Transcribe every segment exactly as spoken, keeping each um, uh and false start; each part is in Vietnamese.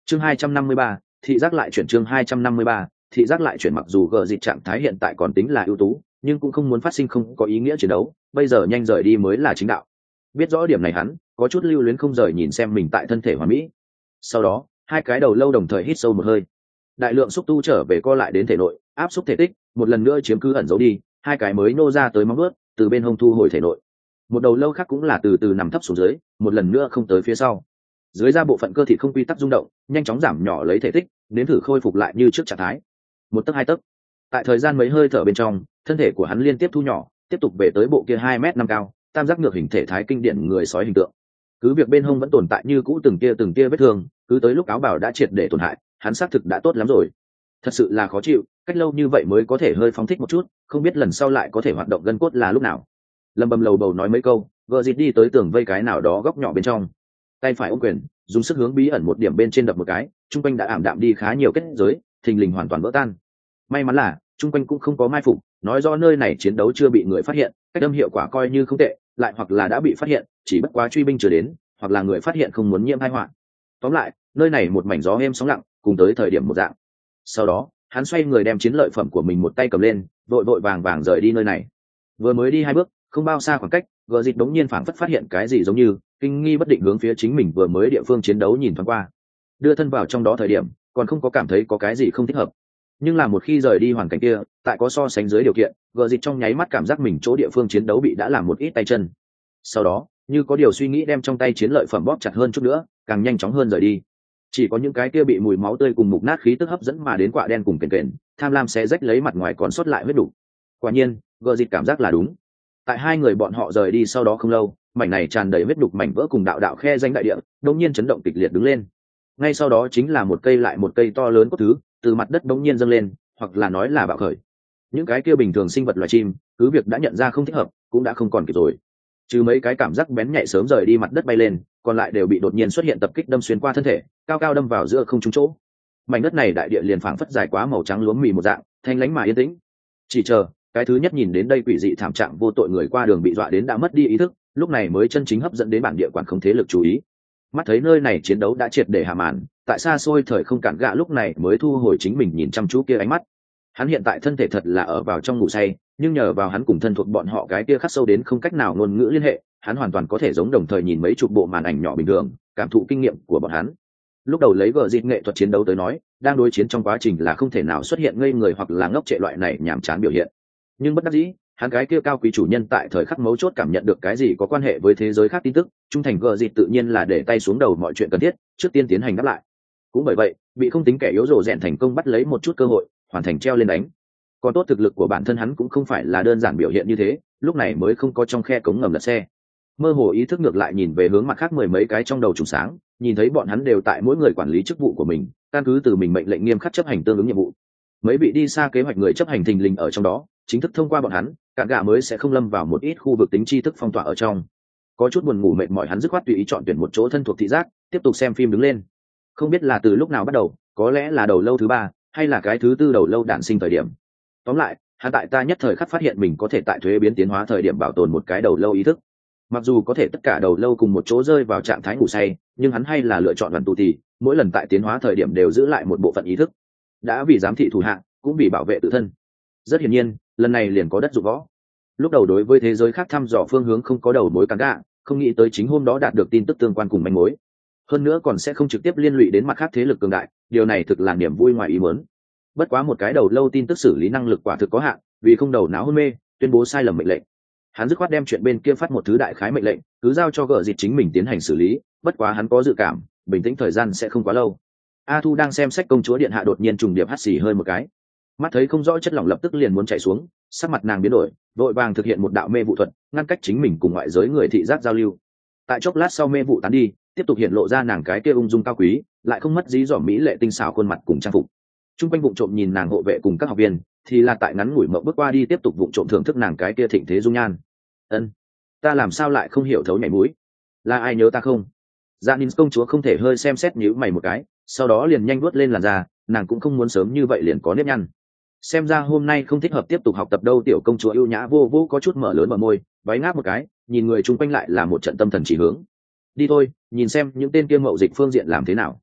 chương hai trăm năm mươi ba, thị giác lại chuyển chương hai trăm năm mươi ba, thị giác lại chuyển. Mặc dù gờ dịch trạng thái hiện tại còn tính là ưu tú, nhưng cũng không muốn phát sinh không có ý nghĩa chiến đấu, bây giờ nhanh rời đi mới là chính đạo. Biết rõ điểm này hắn có chút lưu luyến không rời nhìn xem mình tại thân thể hoàn mỹ. Sau đó hai cái đầu lâu đồng thời hít sâu một hơi, đại lượng xúc tu trở về co lại đến thể nội, áp xúc thể tích một lần nữa chiếm cứ ẩn giấu đi, hai cái mới nô ra tới móng vuốt từ bên hông thu hồi thể nội. Một đầu lâu khác cũng là từ từ nằm thấp xuống dưới, một lần nữa không tới phía sau. Dưới da bộ phận cơ thịt không quy tắc rung động, nhanh chóng giảm nhỏ lấy thể tích, nếm thử khôi phục lại như trước trạng thái. Một tấc hai tấc. Tại thời gian mấy hơi thở bên trong, thân thể của hắn liên tiếp thu nhỏ, tiếp tục về tới bộ kia hai mét năm cao, tam giác ngược hình thể thái kinh điển người sói hình tượng. Cứ việc bên hông vẫn tồn tại như cũ từng tia từng tia vết thương, cứ tới lúc áo bào đã triệt để tổn hại, hắn xác thực đã tốt lắm rồi. Thật sự là khó chịu, cách lâu như vậy mới có thể hơi phóng thích một chút, không biết lần sau lại có thể hoạt động gân cốt là lúc nào. Lâm bầm lầu bầu nói mấy câu, gờ dịt đi tới tường vây cái nào đó góc nhỏ bên trong, tay phải ôm quyền, dùng sức hướng bí ẩn một điểm bên trên đập một cái, trung quanh đã ảm đạm đi khá nhiều kết giới, thình lình hoàn toàn vỡ tan. May mắn là trung quanh cũng không có mai phục, nói do nơi này chiến đấu chưa bị người phát hiện, cách âm hiệu quả coi như không tệ, lại hoặc là đã bị phát hiện, chỉ bất quá truy binh chưa đến, hoặc là người phát hiện không muốn nhiễm tai họa. Tóm lại, nơi này một mảnh gió êm sóng lặng, cùng tới thời điểm một dạng. Sau đó, hắn xoay người đem chiến lợi phẩm của mình một tay cầm lên, vội vội vàng vàng rời đi nơi này. Vừa mới đi hai bước, không bao xa khoảng cách, gờ dịch đống nhiên phảng phất phát hiện cái gì giống như kinh nghi bất định hướng phía chính mình vừa mới địa phương chiến đấu nhìn thoáng qua. Đưa thân vào trong đó thời điểm, còn không có cảm thấy có cái gì không thích hợp. Nhưng là một khi rời đi hoàn cảnh kia, tại có so sánh dưới điều kiện, gờ dịch trong nháy mắt cảm giác mình chỗ địa phương chiến đấu bị đã làm một ít tay chân. Sau đó, như có điều suy nghĩ đem trong tay chiến lợi phẩm bóp chặt hơn chút nữa, càng nhanh chóng hơn rời đi. Chỉ có những cái kia bị mùi máu tươi cùng mục nát khí tức hấp dẫn mà đến quạ đen cùng kền kền, tham lam xé rách lấy mặt ngoài còn sót lại huyết đủ. Quả nhiên, gờ dịch cảm giác là đúng. Tại hai người bọn họ rời đi sau đó không lâu, mảnh này tràn đầy huyết đục mảnh vỡ cùng đạo đạo khe danh đại địa đống nhiên chấn động kịch liệt đứng lên. Ngay sau đó chính là một cây lại một cây to lớn cốt thứ từ mặt đất đống nhiên dâng lên, hoặc là nói là bạo khởi. Những cái kia bình thường sinh vật loài chim, cứ việc đã nhận ra không thích hợp, cũng đã không còn kịp rồi. Trừ mấy cái cảm giác bén nhạy sớm rời đi mặt đất bay lên, còn lại đều bị đột nhiên xuất hiện tập kích đâm xuyên qua thân thể, cao cao đâm vào giữa không trung chỗ. Mảnh đất này đại địa liền phảng phất dài quá màu trắng lúa mì một dạng, thanh lãnh mà yên tĩnh. Chỉ chờ cái thứ nhất nhìn đến đây quỷ dị thảm trạng vô tội người qua đường bị dọa đến đã mất đi ý thức, lúc này mới chân chính hấp dẫn đến bản địa quản không thế lực chú ý. Mắt thấy nơi này chiến đấu đã triệt để hạ màn, tại xa xôi thời không cản gạ lúc này mới thu hồi chính mình nhìn chăm chú kia ánh mắt. Hắn hiện tại thân thể thật là ở vào trong ngủ say, nhưng nhờ vào hắn cùng thân thuộc bọn họ cái kia khắc sâu đến không cách nào ngôn ngữ liên hệ, hắn hoàn toàn có thể giống đồng thời nhìn mấy chục bộ màn ảnh nhỏ bình thường, cảm thụ kinh nghiệm của bọn hắn. Lúc đầu lấy gờ dịt nghệ thuật chiến đấu tới nói, đang đối chiến trong quá trình là không thể nào xuất hiện ngây người hoặc là ngốc trệ loại này nhàm chán biểu hiện. Nhưng bất đắc dĩ, hắn cái kia cao quý chủ nhân tại thời khắc mấu chốt cảm nhận được cái gì có quan hệ với thế giới khác tin tức, trung thành gờ dịt tự nhiên là để tay xuống đầu mọi chuyện cần thiết, trước tiên tiến hành đáp lại. Cũng bởi vậy, bị không tính kẻ yếu rồ rèn thành công bắt lấy một chút cơ hội, hoàn thành treo lên đánh. Còn tốt thực lực của bản thân hắn cũng không phải là đơn giản biểu hiện như thế, lúc này mới không có trong khe cống ngầm lật xe. Mơ hồ ý thức ngược lại nhìn về hướng mặt khác mười mấy cái trong đầu trùng sáng, nhìn thấy bọn hắn đều tại mỗi người quản lý chức vụ của mình, căn cứ từ mình mệnh lệnh nghiêm khắc chấp hành tương ứng nhiệm vụ. Mấy vị đi xa kế hoạch người chấp hành thình lình ở trong đó, chính thức thông qua bọn hắn, cạn gạ mới sẽ không lâm vào một ít khu vực tính tri thức phong tỏa ở trong. Có chút buồn ngủ mệt mỏi, hắn dứt khoát tùy ý chọn tuyển một chỗ thân thuộc thị giác, tiếp tục xem phim đứng lên. Không biết là từ lúc nào bắt đầu, có lẽ là đầu lâu thứ ba, hay là cái thứ tư đầu lâu đản sinh thời điểm. Tóm lại, hắn tại ta nhất thời khắc phát hiện mình có thể tại thuế biến tiến hóa thời điểm bảo tồn một cái đầu lâu ý thức. Mặc dù có thể tất cả đầu lâu cùng một chỗ rơi vào trạng thái ngủ say, nhưng hắn hay là lựa chọn đoàn tù tì, mỗi lần tại tiến hóa thời điểm đều giữ lại một bộ phận ý thức. Đã vì giám thị thủ hạ, cũng vì bảo vệ tự thân. Rất hiển nhiên, lần này liền có đất dụng võ. Lúc đầu đối với thế giới khác thăm dò phương hướng không có đầu mối cắn gạ, không nghĩ tới chính hôm đó đạt được tin tức tương quan cùng manh mối. Hơn nữa còn sẽ không trực tiếp liên lụy đến mặt khác thế lực cường đại, điều này thực là niềm vui ngoài ý muốn. Bất quá một cái đầu lâu tin tức xử lý năng lực quả thực có hạn, vì không đầu não hôn mê, tuyên bố sai lầm mệnh lệnh. Hắn dứt khoát đem chuyện bên kia phát một thứ đại khái mệnh lệnh, cứ giao cho gở dịt chính mình tiến hành xử lý, bất quá hắn có dự cảm, bình tĩnh thời gian sẽ không quá lâu. A Thu đang xem sách công chúa điện hạ đột nhiên trùng điệp hắt xì hơi một cái. Mắt thấy không rõ chất lỏng lập tức liền muốn chảy xuống, sắc mặt nàng biến đổi, vội vàng thực hiện một đạo mê vụ thuật, ngăn cách chính mình cùng ngoại giới người thị giác giao lưu. Tại chốc lát sau mê vụ tán đi, tiếp tục hiện lộ ra nàng cái kia ung dung cao quý, lại không mất dí dỏm mỹ lệ tinh xảo khuôn mặt cùng trang phục. Trung quanh vụng trộm nhìn nàng hộ vệ cùng các học viên, thì là tại ngắn ngủi mộng bước qua đi tiếp tục vụng trộm thưởng thức nàng cái kia thịnh thế dung nhan. Ân, ta làm sao lại không hiểu thấu nhảy mũi? Là ai nhớ ta không? Janin công chúa không thể hơi xem xét nhíu mày một cái, sau đó liền nhanh vuốt lên làn da, nàng cũng không muốn sớm như vậy liền có nếp nhăn. Xem ra hôm nay không thích hợp tiếp tục học tập đâu. Tiểu công chúa ưu nhã vô vô có chút mở lớn bờ môi, váy ngáp một cái, nhìn người chung quanh lại là một trận tâm thần chỉ hướng. Đi thôi, nhìn xem những tên kia mậu dịch phương diện làm thế nào.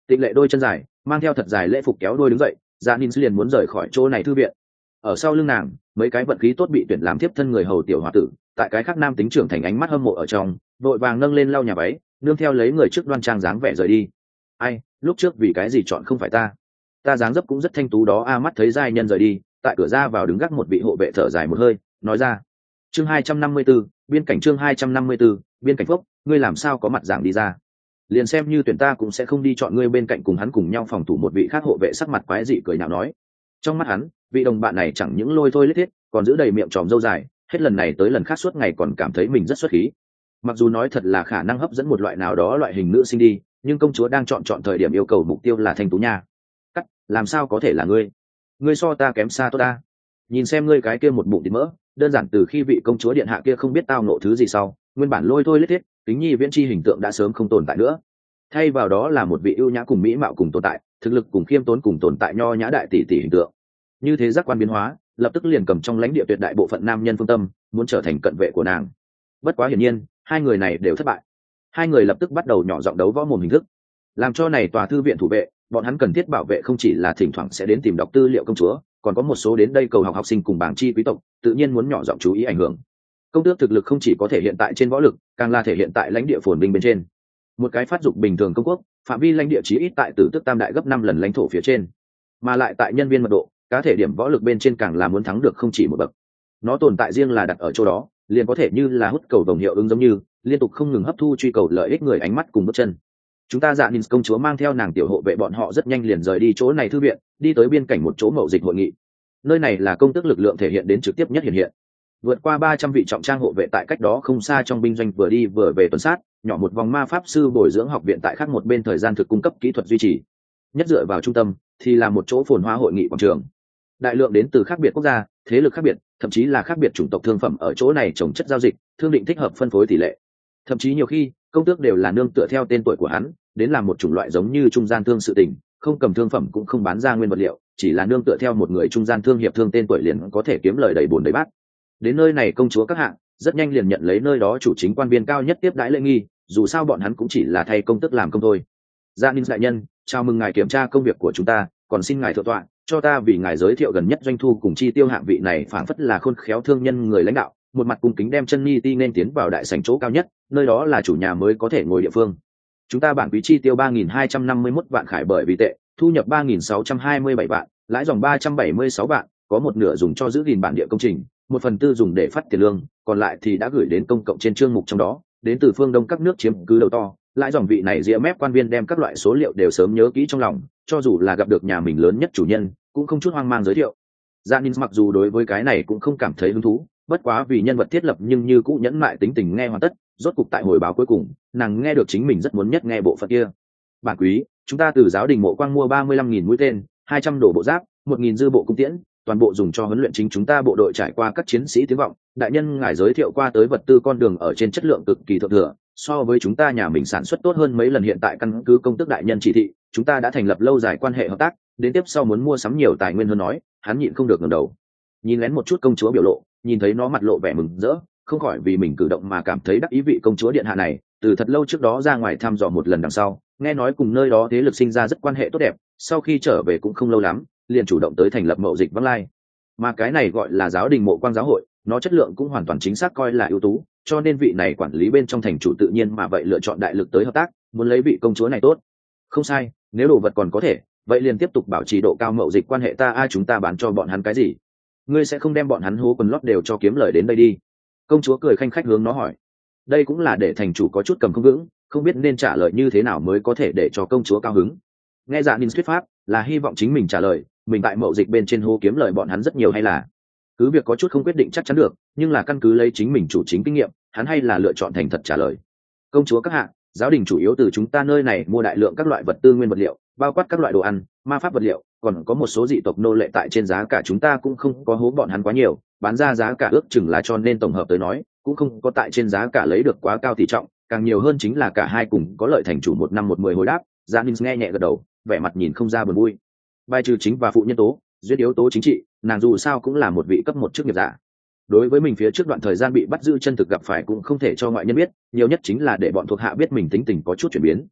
Tịnh Lệ đôi chân dài mang theo thật dài lễ phục kéo đôi đứng dậy, dạ ninh liền muốn rời khỏi chỗ này thư viện. Ở sau lưng nàng mấy cái vận khí tốt bị tuyển làm tiếp thân người hầu tiểu hòa tử tại cái khác nam tính trưởng thành ánh mắt hâm mộ ở trong vội vàng nâng lên lau nhà váy, nương theo lấy người trước đoan trang dáng vẻ rời đi. Ai, lúc trước vì cái gì chọn không phải ta? Ta dáng dấp cũng rất thanh tú đó a. Mắt thấy giai nhân rời đi, tại cửa ra vào đứng gác một vị hộ vệ thở dài một hơi, nói ra. Chương hai trăm năm mươi 254, biên cảnh chương hai trăm năm mươi 254, biên cảnh phốc, ngươi làm sao có mặt dạng đi ra? Liền xem như tuyển ta cũng sẽ không đi chọn ngươi bên cạnh cùng hắn cùng nhau phòng thủ. Một vị khác hộ vệ sắc mặt quái dị cười nhạo nói. Trong mắt hắn, vị đồng bạn này chẳng những lôi thôi lết thiết, còn giữ đầy miệng tròm râu dài, hết lần này tới lần khác suốt ngày còn cảm thấy mình rất xuất khí. Mặc dù nói thật là khả năng hấp dẫn một loại nào đó loại hình nữ sinh đi, nhưng công chúa đang chọn chọn thời điểm yêu cầu mục tiêu là thanh tú nha. Cắt, làm sao có thể là ngươi? Ngươi so ta kém xa tốt ta. Nhìn xem ngươi cái kia một bụng thịt mỡ, đơn giản từ khi vị công chúa điện hạ kia không biết tao nộ thứ gì sau, nguyên bản lôi thôi lết thiết, kính nhi viễn chi hình tượng đã sớm không tồn tại nữa. Thay vào đó là một vị ưu nhã cùng mỹ mạo cùng tồn tại, thực lực cùng khiêm tốn cùng tồn tại nho nhã đại tỷ tỷ hình tượng. Như thế giác quan biến hóa, lập tức liền cầm trong lãnh địa tuyệt đại bộ phận nam nhân phương tâm, muốn trở thành cận vệ của nàng. Bất quá hiển nhiên, hai người này đều thất bại. Hai người lập tức bắt đầu nhỏ giọng đấu võ mồm hình thức, làm cho này tòa thư viện thủ vệ, bọn hắn cần thiết bảo vệ không chỉ là thỉnh thoảng sẽ đến tìm đọc tư liệu công chúa, còn có một số đến đây cầu học học sinh cùng bảng chi quý tộc, tự nhiên muốn nhỏ giọng chú ý ảnh hưởng. Công tước thực lực không chỉ có thể hiện tại trên võ lực, càng là thể hiện tại lãnh địa phồn binh bên trên. Một cái phát dục bình thường công quốc, phạm vi lãnh địa chí ít tại tử tước tam đại gấp năm lần lãnh thổ phía trên, mà lại tại nhân viên mật độ, cá thể điểm võ lực bên trên càng là muốn thắng được không chỉ một bậc. Nó tồn tại riêng là đặt ở chỗ đó, liền có thể như là hút cầu vồng hiệu ứng giống như liên tục không ngừng hấp thu truy cầu lợi ích người ánh mắt cùng bước chân. Chúng ta dạ ninh công chúa mang theo nàng tiểu hộ vệ bọn họ rất nhanh liền rời đi chỗ này thư viện, đi tới biên cảnh một chỗ mậu dịch hội nghị. Nơi này là công tước lực lượng thể hiện đến trực tiếp nhất hiện hiện. Vượt qua ba trăm vị trọng trang hộ vệ tại cách đó không xa trong binh doanh vừa đi vừa về tuần sát, nhỏ một vòng ma pháp sư bồi dưỡng học viện tại khác một bên thời gian thực cung cấp kỹ thuật duy trì. Nhất dựa vào trung tâm thì là một chỗ phồn hoa hội nghị quảng trường. Đại lượng đến từ khác biệt quốc gia, thế lực khác biệt, thậm chí là khác biệt chủng tộc thương phẩm ở chỗ này trồng chất giao dịch, thương định thích hợp phân phối tỷ lệ. Thậm chí nhiều khi, công tước đều là nương tựa theo tên tuổi của hắn, đến làm một chủng loại giống như trung gian thương sự tình, không cầm thương phẩm cũng không bán ra nguyên vật liệu, chỉ là nương tựa theo một người trung gian thương hiệp thương tên tuổi liền có thể kiếm lời đầy bồn đầy bát. Đến nơi này công chúa các hạng, rất nhanh liền nhận lấy nơi đó chủ chính quan viên cao nhất tiếp đãi lễ nghi, dù sao bọn hắn cũng chỉ là thay công tước làm công thôi. Gia Ninh đại nhân, chào mừng ngài kiểm tra công việc của chúng ta, còn xin ngài thượng tọa, cho ta vì ngài giới thiệu gần nhất doanh thu cùng chi tiêu hạng. Vị này phảng phất là khôn khéo thương nhân người lãnh đạo, một mặt cung kính đem chân ni ti nên tiến vào đại sảnh chỗ cao nhất, nơi đó là chủ nhà mới có thể ngồi địa phương. Chúng ta bản quý chi tiêu ba nghìn hai trăm năm mươi mốt vạn khải bởi vì tệ, thu nhập ba nghìn sáu trăm hai mươi bảy vạn, lãi dòng ba trăm bảy mươi sáu vạn, có một nửa dùng cho giữ gìn bản địa công trình, một phần tư dùng để phát tiền lương, còn lại thì đã gửi đến công cộng trên chương mục trong đó, đến từ phương đông các nước chiếm cứ đầu to. Lãi dòng vị này ria mép quan viên đem các loại số liệu đều sớm nhớ kỹ trong lòng, cho dù là gặp được nhà mình lớn nhất chủ nhân, cũng không chút hoang mang giới thiệu. Janice mặc dù đối với cái này cũng không cảm thấy hứng thú, bất quá vì nhân vật thiết lập nhưng như cũ nhẫn mại tính tình nghe hoàn tất, rốt cục tại hồi báo cuối cùng, nàng nghe được chính mình rất muốn nhất nghe bộ phận kia. Bản quý, chúng ta từ giáo đình mộ quang mua ba mươi lăm nghìn mũi tên, hai trăm đồ bộ giáp, một nghìn dư bộ cung tiễn, toàn bộ dùng cho huấn luyện chính chúng ta bộ đội trải qua các chiến sĩ tiếng vọng. Đại nhân ngài giới thiệu qua tới vật tư con đường ở trên chất lượng cực kỳ thượng thừa, so với chúng ta nhà mình sản xuất tốt hơn mấy lần. Hiện tại căn cứ công tước đại nhân chỉ thị, chúng ta đã thành lập lâu dài quan hệ hợp tác, đến tiếp sau muốn mua sắm nhiều tài nguyên hơn. Nói hắn nhịn không được ngẩng đầu nhìn lén một chút công chúa biểu lộ, nhìn thấy nó mặt lộ vẻ mừng rỡ, không khỏi vì mình cử động mà cảm thấy đắc ý. Vị công chúa điện hạ này từ thật lâu trước đó ra ngoài thăm dò một lần đằng sau, nghe nói cùng nơi đó thế lực sinh ra rất quan hệ tốt đẹp, sau khi trở về cũng không lâu lắm liền chủ động tới thành lập mậu dịch vãng lai, mà cái này gọi là giáo đình mộ quang giáo hội, nó chất lượng cũng hoàn toàn chính xác coi là ưu tú, cho nên vị này quản lý bên trong thành chủ tự nhiên mà vậy lựa chọn đại lực tới hợp tác, muốn lấy vị công chúa này tốt. Không sai, nếu đồ vật còn có thể, vậy liền tiếp tục bảo trì độ cao mậu dịch quan hệ. Ta ai chúng ta bán cho bọn hắn cái gì? Ngươi sẽ không đem bọn hắn hố quần lót đều cho kiếm lời đến đây đi? Công chúa cười khanh khách hướng nó hỏi. Đây cũng là để thành chủ có chút cầm không vững, không biết nên trả lời như thế nào mới có thể để cho công chúa cao hứng. Nghe dạ ninh thuyết pháp là hy vọng chính mình trả lời mình tại mậu dịch bên trên hô kiếm lời bọn hắn rất nhiều, hay là cứ việc có chút không quyết định chắc chắn được, nhưng là căn cứ lấy chính mình chủ chính kinh nghiệm, hắn hay là lựa chọn thành thật trả lời. Công chúa các hạ, giáo đình chủ yếu từ chúng ta nơi này mua đại lượng các loại vật tư nguyên vật liệu, bao quát các loại đồ ăn, ma pháp vật liệu, còn có một số dị tộc nô lệ. Tại trên giá cả chúng ta cũng không có hố bọn hắn quá nhiều, bán ra giá cả ước chừng là, cho nên tổng hợp tới nói cũng không có tại trên giá cả lấy được quá cao tỷ trọng, càng nhiều hơn chính là cả hai cùng có lợi thành chủ một năm một mười hồi đáp. Janice nghe nhẹ gật đầu, vẻ mặt nhìn không ra buồn vui. Bài trừ chính và phụ nhân tố, duyên yếu tố chính trị, nàng dù sao cũng là một vị cấp một chức nghiệp giả. Đối với mình phía trước đoạn thời gian bị bắt giữ chân thực gặp phải cũng không thể cho ngoại nhân biết, nhiều nhất chính là để bọn thuộc hạ biết mình tính tình có chút chuyển biến.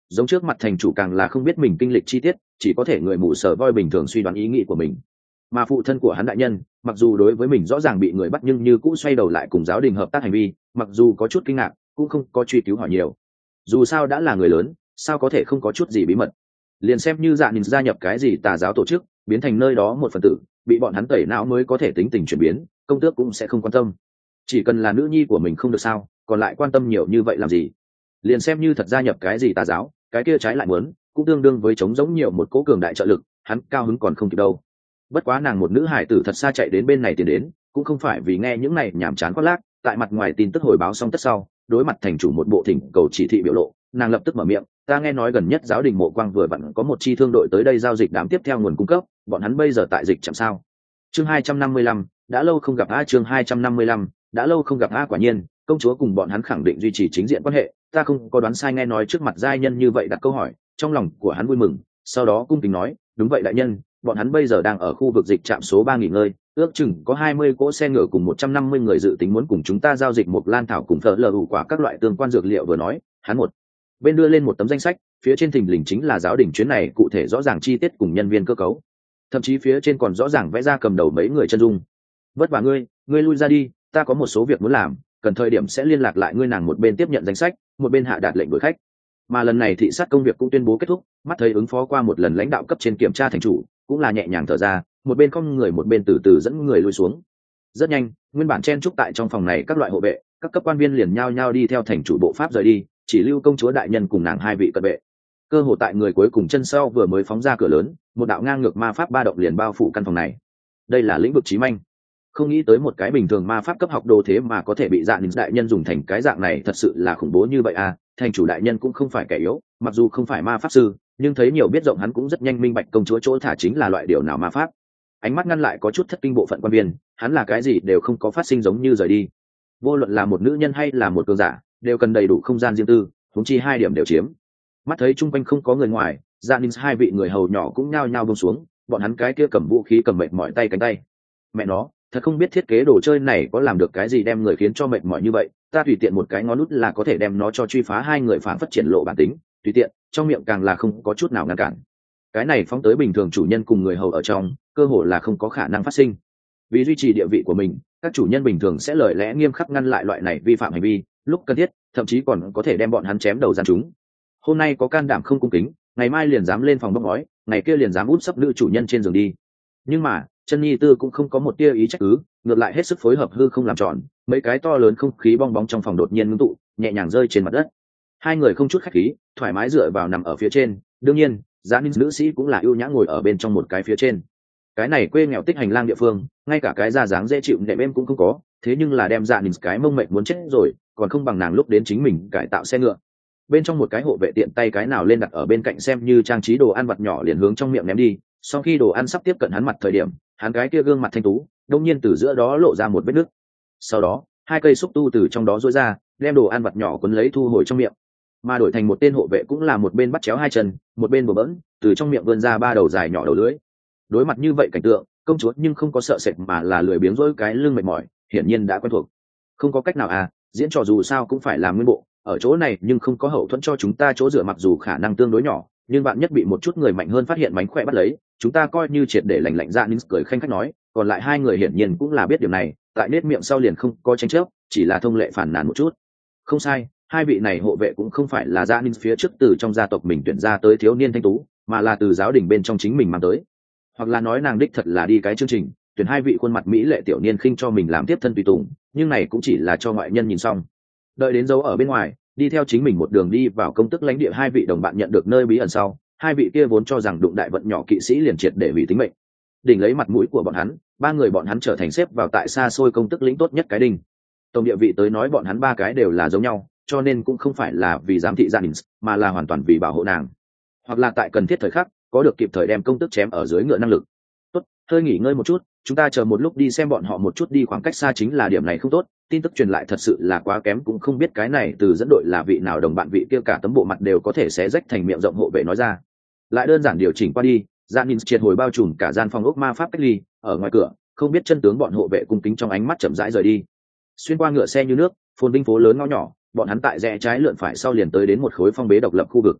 giống trước mặt thành chủ càng là không biết mình kinh lịch chi tiết, chỉ có thể người mù sờ voi bình thường suy đoán ý nghĩ của mình. Mà phụ thân của hắn đại nhân mặc dù đối với mình rõ ràng bị người bắt nhưng như cũ xoay đầu lại cùng giáo đình hợp tác hành vi, mặc dù có chút kinh ngạc cũng không có truy cứu hỏi nhiều, dù sao đã là người lớn sao có thể không có chút gì bí mật. Liền xem như dạ nhìn gia nhập cái gì tà giáo tổ chức, biến thành nơi đó một phần tử, bị bọn hắn tẩy não mới có thể tính tình chuyển biến, công tước cũng sẽ không quan tâm. Chỉ cần là nữ nhi của mình không được sao, còn lại quan tâm nhiều như vậy làm gì. Liền xem như thật gia nhập cái gì tà giáo, cái kia trái lại muốn cũng tương đương với chống giống nhiều một cố cường đại trợ lực, hắn cao hứng còn không kịp đâu. Bất quá nàng một nữ hải tử thật xa chạy đến bên này tiến đến, cũng không phải vì nghe những này nhảm chán khoác lác. Tại mặt ngoài tin tức hồi báo xong tất sau, đối mặt thành chủ một bộ thỉnh cầu chỉ thị biểu lộ, nàng lập tức mở miệng, ta nghe nói gần nhất giáo đình Mộ Quang vừa vặn có một chi thương đội tới đây giao dịch đám tiếp theo nguồn cung cấp, bọn hắn bây giờ tại dịch chậm sao? Chương hai trăm năm mươi lăm, đã lâu không gặp a chương hai trăm năm mươi lăm, đã lâu không gặp a quả nhiên, công chúa cùng bọn hắn khẳng định duy trì chính diện quan hệ, ta không có đoán sai. Nghe nói trước mặt giai nhân như vậy đặt câu hỏi, trong lòng của hắn vui mừng, sau đó cung kính nói, đúng vậy đại nhân, bọn hắn bây giờ đang ở khu vực dịch trạm số ba nghỉ ngơi, ước chừng có hai mươi cỗ xe ngựa cùng một trăm năm mươi người dự tính muốn cùng chúng ta giao dịch một lan thảo cùng thợ lờ ủ quả các loại tương quan dược liệu. Vừa nói, hắn một bên đưa lên một tấm danh sách, phía trên thình lình chính là giáo đình chuyến này cụ thể rõ ràng chi tiết cùng nhân viên cơ cấu, thậm chí phía trên còn rõ ràng vẽ ra cầm đầu mấy người chân dung. Vất vả ngươi, ngươi lui ra đi, ta có một số việc muốn làm, cần thời điểm sẽ liên lạc lại ngươi. Nàng một bên tiếp nhận danh sách, một bên hạ đạt lệnh đuổi khách. Mà lần này thị sát công việc cũng tuyên bố kết thúc, mắt thấy ứng phó qua một lần lãnh đạo cấp trên kiểm tra thành chủ, cũng là nhẹ nhàng thở ra, một bên không người một bên từ từ dẫn người lui xuống. Rất nhanh, nguyên bản chen trúc tại trong phòng này các loại hộ vệ, các cấp quan viên liền nhao nhao đi theo thành chủ bộ pháp rời đi, chỉ lưu công chúa đại nhân cùng nàng hai vị cận vệ. Cơ hồ tại người cuối cùng chân sau vừa mới phóng ra cửa lớn, một đạo ngang ngược ma pháp ba động liền bao phủ căn phòng này. Đây là lĩnh vực chí manh. Không nghĩ tới một cái bình thường ma pháp cấp học đồ thế mà có thể bị Dạ Ninh đại nhân dùng thành cái dạng này, thật sự là khủng bố như vậy à. Thành chủ đại nhân cũng không phải kẻ yếu, mặc dù không phải ma pháp sư, nhưng thấy nhiều biết rộng hắn cũng rất nhanh minh bạch công chúa chỗ thả chính là loại điều nào ma pháp. Ánh mắt ngăn lại có chút thất kinh bộ phận quan viên, hắn là cái gì đều không có phát sinh giống như rời đi. Vô luận là một nữ nhân hay là một cường giả, đều cần đầy đủ không gian riêng tư, huống chi hai điểm đều chiếm. Mắt thấy chung quanh không có người ngoài, Dạ Ninh hai vị người hầu nhỏ cũng nhao nhao buông xuống, bọn hắn cái kia cầm vũ khí cầm mệt mỏi tay cánh tay. Mẹ nó, thật không biết thiết kế đồ chơi này có làm được cái gì đem người khiến cho mệt mỏi như vậy. Ta tùy tiện một cái ngón nút là có thể đem nó cho truy phá. Hai người phản phát triển lộ bản tính, tùy tiện, trong miệng càng là không có chút nào ngăn cản. Cái này phóng tới bình thường chủ nhân cùng người hầu ở trong, cơ hội là không có khả năng phát sinh. Vì duy trì địa vị của mình, các chủ nhân bình thường sẽ lời lẽ nghiêm khắc ngăn lại loại này vi phạm hành vi, lúc cần thiết, thậm chí còn có thể đem bọn hắn chém đầu gian chúng. Hôm nay có can đảm không cung kính, ngày mai liền dám lên phòng bốc ngói, ngày kia liền dám úp sấp nữ chủ nhân trên giường đi. Nhưng mà chân nhi tư cũng không có một tia ý trách cứ, ngược lại hết sức phối hợp hư không làm tròn, mấy cái to lớn không khí bong bóng trong phòng đột nhiên ngưng tụ, nhẹ nhàng rơi trên mặt đất. Hai người không chút khách khí, thoải mái dựa vào nằm ở phía trên. Đương nhiên, Dạ Ninh nữ sĩ cũng là ưu nhã ngồi ở bên trong một cái phía trên. Cái này quê nghèo tích hành lang địa phương, ngay cả cái da dáng dễ chịu nệm êm cũng không có, thế nhưng là đem Dạ Ninh cái mông mệnh muốn chết rồi, còn không bằng nàng lúc đến chính mình cải tạo xe ngựa. Bên trong một cái hộ vệ tiện tay cái nào lên đặt ở bên cạnh xem như trang trí đồ ăn vặt nhỏ, liền hướng trong miệng ném đi. Sau khi đồ ăn sắp tiếp cận hắn mặt thời điểm, hắn cái kia gương mặt thanh tú đông nhiên từ giữa đó lộ ra một vết nứt. Sau đó hai cây xúc tu từ trong đó rối ra, đem đồ ăn vặt nhỏ cuốn lấy thu hồi trong miệng. Mà đổi thành một tên hộ vệ cũng là một bên bắt chéo hai chân, một bên bừa bỡn từ trong miệng vươn ra ba đầu dài nhỏ đầu lưỡi. Đối mặt như vậy cảnh tượng, công chúa nhưng không có sợ sệt mà là lười biếng rỗi cái lưng mệt mỏi, hiển nhiên đã quen thuộc. Không có cách nào à, diễn trò dù sao cũng phải làm nguyên bộ, ở chỗ này nhưng không có hậu thuẫn cho chúng ta chỗ dựa, mặc dù khả năng tương đối nhỏ, nhưng bạn nhất bị một chút người mạnh hơn phát hiện mánh khỏe bắt lấy, chúng ta coi như triệt để lành lạnh. Dạ Ninh cười khanh khách nói, còn lại hai người hiển nhiên cũng là biết điều này, tại nết miệng sau liền không có tranh chấp, chỉ là thông lệ phản nàn một chút. Không sai, hai vị này hộ vệ cũng không phải là Dạ Ninh phía trước từ trong gia tộc mình tuyển ra tới thiếu niên thanh tú, mà là từ giáo đình bên trong chính mình mang tới, hoặc là nói nàng đích thật là đi cái chương trình tuyển hai vị khuôn mặt mỹ lệ tiểu niên khinh cho mình làm tiếp thân tùy tùng, nhưng này cũng chỉ là cho ngoại nhân nhìn xong. Đợi đến dấu ở bên ngoài, đi theo chính mình một đường đi vào công tức lãnh địa, hai vị đồng bạn nhận được nơi bí ẩn sau, hai vị kia vốn cho rằng đụng đại vận nhỏ kỵ sĩ liền triệt để hủy tính mệnh. Đỉnh lấy mặt mũi của bọn hắn, ba người bọn hắn trở thành xếp vào tại xa xôi công tức lĩnh tốt nhất cái đinh. Tổng địa vị tới nói bọn hắn ba cái đều là giống nhau, cho nên cũng không phải là vì giám thị gia đình, mà là hoàn toàn vì bảo hộ nàng, hoặc là tại cần thiết thời khắc có được kịp thời đem công tức chém ở dưới ngựa năng lực. Tốt, hơi nghỉ ngơi một chút, chúng ta chờ một lúc đi xem bọn họ một chút đi. Khoảng cách xa chính là điểm này không tốt, tin tức truyền lại thật sự là quá kém, cũng không biết cái này từ dẫn đội là vị nào đồng bạn, vị kia cả tấm bộ mặt đều có thể xé rách thành miệng rộng hộ vệ nói ra. Lại đơn giản điều chỉnh qua đi, Dạ Ninh triệt hồi bao trùm cả gian phòng ốc ma pháp cách ly, ở ngoài cửa không biết chân tướng bọn hộ vệ cung kính trong ánh mắt chậm rãi rời đi. Xuyên qua ngựa xe như nước, phồn vinh phố lớn ngõ nhỏ, bọn hắn tại rẽ trái lượn phải sau liền tới đến một khối phong bế độc lập khu vực.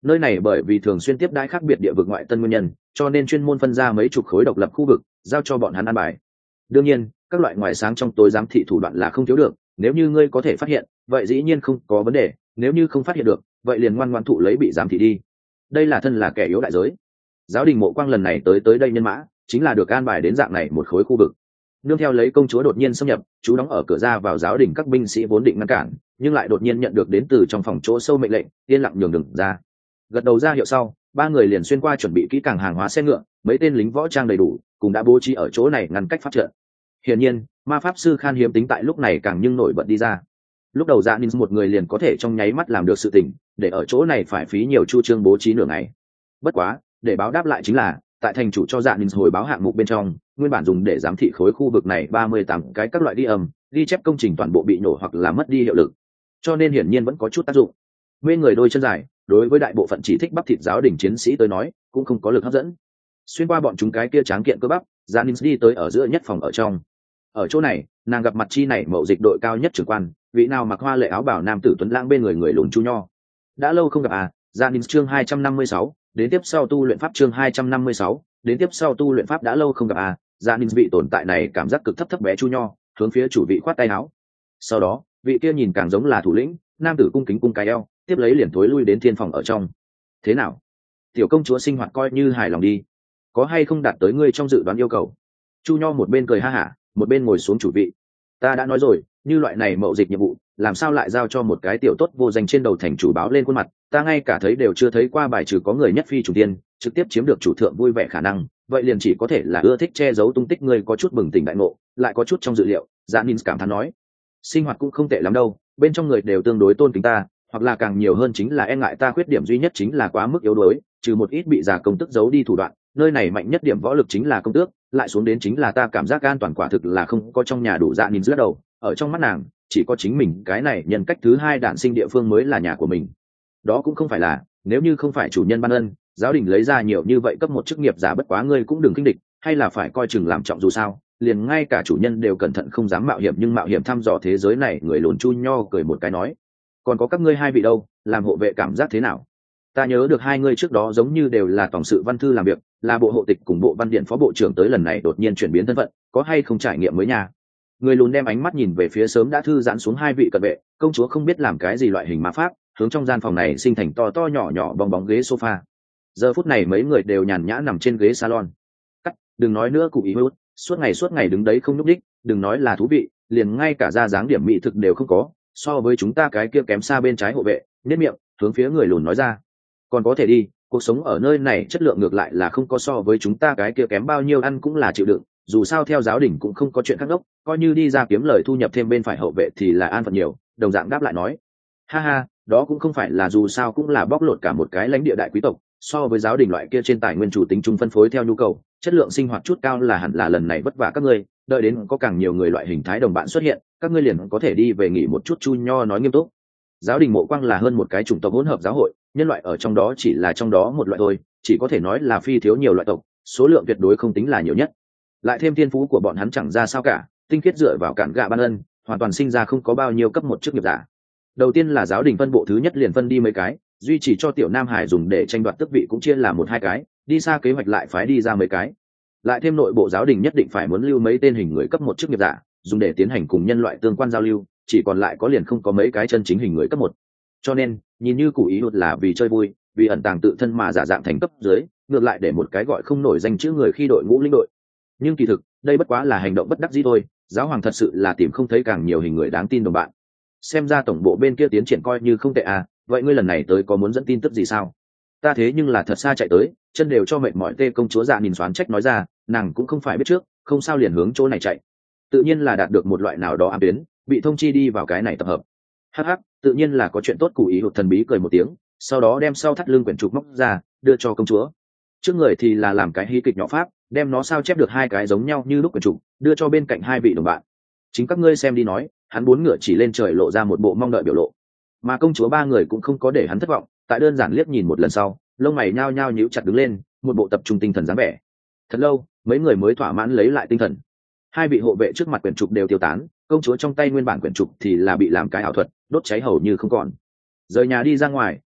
Nơi này bởi vì thường xuyên tiếp đãi khác biệt địa vực ngoại tân nguyên nhân, cho nên chuyên môn phân ra mấy chục khối độc lập khu vực giao cho bọn hắn ăn bài. Đương nhiên các loại ngoài sáng trong tối giám thị thủ đoạn là không thiếu được, nếu như ngươi có thể phát hiện vậy dĩ nhiên không có vấn đề, nếu như không phát hiện được vậy liền ngoan ngoãn thụ lấy bị giám thị đi. Đây là thân là kẻ yếu đại giới. Giáo đình Mộ Quang lần này tới tới đây nhân mã chính là được an bài đến dạng này một khối khu vực. Nương theo lấy công chúa đột nhiên xâm nhập, chú đóng ở cửa ra vào giáo đình các binh sĩ vốn định ngăn cản, nhưng lại đột nhiên nhận được đến từ trong phòng chỗ sâu mệnh lệnh, yên lặng nhường đường ra. Gật đầu ra hiệu sau, ba người liền xuyên qua chuẩn bị kỹ càng hàng hóa xe ngựa, mấy tên lính võ trang đầy đủ cũng đã bố trí ở chỗ này ngăn cách pháp trận. Hiển nhiên ma pháp sư khan hiếm tính tại lúc này càng nhưng nổi bật đi ra. Lúc đầu dạ ninh một người liền có thể trong nháy mắt làm được sự tình, để ở chỗ này phải phí nhiều chu trương bố trí nửa ngày. Bất quá để báo đáp lại chính là tại thành chủ cho dạ ninh hồi báo hạng mục bên trong, nguyên bản dùng để giám thị khối khu vực này ba mươi tám cái các loại ghi âm ghi chép công trình toàn bộ bị nổ hoặc là mất đi hiệu lực, cho nên hiển nhiên vẫn có chút tác dụng. Mê người đôi chân dài đối với đại bộ phận chỉ thích bắp thịt giáo đình chiến sĩ tới nói cũng không có lực hấp dẫn. Xuyên qua bọn chúng cái kia tráng kiện cơ bắp, dạ ninh đi tới ở giữa nhất phòng ở trong. Ở chỗ này nàng gặp mặt chi này mậu dịch đội cao nhất trưởng quan, vị nào mặc hoa lệ áo bảo nam tử tuấn lãng bên người người lùn chu nho. Đã lâu không gặp à. Dạ ninh chương hai trăm năm mươi sáu, đến tiếp sau tu luyện pháp chương hai trăm năm mươi sáu, đến tiếp sau tu luyện pháp đã lâu không gặp à. Dạ ninh vị tồn tại này cảm giác cực thấp thấp bé chu nho hướng phía chủ vị khoát tay áo. Sau đó vị kia nhìn càng giống là thủ lĩnh nam tử cung kính cung cái eo, tiếp lấy liền thối lui đến thiên phòng ở trong. Thế nào, tiểu công chúa sinh hoạt coi như hài lòng đi, có hay không đạt tới ngươi trong dự đoán yêu cầu? Chu nho một bên cười ha hả, một bên ngồi xuống chủ vị. Ta đã nói rồi, như loại này mậu dịch nhiệm vụ làm sao lại giao cho một cái tiểu tốt vô danh trên đầu thành chủ báo lên khuôn mặt, ta ngay cả thấy đều chưa thấy qua, bài trừ có người nhất phi chủ tiên trực tiếp chiếm được chủ thượng vui vẻ khả năng, vậy liền chỉ có thể là ưa thích che giấu tung tích ngươi có chút bừng tỉnh đại ngộ, lại có chút trong dự liệu. Dạ ninh cảm thán nói, sinh hoạt cũng không tệ lắm đâu, bên trong người đều tương đối tôn kính ta, hoặc là càng nhiều hơn chính là e ngại ta, khuyết điểm duy nhất chính là quá mức yếu đuối, trừ một ít bị già công tức giấu đi thủ đoạn, nơi này mạnh nhất điểm võ lực chính là công tước, lại xuống đến chính là ta cảm giác an toàn quả thực là không có trong nhà đủ. Dạ nhìn giữa đầu, ở trong mắt nàng chỉ có chính mình cái này nhân cách thứ hai đản sinh địa phương mới là nhà của mình. Đó cũng không phải là, nếu như không phải chủ nhân ban ân, giáo đình lấy ra nhiều như vậy cấp một chức nghiệp giả bất quá ngươi cũng đừng kinh địch, hay là phải coi chừng làm trọng, dù sao liền ngay cả chủ nhân đều cẩn thận không dám mạo hiểm, nhưng mạo hiểm thăm dò thế giới này. Người lùn chu nho cười một cái nói, còn có các ngươi hai vị đâu, làm hộ vệ cảm giác thế nào? Ta nhớ được hai ngươi trước đó giống như đều là tổng sự văn thư làm việc, là bộ hộ tịch cùng bộ văn điện phó bộ trưởng, tới lần này đột nhiên chuyển biến thân phận, có hay không trải nghiệm mới nha? Người lùn đem ánh mắt nhìn về phía sớm đã thư giãn xuống hai vị cận vệ. Công chúa không biết làm cái gì loại hình ma pháp, hướng trong gian phòng này sinh thành to to nhỏ nhỏ bong bóng ghế sofa. Giờ phút này mấy người đều nhàn nhã nằm trên ghế salon. Cắt, đừng nói nữa cụ ý hút, suốt ngày suốt ngày đứng đấy không nhúc đích, đừng nói là thú vị, liền ngay cả ra dáng điểm mỹ thực đều không có, so với chúng ta cái kia kém xa. Bên trái hộ vệ nhếch miệng hướng phía người lùn nói ra, còn có thể đi, cuộc sống ở nơi này chất lượng ngược lại là không có so với chúng ta cái kia kém bao nhiêu, ăn cũng là chịu đựng, dù sao theo giáo đình cũng không có chuyện khác đốc, coi như đi ra kiếm lời thu nhập thêm. Bên phải hậu vệ thì là an phận nhiều, đồng dạng đáp lại nói, ha ha, đó cũng không phải là, dù sao cũng là bóc lột cả một cái lãnh địa đại quý tộc, so với giáo đình loại kia trên tài nguyên chủ tính chung phân phối theo nhu cầu, chất lượng sinh hoạt chút cao là hẳn là lần này vất vả các ngươi, đợi đến có càng nhiều người loại hình thái đồng bạn xuất hiện, các ngươi liền có thể đi về nghỉ một chút. Chu nho nói nghiêm túc, giáo đình Mộ Quang là hơn một cái chủng tộc hỗn hợp giáo hội, nhân loại ở trong đó chỉ là trong đó một loại thôi, chỉ có thể nói là phi thiếu nhiều loại tộc, số lượng tuyệt đối không tính là nhiều nhất, lại thêm thiên phú của bọn hắn chẳng ra sao cả, tinh khiết dựa vào cản gạ ban ân, hoàn toàn sinh ra không có bao nhiêu cấp một chức nghiệp giả. Đầu tiên là giáo đình phân bộ thứ nhất liền phân đi mấy cái, duy chỉ cho tiểu nam hải dùng để tranh đoạt tước vị cũng chia là một hai cái, đi xa kế hoạch lại phái đi ra mấy cái, lại thêm nội bộ giáo đình nhất định phải muốn lưu mấy tên hình người cấp một chức nghiệp giả, dùng để tiến hành cùng nhân loại tương quan giao lưu, chỉ còn lại có liền không có mấy cái chân chính hình người cấp một. Cho nên nhìn như cụ ý hụt là vì chơi vui, vì ẩn tàng tự thân mà giả dạng thành cấp dưới, ngược lại để một cái gọi không nổi danh chữ người khi đội ngũ lĩnh đội. Nhưng kỳ thực đây bất quá là hành động bất đắc dĩ thôi, giáo hoàng thật sự là tìm không thấy càng nhiều hình người đáng tin đồng bạn. Xem ra tổng bộ bên kia tiến triển coi như không tệ à, vậy ngươi lần này tới có muốn dẫn tin tức gì sao? Ta thế nhưng là thật xa chạy tới, chân đều cho mệt mỏi. Tê công chúa Dạ nhìn xoán trách nói ra, nàng cũng không phải biết trước, không sao liền hướng chỗ này chạy, tự nhiên là đạt được một loại nào đó ám tuyến, bị thông chi đi vào cái này tập hợp. Hắc hắc, tự nhiên là có chuyện tốt. Cụ ý hụt thần bí cười một tiếng, sau đó đem sau thắt lưng quyển trục móc ra đưa cho công chúa. Trước người thì là làm cái hí kịch nhỏ pháp, đem nó sao chép được hai cái giống nhau như lúc quyển trục đưa cho bên cạnh hai vị đồng bạn. Chính các ngươi xem đi. Nói hắn bốn ngựa chỉ lên trời lộ ra một bộ mong đợi biểu lộ, mà công chúa ba người cũng không có để hắn thất vọng, tại đơn giản liếc nhìn một lần sau, lông mày nhao nhao nhíu chặt đứng lên, một bộ tập trung tinh thần dáng vẻ. Thật lâu mấy người mới thỏa mãn lấy lại tinh thần. Hai vị hộ vệ trước mặt quyển trục đều tiêu tán, công chúa trong tay nguyên bản quyển trục thì là bị làm cái ảo thuật đốt cháy hầu như không còn. Rời nhà đi ra ngoài,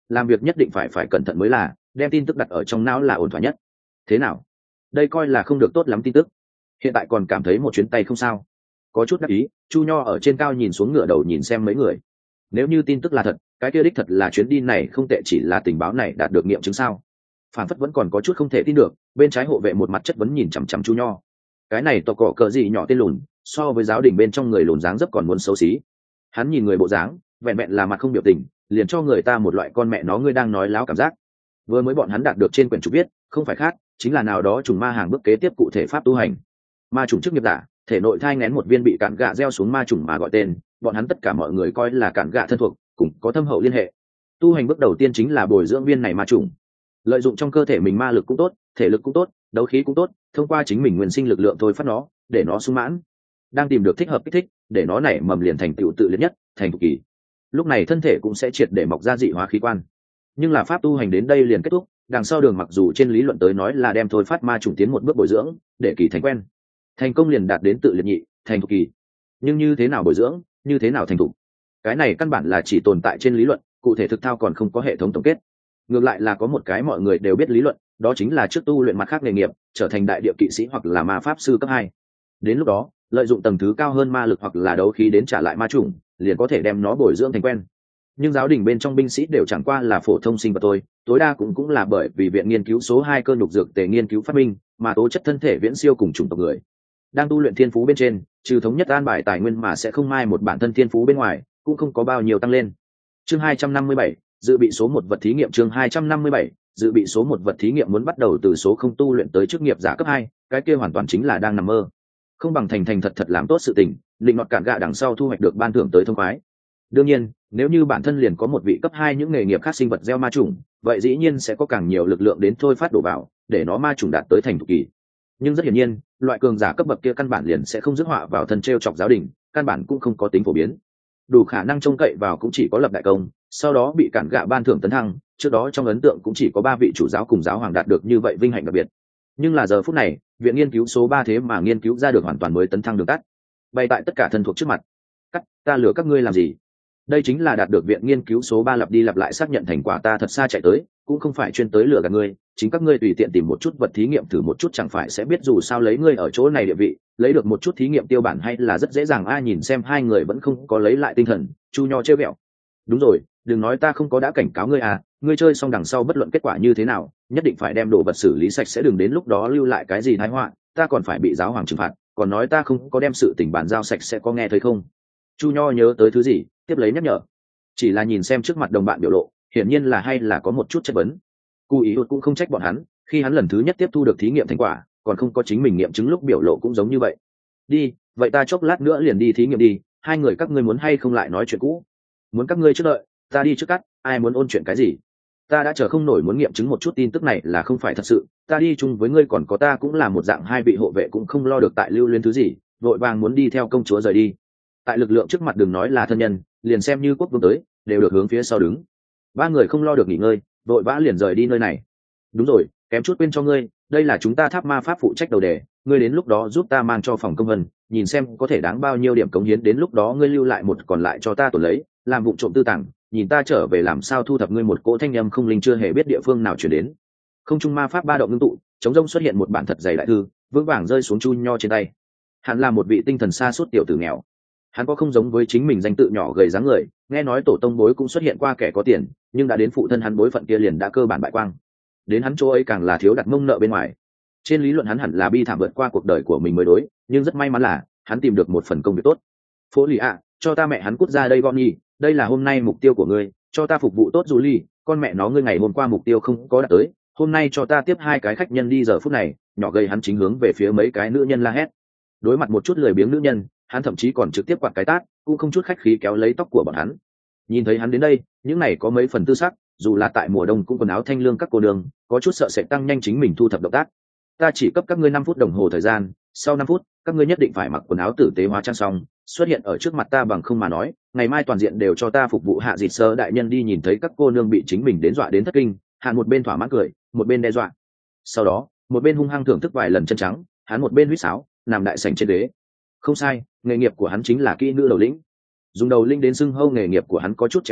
làm việc nhất định phải phải cẩn thận mới là, đem tin tức đặt ở trong não là ổn thỏa nhất. Thế nào, đây coi là không được tốt lắm tin tức, hiện tại còn cảm thấy một chuyến tay không sao? Có chút đắc ý, Chu Nho ở trên cao nhìn xuống ngựa đầu nhìn xem mấy người. Nếu như tin tức là thật, cái kia đích thật là chuyến đi này không tệ, chỉ là tình báo này đạt được nghiệm chứng sao? Phản phất vẫn còn có chút không thể tin được. Bên trái hộ vệ một mặt chất vấn nhìn chằm chằm Chu Nho. Cái này tộc cọ cờ gì nhỏ tên lùn, so với giáo đình bên trong người lùn dáng dấp còn muốn xấu xí. Hắn nhìn người bộ dáng, vẹn vẹn là mặt không biểu tình, liền cho người ta một loại con mẹ nó ngươi đang nói láo cảm giác. Vừa mới bọn hắn đạt được trên quyển trục viết, không phải khác, chính là nào đó trùng ma hàng bước kế tiếp cụ thể pháp tu hành. Ma trùng chức nghiệp giả, thể nội thai nghén một viên bị cản gạ gieo xuống ma trùng mà gọi tên, bọn hắn tất cả mọi người coi là cản gạ thân thuộc, cùng có thâm hậu liên hệ. Tu hành bước đầu tiên chính là bồi dưỡng viên này ma trùng, lợi dụng trong cơ thể mình ma lực cũng tốt, thể lực cũng tốt, đấu khí cũng tốt, thông qua chính mình nguyên sinh lực lượng thôi phát nó, để nó sung mãn, đang tìm được thích hợp kích thích, để nó nảy mầm liền thành tựu tự liệt nhất, thành thục kỳ. Lúc này thân thể cũng sẽ triệt để mọc ra dị hóa khí quan. Nhưng là pháp tu hành đến đây liền kết thúc, đằng sau đường mặc dù trên lý luận tới nói là đem thôi phát ma trùng tiến một bước bồi dưỡng, để kỳ thành quen, thành công liền đạt đến tự liệt nhị, thành thục kỳ. Nhưng như thế nào bồi dưỡng, như thế nào thành thục, cái này căn bản là chỉ tồn tại trên lý luận, cụ thể thực thao còn không có hệ thống tổng kết. Ngược lại là có một cái mọi người đều biết lý luận, đó chính là trước tu luyện mặt khác nghề nghiệp, trở thành đại địa kỵ sĩ hoặc là ma pháp sư cấp hai. Đến lúc đó, lợi dụng tầng thứ cao hơn ma lực hoặc là đấu khí đến trả lại ma trùng, liền có thể đem nó bồi dưỡng thành quen. Nhưng giáo đình bên trong binh sĩ đều chẳng qua là phổ thông sinh vật thôi, tối đa cũng cũng là bởi vì viện nghiên cứu số hai cơ nhục dược tề nghiên cứu phát minh, mà tố chất thân thể viễn siêu cùng chủng tộc người. Đang tu luyện thiên phú bên trên, trừ thống nhất an bài tài nguyên mà sẽ không mai một bản thân thiên phú bên ngoài, cũng không có bao nhiêu tăng lên. Chương hai trăm năm mươi bảy, dự bị số một vật thí nghiệm. Chương hai trăm năm mươi bảy, dự bị số một vật thí nghiệm. Muốn bắt đầu từ số không tu luyện tới chức nghiệp giả cấp hai, cái kia hoàn toàn chính là đang nằm mơ. Không bằng thành thành thật thật làm tốt sự tình, định nọt cản gạ đằng sau thu hoạch được ban thưởng tới thông khoái. Đương nhiên, nếu như bản thân liền có một vị cấp hai những nghề nghiệp khác sinh vật gieo ma trùng, vậy dĩ nhiên sẽ có càng nhiều lực lượng đến thôi phát đổ vào, để nó ma trùng đạt tới thành thục kỳ. Nhưng rất hiển nhiên, loại cường giả cấp bậc kia căn bản liền sẽ không dứt họa vào thân treo chọc giáo đình, căn bản cũng không có tính phổ biến. Đủ khả năng trông cậy vào cũng chỉ có lập đại công, sau đó bị cản gạ ban thưởng tấn thăng, trước đó trong ấn tượng cũng chỉ có ba vị chủ giáo cùng giáo hoàng đạt được như vậy vinh hạnh đặc biệt. Nhưng là giờ phút này, viện nghiên cứu số ba thế mà nghiên cứu ra được hoàn toàn mới tấn thăng đường tắt, bày tại tất cả thân thuộc trước mặt. Cắt, ta lừa các ngươi làm gì? Đây chính là đạt được viện nghiên cứu số ba lặp đi lặp lại xác nhận thành quả, ta thật xa chạy tới, cũng không phải chuyên tới lừa gạt ngươi, chính các ngươi tùy tiện tìm một chút vật thí nghiệm thử một chút chẳng phải sẽ biết, dù sao lấy ngươi ở chỗ này địa vị, lấy được một chút thí nghiệm tiêu bản hay là rất dễ dàng. Ai nhìn xem hai người vẫn không có lấy lại tinh thần, Chu Nho trêu ghẹo. Đúng rồi, đừng nói ta không có đã cảnh cáo ngươi à, ngươi chơi xong đằng sau bất luận kết quả như thế nào, nhất định phải đem đồ vật xử lý sạch sẽ, đừng đến lúc đó lưu lại cái gì tai họa, ta còn phải bị giáo hoàng trừng phạt, còn nói ta không có đem sự tình bàn giao sạch sẽ, có nghe thấy không? Chu Nho nhớ tới thứ gì, tiếp lấy nhắc nhở. Chỉ là nhìn xem trước mặt đồng bạn biểu lộ, hiển nhiên là hay là có một chút chất vấn. Cú ý cũng không trách bọn hắn, khi hắn lần thứ nhất tiếp thu được thí nghiệm thành quả, còn không có chính mình nghiệm chứng lúc biểu lộ cũng giống như vậy. Đi, vậy ta chốc lát nữa liền đi thí nghiệm đi, hai người các ngươi muốn hay không lại nói chuyện cũ? Muốn các ngươi trước đợi, ta đi trước cắt, ai muốn ôn chuyện cái gì? Ta đã chờ không nổi, muốn nghiệm chứng một chút tin tức này là không phải thật sự, ta đi chung với ngươi, còn có ta cũng là một dạng hai vị hộ vệ cũng không lo được tại lưu luyến thứ gì, vội vàng muốn đi theo công chúa rời đi. Tại lực lượng trước mặt đừng nói là thân nhân, liền xem như quốc vương tới, đều được hướng phía sau đứng. Ba người không lo được nghỉ ngơi, vội vã liền rời đi nơi này. Đúng rồi, kém chút quên cho ngươi, đây là chúng ta tháp ma pháp phụ trách đầu đề, ngươi đến lúc đó giúp ta mang cho phòng công vân, nhìn xem có thể đáng bao nhiêu điểm cống hiến, đến lúc đó ngươi lưu lại một còn lại cho ta tổn lấy, làm vụ trộm tư tàng, nhìn ta trở về làm sao thu thập ngươi. Một cỗ thanh âm không linh chưa hề biết địa phương nào chuyển đến. Không trung ma pháp ba động ngưng tụ, chống rông xuất hiện một bản thật dày đại thư, vững vàng rơi xuống Chu Nho trên tay. Hắn là một vị tinh thần xa suốt tiểu tử nghèo. Hắn có không giống với chính mình danh tự nhỏ gầy dáng người, nghe nói tổ tông bối cũng xuất hiện qua kẻ có tiền, nhưng đã đến phụ thân hắn bối phận kia liền đã cơ bản bại quang. Đến hắn chỗ ấy càng là thiếu đặt mông nợ bên ngoài. Trên lý luận hắn hẳn là bi thảm vượt qua cuộc đời của mình mới đối, nhưng rất may mắn là hắn tìm được một phần công việc tốt. Phố lì ạ, cho ta mẹ hắn cút ra đây Bonnie, đây là hôm nay mục tiêu của ngươi, cho ta phục vụ tốt Julie, con mẹ nó ngươi ngày hôm qua mục tiêu không có đạt tới, hôm nay cho ta tiếp hai cái khách nhân đi. Giờ phút này, nhỏ gầy hắn chính hướng về phía mấy cái nữ nhân la hét. Đối mặt một chút lười biếng nữ nhân, hắn thậm chí còn trực tiếp quạt cái tát, cũng không chút khách khí kéo lấy tóc của bọn hắn. Nhìn thấy hắn đến đây, những này có mấy phần tư sắc, dù là tại mùa đông cũng quần áo thanh lương các cô đường, có chút sợ sẽ tăng nhanh chính mình thu thập động tác. Ta chỉ cấp các ngươi năm phút đồng hồ thời gian, sau năm phút, các ngươi nhất định phải mặc quần áo tử tế hóa trang xong, xuất hiện ở trước mặt ta, bằng không mà nói, ngày mai toàn diện đều cho ta phục vụ. Hạ Dịch Sơ đại nhân đi nhìn thấy các cô nương bị chính mình đến dọa đến thất kinh, hắn một bên thỏa mãn cười, một bên đe dọa. Sau đó, một bên hung hăng thưởng thức vài lần chân trắng, hắn một bên huýt sáo, nằm đại sảnh trên ghế. Không sai, nghề nghiệp của hắn chính là kỹ nữ đầu lĩnh. Dùng đầu linh đến xưng hâu nghề nghiệp của hắn có chút trèo cao,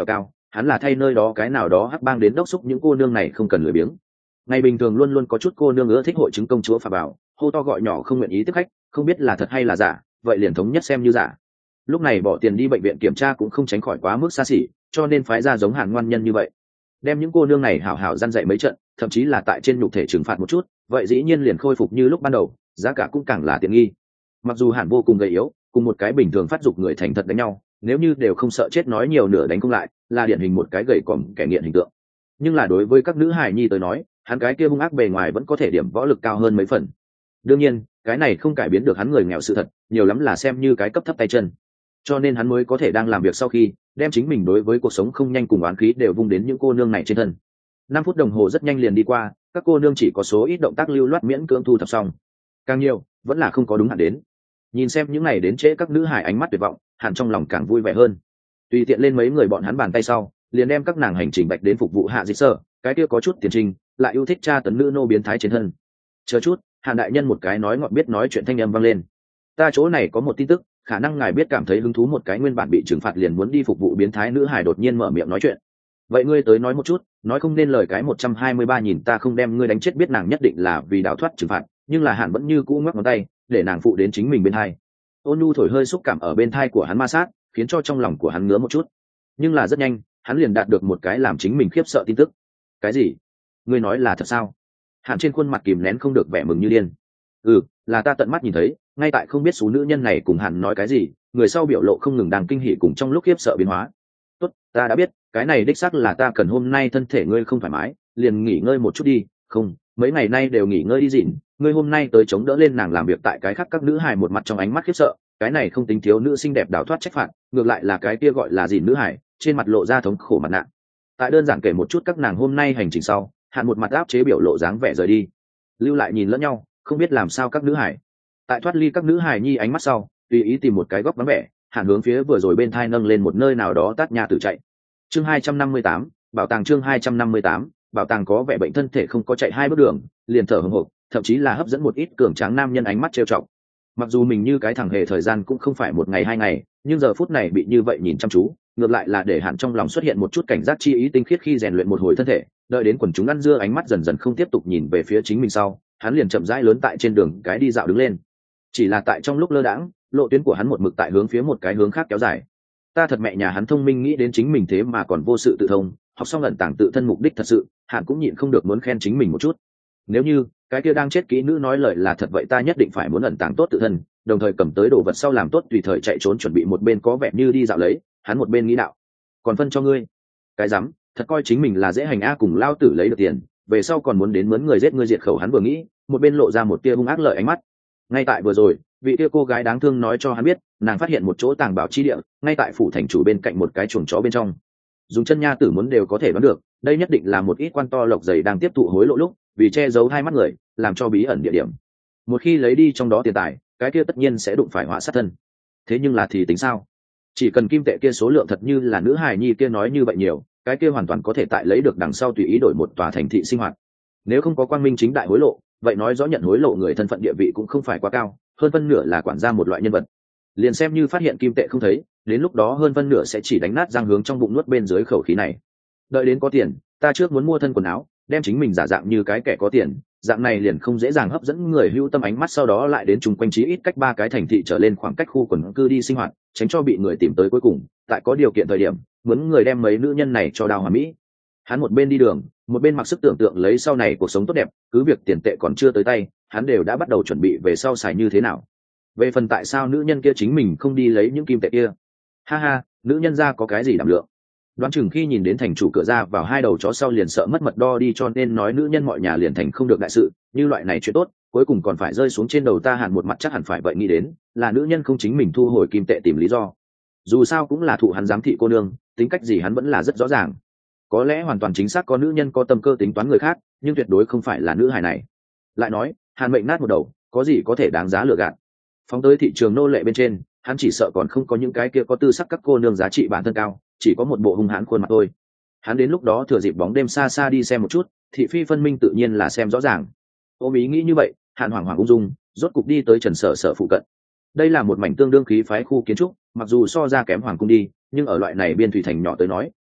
hắn là thay nơi đó cái nào đó hắc bang đến đốc xúc những cô nương này không cần lười biếng. Ngày bình thường luôn luôn có chút cô nương ưa thích hội chứng công chúa phà bảo, hô to gọi nhỏ không nguyện ý tiếp khách, không biết là thật hay là giả, vậy liền thống nhất xem như giả. Lúc này bỏ tiền đi bệnh viện kiểm tra cũng không tránh khỏi quá mức xa xỉ, cho nên phái ra giống Hàn ngoan nhân như vậy, đem những cô nương này hảo hảo răn dạy mấy trận, thậm chí là tại trên nhục thể trừng phạt một chút, vậy dĩ nhiên liền khôi phục như lúc ban đầu, giá cả cũng càng là tiện nghi. Mặc dù Hàn vô cùng gầy yếu, cùng một cái bình thường phát dục người thành thật đánh nhau, nếu như đều không sợ chết nói nhiều nửa đánh không lại, là điển hình một cái gầy còm kẻ nghiện hình tượng. Nhưng là đối với các nữ hài nhi tới nói, hắn cái kia hung ác bề ngoài vẫn có thể điểm võ lực cao hơn mấy phần. Đương nhiên cái này không cải biến được hắn người nghèo sự thật, nhiều lắm là xem như cái cấp thấp tay chân, cho nên hắn mới có thể đang làm việc sau khi đem chính mình đối với cuộc sống không nhanh cùng oán khí đều vung đến những cô nương này trên thân. Năm phút đồng hồ rất nhanh liền đi qua, các cô nương chỉ có số ít động tác lưu loát miễn cưỡng thu thập xong, càng nhiều vẫn là không có đúng hạn đến. Nhìn xem những này đến trễ các nữ hài ánh mắt tuyệt vọng, Hàn trong lòng càng vui vẻ hơn. Tùy tiện lên mấy người bọn hắn bàn tay sau, liền đem các nàng hành trình bạch đến phục vụ Hạ Dịch Sở, cái kia có chút tiền trình, lại yêu thích tra tấn nữ nô biến thái trên thân. Chờ chút, Hàn đại nhân một cái nói ngọt biết nói chuyện thanh âm vang lên. Ta chỗ này có một tin tức, khả năng ngài biết cảm thấy hứng thú, một cái nguyên bản bị trừng phạt liền muốn đi phục vụ biến thái nữ hài đột nhiên mở miệng nói chuyện. Vậy ngươi tới nói một chút, nói không nên lời cái một trăm hai mươi ba nhìn ta không đem ngươi đánh chết biết nàng nhất định là vì đào thoát trừng phạt, nhưng là Hàn vẫn như cũ ngoắc ngón tay, để nàng phụ đến chính mình bên hai. Ôn nhu thổi hơi xúc cảm ở bên thai của hắn ma sát, khiến cho trong lòng của hắn ngứa một chút. Nhưng là rất nhanh, hắn liền đạt được một cái làm chính mình khiếp sợ tin tức. Cái gì? Ngươi nói là thật sao? Hàn trên khuôn mặt kìm nén không được vẻ mừng như điên. Ừ, là ta tận mắt nhìn thấy, ngay tại không biết số nữ nhân này cùng Hàn nói cái gì, người sau biểu lộ không ngừng đang kinh hỉ cùng trong lúc khiếp sợ biến hóa. Tốt, ta đã biết, cái này đích xác là ta cần, hôm nay thân thể ngươi không thoải mái, liền nghỉ ngơi một chút đi. Không, mấy ngày nay đều nghỉ ngơi đi dịn, ngươi hôm nay tới chống đỡ lên nàng làm việc tại cái khác các nữ hài một mặt trong ánh mắt khiếp sợ, cái này không tính thiếu nữ xinh đẹp đào thoát trách phạt, ngược lại là cái kia gọi là dịn nữ hài, trên mặt lộ ra thống khổ mặt nạ. Tại đơn giản kể một chút các nàng hôm nay hành trình sau, Hàn một mặt áp chế biểu lộ dáng vẻ rời đi, lưu lại nhìn lẫn nhau, không biết làm sao các nữ hài. Tại thoát ly các nữ hài nhi ánh mắt sau, tùy ý tìm một cái góc vắng vẻ, Hàn hướng phía vừa rồi bên thai nâng lên một nơi nào đó tát nhà tử chạy. Chương hai trăm năm mươi tám, bảo tàng. Chương hai trăm năm mươi tám, bảo tàng. Có vẻ bệnh thân thể không có chạy hai bước đường, liền thở hổn hển, thậm chí là hấp dẫn một ít cường tráng nam nhân ánh mắt trêu chọc. Mặc dù mình như cái thằng hề thời gian cũng không phải một ngày hai ngày, nhưng giờ phút này bị như vậy nhìn chăm chú, ngược lại là để Hàn trong lòng xuất hiện một chút cảnh giác chi ý tinh khiết khi rèn luyện một hồi thân thể, đợi đến quần chúng ăn dưa ánh mắt dần dần không tiếp tục nhìn về phía chính mình sau, hắn liền chậm rãi lớn tại trên đường cái đi dạo đứng lên. Chỉ là tại trong lúc lơ đãng, lộ tuyến của hắn một mực tại hướng phía một cái hướng khác kéo dài. Ta thật mẹ nhà hắn thông minh nghĩ đến chính mình thế mà còn vô sự tự thông, học xong ẩn tàng tự thân mục đích thật sự, Hàn cũng nhịn không được muốn khen chính mình một chút. Nếu như cái kia đang chết kỹ nữ nói lời là thật vậy ta nhất định phải muốn ẩn tàng tốt tự thân, đồng thời cầm tới đồ vật sau làm tốt tùy thời chạy trốn chuẩn bị, một bên có vẻ như đi dạo lấy, hắn một bên nghĩ đạo. Còn phân cho ngươi cái rắm, thật coi chính mình là dễ hành a, cùng lao tử lấy được tiền về sau còn muốn đến mướn người giết ngươi diệt khẩu. Hắn vừa nghĩ, một bên lộ ra một tia hung ác lợi ánh mắt. Ngay tại vừa rồi, vị tia cô gái đáng thương nói cho hắn biết, nàng phát hiện một chỗ tàng bảo chi địa ngay tại phủ thành chủ bên cạnh một cái chuồng chó bên trong. Dùng chân nha tử muốn đều có thể đoán được, đây nhất định là một ít quan to lộc dày đang tiếp thụ hối lộ lúc, vì che giấu hai mắt người, làm cho bí ẩn địa điểm. Một khi lấy đi trong đó tiền tài, cái kia tất nhiên sẽ đụng phải họa sát thân. Thế nhưng là thì tính sao? Chỉ cần kim tệ kia số lượng thật như là nữ hài nhi kia nói như vậy nhiều, cái kia hoàn toàn có thể tại lấy được đằng sau tùy ý đổi một tòa thành thị sinh hoạt. Nếu không có quang minh chính đại hối lộ, vậy nói rõ nhận hối lộ người thân phận địa vị cũng không phải quá cao, hơn phân nửa là quản gia một loại nhân vật. Liền xem như phát hiện kim tệ không thấy, đến lúc đó hơn phân nửa sẽ chỉ đánh nát răng hướng trong bụng nuốt bên dưới khẩu khí này. Đợi đến có tiền, ta trước muốn mua thân quần áo, đem chính mình giả dạng như cái kẻ có tiền, dạng này liền không dễ dàng hấp dẫn người hưu tâm ánh mắt, sau đó lại đến chung quanh chí ít cách ba cái thành thị trở lên khoảng cách khu quần cư đi sinh hoạt, tránh cho bị người tìm tới, cuối cùng tại có điều kiện thời điểm muốn người đem mấy nữ nhân này cho đào hòa mỹ. Hắn một bên đi đường, một bên mặc sức tưởng tượng lấy sau này cuộc sống tốt đẹp, cứ việc tiền tệ còn chưa tới tay, hắn đều đã bắt đầu chuẩn bị về sau xài như thế nào. Về phần tại sao nữ nhân kia chính mình không đi lấy những kim tệ kia, ha ha, nữ nhân ra có cái gì đảm lượng. Đoán chừng khi nhìn đến thành chủ cửa ra vào hai đầu chó sau liền sợ mất mật đo đi, cho nên nói nữ nhân mọi nhà liền thành không được đại sự, như loại này chuyện tốt cuối cùng còn phải rơi xuống trên đầu ta. Hàn một mặt chắc hẳn phải vậy nghĩ đến, là nữ nhân không chính mình thu hồi kim tệ tìm lý do. Dù sao cũng là thụ hắn giám thị cô nương, tính cách gì hắn vẫn là rất rõ ràng. Có lẽ hoàn toàn chính xác có nữ nhân có tâm cơ tính toán người khác, nhưng tuyệt đối không phải là nữ hài này. Lại nói, Hàn mệnh nát một đầu, có gì có thể đáng giá lừa gạt. Phóng tới thị trường nô lệ bên trên, hắn chỉ sợ còn không có những cái kia có tư sắc các cô nương giá trị bản thân cao, chỉ có một bộ hung hãn khuôn mặt thôi. Hắn đến lúc đó thừa dịp bóng đêm xa xa đi xem một chút, thị phi phân minh tự nhiên là xem rõ ràng. Ôm ý nghĩ như vậy, Hàn hoảng hoảng ung dung, rốt cục đi tới Trần Sở Sở phụ cận. Đây là một mảnh tương đương khí phái khu kiến trúc, mặc dù so ra kém hoàng cung đi, nhưng ở loại này biên thủy thành nhỏ tới nói,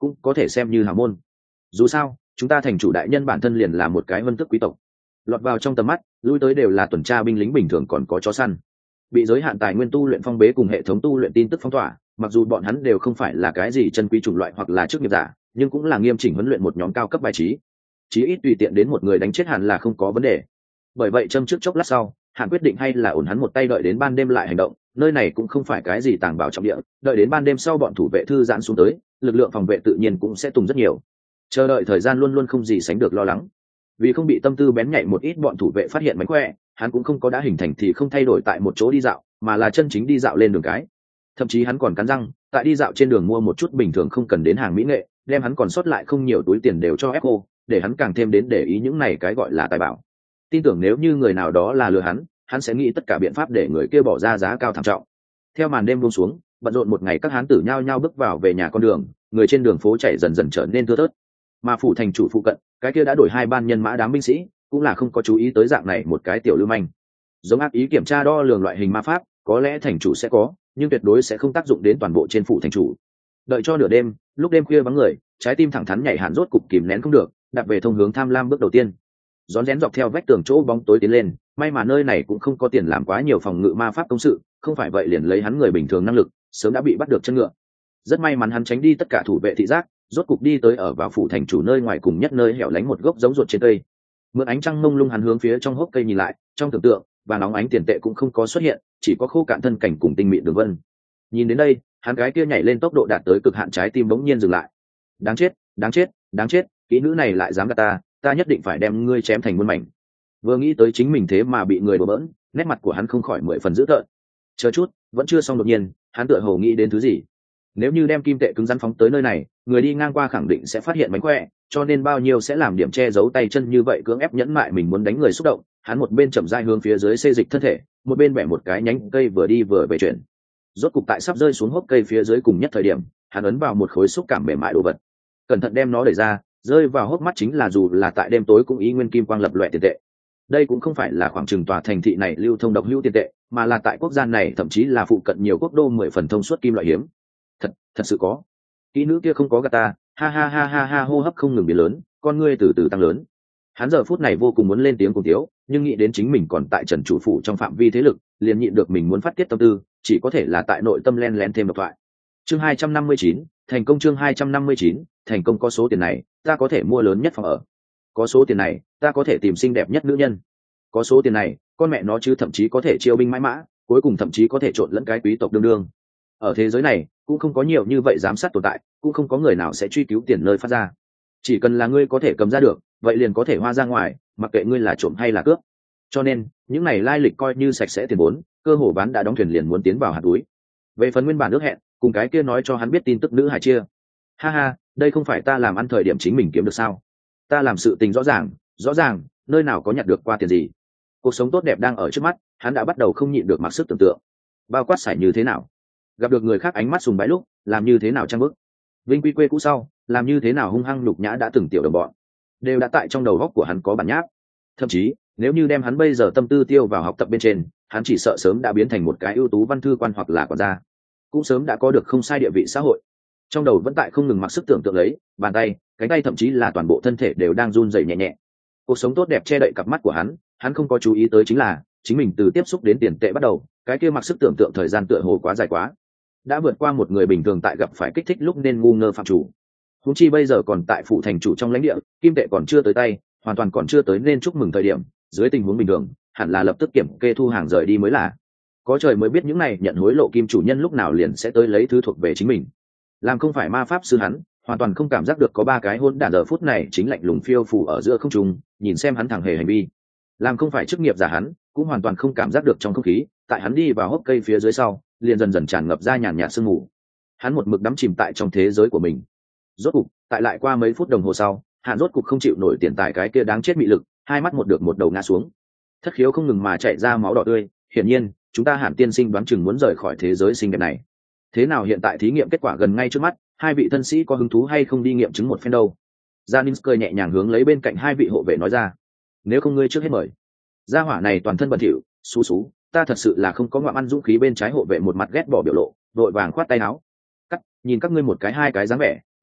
cũng có thể xem như hào môn. Dù sao chúng ta thành chủ đại nhân bản thân liền là một cái vân tước quý tộc, lọt vào trong tầm mắt lui tới đều là tuần tra binh lính bình thường, còn có chó săn. Bị giới hạn tài nguyên tu luyện phong bế cùng hệ thống tu luyện tin tức phong tỏa, mặc dù bọn hắn đều không phải là cái gì chân quý chủng loại hoặc là chức nghiệp giả, nhưng cũng là nghiêm chỉnh huấn luyện một nhóm cao cấp bài trí, chí ít tùy tiện đến một người đánh chết hẳn là không có vấn đề. Bởi vậy châm trước chốc lát sau, Hàn quyết định hay là ổn hắn một tay đợi đến ban đêm lại hành động. Nơi này cũng không phải cái gì tàng bảo trọng địa, đợi đến ban đêm sau bọn thủ vệ thư giãn xuống tới, lực lượng phòng vệ tự nhiên cũng sẽ tùng rất nhiều. Chờ đợi thời gian luôn luôn không gì sánh được lo lắng. Vì không bị tâm tư bén nhạy một ít bọn thủ vệ phát hiện mánh khỏe, hắn cũng không có đã hình thành thì không thay đổi tại một chỗ đi dạo, mà là chân chính đi dạo lên đường cái. Thậm chí hắn còn cắn răng tại đi dạo trên đường mua một chút bình thường không cần đến hàng mỹ nghệ, đem hắn còn sót lại không nhiều túi tiền đều cho Echo, để hắn càng thêm đến để ý những này cái gọi là tài bảo. Tin tưởng nếu như người nào đó là lừa hắn, hắn sẽ nghĩ tất cả biện pháp để người kia bỏ ra giá cao thảm trọng. Theo màn đêm buông xuống, bận rộn một ngày các hán tử nhao nhao bước vào về nhà con đường, người trên đường phố chảy dần dần trở nên thưa thớt. Mà phủ thành chủ phụ cận, cái kia đã đổi hai ban nhân mã đám binh sĩ, cũng là không có chú ý tới dạng này một cái tiểu lưu manh. Giống ác ý kiểm tra đo lường loại hình ma pháp, có lẽ thành chủ sẽ có, nhưng tuyệt đối sẽ không tác dụng đến toàn bộ trên phủ thành chủ. Đợi cho nửa đêm, lúc đêm khuya vắng người, trái tim thẳng thắn nhảy hẳn rốt cục kìm nén không được, đặt về thông hướng tham lam bước đầu tiên. Rón rén dọc theo vách tường chỗ bóng tối tiến lên, may mà nơi này cũng không có tiền làm quá nhiều phòng ngự ma pháp công sự, không phải vậy liền lấy hắn người bình thường năng lực, sớm đã bị bắt được chân ngựa. Rất may mắn hắn tránh đi tất cả thủ vệ thị giác, rốt cục đi tới ở vào phủ thành chủ nơi ngoài cùng nhất nơi hẻo lánh một gốc giống ruột trên cây. Mượn ánh trăng mông lung hắn hướng phía trong hốc cây nhìn lại, trong tưởng tượng và nóng ánh tiền tệ cũng không có xuất hiện, chỉ có khô cạn thân cảnh cùng tinh mịn đường vân. Nhìn đến đây, hắn gái kia nhảy lên tốc độ đạt tới cực hạn, trái tim bỗng nhiên dừng lại. Đáng chết, đáng chết, đáng chết, kỹ nữ này lại dám gạt ta, ta nhất định phải đem ngươi chém thành muôn mảnh. Vừa nghĩ tới chính mình thế mà bị người đổ bỡn, nét mặt của hắn không khỏi mười phần dữ tợn. Chờ chút, vẫn chưa xong, đột nhiên hắn tựa hồ nghĩ đến thứ gì. Nếu như đem kim tệ cứng rắn phóng tới nơi này, người đi ngang qua khẳng định sẽ phát hiện mánh khỏe, cho nên bao nhiêu sẽ làm điểm che giấu tay chân, như vậy cưỡng ép nhẫn mại mình muốn đánh người xúc động. Hắn một bên chậm rãi hướng phía dưới xê dịch thân thể, một bên bẻ một cái nhánh cây vừa đi vừa về chuyển. Rốt cục tại sắp rơi xuống hốc cây phía dưới cùng nhất thời điểm, hắn ấn vào một khối xúc cảm mềm mại đồ vật, cẩn thận đem nó đẩy ra, rơi vào hốc mắt chính là dù là tại đêm tối cũng ý nguyên kim quang lập loè tiền tệ. Đây cũng không phải là khoảng chừng tòa thành thị này lưu thông độc hữu tiền tệ, mà là tại quốc gia này thậm chí là phụ cận nhiều quốc đô mười phần thông suốt kim loại hiếm. Thật, thật sự có. Kỹ nữ kia không có gạt ta, ha ha ha ha ha, hô hấp không ngừng biến lớn, con ngươi từ từ tăng lớn. Hắn giờ phút này vô cùng muốn lên tiếng cùng tiếu, nhưng nghĩ đến chính mình còn tại Trần chủ phủ trong phạm vi thế lực, liền nhịn được mình muốn phát tiết tâm tư, chỉ có thể là tại nội tâm len lén thêm độc thoại. Chương hai trăm năm mươi chín, thành công. Chương hai trăm năm mươi chín, thành công. Có số tiền này, ta có thể mua lớn nhất phòng ở. Có số tiền này, ta có thể tìm xinh đẹp nhất nữ nhân. Có số tiền này, con mẹ nó chứ thậm chí có thể chiêu binh mãi mã, cuối cùng thậm chí có thể trộn lẫn cái quý tộc đương đương. Ở thế giới này, cũng không có nhiều như vậy giám sát tồn tại, cũng không có người nào sẽ truy cứu tiền nơi phát ra. Chỉ cần là ngươi có thể cầm ra được, vậy liền có thể hoa ra ngoài, mặc kệ ngươi là trộm hay là cướp. Cho nên, những này lai lịch coi như sạch sẽ tiền vốn, cơ hồ bán đã đóng thuyền liền muốn tiến vào hạt túi. Về phần nguyên bản ước hẹn, cùng cái kia nói cho hắn biết tin tức nữ hải chia. Ha ha, đây không phải ta làm ăn thời điểm chính mình kiếm được sao? Ta làm sự tình rõ ràng, rõ ràng, nơi nào có nhặt được qua tiền gì. Cuộc sống tốt đẹp đang ở trước mắt, hắn đã bắt đầu không nhịn được mặc sức tưởng tượng. Bao quát xài như thế nào? Gặp được người khác ánh mắt sùng bái lúc, làm như thế nào trang bức? Vinh quy quê cũ sau, làm như thế nào hung hăng nhục nhã đã từng tiểu đồng bọn, đều đã tại trong đầu góc của hắn có bản nháp. Thậm chí, nếu như đem hắn bây giờ tâm tư tiêu vào học tập bên trên, hắn chỉ sợ sớm đã biến thành một cái ưu tú văn thư quan hoặc là quản gia, cũng sớm đã có được không sai địa vị xã hội. Trong đầu vẫn tại không ngừng mặc sức tưởng tượng lấy, bàn tay, cánh tay, thậm chí là toàn bộ thân thể đều đang run rẩy nhẹ nhẹ. Cuộc sống tốt đẹp che đậy cặp mắt của hắn, hắn không có chú ý tới chính là chính mình từ tiếp xúc đến tiền tệ bắt đầu, cái kia mặc sức tưởng tượng thời gian tựa hồ quá dài quá, đã vượt qua một người bình thường tại gặp phải kích thích lúc nên ngu ngơ phạm chủ. Huống chi bây giờ còn tại phủ thành chủ trong lãnh địa, kim tệ còn chưa tới tay, hoàn toàn còn chưa tới nên chúc mừng thời điểm, dưới tình huống bình thường hẳn là lập tức kiểm kê thu hàng rời đi mới là. Có trời mới biết những này nhận hối lộ kim chủ nhân lúc nào liền sẽ tới lấy thứ thuộc về chính mình. Làm không phải ma pháp sư hắn, hoàn toàn không cảm giác được có ba cái hôn đản giờ phút này chính lạnh lùng phiêu phù ở giữa không trung, nhìn xem hắn thẳng hề hành vi. Làm không phải chức nghiệp giả hắn, cũng hoàn toàn không cảm giác được trong không khí, tại hắn đi vào hốc cây phía dưới sau, liền dần dần tràn ngập ra nhàn nhạt sương mù. Hắn một mực đắm chìm tại trong thế giới của mình. Rốt cục, tại lại qua mấy phút đồng hồ sau, Hạn rốt cục không chịu nổi tiền tài cái kia đáng chết mị lực, hai mắt một được một đầu ngã xuống. Thất khiếu không ngừng mà chảy ra máu đỏ tươi, hiển nhiên, chúng ta Hạn tiên sinh đoán chừng muốn rời khỏi thế giới xinh đẹp này. Thế nào hiện tại thí nghiệm kết quả gần ngay trước mắt, hai vị thân sĩ có hứng thú hay không đi nghiệm chứng một phen đâu? Janins cười nhẹ nhàng hướng lấy bên cạnh hai vị hộ vệ nói ra. Nếu không ngươi trước hết mời. Gia hỏa này toàn thân bẩn thỉu, xú xú, ta thật sự là không có ngoạm ăn dũng khí. Bên trái hộ vệ một mặt ghét bỏ biểu lộ, vội vàng khoát tay áo. Cắt, nhìn các ngươi một cái hai cái dáng vẻ,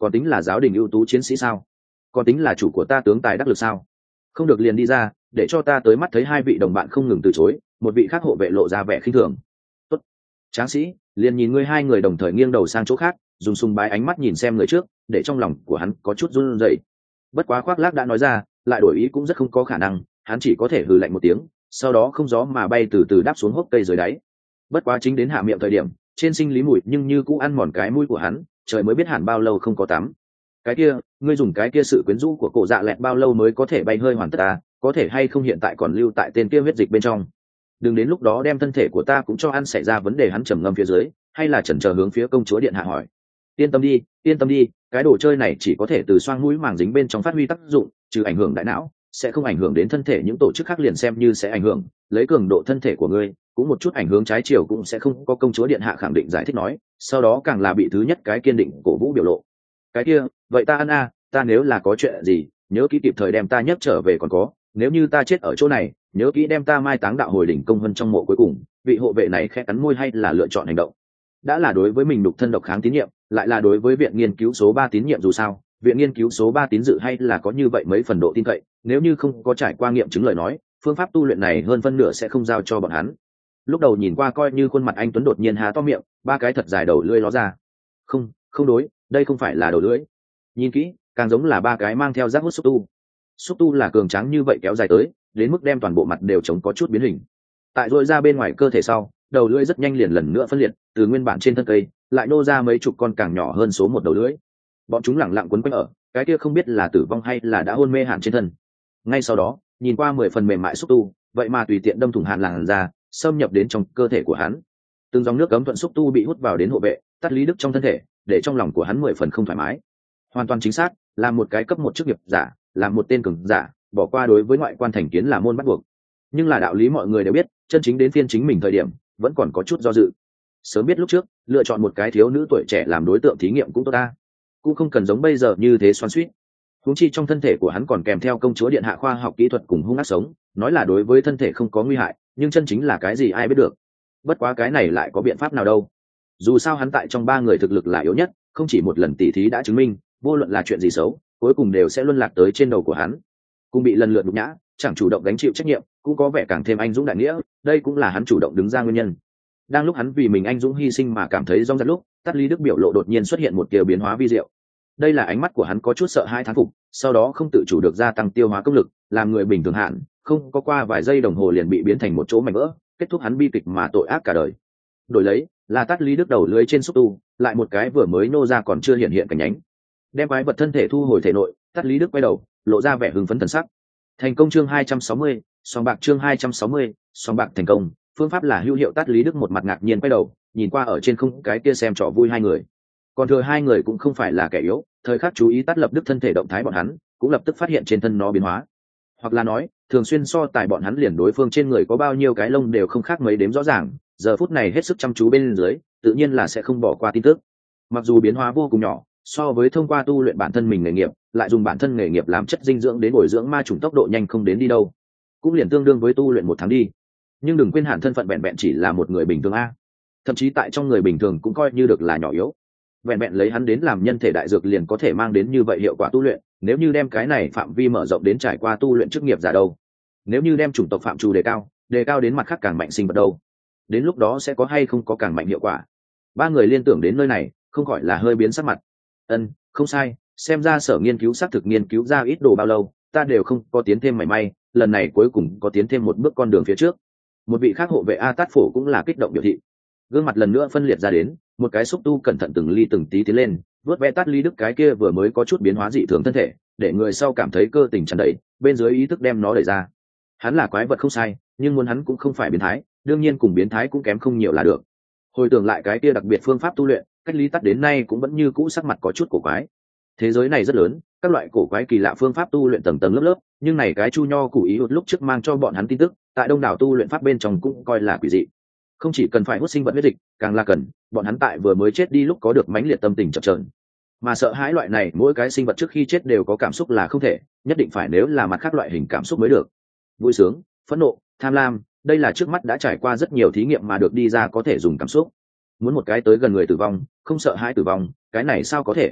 còn tính là giáo đình ưu tú chiến sĩ sao? Còn tính là chủ của ta tướng tài đắc lực sao? Không được liền đi ra, để cho ta tới mắt thấy hai vị đồng bạn không ngừng từ chối. Một vị khác hộ vệ lộ ra vẻ khinh thường. Tốt, tráng sĩ, liền nhìn ngươi hai người đồng thời nghiêng đầu sang chỗ khác, dùng sùng bái ánh mắt nhìn xem người trước, để trong lòng của hắn có chút run rẩy. Bất quá khoác lác đã nói ra, lại đổi ý cũng rất không có khả năng, hắn chỉ có thể hừ lạnh một tiếng, sau đó không gió mà bay từ từ đáp xuống hốc cây dưới đáy. Bất quá chính đến hạ miệng thời điểm, trên sinh lý mùi nhưng như cũng ăn mòn cái mũi của hắn, trời mới biết hẳn bao lâu không có tắm. Cái kia, ngươi dùng cái kia sự quyến rũ của cổ dạ lẹt bao lâu mới có thể bay hơi hoàn tất ta, có thể hay không hiện tại còn lưu tại tên kia huyết dịch bên trong. Đừng đến lúc đó đem thân thể của ta cũng cho ăn xảy ra vấn đề. Hắn trầm ngâm phía dưới, hay là chần chờ hướng phía công chúa điện hạ hỏi. Yên tâm đi, yên tâm đi, cái đồ chơi này chỉ có thể từ xoang mũi màng dính bên trong phát huy tác dụng, trừ ảnh hưởng đại não, sẽ không ảnh hưởng đến thân thể những tổ chức khác, liền xem như sẽ ảnh hưởng, lấy cường độ thân thể của ngươi, cũng một chút ảnh hưởng trái chiều cũng sẽ không có. Công chúa điện hạ khẳng định giải thích nói, sau đó càng là bị thứ nhất cái kiên định cổ vũ biểu lộ. Cái kia, vậy ta ăn a, ta nếu là có chuyện gì, nhớ kỹ kịp thời đem ta nhấc trở về, còn có, nếu như ta chết ở chỗ này, nhớ kỹ đem ta mai táng đạo hồi đỉnh công vân trong mộ cuối cùng. Vị hộ vệ này khẽ cắn môi, hay là lựa chọn hành động. Đã là đối với mình đục thân độc kháng tín nhiệm, lại là đối với viện nghiên cứu số ba tín nhiệm, dù sao viện nghiên cứu số ba tín dự hay là có như vậy mấy phần độ tin cậy, nếu như không có trải qua nghiệm chứng lời nói, phương pháp tu luyện này hơn phân nửa sẽ không giao cho bọn hắn. Lúc đầu nhìn qua coi như khuôn mặt anh tuấn đột nhiên há to miệng, ba cái thật dài đầu lưỡi ló ra. Không, không đối, đây không phải là đầu lưỡi. Nhìn kỹ, càng giống là ba cái mang theo rác hút xúc tu. Xúc tu là cường tráng như vậy kéo dài tới, đến mức đem toàn bộ mặt đều chống có chút biến hình. Tại rỗi ra bên ngoài cơ thể sau, đầu lưỡi rất nhanh liền lần nữa phân liệt, từ nguyên bản trên thân cây lại nô ra mấy chục con càng nhỏ hơn số một đầu lưỡi. Bọn chúng lẳng lặng quấn quanh ở cái kia không biết là tử vong hay là đã hôn mê Hàn trên thân. Ngay sau đó, nhìn qua mười phần mềm mại xúc tu, vậy mà tùy tiện đâm thủng Hàn làn ra, xâm nhập đến trong cơ thể của hắn. Từng dòng nước cấm thuận xúc tu bị hút vào đến hộ vệ Tắt Lý Đức trong thân thể, để trong lòng của hắn mười phần không thoải mái. Hoàn toàn chính xác, là một cái cấp một chức nghiệp giả, là một tên cường giả, bỏ qua đối với ngoại quan thành kiến là môn bắt buộc. Nhưng là đạo lý mọi người đều biết, chân chính đến phiên chính mình thời điểm, vẫn còn có chút do dự. Sớm biết lúc trước, lựa chọn một cái thiếu nữ tuổi trẻ làm đối tượng thí nghiệm cũng tốt ta, cũng không cần giống bây giờ như thế xoắn xuýt. Huống chi trong thân thể của hắn còn kèm theo công chúa điện hạ khoa học kỹ thuật cùng hung ác sống, nói là đối với thân thể không có nguy hại, nhưng chân chính là cái gì ai biết được. Bất quá cái này lại có biện pháp nào đâu? Dù sao hắn tại trong ba người thực lực là yếu nhất, không chỉ một lần tỉ thí đã chứng minh, vô luận là chuyện gì xấu, cuối cùng đều sẽ luân lạc tới trên đầu của hắn. Cũng bị lần lượt nhục nhã, chẳng chủ động gánh chịu trách nhiệm, cũng có vẻ càng thêm anh dũng đại nghĩa, đây cũng là hắn chủ động đứng ra nguyên nhân. Đang lúc hắn vì mình anh dũng hy sinh mà cảm thấy rong rạc lúc, Tắt Lý Đức biểu lộ đột nhiên xuất hiện một tia biến hóa vi diệu. Đây là ánh mắt của hắn có chút sợ hai thán phục, sau đó không tự chủ được gia tăng tiêu hóa công lực, làm người bình thường hạn, không có qua vài giây đồng hồ liền bị biến thành một chỗ mảnh vỡ, kết thúc hắn bi kịch mà tội ác cả đời. Đổi lấy là Tắt Lý Đức đầu lưới trên xúc tu, lại một cái vừa mới nô ra còn chưa hiện hiện cảnh nhánh. Đem quái vật thân thể thu hồi thể nội, Tắt Lý Đức quay đầu, lộ ra vẻ hưng phấn thần sắc. Thành công chương hai trăm sáu mươi, song bạc chương hai trăm sáu mươi, song bạc thành công, phương pháp là hữu hiệu. Tắt Lý Đức một mặt ngạc nhiên quay đầu, nhìn qua ở trên không cái kia xem trò vui hai người. Còn thừa hai người cũng không phải là kẻ yếu, thời khắc chú ý Tắt Lập Đức thân thể động thái bọn hắn, cũng lập tức phát hiện trên thân nó biến hóa. Hoặc là nói, thường xuyên so tài bọn hắn liền đối phương trên người có bao nhiêu cái lông đều không khác mấy đếm rõ ràng, giờ phút này hết sức chăm chú bên dưới, tự nhiên là sẽ không bỏ qua tin tức. Mặc dù biến hóa vô cùng nhỏ, so với thông qua tu luyện bản thân mình nghề nghiệp, lại dùng bản thân nghề nghiệp làm chất dinh dưỡng đến bồi dưỡng ma trùng tốc độ nhanh không đến đi đâu, cũng liền tương đương với tu luyện một tháng đi. Nhưng đừng quên Hàn thân phận vẹn vẹn chỉ là một người bình thường a, thậm chí tại trong người bình thường cũng coi như được là nhỏ yếu. Vẹn vẹn lấy hắn đến làm nhân thể đại dược liền có thể mang đến như vậy hiệu quả tu luyện, nếu như đem cái này phạm vi mở rộng đến trải qua tu luyện chức nghiệp giả đâu, nếu như đem chủng tộc phạm trù đề cao, đề cao đến mặt khác càng mạnh sinh vật đâu, đến lúc đó sẽ có hay không có càng mạnh hiệu quả. Ba người liên tưởng đến nơi này, không khỏi là hơi biến sắc mặt. Ân, không sai, xem ra sở nghiên cứu xác thực nghiên cứu ra ít đồ bao lâu, ta đều không có tiến thêm mảy may, lần này cuối cùng có tiến thêm một bước con đường phía trước. Một vị khác hộ vệ A Tát Phổ cũng là kích động biểu thị, gương mặt lần nữa phân liệt ra đến, một cái xúc tu cẩn thận từng ly từng tí tiến lên, vuốt ve Tắt Lý Đức cái kia vừa mới có chút biến hóa dị thường thân thể, để người sau cảm thấy cơ tình tràn đầy, bên dưới ý thức đem nó đẩy ra. Hắn là quái vật không sai, nhưng muốn hắn cũng không phải biến thái, đương nhiên cùng biến thái cũng kém không nhiều là được. Hồi tưởng lại cái kia đặc biệt phương pháp tu luyện, Cách Lý Tắt đến nay cũng vẫn như cũ sắc mặt có chút cổ quái. Thế giới này rất lớn, các loại cổ quái kỳ lạ phương pháp tu luyện tầng tầng lớp lớp, nhưng này cái Chu Nho Củ Ý hụt lúc trước mang cho bọn hắn tin tức, tại đông đảo tu luyện pháp bên trong cũng coi là quỷ dị. Không chỉ cần phải hút sinh vật huyết dịch, càng là cần bọn hắn tại vừa mới chết đi lúc có được mãnh liệt tâm tình chập chờn. Mà sợ hãi loại này mỗi cái sinh vật trước khi chết đều có cảm xúc là không thể, nhất định phải nếu là mặt khác loại hình cảm xúc mới được. Vui sướng, phẫn nộ, tham lam, đây là trước mắt đã trải qua rất nhiều thí nghiệm mà được đi ra có thể dùng cảm xúc. Muốn một cái tới gần người tử vong, không sợ hãi tử vong, cái này sao có thể?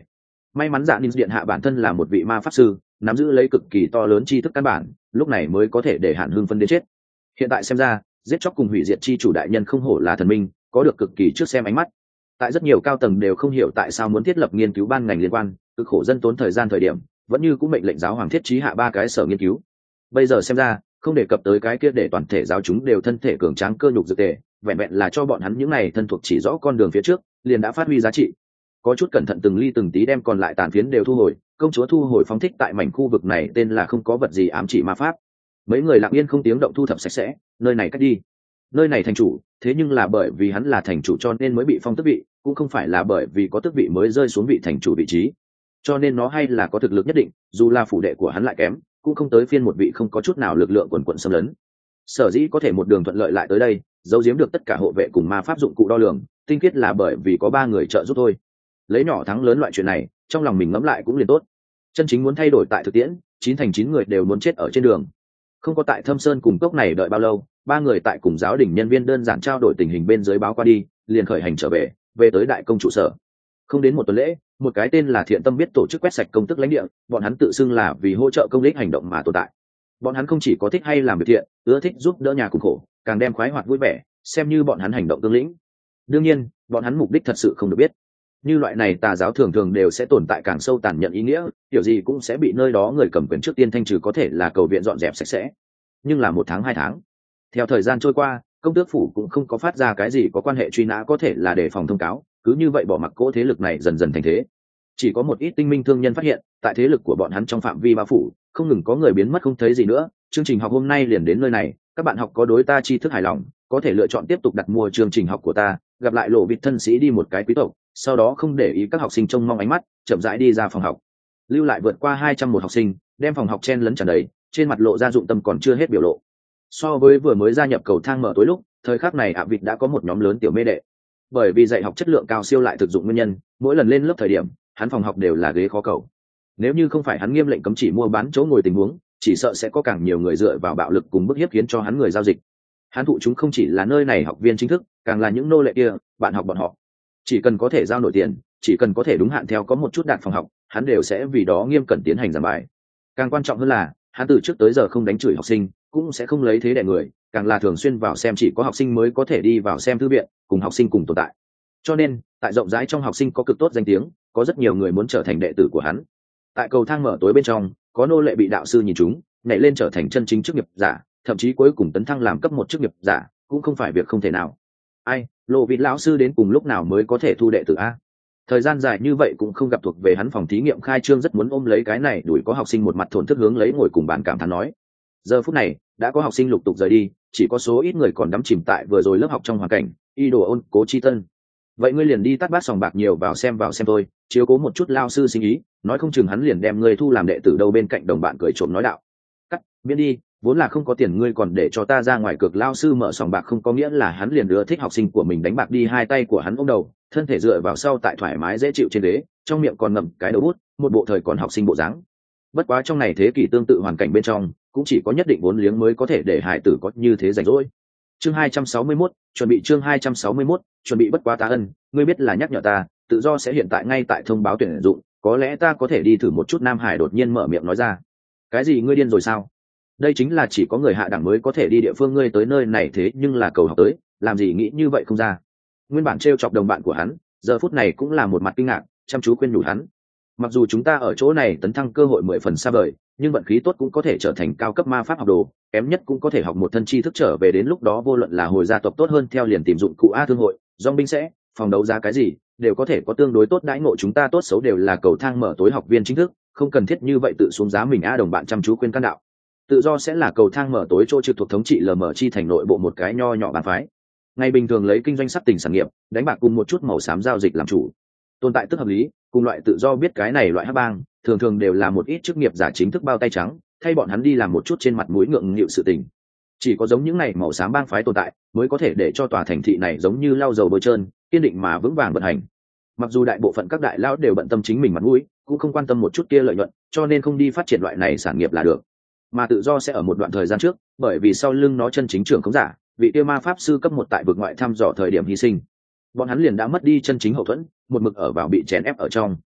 May mắn dạ ninh điện hạ bản thân là một vị ma pháp sư, nắm giữ lấy cực kỳ to lớn tri thức căn bản, lúc này mới có thể để Hàn Hưng phân đến chết. Hiện tại xem ra, giết chóc cùng hủy diệt chi chủ đại nhân không hổ là thần minh, có được cực kỳ trước xem ánh mắt. Tại rất nhiều cao tầng đều không hiểu tại sao muốn thiết lập nghiên cứu ban ngành liên quan, cực khổ dân tốn thời gian thời điểm, vẫn như cũng mệnh lệnh giáo hoàng thiết trí hạ ba cái sở nghiên cứu. Bây giờ xem ra, không đề cập tới cái kia để toàn thể giáo chúng đều thân thể cường tráng cơ nhục dược tề, vẹn vẹn là cho bọn hắn những này thân thuộc chỉ rõ con đường phía trước, liền đã phát huy giá trị. Có chút cẩn thận từng ly từng tí đem còn lại tàn phiến đều thu hồi, công chúa thu hồi phóng thích tại mảnh khu vực này tên là không có vật gì ám chỉ ma pháp. Mấy người lặng yên không tiếng động thu thập sạch sẽ, nơi này cách đi. Nơi này thành chủ, thế nhưng là bởi vì hắn là thành chủ cho nên mới bị phong tước vị, cũng không phải là bởi vì có tước vị mới rơi xuống vị thành chủ vị trí. Cho nên nó hay là có thực lực nhất định, dù là phủ đệ của hắn lại kém, cũng không tới phiên một vị không có chút nào lực lượng quần quận xâm lấn. Sở dĩ có thể một đường thuận lợi lại tới đây, giấu giếm được tất cả hộ vệ cùng ma pháp dụng cụ đo lường, tinh khiết là bởi vì có ba người trợ giúp thôi. Lấy nhỏ thắng lớn loại chuyện này, trong lòng mình ngẫm lại cũng liền tốt. Chân chính muốn thay đổi tại thực tiễn, chín thành chín người đều muốn chết ở trên đường. Không có tại Thâm Sơn cùng cốc này đợi bao lâu, ba người tại cùng giáo đình nhân viên đơn giản trao đổi tình hình bên dưới báo qua đi, liền khởi hành trở về, về tới đại công trụ sở. Không đến một tuần lễ, một cái tên là Thiện Tâm biết tổ chức quét sạch công tức lãnh địa, bọn hắn tự xưng là vì hỗ trợ công lý hành động mà tồn tại. Bọn hắn không chỉ có thích hay làm việc thiện, ưa thích giúp đỡ nhà cùng khổ, càng đem khoái hoạt vui vẻ, xem như bọn hắn hành động tương lĩnh. Đương nhiên, bọn hắn mục đích thật sự không được biết. Như loại này tà giáo thường thường đều sẽ tồn tại càng sâu tàn nhận ý nghĩa, kiểu gì cũng sẽ bị nơi đó người cầm quyền trước tiên thanh trừ, có thể là cầu viện dọn dẹp sạch sẽ. Nhưng là một tháng hai tháng, theo thời gian trôi qua, công tước phủ cũng không có phát ra cái gì có quan hệ truy nã có thể là đề phòng thông cáo, cứ như vậy bỏ mặc cỗ thế lực này dần dần thành thế. Chỉ có một ít tinh minh thương nhân phát hiện, tại thế lực của bọn hắn trong phạm vi bao phủ, không ngừng có người biến mất không thấy gì nữa. Chương trình học hôm nay liền đến nơi này, các bạn học có đối ta tri thức hài lòng, có thể lựa chọn tiếp tục đặt mua chương trình học của ta. Gặp lại lộ vịt thân sĩ đi một cái quý tộc, sau đó không để ý các học sinh trông mong ánh mắt, chậm rãi đi ra phòng học. Lưu lại vượt qua hai trăm một học sinh, đem phòng học chen lấn tràn đầy, trên mặt lộ ra dụng tâm còn chưa hết biểu lộ. So với vừa mới gia nhập cầu thang mở tối lúc, thời khắc này ạ vịt đã có một nhóm lớn tiểu mê đệ. Bởi vì dạy học chất lượng cao siêu lại thực dụng nguyên nhân, mỗi lần lên lớp thời điểm, hắn phòng học đều là ghế khó cầu. Nếu như không phải hắn nghiêm lệnh cấm chỉ mua bán chỗ ngồi tình huống, chỉ sợ sẽ có càng nhiều người dựa vào bạo lực cùng bức hiếp khiến cho hắn người giao dịch. Hắn thụ chúng không chỉ là nơi này học viên chính thức, càng là những nô lệ kia, bạn học bọn họ. Chỉ cần có thể giao nổi tiền, chỉ cần có thể đúng hạn theo có một chút đạt phòng học, hắn đều sẽ vì đó nghiêm cẩn tiến hành giảng bài. Càng quan trọng hơn là, hắn từ trước tới giờ không đánh chửi học sinh, cũng sẽ không lấy thế đè người, càng là thường xuyên vào xem chỉ có học sinh mới có thể đi vào xem thư viện, cùng học sinh cùng tồn tại. Cho nên, tại rộng rãi trong học sinh có cực tốt danh tiếng, có rất nhiều người muốn trở thành đệ tử của hắn. Tại cầu thang mở tối bên trong, có nô lệ bị đạo sư nhìn trúng, nhảy lên trở thành chân chính chức nghiệp giả, thậm chí cuối cùng tấn thăng làm cấp một chức nghiệp giả, cũng không phải việc không thể nào. Ai, lộ vị lão sư đến cùng lúc nào mới có thể thu đệ tử a? Thời gian dài như vậy cũng không gặp thuộc về hắn phòng thí nghiệm khai trương rất muốn ôm lấy cái này đuổi có học sinh một mặt thổn thức hướng lấy ngồi cùng bàn cảm thán nói. Giờ phút này, đã có học sinh lục tục rời đi, chỉ có số ít người còn đắm chìm tại vừa rồi lớp học trong hoàn cảnh, y đồ ôn cố chi tân. Vậy ngươi liền đi tắt bát sòng bạc nhiều vào xem vào xem thôi, chiếu cố một chút lao sư sinh ý, nói không chừng hắn liền đem ngươi thu làm đệ tử đâu. Bên cạnh đồng bạn cười trộm nói đạo. Cắt, miễn đi, vốn là không có tiền ngươi còn để cho ta ra ngoài cược. Lao sư mở sòng bạc không có nghĩa là hắn liền ưa thích học sinh của mình đánh bạc đi. Hai tay của hắn ôm đầu, thân thể dựa vào sau tại thoải mái dễ chịu trên ghế, trong miệng còn ngậm cái đầu bút, một bộ thời còn học sinh bộ dáng. Bất quá trong này thế kỷ tương tự hoàn cảnh bên trong, cũng chỉ có nhất định vốn liếng mới có thể để hải tử có như thế rảnh rỗi. Chương hai trăm sáu mươi mốt, chuẩn bị chương hai trăm sáu mươi mốt, chuẩn bị bất quá tá ân, ngươi biết là nhắc nhở ta, tự do sẽ hiện tại ngay tại thông báo tuyển dụng, có lẽ ta có thể đi thử một chút. Nam Hải đột nhiên mở miệng nói ra. Cái gì, ngươi điên rồi sao? Đây chính là chỉ có người hạ đẳng mới có thể đi địa phương, ngươi tới nơi này thế nhưng là cầu học tới, làm gì nghĩ như vậy không ra. Nguyên bản trêu chọc đồng bạn của hắn, giờ phút này cũng là một mặt kinh ngạc, chăm chú khuyên nhủ hắn. Mặc dù chúng ta ở chỗ này tấn thăng cơ hội mười phần xa vời, nhưng vận khí tốt cũng có thể trở thành cao cấp ma pháp học đồ, kém nhất cũng có thể học một thân tri thức trở về, đến lúc đó vô luận là hồi gia tộc tốt hơn theo liền tìm dụng cụ a thương hội, dòng binh sẽ, phòng đấu giá cái gì, đều có thể có tương đối tốt đãi ngộ. Chúng ta tốt xấu đều là cầu thang mở tối học viên chính thức, không cần thiết như vậy tự xuống giá mình a. Đồng bạn chăm chú khuyên can đạo. Tự do sẽ là cầu thang mở tối chỗ trực thuộc thống trị lờ mờ chi thành nội bộ một cái nho nhỏ bàn phái. Ngày bình thường lấy kinh doanh sắp tình sản nghiệp, đánh bạc cùng một chút màu xám giao dịch làm chủ. Tồn tại tức hợp lý, cùng loại tự do biết cái này loại hắc bang, thường thường đều là một ít chức nghiệp giả chính thức bao tay trắng, thay bọn hắn đi làm một chút trên mặt mũi ngượng nghịu sự tình. Chỉ có giống những này màu xám bang phái tồn tại, mới có thể để cho tòa thành thị này giống như lau dầu bôi trơn, kiên định mà vững vàng vận hành. Mặc dù đại bộ phận các đại lão đều bận tâm chính mình mặt mũi, cũng không quan tâm một chút kia lợi nhuận, cho nên không đi phát triển loại này sản nghiệp là được. Mà tự do sẽ ở một đoạn thời gian trước, bởi vì sau lưng nó chân chính trưởng khống giả, vị kia ma pháp sư cấp một tại vực ngoại thăm dò thời điểm hy sinh, bọn hắn liền đã mất đi chân chính hậu thuẫn, một mực ở vào bị chèn ép ở trong.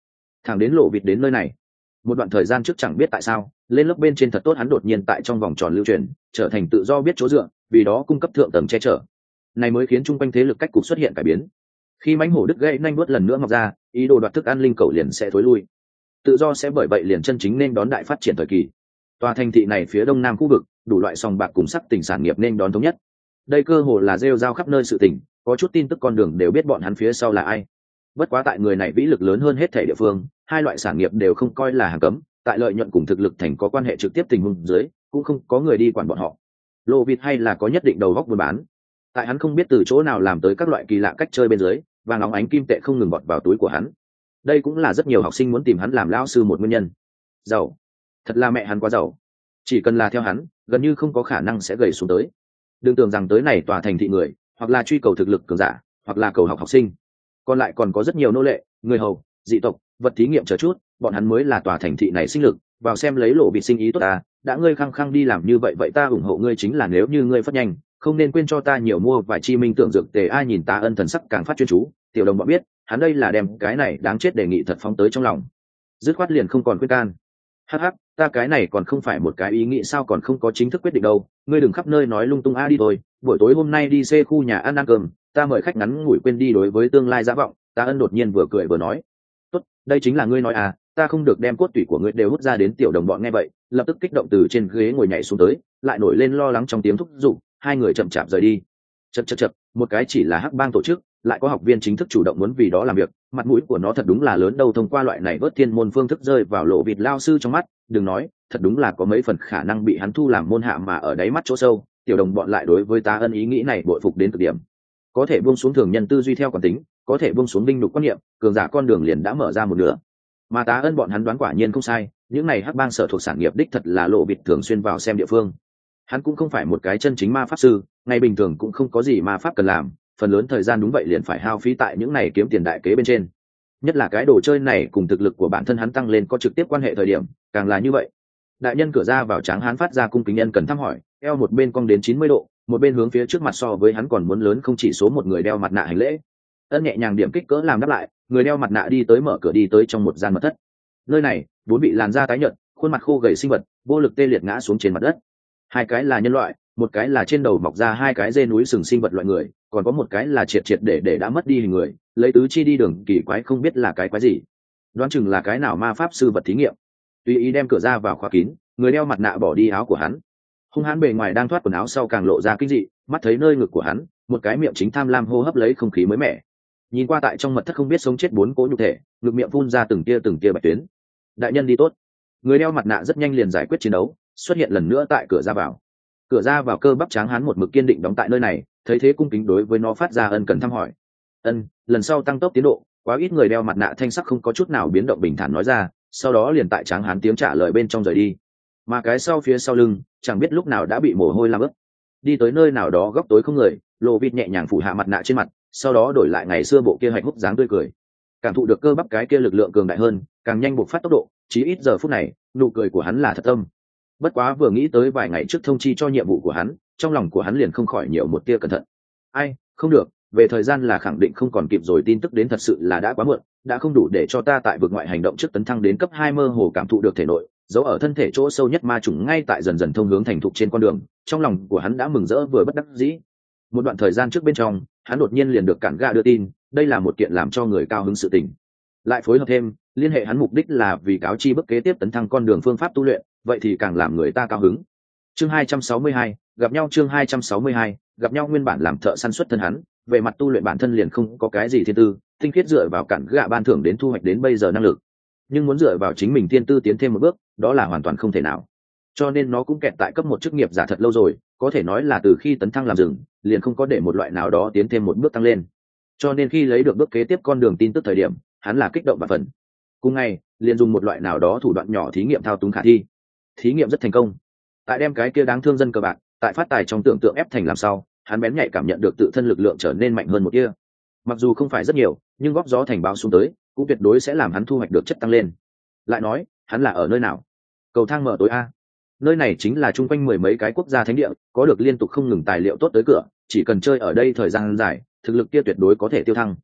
Thẳng đến lộ vịt đến nơi này, một đoạn thời gian trước chẳng biết tại sao lên lớp bên trên thật tốt, hắn đột nhiên tại trong vòng tròn lưu truyền trở thành tự do biết chỗ dựa, vì đó cung cấp thượng tầng che chở, này mới khiến chung quanh thế lực cách cục xuất hiện cải biến. Khi mãnh hổ đứt gãy nhanh nuốt lần nữa mọc ra, ý đồ đoạt thức ăn linh cầu liền sẽ thối lui, tự do sẽ bởi vậy liền chân chính nên đón đại phát triển thời kỳ. Tòa thành thị này phía đông nam khu vực, đủ loại sòng bạc cùng sắc tình sản nghiệp nên đón thống nhất. Đây cơ hồ là rêu rao khắp nơi sự tình, có chút tin tức con đường đều biết bọn hắn phía sau là ai. Bất quá tại người này vĩ lực lớn hơn hết thể địa phương, hai loại sản nghiệp đều không coi là hàng cấm, tại lợi nhuận cùng thực lực thành có quan hệ trực tiếp tình huống dưới, cũng không có người đi quản bọn họ. Lộ vịt hay là có nhất định đầu góc buôn bán. Tại hắn không biết từ chỗ nào làm tới các loại kỳ lạ cách chơi bên dưới, vàng óng ánh kim tệ không ngừng bọt vào túi của hắn. Đây cũng là rất nhiều học sinh muốn tìm hắn làm lão sư một nguyên nhân. Giàu, thật là mẹ hắn quá giàu. Chỉ cần là theo hắn, gần như không có khả năng sẽ gầy xuống tới. Đừng tưởng rằng tới này tòa thành thị người, hoặc là truy cầu thực lực cường giả, hoặc là cầu học học sinh, còn lại còn có rất nhiều nô lệ, người hầu, dị tộc, vật thí nghiệm chờ chút, bọn hắn mới là tòa thành thị này sinh lực. Vào xem lấy lộ vịt sinh ý tốt ta, đã ngươi khăng khăng đi làm như vậy vậy ta ủng hộ ngươi, chính là nếu như ngươi phát nhanh, không nên quên cho ta nhiều mua vài chi minh tưởng dược tề. Ai nhìn ta ân thần sắc càng phát chuyên chú, tiểu đồng bọn biết hắn đây là đem cái này đáng chết đề nghị thật phóng tới trong lòng, dứt khoát liền không còn khuyên can. Hắc hắc, ta cái này còn không phải một cái ý nghĩ sao, còn không có chính thức quyết định đâu, ngươi đừng khắp nơi nói lung tung. A đi thôi, buổi tối hôm nay đi xe khu nhà ăn ăn cơm, ta mời khách ngắn ngủi quên đi đối với tương lai giả vọng. Ta ân đột nhiên vừa cười vừa nói, tốt, đây chính là ngươi nói à, ta không được đem cốt tủy của ngươi đều hút ra đến. Tiểu đồng bọn nghe vậy lập tức kích động từ trên ghế ngồi nhảy xuống tới, lại nổi lên lo lắng trong tiếng thúc giục. Hai người chậm chạp rời đi. Chật chật chật, một cái chỉ là hắc bang tổ chức, lại có học viên chính thức chủ động muốn vì đó làm việc, mặt mũi của nó thật đúng là lớn đâu. Thông qua loại này vớt thiên môn phương thức rơi vào lộ vịt lao sư trong mắt, đừng nói, thật đúng là có mấy phần khả năng bị hắn thu làm môn hạ. Mà ở đáy mắt chỗ sâu, tiểu đồng bọn lại đối với ta ân ý nghĩ này bội phục đến cực điểm. Có thể buông xuống thường nhân tư duy theo quán tính, có thể buông xuống binh đục quan niệm, cường giả con đường liền đã mở ra một nửa. Mà tá ân bọn hắn đoán quả nhiên không sai, những này hắc bang sở thuộc sản nghiệp đích thật là lộ vịt thường xuyên vào xem địa phương. Hắn cũng không phải một cái chân chính ma pháp sư, ngày bình thường cũng không có gì ma pháp cần làm, phần lớn thời gian đúng vậy liền phải hao phí tại những này kiếm tiền đại kế bên trên. Nhất là cái đồ chơi này cùng thực lực của bản thân hắn tăng lên có trực tiếp quan hệ thời điểm, càng là như vậy. Đại nhân cửa ra vào Tráng Hán phát ra cung kính nhân cần thăm hỏi, eo một bên cong đến chín mươi độ, một bên hướng phía trước mặt so với hắn còn muốn lớn không chỉ số một người đeo mặt nạ hành lễ. Ân nhẹ nhàng điểm kích cỡ làm đáp lại, người đeo mặt nạ đi tới mở cửa đi tới trong một gian mật thất. Nơi này vốn bị làn da tái nhợt, khuôn mặt khô gầy sinh vật vô lực tê liệt ngã xuống trên mặt đất. Hai cái là nhân loại, một cái là trên đầu mọc ra hai cái dê núi sừng sinh vật loại người, còn có một cái là triệt triệt để để đã mất đi hình người, lấy tứ chi đi đường kỳ quái không biết là cái quái gì, đoán chừng là cái nào ma pháp sư vật thí nghiệm. Tùy ý đem cửa ra vào khóa kín, người đeo mặt nạ bỏ đi áo của hắn, hung hãn bề ngoài đang thoát quần áo sau càng lộ ra kinh dị, mắt thấy nơi ngực của hắn, một cái miệng chính tham lam hô hấp lấy không khí mới mẻ. Nhìn qua tại trong mật thất không biết sống chết bốn cỗ nhục thể, ngực miệng phun ra từng tia từng tia bạch tuyến. Đại nhân đi tốt. Người đeo mặt nạ rất nhanh liền giải quyết chiến đấu, xuất hiện lần nữa tại cửa ra vào. Cửa ra vào cơ bắp Tráng Hán một mực kiên định đóng tại nơi này, thấy thế cung kính đối với nó phát ra ân cần thăm hỏi. Ân, lần sau tăng tốc tiến độ. Quá ít. Người đeo mặt nạ thanh sắc không có chút nào biến động bình thản nói ra, sau đó liền tại Tráng Hán tiếng trả lời bên trong rời đi. Mà cái sau phía sau lưng, chẳng biết lúc nào đã bị mồ hôi làm ướt. Đi tới nơi nào đó góc tối không người, Lộ Vịt nhẹ nhàng phủ hạ mặt nạ trên mặt, sau đó đổi lại ngày xưa bộ kia hạnh húc dáng tươi cười. Cảm thụ được cơ bắp cái kia lực lượng cường đại hơn, càng nhanh bộc phát tốc độ, chí ít giờ phút này, nụ cười của hắn là thật tâm. Bất quá vừa nghĩ tới vài ngày trước thông chi cho nhiệm vụ của hắn, trong lòng của hắn liền không khỏi nhiều một tia cẩn thận. Ai, không được, về thời gian là khẳng định không còn kịp rồi, tin tức đến thật sự là đã quá muộn, đã không đủ để cho ta tại vực ngoại hành động trước tấn thăng đến cấp hai mơ hồ cảm thụ được thể nội, giấu ở thân thể chỗ sâu nhất ma trùng ngay tại dần dần thông hướng thành thục trên con đường, trong lòng của hắn đã mừng rỡ vừa bất đắc dĩ. Một đoạn thời gian trước bên trong, hắn đột nhiên liền được cản gạ đưa tin, đây là một kiện làm cho người cao hứng sự tình. Lại phối hợp thêm, liên hệ hắn mục đích là vì cáo chi bước kế tiếp tấn thăng con đường phương pháp tu luyện, vậy thì càng làm người ta cao hứng. Chương hai trăm sáu mươi hai, gặp nhau. Chương hai trăm sáu mươi hai, gặp nhau. Nguyên bản làm thợ săn xuất thân hắn, về mặt tu luyện bản thân liền không có cái gì thiên tư, tinh khiết dựa vào cản gạ ban thưởng đến thu hoạch đến bây giờ năng lực. Nhưng muốn dựa vào chính mình thiên tư tiến thêm một bước, đó là hoàn toàn không thể nào. Cho nên nó cũng kẹt tại cấp một chức nghiệp giả thật lâu rồi, có thể nói là từ khi tấn thăng làm rừng, liền không có để một loại nào đó tiến thêm một bước tăng lên. Cho nên khi lấy được bước kế tiếp con đường tin tức thời điểm, hắn là kích động và phần. Cùng ngày, liền dùng một loại nào đó thủ đoạn nhỏ thí nghiệm thao túng khả thi. Thí nghiệm rất thành công. Tại đem cái kia đáng thương dân cờ bạc, tại phát tài trong tưởng tượng ép thành làm sao, hắn bén nhạy cảm nhận được tự thân lực lượng trở nên mạnh hơn một kia. Mặc dù không phải rất nhiều, nhưng góp gió thành bão xuống tới, cũng tuyệt đối sẽ làm hắn thu hoạch được chất tăng lên. Lại nói, hắn là ở nơi nào? Cầu thang mở tối a. Nơi này chính là chung quanh mười mấy cái quốc gia thánh địa, có được liên tục không ngừng tài liệu tốt tới cửa, chỉ cần chơi ở đây thời gian dài, thực lực kia tuyệt đối có thể tiêu thăng.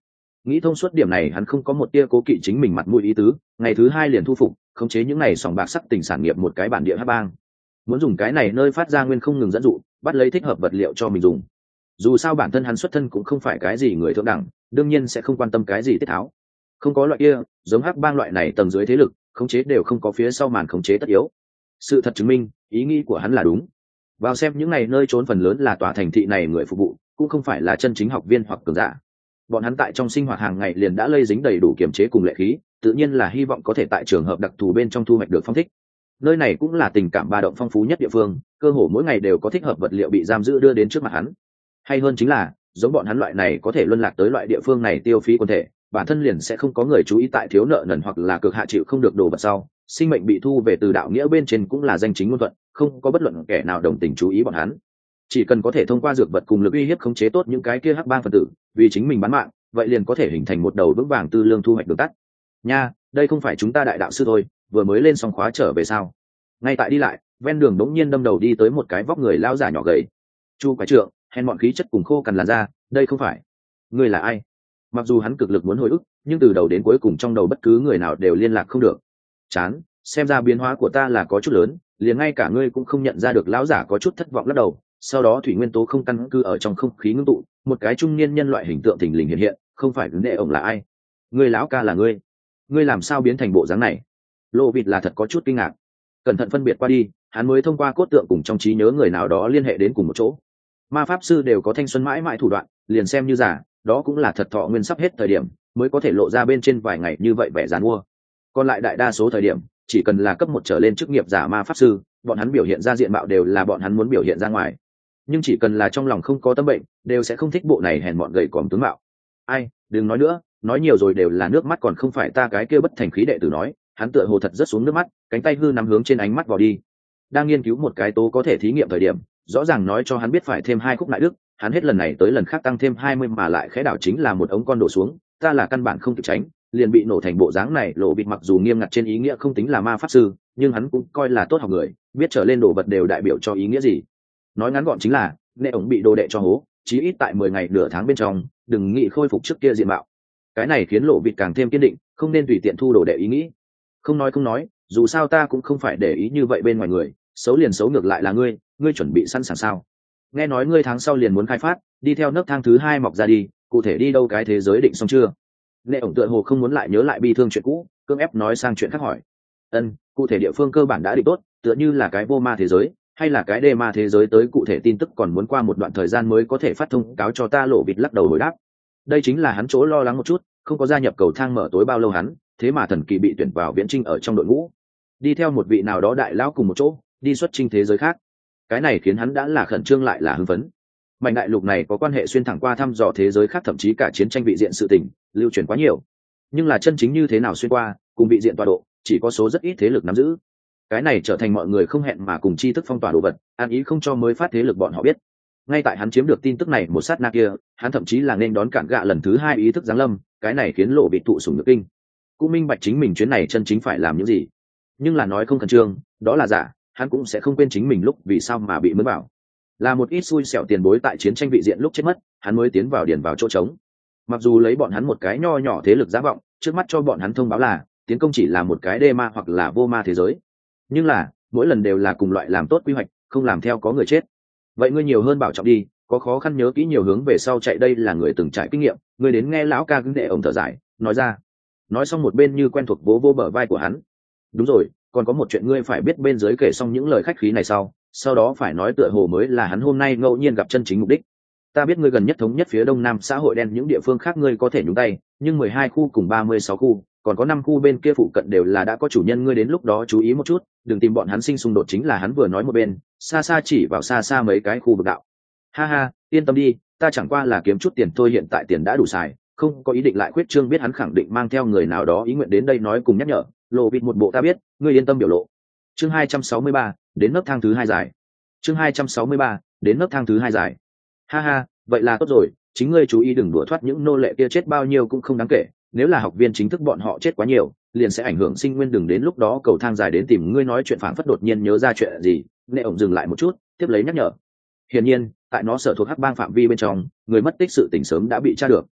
Nghĩ thông suốt điểm này, hắn không có một tia cố kỵ chính mình mặt mũi ý tứ, ngày thứ hai liền thu phục khống chế những này sòng bạc sắc tình sản nghiệp một cái bản địa hắc bang, muốn dùng cái này nơi phát ra nguyên không ngừng dẫn dụ, bắt lấy thích hợp vật liệu cho mình dùng. Dù sao bản thân hắn xuất thân cũng không phải cái gì người thượng đẳng, đương nhiên sẽ không quan tâm cái gì tiết tháo. Không có loại kia giống hắc bang loại này tầng dưới thế lực khống chế đều không có phía sau màn khống chế tất yếu. Sự thật chứng minh ý nghĩ của hắn là đúng. Vào xem những này nơi trốn phần lớn là tòa thành thị này người phục vụ, cũng không phải là chân chính học viên hoặc cường giả. Bọn hắn tại trong sinh hoạt hàng ngày liền đã lây dính đầy đủ kiểm chế cùng lệ khí, tự nhiên là hy vọng có thể tại trường hợp đặc thù bên trong thu hoạch được phong thích. Nơi này cũng là tình cảm ba động phong phú nhất địa phương, cơ hồ mỗi ngày đều có thích hợp vật liệu bị giam giữ đưa đến trước mặt hắn. Hay hơn chính là giống bọn hắn loại này có thể luân lạc tới loại địa phương này tiêu phí quân thể, bản thân liền sẽ không có người chú ý tại thiếu nợ nần hoặc là cực hạ chịu không được đồ vật sau, sinh mệnh bị thu về từ đạo nghĩa bên trên cũng là danh chính ngôn thuận, không có bất luận kẻ nào đồng tình chú ý bọn hắn. Chỉ cần có thể thông qua dược vật cùng lực uy hiếp khống chế tốt những cái kia hắc bang phần tử, vì chính mình bán mạng, vậy liền có thể hình thành một đầu vững vàng tư lương thu hoạch được tắt. Nha, đây không phải chúng ta đại đạo sư thôi, vừa mới lên xong khóa trở về sao? Ngay tại đi lại, ven đường đống nhiên đâm đầu đi tới một cái vóc người lao giả nhỏ gầy. Chu quái trượng, hèn bọn khí chất cùng khô cằn làn da, đây không phải. Ngươi là ai? Mặc dù hắn cực lực muốn hồi ức, nhưng từ đầu đến cuối cùng trong đầu bất cứ người nào đều liên lạc không được. Chán, xem ra biến hóa của ta là có chút lớn, liền ngay cả ngươi cũng không nhận ra được. Lão giả có chút thất vọng lắc đầu. Sau đó thủy nguyên tố không căn cứ ở trong không khí ngưng tụ, một cái trung niên nhân loại hình tượng thình lình hiện hiện, không phải vấn đề ổng là ai? Ngươi lão ca là ngươi? Ngươi làm sao biến thành bộ dáng này? Lô Vịt là thật có chút kinh ngạc. Cẩn thận phân biệt qua đi, hắn mới thông qua cốt tượng cùng trong trí nhớ người nào đó liên hệ đến cùng một chỗ. Ma pháp sư đều có thanh xuân mãi mãi thủ đoạn, liền xem như giả, đó cũng là thật thọ nguyên sắp hết thời điểm mới có thể lộ ra bên trên vài ngày như vậy vẻ dàn mua. Còn lại đại đa số thời điểm, chỉ cần là cấp một trở lên chức nghiệp giả ma pháp sư, bọn hắn biểu hiện ra diện mạo đều là bọn hắn muốn biểu hiện ra ngoài. Nhưng chỉ cần là trong lòng không có tâm bệnh, đều sẽ không thích bộ này hèn mọn gầy còm tướng mạo. Ai, đừng nói nữa, nói nhiều rồi đều là nước mắt, còn không phải ta cái kia bất thành khí đệ tử nói. Hắn tựa hồ thật rất xuống nước mắt, cánh tay hư nắm hướng trên ánh mắt vào đi. Đang nghiên cứu một cái tố có thể thí nghiệm thời điểm, rõ ràng nói cho hắn biết phải thêm hai khúc lại đức, hắn hết lần này tới lần khác tăng thêm hai mươi mà lại khẽ đảo chính là một ống con đổ xuống, ta là căn bản không kịp tránh, liền bị nổ thành bộ dáng này. Lộ Bịt mặc dù nghiêm ngặt trên ý nghĩa không tính là ma pháp sư, nhưng hắn cũng coi là tốt học người, biết trở lên đồ vật đều đại biểu cho ý nghĩa gì. Nói ngắn gọn chính là, nệ ổng bị đồ đệ cho hố, chí ít tại mười ngày nửa tháng bên trong, đừng nghĩ khôi phục trước kia diện mạo. Cái này khiến Lộ Bịt càng thêm kiên định, không nên tùy tiện thu đồ đệ ý nghĩ. Không nói không nói, dù sao ta cũng không phải để ý như vậy bên ngoài người, xấu liền xấu ngược lại là ngươi, ngươi chuẩn bị sẵn sàng sao? Nghe nói ngươi tháng sau liền muốn khai phát, đi theo nấc thang thứ hai mọc ra đi, cụ thể đi đâu cái thế giới định xong chưa? Lệ ổng tựa hồ không muốn lại nhớ lại bi thương chuyện cũ, cưỡng ép nói sang chuyện khác hỏi. Ân, cụ thể địa phương cơ bản đã định tốt, tựa như là cái vô ma thế giới, hay là cái đê ma thế giới, tới cụ thể tin tức còn muốn qua một đoạn thời gian mới có thể phát thông cáo cho ta. Lộ Bịt lắc đầu hồi đáp. Đây chính là hắn chỗ lo lắng một chút, không có gia nhập cầu thang mở tối bao lâu hắn, thế mà thần kỳ bị tuyển vào viễn trinh ở trong đội ngũ, đi theo một vị nào đó đại lão cùng một chỗ, đi xuất chinh thế giới khác. Cái này khiến hắn đã là khẩn trương lại là hưng phấn. Mảnh đại lục này có quan hệ xuyên thẳng qua thăm dò thế giới khác, thậm chí cả chiến tranh vị diện sự tình lưu truyền quá nhiều, nhưng là chân chính như thế nào xuyên qua cùng vị diện tọa độ, chỉ có số rất ít thế lực nắm giữ. Cái này trở thành mọi người không hẹn mà cùng tri thức phong tỏa đồ vật, an ý không cho mới phát thế lực bọn họ biết. Ngay tại hắn chiếm được tin tức này một sát na kia, hắn thậm chí là nên đón cản gạ lần thứ hai ý thức giáng lâm. Cái này khiến Lộ Bịt thụ sủng nhược kinh, cũng minh bạch chính mình chuyến này chân chính phải làm những gì. Nhưng là nói không khẩn trương, đó là giả. Hắn cũng sẽ không quên chính mình lúc vì sao mà bị mướn bảo, là một ít xui xẻo tiền bối tại chiến tranh vị diện lúc chết mất, hắn mới tiến vào điền vào chỗ trống. Mặc dù lấy bọn hắn một cái nho nhỏ thế lực giả vọng, trước mắt cho bọn hắn thông báo là tiến công chỉ là một cái đê ma hoặc là vô ma thế giới, nhưng là mỗi lần đều là cùng loại làm tốt quy hoạch, không làm theo có người chết. Vậy ngươi nhiều hơn bảo trọng đi, có khó khăn nhớ kỹ nhiều hướng về sau chạy, đây là người từng trải kinh nghiệm. Ngươi đến nghe lão ca cứng đệ ổng thở dài nói ra. Nói xong một bên như quen thuộc vỗ vỗ bờ vai của hắn. Đúng rồi, còn có một chuyện ngươi phải biết. Bên dưới kể xong những lời khách khí này sau sau đó phải nói tựa hồ mới là hắn hôm nay ngẫu nhiên gặp chân chính mục đích. Ta biết ngươi gần nhất thống nhất phía đông nam xã hội đen những địa phương khác ngươi có thể nhúng tay, nhưng mười hai khu cùng ba mươi sáu khu, còn có năm khu bên kia phụ cận đều là đã có chủ nhân, ngươi đến lúc đó chú ý một chút, đừng tìm bọn hắn sinh xung đột. Chính là hắn vừa nói một bên xa xa chỉ vào xa xa mấy cái khu vực đạo. Ha ha, yên tâm đi, ta chẳng qua là kiếm chút tiền thôi, hiện tại tiền đã đủ xài, không có ý định lại khuyết trương. Biết hắn khẳng định mang theo người nào đó ý nguyện đến đây nói cùng nhắc nhở. Lộ Bịt một bộ ta biết, ngươi yên tâm biểu lộ. Chương hai trăm sáu mươi ba, đến nấc thang thứ hai dài. Chương hai trăm sáu mươi ba, đến nấc thang thứ hai dài. Ha ha, vậy là tốt rồi, chính ngươi chú ý đừng đùa thoát những nô lệ kia, chết bao nhiêu cũng không đáng kể, nếu là học viên chính thức bọn họ chết quá nhiều, liền sẽ ảnh hưởng sinh nguyên, đừng đến lúc đó cầu thang dài đến tìm ngươi nói chuyện. Phảng phất đột nhiên nhớ ra chuyện gì, Lệ ổng dừng lại một chút, tiếp lấy nhắc nhở. Hiển nhiên, tại nó sở thuộc hắc bang phạm vi bên trong, người mất tích sự tình sớm đã bị tra được.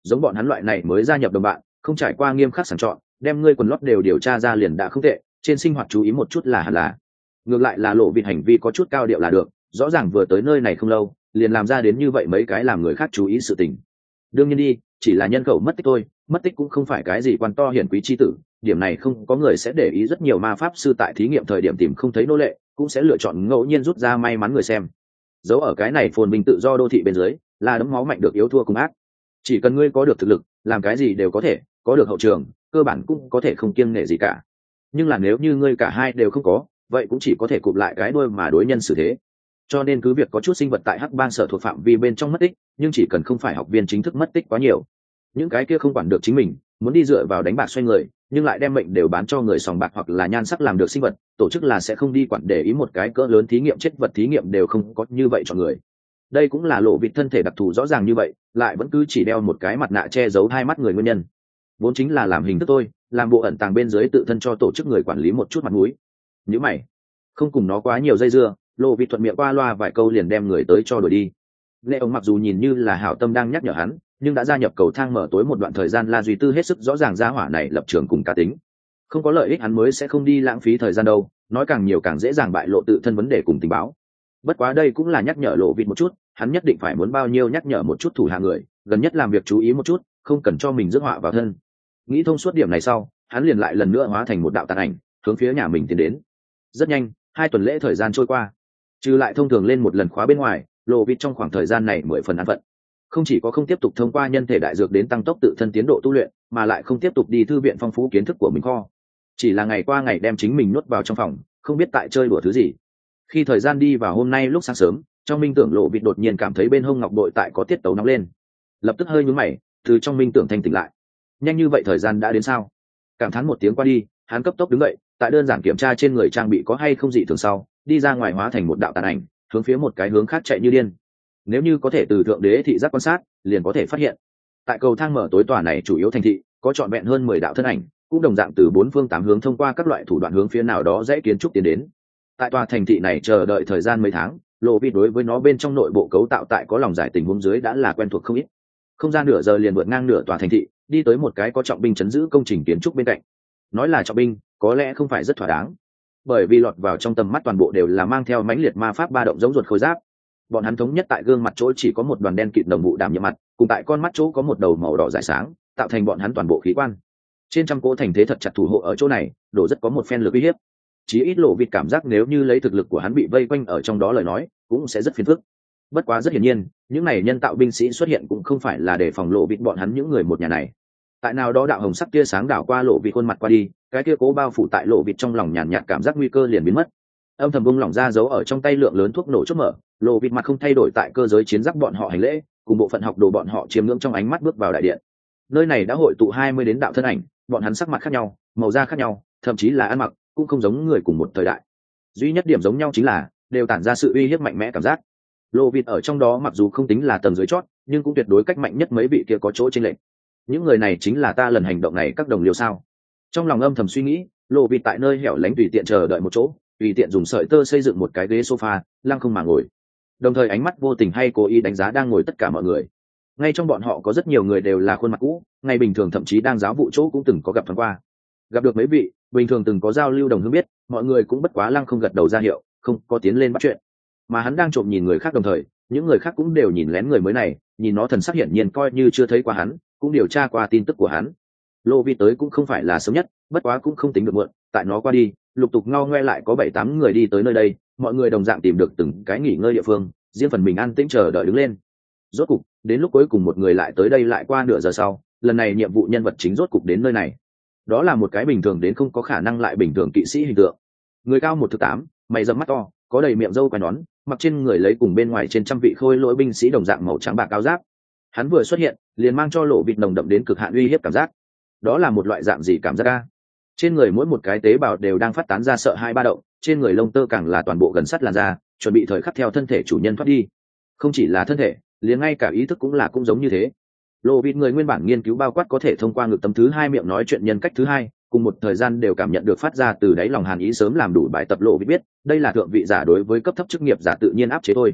giống bọn hắn loại này mới gia nhập đồng bạn không trải qua nghiêm khắc sàng chọn, đem ngươi quần lót đều điều tra ra liền đã không tệ, trên sinh hoạt chú ý một chút là hẳn là. Ngược lại là lộ vịt hành vi có chút cao điệu là được, rõ ràng vừa tới nơi này không lâu liền làm ra đến như vậy mấy cái làm người khác chú ý sự tình. Đương nhiên đi, chỉ là nhân khẩu mất tích thôi, mất tích cũng không phải cái gì quan to hiển quý chi tử, điểm này không có người sẽ để ý. Rất nhiều ma pháp sư tại thí nghiệm thời điểm tìm không thấy nô lệ cũng sẽ lựa chọn ngẫu nhiên rút ra may mắn người xem. Dấu ở cái này phồn bình tự do đô thị bên dưới là đấm máu mạnh được yếu thua cùng ác. Chỉ cần ngươi có được thực lực, làm cái gì đều có thể, có được hậu trường cơ bản cũng có thể không kiêng nể gì cả. Nhưng là nếu như ngươi cả hai đều không có, vậy cũng chỉ có thể cụp lại cái đuôi mà đối nhân xử thế. Cho nên cứ việc có chút sinh vật tại hắc bang sở thuộc phạm vi bên trong mất tích, nhưng chỉ cần không phải học viên chính thức mất tích quá nhiều, những cái kia không quản được chính mình, muốn đi dựa vào đánh bạc xoay người nhưng lại đem mệnh đều bán cho người sòng bạc hoặc là nhan sắc làm được sinh vật, tổ chức là sẽ không đi quản để ý một cái cỡ lớn thí nghiệm chết vật thí nghiệm đều không có như vậy cho người. Đây cũng là lộ vịt thân thể đặc thù rõ ràng như vậy, lại vẫn cứ chỉ đeo một cái mặt nạ che giấu hai mắt người nguyên nhân. Vốn chính là làm hình thức tôi, làm bộ ẩn tàng bên dưới tự thân cho tổ chức người quản lý một chút mặt mũi. Nếu mày không cùng nó quá nhiều dây dưa, lộ vịt thuận miệng qua loa vài câu liền đem người tới cho đuổi đi. Lệ ông mặc dù nhìn như là hảo tâm đang nhắc nhở hắn, nhưng đã gia nhập cầu thang mở tối một đoạn thời gian, La Duy Tư hết sức rõ ràng gia hỏa này lập trường cùng cá tính, không có lợi ích hắn mới sẽ không đi lãng phí thời gian đâu, nói càng nhiều càng dễ dàng bại lộ tự thân vấn đề cùng tình báo. Bất quá đây cũng là nhắc nhở lộ vịt một chút, hắn nhất định phải muốn bao nhiêu nhắc nhở một chút thủ hạ người, gần nhất làm việc chú ý một chút, không cần cho mình rước họa vào thân. Nghĩ thông suốt điểm này sau, hắn liền lại lần nữa hóa thành một đạo tàn ảnh, hướng phía nhà mình tiến đến. Rất nhanh, hai tuần lễ thời gian trôi qua, trừ lại thông thường lên một lần khóa bên ngoài, lộ vịt trong khoảng thời gian này mười phần an phận. Không chỉ có không tiếp tục thông qua nhân thể đại dược đến tăng tốc tự thân tiến độ tu luyện, mà lại không tiếp tục đi thư viện phong phú kiến thức của mình kho, chỉ là ngày qua ngày đem chính mình nuốt vào trong phòng, không biết tại chơi đùa thứ gì. Khi thời gian đi vào hôm nay lúc sáng sớm, trong minh tưởng lộ vịt đột nhiên cảm thấy bên hông ngọc bội tại có tiết tấu nóng lên, lập tức hơi nhướng mày, từ trong minh tưởng thanh tỉnh lại. Nhanh như vậy thời gian đã đến sao? Cảm thán một tiếng qua đi, hắn cấp tốc đứng dậy, tại đơn giản kiểm tra trên người trang bị có hay không dị thường sau, đi ra ngoài hóa thành một đạo tàn ảnh, hướng phía một cái hướng khác chạy như điên. Nếu như có thể từ thượng đế thị giác quan sát, liền có thể phát hiện tại cầu thang mở tối tòa này chủ yếu thành thị có trọn vẹn hơn mười đạo thân ảnh, cũng đồng dạng từ bốn phương tám hướng thông qua các loại thủ đoạn hướng phía nào đó dãy kiến trúc tiến đến. Tại tòa thành thị này chờ đợi thời gian mấy tháng, lộ vịt đối với nó bên trong nội bộ cấu tạo tại có lòng giải tình huống dưới đã là quen thuộc không ít. Không gian nửa giờ liền vượt ngang nửa tòa thành thị, đi tới một cái có trọng binh chấn giữ công trình kiến trúc bên cạnh. Nói là trọng binh có lẽ không phải rất thỏa đáng, bởi vì lọt vào trong tầm mắt toàn bộ đều là mang theo mãnh liệt ma pháp ba động giống ruột khôi giáp. Bọn hắn thống nhất tại gương mặt chỗ chỉ có một đoàn đen kịt đồng vụ đảm nhiệm mặt, cùng tại con mắt chỗ có một đầu màu đỏ rải sáng, tạo thành bọn hắn toàn bộ khí quan. Trên trăm cỗ thành thế thật chặt thủ hộ ở chỗ này, đổ rất có một phen lực uy hiếp. Chí ít lộ vịt cảm giác nếu như lấy thực lực của hắn bị vây quanh ở trong đó lời nói, cũng sẽ rất phiền phức. Bất quá rất hiển nhiên, những này nhân tạo binh sĩ xuất hiện cũng không phải là để phòng lộ vịt bọn hắn những người một nhà này. Tại nào đó đạo hồng sắc tia sáng đảo qua lộ vịt khuôn mặt qua đi, cái kia cố bao phủ tại lộ vịt trong lòng nhàn nhạt cảm giác nguy cơ liền biến mất. Âm thầm bung lỏng ra giấu ở trong tay lượng lớn thuốc nổ chốt mở, lộ vịt mặt không thay đổi tại cơ giới chiến giáp bọn họ hành lễ, cùng bộ phận học đồ bọn họ chiêm ngưỡng trong ánh mắt bước vào đại điện. Nơi này đã hội tụ hai mươi đến đạo thân ảnh, bọn hắn sắc mặt khác nhau, màu da khác nhau, thậm chí là ăn mặc cũng không giống người cùng một thời đại. Duy nhất điểm giống nhau chính là đều tản ra sự uy hiếp mạnh mẽ cảm giác. Lộ vịt ở trong đó mặc dù không tính là tầng dưới chót, nhưng cũng tuyệt đối cách mạnh nhất mấy vị kia có chỗ chênh lệch. Những người này chính là ta lần hành động này các đồng liêu sao? Trong lòng âm thầm suy nghĩ, lộ vịt tại nơi hẻo lánh tùy tiện chờ đợi một chỗ, tùy tiện dùng sợi tơ xây dựng một cái ghế sofa, lăng không mà ngồi. Đồng thời ánh mắt vô tình hay cố ý đánh giá đang ngồi tất cả mọi người. Ngay trong bọn họ có rất nhiều người đều là khuôn mặt cũ, ngày bình thường thậm chí đang giáo vụ chỗ cũng từng có gặp thoáng qua. Gặp được mấy vị bình thường từng có giao lưu đồng hương biết, mọi người cũng bất quá lăng không gật đầu ra hiệu, không có tiến lên bắt chuyện. Mà hắn đang trộm nhìn người khác, đồng thời những người khác cũng đều nhìn lén người mới này, nhìn nó thần sắc hiển nhiên coi như chưa thấy qua hắn, cũng điều tra qua tin tức của hắn. Lô Vi tới cũng không phải là sớm nhất, bất quá cũng không tính được muộn, tại nó qua đi, lục tục ngao ngoe lại có bảy tám người đi tới nơi đây, mọi người đồng dạng tìm được từng cái nghỉ ngơi địa phương, riêng phần mình an tĩnh chờ đợi đứng lên. Rốt cục, đến lúc cuối cùng một người lại tới đây lại qua nửa giờ sau, lần này nhiệm vụ nhân vật chính rốt cục đến nơi này. Đó là một cái bình thường đến không có khả năng lại bình thường kỵ sĩ hình tượng. Người cao một thước tám, mày rậm mắt to, có đầy miệng râu quai nón, mặc trên người lấy cùng bên ngoài trên trăm vị khôi lỗi binh sĩ đồng dạng màu trắng bạc áo giáp. Hắn vừa xuất hiện, liền mang cho lộ vịt nồng đậm đến cực hạn uy hiếp cảm giác. Đó là một loại dạng gì cảm giác a? Trên người mỗi một cái tế bào đều đang phát tán ra sợ hai ba động, trên người lông tơ càng là toàn bộ gần sát làn da, chuẩn bị thời khắc theo thân thể chủ nhân thoát đi. Không chỉ là thân thể, liền ngay cả ý thức cũng là cũng giống như thế. Lộ vịt người nguyên bản nghiên cứu bao quát có thể thông qua ngực tấm thứ hai miệng nói chuyện nhân cách thứ hai, cùng một thời gian đều cảm nhận được phát ra từ đáy lòng hàn ý sớm làm đủ bài tập. Lộ vịt biết, đây là thượng vị giả đối với cấp thấp chức nghiệp giả tự nhiên áp chế thôi.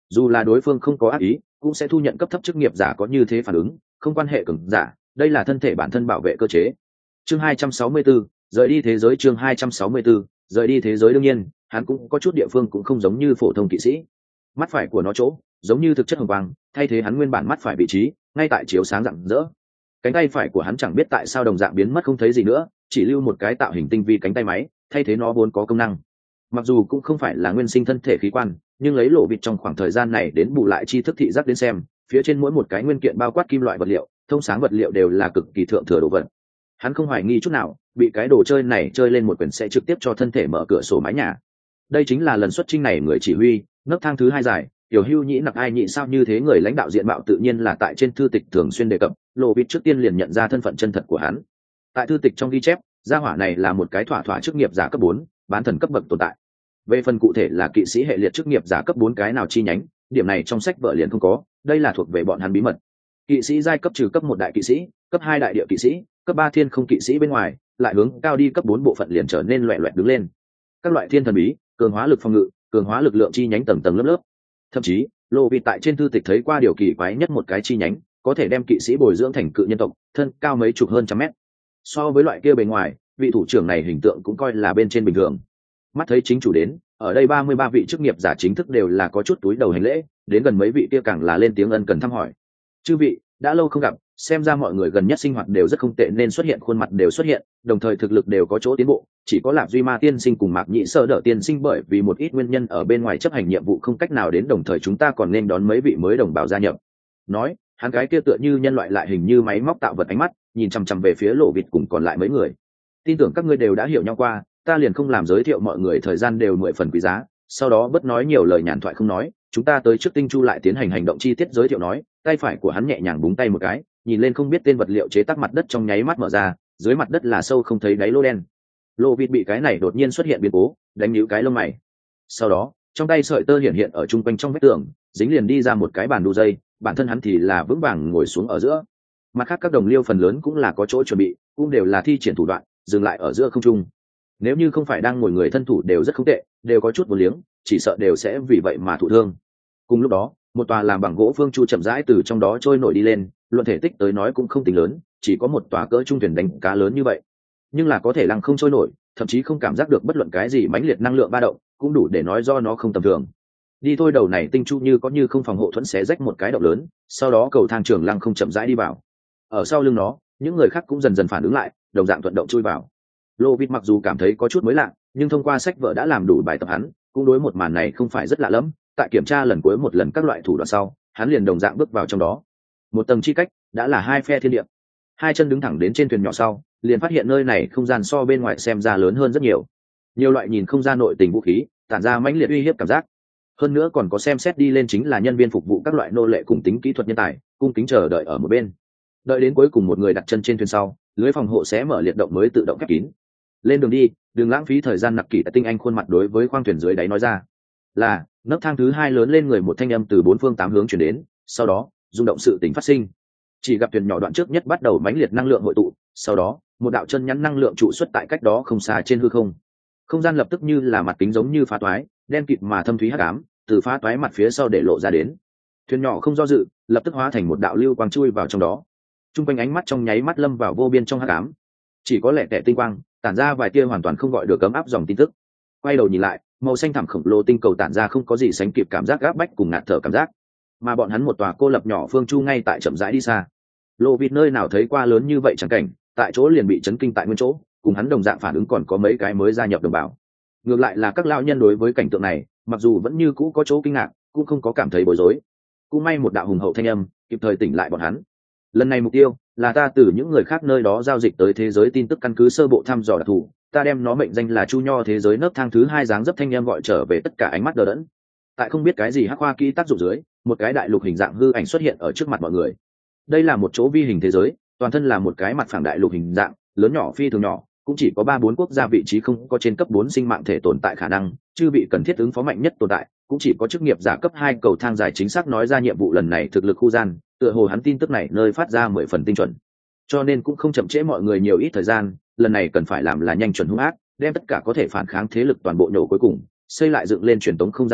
dù là đối phương không có ác ý cũng sẽ thu nhận cấp thấp chức nghiệp giả có như thế phản ứng, không quan hệ cường giả, đây là thân thể bản thân bảo vệ cơ chế. Chương hai trăm sáu mươi tư, rời đi thế giới. Chương hai trăm sáu mươi tư, rời đi thế giới. Đương nhiên hắn cũng có chút địa phương cũng không giống như phổ thông kỵ sĩ. Mắt phải của nó chỗ giống như thực chất hồng quang, thay thế hắn nguyên bản mắt phải vị trí, ngay tại chiếu sáng rạng rỡ. Cánh tay phải của hắn chẳng biết tại sao đồng dạng biến mất không thấy gì nữa, chỉ lưu một cái tạo hình tinh vi cánh tay máy, thay thế nó vốn có công năng. Mặc dù cũng không phải là nguyên sinh thân thể khí quan, nhưng lấy lộ vịt trong khoảng thời gian này đến bù lại tri thức thị giác đến xem, phía trên mỗi một cái nguyên kiện bao quát kim loại vật liệu, thông sáng vật liệu đều là cực kỳ thượng thừa đồ vật. Hắn không hoài nghi chút nào, bị cái đồ chơi này chơi lên một quyển sẽ trực tiếp cho thân thể mở cửa sổ mái nhà. Đây chính là lần xuất chinh này người chỉ huy, nấc thang thứ hai dài, tiểu hưu nhĩ nặc ai nhị sao như thế người lãnh đạo diện mạo tự nhiên là tại trên thư tịch thường xuyên đề cập, lộ vịt trước tiên liền nhận ra thân phận chân thật của hắn. Tại thư tịch trong ghi chép, gia hỏa này là một cái thỏa thỏa chức nghiệp giả cấp bốn, bán thần cấp bậc tồn tại. Về phần cụ thể là kỵ sĩ hệ liệt chức nghiệp giả cấp bốn cái nào chi nhánh, điểm này trong sách vở liền không có, đây là thuộc về bọn hắn bí mật. Kỵ sĩ giai cấp trừ cấp một đại kỵ sĩ, cấp hai đại địa kỵ sĩ, cấp ba thiên không kỵ sĩ bên ngoài, lại hướng cao đi cấp bốn bộ phận liền trở nên loẹt loẹt đứng lên. Các loại thiên thần bí, cường hóa lực phòng ngự, cường hóa lực lượng chi nhánh tầng tầng lớp lớp. Thậm chí, lộ vịt tại trên thư tịch thấy qua điều kỳ quái nhất một cái chi nhánh, có thể đem kỵ sĩ bồi dưỡng thành cự nhân tộc, thân cao mấy chục hơn trăm mét. So với loại kia bề ngoài, vị thủ trưởng này hình tượng cũng coi là bên trên bình thường. Mắt thấy chính chủ đến, ở đây ba mươi ba vị chức nghiệp giả chính thức đều là có chút túi đầu hành lễ, đến gần mấy vị kia càng là lên tiếng ân cần thăm hỏi. Chư vị, đã lâu không gặp, xem ra mọi người gần nhất sinh hoạt đều rất không tệ nên xuất hiện khuôn mặt đều xuất hiện, đồng thời thực lực đều có chỗ tiến bộ, chỉ có Lạp Duy Ma tiên sinh cùng Mạc Nhĩ Sơ đỡ tiên sinh bởi vì một ít nguyên nhân ở bên ngoài chấp hành nhiệm vụ không cách nào đến, đồng thời chúng ta còn nên đón mấy vị mới đồng bào gia nhập. Nói, hắn cái kia tựa như nhân loại lại hình như máy móc tạo vật ánh mắt, nhìn chằm chằm về phía Lộ Vịt cùng còn lại mấy người. Tin tưởng các ngươi đều đã hiểu nhau qua, ta liền không làm giới thiệu mọi người, thời gian đều mười phần quý giá, sau đó bất nói nhiều lời nhàn thoại không nói, chúng ta tới trước Tinh Chu lại tiến hành hành động chi tiết giới thiệu. Nói, tay phải của hắn nhẹ nhàng búng tay một cái, nhìn lên không biết tên vật liệu chế tác mặt đất trong nháy mắt mở ra, dưới mặt đất là sâu không thấy đáy lỗ đen. Lộ Vịt bị cái này đột nhiên xuất hiện biến cố đánh nhíu cái lông mày, sau đó trong tay sợi tơ hiện hiện ở trung quanh trong vách tường, dính liền đi ra một cái bàn đu dây, bản thân hắn thì là vững vàng ngồi xuống ở giữa. Mặt khác các đồng liêu phần lớn cũng là có chỗ chuẩn bị, cũng đều là thi triển thủ đoạn, dừng lại ở giữa không trung. Nếu như không phải đang ngồi người thân thủ đều rất không tệ, đều có chút vô liếng, chỉ sợ đều sẽ vì vậy mà thụ thương. Cùng lúc đó, một tòa làm bằng gỗ phương chu chậm rãi từ trong đó trôi nổi đi lên, luận thể tích tới nói cũng không tính lớn, chỉ có một tòa cỡ trung thuyền đánh cá lớn như vậy, nhưng là có thể lăng không trôi nổi, thậm chí không cảm giác được bất luận cái gì mãnh liệt năng lượng ba động, cũng đủ để nói do nó không tầm thường. Đi thôi, đầu này Tinh Chu như có như không phòng hộ thuẫn xé rách một cái động lớn, sau đó cầu thang trường lăng không chậm rãi đi vào. Ở sau lưng nó, những người khác cũng dần dần phản ứng lại, đồng dạng thuận động chui vào. Lô Vịt mặc dù cảm thấy có chút mới lạ, nhưng thông qua sách vở đã làm đủ bài tập hắn, cũng đối một màn này không phải rất lạ lẫm. Tại kiểm tra lần cuối một lần các loại thủ đoạn sau, hắn liền đồng dạng bước vào trong đó. Một tầng chi cách đã là hai phe thiên địa. Hai chân đứng thẳng đến trên thuyền nhỏ sau, liền phát hiện nơi này không gian so bên ngoài xem ra lớn hơn rất nhiều. Nhiều loại nhìn không ra nội tình vũ khí, tản ra mãnh liệt uy hiếp cảm giác. Hơn nữa còn có xem xét đi lên chính là nhân viên phục vụ các loại nô lệ cùng tính kỹ thuật nhân tài, cung kính chờ đợi ở một bên. Đợi đến cuối cùng một người đặt chân trên thuyền sau, lưới phòng hộ sẽ mở liệt động mới tự động khép kín. Lên đường đi, đừng lãng phí thời gian. Nặc Kỷ tại tinh anh khuôn mặt đối với khoang thuyền dưới đáy nói ra. Là, nấc thang thứ hai lớn lên người một thanh âm từ bốn phương tám hướng chuyển đến, sau đó rung động sự tình phát sinh. Chỉ gặp thuyền nhỏ đoạn trước nhất bắt đầu mãnh liệt năng lượng hội tụ, sau đó một đạo chân nhắn năng lượng trụ xuất tại cách đó không xa trên hư không. Không gian lập tức như là mặt kính giống như phá toái, đen kịt mà thâm thúy hắc ám từ phá toái mặt phía sau để lộ ra đến. Thuyền nhỏ không do dự, lập tức hóa thành một đạo lưu quang chui vào trong đó. Trung quanh ánh mắt trong nháy mắt lâm vào vô biên trong hắc ám, chỉ có lẻ tẻ tinh quang tản ra vài tia hoàn toàn không gọi được cấm áp dòng tin tức. Quay đầu nhìn lại, màu xanh thẳm khổng lồ tinh cầu tản ra không có gì sánh kịp cảm giác gáp bách cùng ngạt thở cảm giác, mà bọn hắn một tòa cô lập nhỏ phương chu ngay tại chậm rãi đi xa. Lộ Vịt nơi nào thấy qua lớn như vậy chẳng cảnh, tại chỗ liền bị chấn kinh tại nguyên chỗ, cùng hắn đồng dạng phản ứng còn có mấy cái mới gia nhập đồng bào. Ngược lại là các lão nhân đối với cảnh tượng này, mặc dù vẫn như cũ có chỗ kinh ngạc, cũng không có cảm thấy bối rối. Cũng may một đạo hùng hậu thanh âm kịp thời tỉnh lại bọn hắn. Lần này mục tiêu là ta từ những người khác nơi đó giao dịch tới thế giới tin tức, căn cứ sơ bộ thăm dò đặc thù, ta đem nó mệnh danh là Chu Nho thế giới nấc thang thứ hai. Dáng dấp thanh âm gọi trở về tất cả ánh mắt đờ đẫn. Tại không biết cái gì hắc hoa kỹ tác dụng dưới, một cái đại lục hình dạng hư ảnh xuất hiện ở trước mặt mọi người. Đây là một chỗ vi hình thế giới, toàn thân là một cái mặt phẳng đại lục hình dạng, lớn nhỏ phi thường nhỏ, cũng chỉ có ba bốn quốc gia vị trí không có trên cấp bốn sinh mạng thể tồn tại khả năng, chư bị cần thiết ứng phó mạnh nhất tồn tại, cũng chỉ có chức nghiệp giả cấp hai cầu thang dài chính xác nói ra nhiệm vụ lần này thực lực khu gian, tựa hồ hắn tin tức này nơi phát ra mười phần tinh chuẩn. Cho nên cũng không chậm trễ mọi người nhiều ít thời gian, lần này cần phải làm là nhanh chuẩn hung ác, đem tất cả có thể phản kháng thế lực toàn bộ nhổ cuối cùng, xây lại dựng lên truyền tống không gian trận,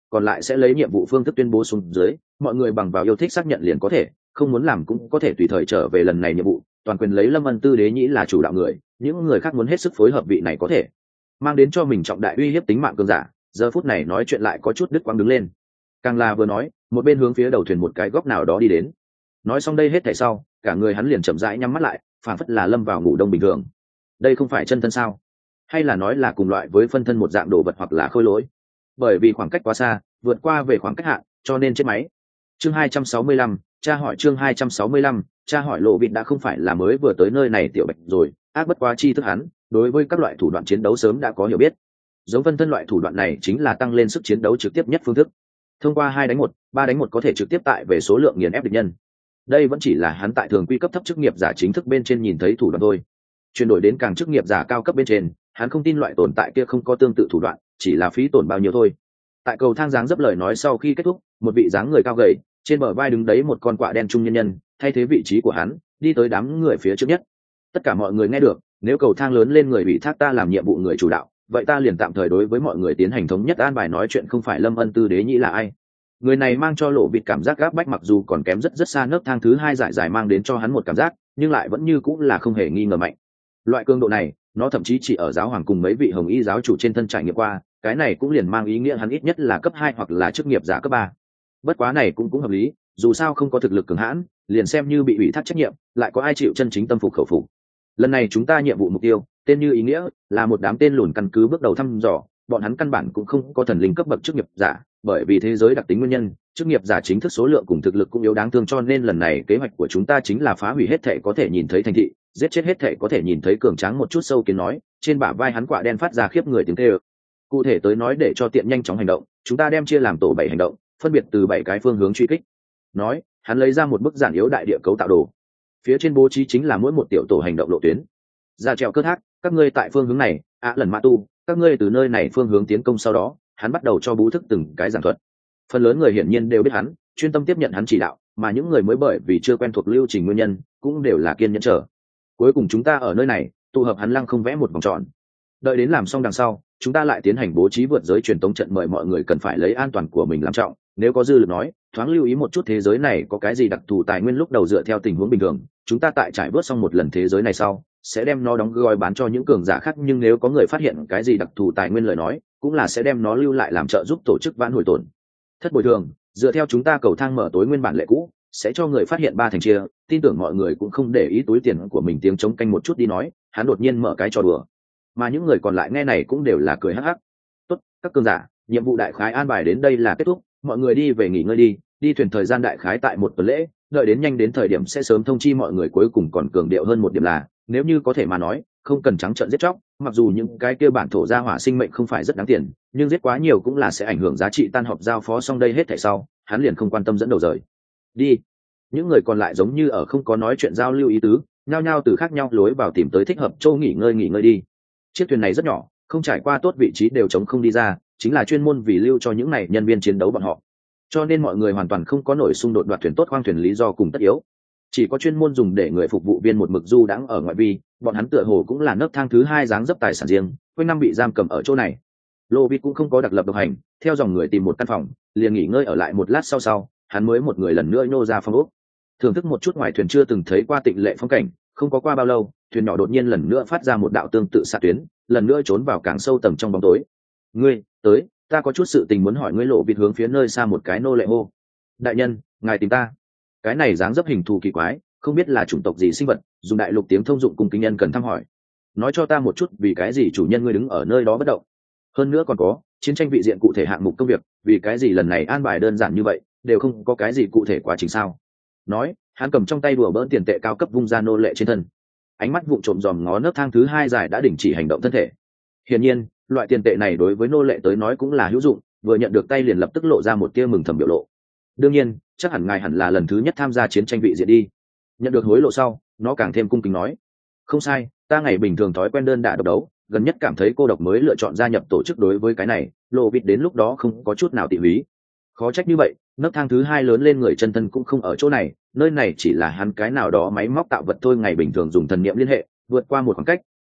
còn lại sẽ lấy nhiệm vụ phương thức tuyên bố xuống dưới, mọi người bằng vào yêu thích xác nhận liền có thể, không muốn làm cũng có thể tùy thời trở về lần này nhiệm vụ, toàn quyền lấy Lâm Ân Tư Đế Nhĩ là chủ đạo người, những người khác muốn hết sức phối hợp vị này có thể mang đến cho mình trọng đại uy hiếp tính mạng cường giả. Giờ phút này nói chuyện lại có chút đứt quãng đứng lên, càng là vừa nói một bên hướng phía đầu thuyền một cái góc nào đó đi đến. Nói xong đây hết thảy sau, cả người hắn liền chậm rãi nhắm mắt lại, phảng phất là lâm vào ngủ đông bình thường. Đây không phải chân thân sao? Hay là nói là cùng loại với phân thân một dạng đồ vật hoặc là khôi lỗi? Bởi vì khoảng cách quá xa, vượt qua về khoảng cách hạn, cho nên chết máy. Chương hai trăm sáu mươi lăm, cha hỏi chương hai trăm sáu mươi lăm, cha hỏi Lộ Vịt đã không phải là mới vừa tới nơi này tiểu bạch rồi, ác bất quá chi thức hắn, đối với các loại thủ đoạn chiến đấu sớm đã có hiểu biết. Giống phân thân loại thủ đoạn này chính là tăng lên sức chiến đấu trực tiếp nhất phương thức. Thông qua hai đánh một, ba đánh một có thể trực tiếp tại về số lượng nghiền ép địch nhân. Đây vẫn chỉ là hắn tại thường quy cấp thấp chức nghiệp giả chính thức bên trên nhìn thấy thủ đoạn thôi. Chuyển đổi đến càng chức nghiệp giả cao cấp bên trên, hắn không tin loại tồn tại kia không có tương tự thủ đoạn, chỉ là phí tổn bao nhiêu thôi. Tại cầu thang dáng dấp lời nói sau khi kết thúc, một vị dáng người cao gầy, trên bờ vai đứng đấy một con quạ đen trung nhân nhân, thay thế vị trí của hắn, đi tới đám người phía trước nhất. Tất cả mọi người nghe được, nếu cầu thang lớn lên người bị thác ta làm nhiệm vụ người chủ đạo, vậy ta liền tạm thời đối với mọi người tiến hành thống nhất an bài. Nói chuyện không phải Lâm Ân Tư Đế Nhĩ là ai. Người này mang cho Lộ Vịt cảm giác gáp bách, mặc dù còn kém rất rất xa nấc thang thứ hai giải giải mang đến cho hắn một cảm giác, nhưng lại vẫn như cũng là không hề nghi ngờ mạnh. Loại cường độ này, nó thậm chí chỉ ở giáo hoàng cùng mấy vị hồng y giáo chủ trên thân trải nghiệm qua, cái này cũng liền mang ý nghĩa hắn ít nhất là cấp hai hoặc là chức nghiệp giả cấp ba. Bất quá này cũng cũng hợp lý, dù sao không có thực lực cường hãn, liền xem như bị ủy thác trách nhiệm, lại có ai chịu chân chính tâm phục khẩu phục. Lần này chúng ta nhiệm vụ mục tiêu, tên như ý nghĩa, là một đám tên lùn căn cứ bước đầu thăm dò, bọn hắn căn bản cũng không có thần linh cấp bậc chức nghiệp giả, bởi vì thế giới đặc tính nguyên nhân, chức nghiệp giả chính thức số lượng cùng thực lực cũng yếu đáng thương, cho nên lần này kế hoạch của chúng ta chính là phá hủy hết thể có thể nhìn thấy thành thị, giết chết hết thể có thể nhìn thấy cường tráng. Một chút sâu kiến nói, trên bả vai hắn quạ đen phát ra khiếp người tiếng kêu. Cụ thể tới nói, để cho tiện nhanh chóng hành động, chúng ta đem chia làm tổ bảy hành động, phân biệt từ bảy cái phương hướng truy kích. Nói, hắn lấy ra một bức giản yếu đại địa cấu tạo đồ, phía trên bố trí chính là mỗi một tiểu tổ hành động lộ tuyến. Ra treo cơ thác, các ngươi tại phương hướng này, ạ lần mã tu, các ngươi từ nơi này phương hướng tiến công. Sau đó hắn bắt đầu cho bú thức từng cái giảng thuật. Phần lớn người hiển nhiên đều biết hắn, chuyên tâm tiếp nhận hắn chỉ đạo, mà những người mới bởi vì chưa quen thuộc lưu trình nguyên nhân, cũng đều là kiên nhẫn chờ. Cuối cùng chúng ta ở nơi này tụ hợp hắn lăng không vẽ một vòng tròn, đợi đến làm xong đằng sau, chúng ta lại tiến hành bố trí vượt giới truyền tống trận. Mời mọi người cần phải lấy an toàn của mình làm trọng, nếu có dư lực nói, thoáng lưu ý một chút thế giới này có cái gì đặc thù tài nguyên. Lúc đầu dựa theo tình huống bình thường, chúng ta tại trải bớt xong một lần thế giới này sau, sẽ đem nó đóng gói bán cho những cường giả khác, nhưng nếu có người phát hiện cái gì đặc thù tài nguyên lời nói, cũng là sẽ đem nó lưu lại làm trợ giúp tổ chức vãn hồi tổn thất bồi thường. Dựa theo chúng ta cầu thang mở tối nguyên bản lệ cũ, sẽ cho người phát hiện ba thành chia, tin tưởng mọi người cũng không để ý túi tiền của mình. Tiếng chống canh một chút đi nói, hắn đột nhiên mở cái trò đùa, mà những người còn lại nghe này cũng đều là cười hắc hắc. Tốt, các cường giả, nhiệm vụ đại khái an bài đến đây là kết thúc, mọi người đi về nghỉ ngơi đi. Đi thuyền thời gian đại khái tại một tuần lễ, đợi đến nhanh đến thời điểm sẽ sớm thông chi mọi người. Cuối cùng còn cường điệu hơn một điểm là, nếu như có thể mà nói, không cần trắng trợn giết chóc. Mặc dù những cái kia bản thổ gia hỏa sinh mệnh không phải rất đáng tiền, nhưng giết quá nhiều cũng là sẽ ảnh hưởng giá trị. Tan họp giao phó xong đây hết thảy sau, hắn liền không quan tâm dẫn đầu rời đi. Những người còn lại giống như ở không có nói chuyện giao lưu ý tứ, nhao nhao từ khác nhau lối vào tìm tới thích hợp châu nghỉ ngơi nghỉ ngơi đi. Chiếc thuyền này rất nhỏ, không trải qua tốt vị trí đều trống không đi ra, chính là chuyên môn vì lưu cho những này nhân viên chiến đấu bọn họ, cho nên mọi người hoàn toàn không có nổi xung đột đoạt thuyền tốt khoang thuyền lý do cùng tất yếu, chỉ có chuyên môn dùng để người phục vụ viên một mực du đãng ở ngoại vi. Bọn hắn tựa hồ cũng là nấc thang thứ hai dáng dấp tài sản riêng, quanh năm bị giam cầm ở chỗ này. Lô Vịt cũng không có đặc lập độc hành, theo dòng người tìm một căn phòng liền nghỉ ngơi ở lại một lát. sau sau hắn mới một người lần nữa nhô ra phòng ốc, thưởng thức một chút ngoài thuyền chưa từng thấy qua tịnh lệ phong cảnh. Không có qua bao lâu, thuyền nhỏ đột nhiên lần nữa phát ra một đạo tương tự xạ tuyến, lần nữa trốn vào càng sâu tầng trong bóng tối. Ngươi tới, ta có chút sự tình muốn hỏi ngươi. Lộ Vịt hướng phía nơi xa một cái nô lệ hô, đại nhân, ngài tìm ta. Cái này dáng dấp hình thù kỳ quái, không biết là chủng tộc gì sinh vật, dùng đại lục tiếng thông dụng cùng kính nhân cần thăm hỏi. Nói cho ta một chút, vì cái gì chủ nhân ngươi đứng ở nơi đó bất động? Hơn nữa còn có chiến tranh vị diện cụ thể hạng mục công việc, vì cái gì lần này an bài đơn giản như vậy, đều không có cái gì cụ thể quá trình sao? Nói, hắn cầm trong tay đùa bỡn tiền tệ cao cấp vung ra nô lệ trên thân, ánh mắt vụng trộm dòm ngó nấc thang thứ hai dài đã đình chỉ hành động thân thể. Hiển nhiên, loại tiền tệ này đối với nô lệ tới nói cũng là hữu dụng, vừa nhận được tay liền lập tức lộ ra một tia mừng thầm biểu lộ. Đương nhiên, chắc hẳn ngài hẳn là lần thứ nhất tham gia chiến tranh vị diện đi. Nhận được hối lộ sau, nó càng thêm cung kính nói, không sai, ta ngày bình thường thói quen đơn đả độc đấu, gần nhất cảm thấy cô độc mới lựa chọn gia nhập tổ chức. Đối với cái này, Lộ Vịt đến lúc đó không có chút nào tị húy. Khó trách như vậy, nấc thang thứ hai lớn lên người chân thân cũng không ở chỗ này, nơi này chỉ là hắn cái nào đó máy móc tạo vật thôi. Ngày bình thường dùng thần niệm liên hệ, vượt qua một khoảng cách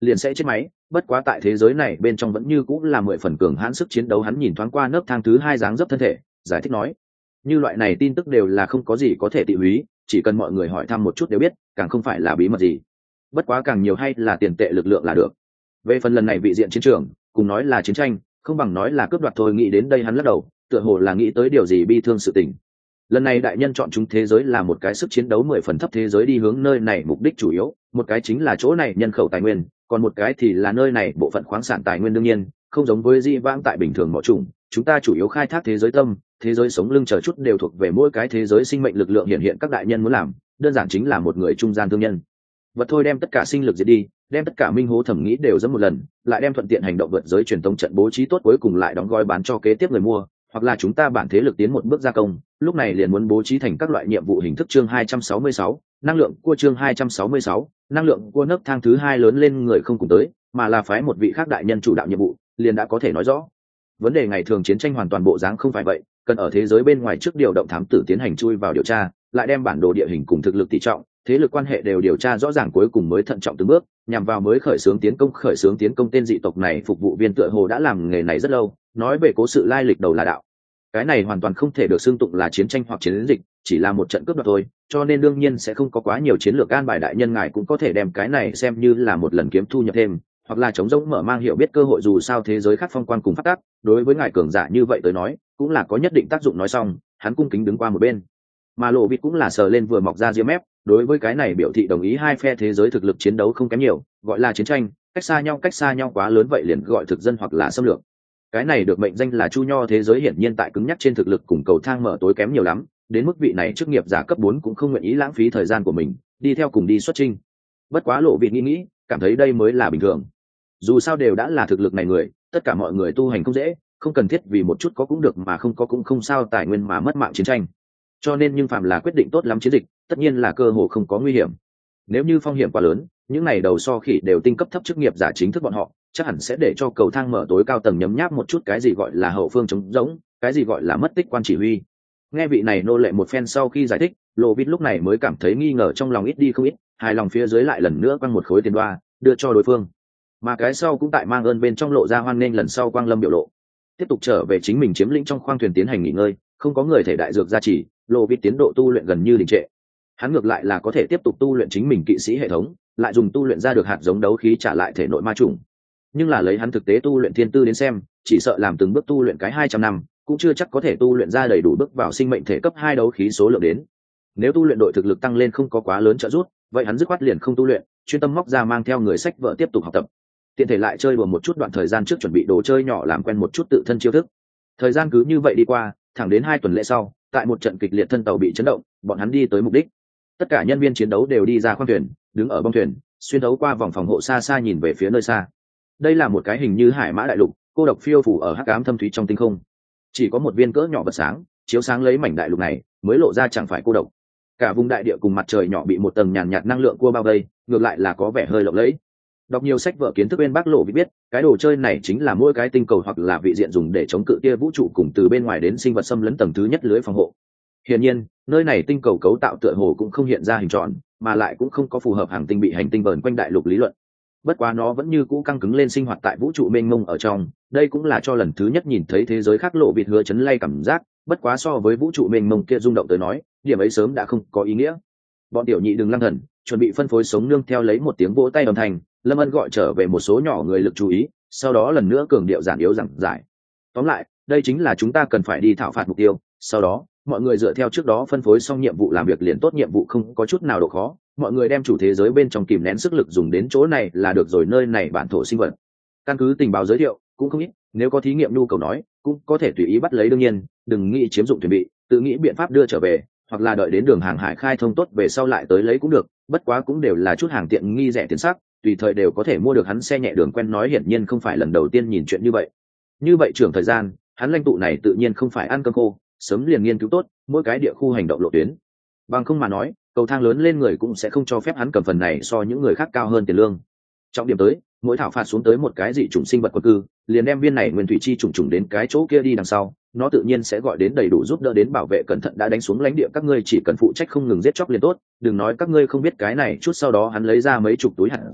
liền sẽ chết máy. Bất quá tại thế giới này bên trong vẫn như cũng là mười phần cường hãn sức chiến đấu. Hắn nhìn thoáng qua nấc thang thứ hai dáng dấp thân thể, giải thích nói, như loại này tin tức đều là không có gì có thể tị húy, chỉ cần mọi người hỏi thăm một chút đều biết, càng không phải là bí mật gì. Bất quá càng nhiều hay là tiền tệ lực lượng là được. Về phần lần này vị diện chiến trường, cùng nói là chiến tranh, không bằng nói là cướp đoạt thôi. Nghĩ đến đây hắn lắc đầu, tựa hồ là nghĩ tới điều gì bi thương sự tình. Lần này đại nhân chọn chúng thế giới là một cái sức chiến đấu mười phần thấp thế giới, đi hướng nơi này mục đích chủ yếu, một cái chính là chỗ này nhân khẩu tài nguyên, còn một cái thì là nơi này bộ phận khoáng sản tài nguyên. Đương nhiên, không giống với di vãng tại bình thường mỏ trùng, chúng ta chủ yếu khai thác thế giới tâm, thế giới sống lưng chờ chút đều thuộc về mỗi cái thế giới sinh mệnh lực lượng hiện hiện các đại nhân muốn làm, đơn giản chính là một người trung gian thương nhân. Vật thôi đem tất cả sinh lực diệt đi, đem tất cả minh hố thẩm nghĩ đều dẫm một lần, lại đem thuận tiện hành động vượt giới truyền tống trận bố trí tốt, cuối cùng lại đóng gói bán cho kế tiếp người mua, hoặc là chúng ta bản thế lực tiến một bước gia công, lúc này liền muốn bố trí thành các loại nhiệm vụ hình thức. Chương hai trăm sáu mươi sáu, năng lượng cua. Chương hai trăm sáu mươi sáu, năng lượng cua. Nấc thang thứ hai lớn lên người không cùng tới, mà là phái một vị khác đại nhân chủ đạo nhiệm vụ, liền đã có thể nói rõ. Vấn đề ngày thường chiến tranh hoàn toàn bộ dáng không phải vậy, cần ở thế giới bên ngoài trước điều động thám tử tiến hành chui vào điều tra, lại đem bản đồ địa hình cùng thực lực tỷ trọng, thế lực quan hệ đều điều tra rõ ràng, cuối cùng mới thận trọng từng bước nhằm vào mới khởi xướng tiến công. Khởi xướng tiến công tên dị tộc này phục vụ viên tựa hồ đã làm nghề này rất lâu, nói về cố sự lai lịch đầu là đạo. Cái này hoàn toàn không thể được xưng tụng là chiến tranh hoặc chiến dịch, chỉ là một trận cướp đoạt thôi, cho nên đương nhiên sẽ không có quá nhiều chiến lược. An bài đại nhân ngài cũng có thể đem cái này xem như là một lần kiếm thu nhập thêm, hoặc là chống rỗng mở mang hiểu biết cơ hội. Dù sao thế giới khác phong quan cùng phát tác, đối với ngài cường giả như vậy tới nói cũng là có nhất định tác dụng. Nói xong, hắn cung kính đứng qua một bên, mà lộ vịt cũng là sờ lên vừa mọc ra diêm mép, đối với cái này biểu thị đồng ý. Hai phe thế giới thực lực chiến đấu không kém nhiều, gọi là chiến tranh, cách xa nhau cách xa nhau quá lớn vậy liền gọi thực dân hoặc là xâm lược. Cái này được mệnh danh là chu nho thế giới hiển nhiên tại cứng nhắc trên thực lực cùng cầu thang mở tối kém nhiều lắm, đến mức vị này chức nghiệp giả cấp bốn cũng không nguyện ý lãng phí thời gian của mình đi theo cùng đi xuất chinh. Bất quá lộ vịt nghĩ nghĩ, cảm thấy đây mới là bình thường. Dù sao đều đã là thực lực này người, tất cả mọi người tu hành không dễ, không cần thiết vì một chút có cũng được mà không có cũng không sao tài nguyên mà mất mạng chiến tranh. Cho nên nhưng phàm là quyết định tốt lắm chiến dịch, tất nhiên là cơ hội không có nguy hiểm. Nếu như phong hiểm quá lớn, những này đầu so khỉ đều tinh cấp thấp chức nghiệp giả chính thức bọn họ chắc hẳn sẽ để cho cầu thang mở tối cao tầng nhấm nháp một chút cái gì gọi là hậu phương chống rỗng, cái gì gọi là mất tích quan chỉ huy. Nghe vị này nô lệ một phen sau khi giải thích, Lộ Vít lúc này mới cảm thấy nghi ngờ trong lòng ít đi không ít, hài lòng phía dưới lại lần nữa quăng một khối tiền đoa đưa cho đối phương, mà cái sau cũng tại mang ơn bên trong lộ ra hoan nghênh lần sau quang lâm biểu lộ, tiếp tục trở về chính mình chiếm lĩnh trong khoang thuyền tiến hành nghỉ ngơi. Không có người thể đại dược gia trì, Lộ Vít tiến độ tu luyện gần như đình trệ. Hắn ngược lại là có thể tiếp tục tu luyện chính mình kỵ sĩ hệ thống, lại dùng tu luyện ra được hạt giống đấu khí trả lại thể nội ma trùng. Nhưng là lấy hắn thực tế tu luyện thiên tư đến xem, chỉ sợ làm từng bước tu luyện cái hai trăm năm cũng chưa chắc có thể tu luyện ra đầy đủ bước vào sinh mệnh thể cấp hai đấu khí số lượng đến. Nếu tu luyện đội thực lực tăng lên không có quá lớn trợ giúp, vậy hắn dứt khoát liền không tu luyện, chuyên tâm móc ra mang theo người sách vợ tiếp tục học tập. Tiện thể lại chơi đùa một chút đoạn thời gian trước chuẩn bị đồ chơi nhỏ làm quen một chút tự thân chiêu thức. Thời gian cứ như vậy đi qua, thẳng đến hai tuần lễ sau, tại một trận kịch liệt thân tàu bị chấn động, bọn hắn đi tới mục đích. Tất cả nhân viên chiến đấu đều đi ra khoang thuyền, đứng ở bong thuyền, xuyên thấu qua vòng phòng hộ xa xa nhìn về phía nơi xa. Đây là một cái hình như hải mã đại lục, cô độc phiêu phủ ở hắc ám thâm thúy trong tinh không. Chỉ có một viên cỡ nhỏ vật sáng chiếu sáng lấy mảnh đại lục này, mới lộ ra chẳng phải cô độc. Cả vùng đại địa cùng mặt trời nhỏ bị một tầng nhàn nhạt năng lượng cua bao vây, ngược lại là có vẻ hơi lộng lẫy. Đọc nhiều sách vở kiến thức bên bác Lộ biết, cái đồ chơi này chính là mỗi cái tinh cầu hoặc là vị diện dùng để chống cự tia vũ trụ cùng từ bên ngoài đến sinh vật xâm lấn tầng thứ nhất lưới phòng hộ. Hiển nhiên, nơi này tinh cầu cấu tạo tựa hồ cũng không hiện ra hình tròn, mà lại cũng không có phù hợp hành tinh bị hành tinh vờn quanh đại lục lý luận. Bất quá nó vẫn như cũ căng cứng lên sinh hoạt tại vũ trụ mênh mông ở trong, đây cũng là cho lần thứ nhất nhìn thấy thế giới khác Lộ Vịt hứa chấn lay cảm giác. Bất quá so với vũ trụ mênh mông kia rung động tới nói, điểm ấy sớm đã không có ý nghĩa. Bọn tiểu nhị đừng lăng thần, chuẩn bị phân phối sống nương theo lấy một tiếng vỗ tay âm thanh, Lâm Ân gọi trở về một số nhỏ người lực chú ý, sau đó lần nữa cường điệu giản yếu giảng giải. Tóm lại, đây chính là chúng ta cần phải đi thảo phạt mục tiêu, sau đó mọi người dựa theo trước đó phân phối xong nhiệm vụ làm việc liền tốt. Nhiệm vụ không có chút nào độ khó, mọi người đem chủ thế giới bên trong kìm nén sức lực dùng đến chỗ này là được rồi. Nơi này bản thổ sinh vật, căn cứ tình báo giới thiệu cũng không ít, nếu có thí nghiệm nhu cầu nói cũng có thể tùy ý bắt lấy. đương nhiên đừng nghĩ chiếm dụng thuyền bị, tự nghĩ biện pháp đưa trở về, hoặc là đợi đến đường hàng hải khai thông tốt về sau lại tới lấy cũng được. Bất quá cũng đều là chút hàng tiện nghi rẻ tiền sắc, tùy thời đều có thể mua được. Hắn xe nhẹ đường quen nói hiển nhiên không phải lần đầu tiên nhìn chuyện như vậy. Như vậy trưởng thời gian, hắn lãnh tụ này tự nhiên không phải ăn cơm khô, sớm liền nghiên cứu tốt mỗi cái địa khu hành động lộ tuyến. Bằng không mà nói, cầu thang lớn lên người cũng sẽ không cho phép hắn cầm phần này so những người khác cao hơn tiền lương. Trọng điểm tới, mỗi thảo phạt xuống tới một cái dị chủng sinh vật quật cư, liền đem viên này nguyên thủy chi trùng trùng đến cái chỗ kia đi đằng sau, nó tự nhiên sẽ gọi đến đầy đủ giúp đỡ đến bảo vệ cẩn thận. Đã đánh xuống lãnh địa các ngươi chỉ cần phụ trách không ngừng giết chóc liền tốt, đừng nói các ngươi không biết cái này chút. Sau đó hắn lấy ra mấy chục túi hạt giống,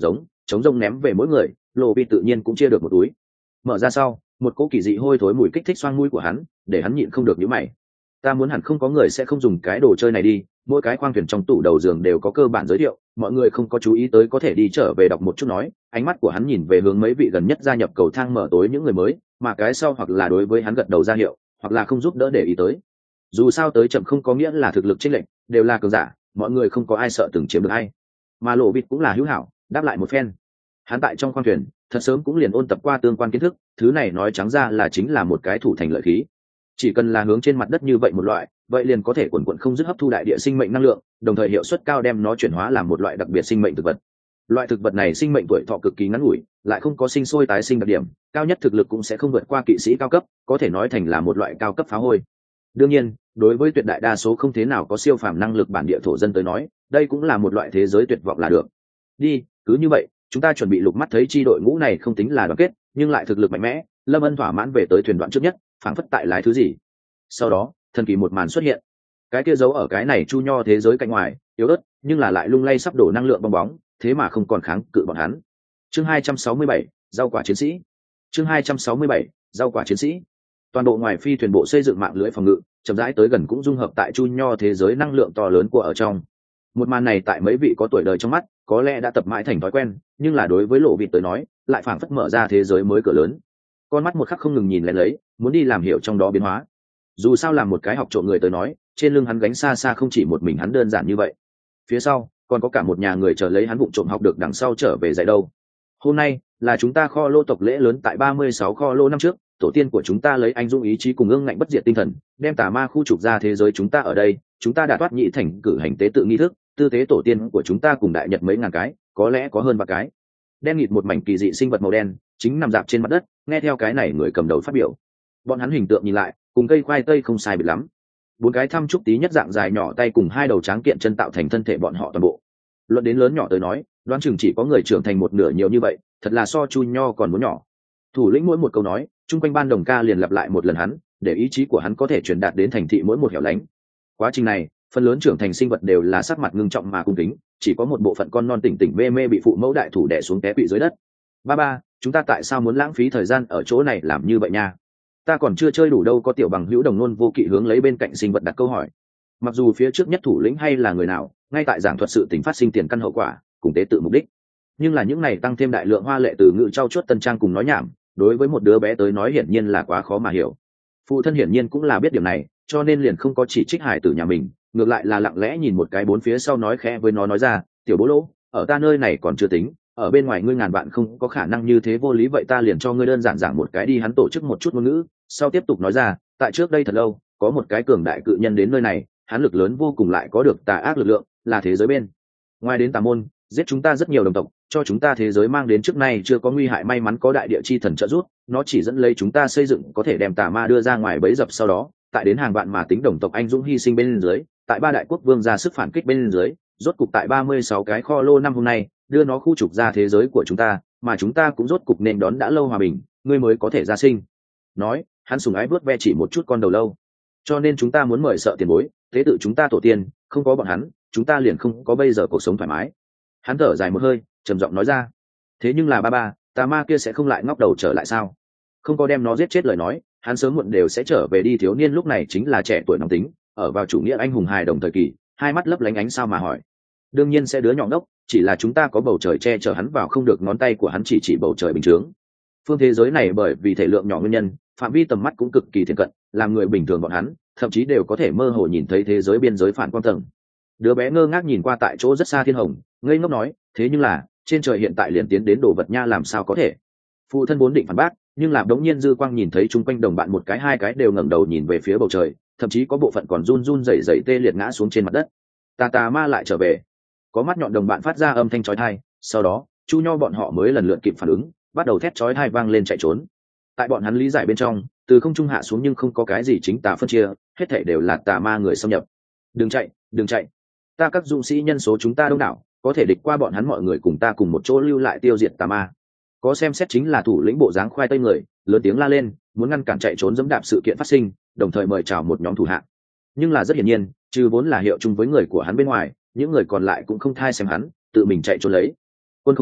chống rông ném về mỗi người, lộ bị tự nhiên cũng chia được một túi. Mở ra sau, một cỗ kỳ dị hôi thối mùi kích thích xoang mũi của hắn, để hắn nhịn không được nhíu mày. Ta muốn hẳn không có người sẽ không dùng cái đồ chơi này đi, mỗi cái khoang thuyền trong tủ đầu giường đều có cơ bản giới thiệu, mọi người không có chú ý tới có thể đi trở về đọc một chút nói. Ánh mắt của hắn nhìn về hướng mấy vị gần nhất gia nhập cầu thang mở tối những người mới, mà cái sau hoặc là đối với hắn gật đầu ra hiệu, hoặc là không giúp đỡ để ý tới. Dù sao tới chậm không có nghĩa là thực lực chênh lệch, đều là cường giả, mọi người không có ai sợ từng chiếm được ai. Mà Lộ Vịt cũng là hữu hảo, đáp lại một phen. Hắn tại trong khoang thuyền, thật sớm cũng liền ôn tập qua tương quan kiến thức, thứ này nói trắng ra là chính là một cái thủ thành lợi khí. Chỉ cần là hướng trên mặt đất như vậy một loại, vậy liền có thể quần quần không dứt hấp thu đại địa sinh mệnh năng lượng, đồng thời hiệu suất cao đem nó chuyển hóa làm một loại đặc biệt sinh mệnh thực vật. Loại thực vật này sinh mệnh tuổi thọ cực kỳ ngắn ngủi, lại không có sinh sôi tái sinh đặc điểm, cao nhất thực lực cũng sẽ không vượt qua kỵ sĩ cao cấp, có thể nói thành là một loại cao cấp phá hôi. Đương nhiên, đối với tuyệt đại đa số không thế nào có siêu phàm năng lực bản địa thổ dân tới nói, đây cũng là một loại thế giới tuyệt vọng là được. Đi, cứ như vậy, chúng ta chuẩn bị lục mắt thấy chi đội ngũ này không tính là đoàn kết, nhưng lại thực lực mạnh mẽ. Lâm Ân thỏa mãn về tới thuyền đoạn trước nhất, phảng phất tại lái thứ gì. Sau đó, thần kỳ một màn xuất hiện. Cái kia giấu ở cái này chu nho thế giới cạnh ngoài, yếu ớt, nhưng là lại lung lay sắp đổ năng lượng bong bóng, thế mà không còn kháng cự bọn hắn. Chương hai trăm sáu mươi bảy, rau quả chiến sĩ. Chương hai trăm sáu mươi bảy, rau quả chiến sĩ. Toàn bộ ngoài phi thuyền bộ xây dựng mạng lưới phòng ngự, chậm rãi tới gần cũng dung hợp tại chu nho thế giới năng lượng to lớn của ở trong. Một màn này tại mấy vị có tuổi đời trong mắt, có lẽ đã tập mãi thành thói quen, nhưng là đối với Lộ Vịt tới nói, lại phảng phất mở ra thế giới mới cửa lớn. Con mắt một khắc không ngừng nhìn lén lấy, muốn đi làm hiểu trong đó biến hóa. Dù sao làm một cái học trộm người tới nói, trên lưng hắn gánh xa xa không chỉ một mình hắn đơn giản như vậy. Phía sau, còn có cả một nhà người chờ lấy hắn vụng trộm học được đằng sau trở về dạy đâu. Hôm nay là chúng ta kho lô tộc lễ lớn tại ba mươi sáu kho lô năm trước, tổ tiên của chúng ta lấy anh dũng ý chí cùng ương ngạnh bất diệt tinh thần, đem tà ma khu trục ra thế giới chúng ta ở đây, chúng ta đã thoát nhị thành cử hành tế tự nghi thức, tư tế tổ tiên của chúng ta cùng đại nhật mấy ngàn cái, có lẽ có hơn ba cái. Đen nghịt một mảnh kỳ dị sinh vật màu đen, chính nằm dạp trên mặt đất, nghe theo cái này người cầm đầu phát biểu. Bọn hắn hình tượng nhìn lại, cùng cây khoai tây không sai biệt lắm. Bốn cái thăm trúc tí nhất dạng dài nhỏ tay cùng hai đầu tráng kiện chân tạo thành thân thể bọn họ toàn bộ. Luận đến lớn nhỏ tới nói, đoán chừng chỉ có người trưởng thành một nửa nhiều như vậy, thật là so chu nho còn muốn nhỏ. Thủ lĩnh mỗi một câu nói, chung quanh ban đồng ca liền lặp lại một lần hắn, để ý chí của hắn có thể truyền đạt đến thành thị mỗi một hẻo lánh. Quá trình này, phần lớn trưởng thành sinh vật đều là sắc mặt ngưng trọng mà cung kính, chỉ có một bộ phận con non tỉnh tỉnh mê mê bị phụ mẫu đại thủ đè xuống té quỵ dưới đất. Ba ba, chúng ta tại sao muốn lãng phí thời gian ở chỗ này làm như vậy nha? Ta còn chưa chơi đủ đâu. Có tiểu bằng hữu đồng nôn vô kỵ hướng lấy bên cạnh sinh vật đặt câu hỏi. Mặc dù phía trước nhất thủ lĩnh hay là người nào, ngay tại giảng thuật sự tình phát sinh tiền căn hậu quả cùng tế tự mục đích, nhưng là những này tăng thêm đại lượng hoa lệ từ ngữ trau chuốt tân trang cùng nói nhảm, đối với một đứa bé tới nói hiển nhiên là quá khó mà hiểu. Phụ thân hiển nhiên cũng là biết điểm này, cho nên liền không có chỉ trích hải tử nhà mình, ngược lại là lặng lẽ nhìn một cái bốn phía sau nói khẽ với nó nói ra, tiểu bố lỗ, ở ta nơi này còn chưa tính, ở bên ngoài ngươi ngàn bạn không có khả năng như thế vô lý, vậy ta liền cho ngươi đơn giản giảng một cái đi. Hắn tổ chức một chút ngôn ngữ, sau tiếp tục nói ra, tại trước đây thật lâu, có một cái cường đại cự nhân đến nơi này, hắn lực lớn vô cùng lại có được tà ác lực lượng, là thế giới bên ngoài đến tà môn, giết chúng ta rất nhiều đồng tộc, cho chúng ta thế giới mang đến trước nay chưa có nguy hại. May mắn có đại địa chi thần trợ giúp, nó chỉ dẫn lấy chúng ta xây dựng có thể đem tà ma đưa ra ngoài bẫy dập, sau đó tại đến hàng vạn mà tính đồng tộc anh dũng hy sinh bên dưới, tại ba đại quốc vương ra sức phản kích bên dưới, rốt cục tại ba mươi sáu cái kho lô năm hôm nay đưa nó khu trục ra thế giới của chúng ta, mà chúng ta cũng rốt cục nên đón đã lâu hòa bình, ngươi mới có thể ra sinh. Nói, hắn sùng ái vớt ve chỉ một chút con đầu lâu. Cho nên chúng ta muốn mời sợ tiền bối, thế tự chúng ta tổ tiên, không có bọn hắn, chúng ta liền không có bây giờ cuộc sống thoải mái. Hắn thở dài một hơi, trầm giọng nói ra. Thế nhưng là ba ba, tà ma kia sẽ không lại ngóc đầu trở lại sao? Không có đem nó giết chết lời nói, hắn sớm muộn đều sẽ trở về đi. Thiếu niên lúc này chính là trẻ tuổi nóng tính, ở vào chủ nghĩa anh hùng hài đồng thời kỳ, hai mắt lấp lánh ánh sao mà hỏi. Đương nhiên sẽ đứa nhỏ ngốc, chỉ là chúng ta có bầu trời che chở hắn vào không được. Ngón tay của hắn chỉ chỉ bầu trời bình thường. Phương thế giới này bởi vì thể lượng nhỏ nguyên nhân, phạm vi tầm mắt cũng cực kỳ thiện cận, làm người bình thường bọn hắn thậm chí đều có thể mơ hồ nhìn thấy thế giới biên giới phản quang tầng. Đứa bé ngơ ngác nhìn qua tại chỗ rất xa thiên hồng, ngây ngốc nói, thế nhưng là trên trời hiện tại liền tiến đến đồ vật nha, làm sao có thể? Phụ thân vốn định phản bác, nhưng là đống nhiên dư quang nhìn thấy chung quanh đồng bạn một cái hai cái đều ngẩng đầu nhìn về phía bầu trời, thậm chí có bộ phận còn run run rẩy rẩy tê liệt ngã xuống trên mặt đất. Tà tà ma lại trở về. Có mắt nhọn đồng bạn phát ra âm thanh chói tai, sau đó chu nho bọn họ mới lần lượt kịp phản ứng, bắt đầu thét chói tai vang lên chạy trốn. Tại bọn hắn lý giải bên trong, từ không trung hạ xuống nhưng không có cái gì chính tà phân chia, hết thảy đều là tà ma người xâm nhập. Đừng chạy, đừng chạy, ta các dũng sĩ nhân số chúng ta đông đảo, có thể địch qua bọn hắn, mọi người cùng ta cùng một chỗ lưu lại tiêu diệt tà ma. Có xem xét chính là thủ lĩnh bộ dáng khoai tây người, lớn tiếng la lên, muốn ngăn cản chạy trốn dẫm đạp sự kiện phát sinh, đồng thời mời chào một nhóm thủ hạ. Nhưng là rất hiển nhiên, trừ vốn là hiệu chung với người của hắn bên ngoài, những người còn lại cũng không thai xem hắn, tự mình chạy trốn lấy. Quân không thấy,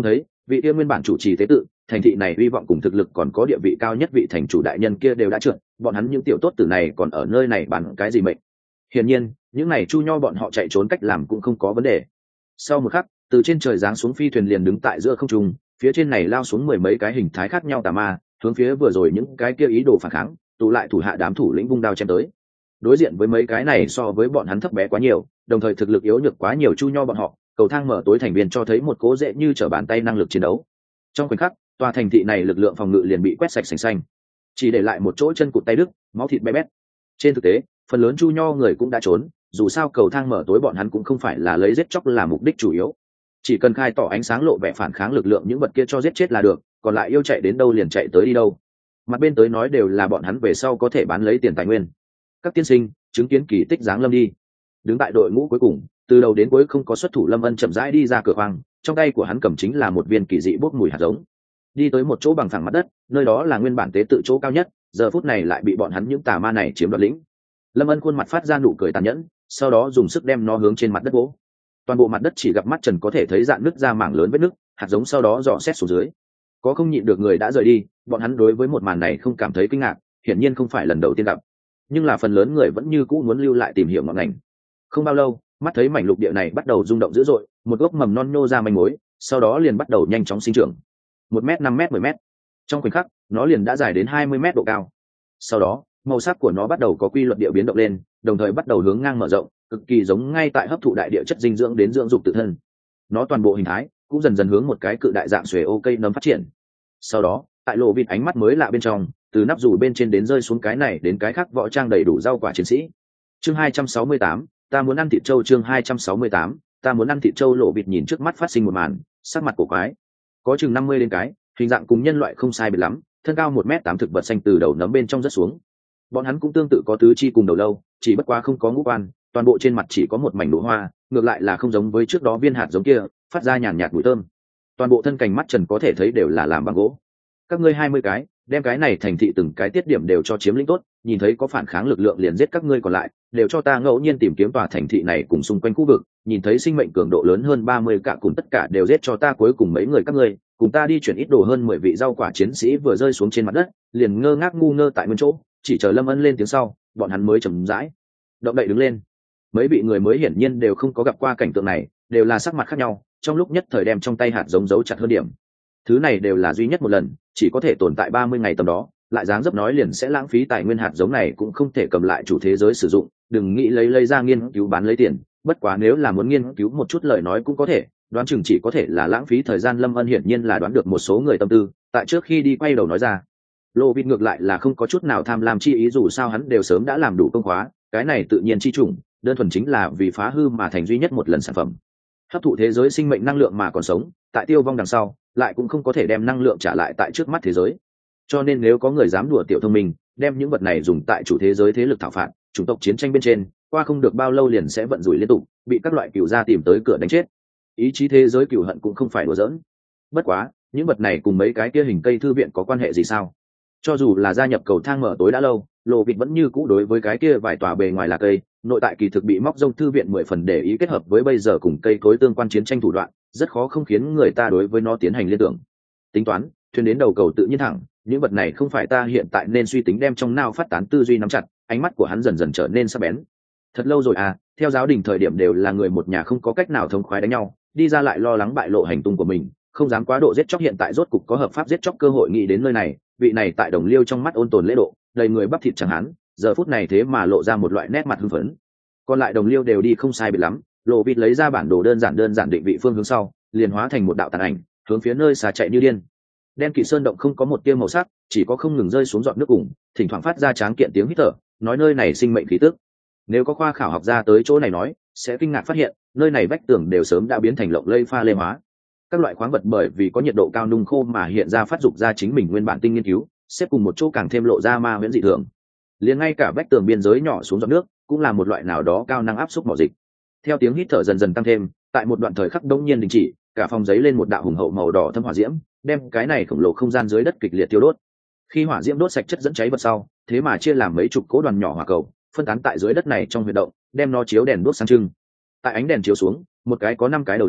vị kia nguyên bản chủ trì tế tự, thành thị này hy vọng cùng thực lực còn có địa vị cao nhất vị thành chủ đại nhân kia đều đã trượt, bọn hắn những tiểu tốt tử này còn ở nơi này bàn cái gì mệnh? Hiển nhiên, những này chu nho bọn họ chạy trốn cách làm cũng không có vấn đề. Sau một khắc, từ trên trời giáng xuống phi thuyền liền đứng tại giữa không trung, phía trên này lao xuống mười mấy cái hình thái khác nhau tà ma, hướng phía vừa rồi những cái kia ý đồ phản kháng, tụ lại thủ hạ đám thủ lĩnh vung đao chém tới. Đối diện với mấy cái này so với bọn hắn thấp bé quá nhiều, đồng thời thực lực yếu nhược quá nhiều chu nho bọn họ, cầu thang mở tối thành viên cho thấy một cố dễ như trở bàn tay năng lực chiến đấu. Trong khoảnh khắc, tòa thành thị này lực lượng phòng ngự liền bị quét sạch sành xanh, chỉ để lại một chỗ chân cụt tay đứt, máu thịt bé bét. Trên thực tế, phần lớn chu nho người cũng đã trốn, dù sao cầu thang mở tối bọn hắn cũng không phải là lấy giết chóc là mục đích chủ yếu, chỉ cần khai tỏ ánh sáng lộ vẻ phản kháng lực lượng những vật kia cho giết chết là được, còn lại yêu chạy đến đâu liền chạy tới đi đâu. Mặt bên tới nói đều là bọn hắn về sau có thể bán lấy tiền tài nguyên. Các tiên sinh, chứng kiến kỳ tích giáng lâm đi. Đứng tại đội ngũ cuối cùng, từ đầu đến cuối không có xuất thủ Lâm Ân chậm rãi đi ra cửa khoang, trong tay của hắn cầm chính là một viên kỳ dị bốc mùi hạt giống. Đi tới một chỗ bằng phẳng mặt đất, nơi đó là nguyên bản tế tự chỗ cao nhất, giờ phút này lại bị bọn hắn những tà ma này chiếm đoạt lĩnh. Lâm Ân khuôn mặt phát ra nụ cười tàn nhẫn, sau đó dùng sức đem nó hướng trên mặt đất vỗ. Toàn bộ mặt đất chỉ gặp mắt trần có thể thấy dạn nứt ra mảng lớn vết nứt, hạt giống sau đó dò xét xuống dưới. Có không nhịn được người đã rời đi, bọn hắn đối với một màn này không cảm thấy kinh ngạc, hiển nhiên không phải lần đầu tiên gặp. Nhưng là phần lớn người vẫn như cũ muốn lưu lại tìm hiểu ngọn ngành. Không bao lâu, mắt thấy mảnh lục địa này bắt đầu rung động dữ dội, một gốc mầm non nhô ra manh mối, sau đó liền bắt đầu nhanh chóng sinh trưởng. Một mét, năm mét, mười mét. Trong khoảnh khắc, nó liền đã dài đến hai mươi mét độ cao. Sau đó, màu sắc của nó bắt đầu có quy luật địa biến động lên, đồng thời bắt đầu hướng ngang mở rộng, cực kỳ giống ngay tại hấp thụ đại địa chất dinh dưỡng đến dưỡng dục tự thân. Nó toàn bộ hình thái cũng dần dần hướng một cái cự đại dạng xuề ô cây nấm phát triển. Sau đó, tại lộ vịt ánh mắt mới lạ bên trong, từ nắp dù bên trên đến rơi xuống cái này đến cái khác võ trang đầy đủ rau quả chiến sĩ. Chương hai trăm sáu mươi tám, ta muốn ăn thịt trâu. Chương hai trăm sáu mươi tám, ta muốn ăn thịt trâu. Lộ vịt nhìn trước mắt phát sinh một màn, sắc mặt cổ quái. Có chừng năm mươi đến cái, hình dạng cùng nhân loại không sai biệt lắm, thân cao một mét tám thực vật xanh từ đầu nấm bên trong rất xuống. Bọn hắn cũng tương tự có tứ chi cùng đầu lâu, chỉ bất quá không có ngũ quan, toàn bộ trên mặt chỉ có một mảnh nụ hoa, ngược lại là không giống với trước đó viên hạt giống kia, phát ra nhàn nhạt mùi thơm. Toàn bộ thân cành mắt trần có thể thấy đều là làm bằng gỗ. Các ngươi hai mươi cái, đem cái này thành thị từng cái tiết điểm đều cho chiếm lĩnh tốt, nhìn thấy có phản kháng lực lượng liền giết các ngươi còn lại, đều cho ta ngẫu nhiên tìm kiếm tòa thành thị này cùng xung quanh khu vực, nhìn thấy sinh mệnh cường độ lớn hơn ba mươi cả cùng tất cả đều giết cho ta. Cuối cùng mấy người các ngươi, cùng ta đi chuyển ít đồ hơn mười vị rau quả chiến sĩ vừa rơi xuống trên mặt đất, liền ngơ ngác ngu ngơ tại nguyên chỗ, chỉ chờ Lâm Ân lên tiếng sau, bọn hắn mới chậm rãi động đậy đứng lên. Mấy vị người mới hiển nhiên đều không có gặp qua cảnh tượng này, đều là sắc mặt khác nhau, trong lúc nhất thời đem trong tay hạt giống giấu chặt hơn điểm. Thứ này đều là duy nhất một lần, chỉ có thể tồn tại ba mươi ngày tầm đó, lại dáng dấp nói liền sẽ lãng phí tài nguyên hạt giống này cũng không thể cầm lại chủ thế giới sử dụng, đừng nghĩ lấy lấy ra nghiên cứu bán lấy tiền, bất quá nếu là muốn nghiên cứu một chút lời nói cũng có thể, đoán chừng chỉ có thể là lãng phí thời gian. Lâm Ân hiển nhiên là đoán được một số người tâm tư, tại trước khi đi quay đầu nói ra. Lô Vịt ngược lại là không có chút nào tham lam chi ý, dù sao hắn đều sớm đã làm đủ công khóa, cái này tự nhiên chi chủng, đơn thuần chính là vì phá hư mà thành duy nhất một lần sản phẩm. Hấp thụ thế giới sinh mệnh năng lượng mà còn sống, tại tiêu vong đằng sau, lại cũng không có thể đem năng lượng trả lại tại trước mắt thế giới. Cho nên nếu có người dám đùa tiểu thông minh, đem những vật này dùng tại chủ thế giới thế lực thảo phạt, chủng tộc chiến tranh bên trên, qua không được bao lâu liền sẽ vận rủi liên tục, bị các loại cừu gia tìm tới cửa đánh chết. Ý chí thế giới cừu hận cũng không phải đùa giỡn. Bất quá, những vật này cùng mấy cái kia hình cây thư viện có quan hệ gì sao? Cho dù là gia nhập cầu thang mở tối đã lâu, Lộ Vịt vẫn như cũ đối với cái kia vài tòa bề ngoài là cây, nội tại kỳ thực bị móc rông thư viện mười phần để ý kết hợp với bây giờ cùng cây cối tương quan chiến tranh thủ đoạn, rất khó không khiến người ta đối với nó tiến hành liên tưởng. Tính toán, thuyền đến đầu cầu tự nhiên thẳng, những vật này không phải ta hiện tại nên suy tính đem trong não phát tán tư duy nắm chặt, ánh mắt của hắn dần dần trở nên sắc bén. Thật lâu rồi à, theo giáo đình thời điểm đều là người một nhà không có cách nào thông khoái đánh nhau, đi ra lại lo lắng bại lộ hành tung của mình, không dám quá độ giết chóc, hiện tại rốt cục có hợp pháp giết chóc cơ hội. Nghĩ đến nơi này, vị này tại Đồng Liêu trong mắt ôn tồn lễ độ, đầy người bắp thịt chẳng hắn, giờ phút này thế mà lộ ra một loại nét mặt hưng phấn. Còn lại Đồng Liêu đều đi không sai biệt lắm, Lộ Vịt lấy ra bản đồ đơn giản đơn giản định vị phương hướng sau, liền hóa thành một đạo tàn ảnh, hướng phía nơi xà chạy như điên. Đen kịt sơn động không có một tia màu sắc, chỉ có không ngừng rơi xuống giọt nước cùng, thỉnh thoảng phát ra tráng kiện tiếng hít thở, nói nơi này sinh mệnh khí tức. Nếu có khoa khảo học ra tới chỗ này nói, sẽ kinh ngạc phát hiện, nơi này vách tường đều sớm đã biến thành lộng lây pha lê hóa. Các loại khoáng vật bởi vì có nhiệt độ cao nung khô mà hiện ra phát dục ra chính mình nguyên bản tinh nghiên cứu, xếp cùng một chỗ càng thêm lộ ra ma huyễn dị thường. Liền ngay cả vách tường biên giới nhỏ xuống giọt nước, cũng là một loại nào đó cao năng áp xúc mỏ dịch. Theo tiếng hít thở dần dần tăng thêm, tại một đoạn thời khắc đông nhiên đình chỉ, cả phòng giấy lên một đạo hùng hậu màu đỏ thâm hỏa diễm, đem cái này khổng lồ không gian dưới đất kịch liệt tiêu đốt. Khi hỏa diễm đốt sạch chất dẫn cháy vật sau, thế mà chia làm mấy chục cỗ đoàn nhỏ hỏa cầu, phân tán tại dưới đất này trong huy động, đem nó chiếu đèn đuốc sáng trưng. Tại ánh đèn chiếu xuống, một cái có năm cái đầu lâu,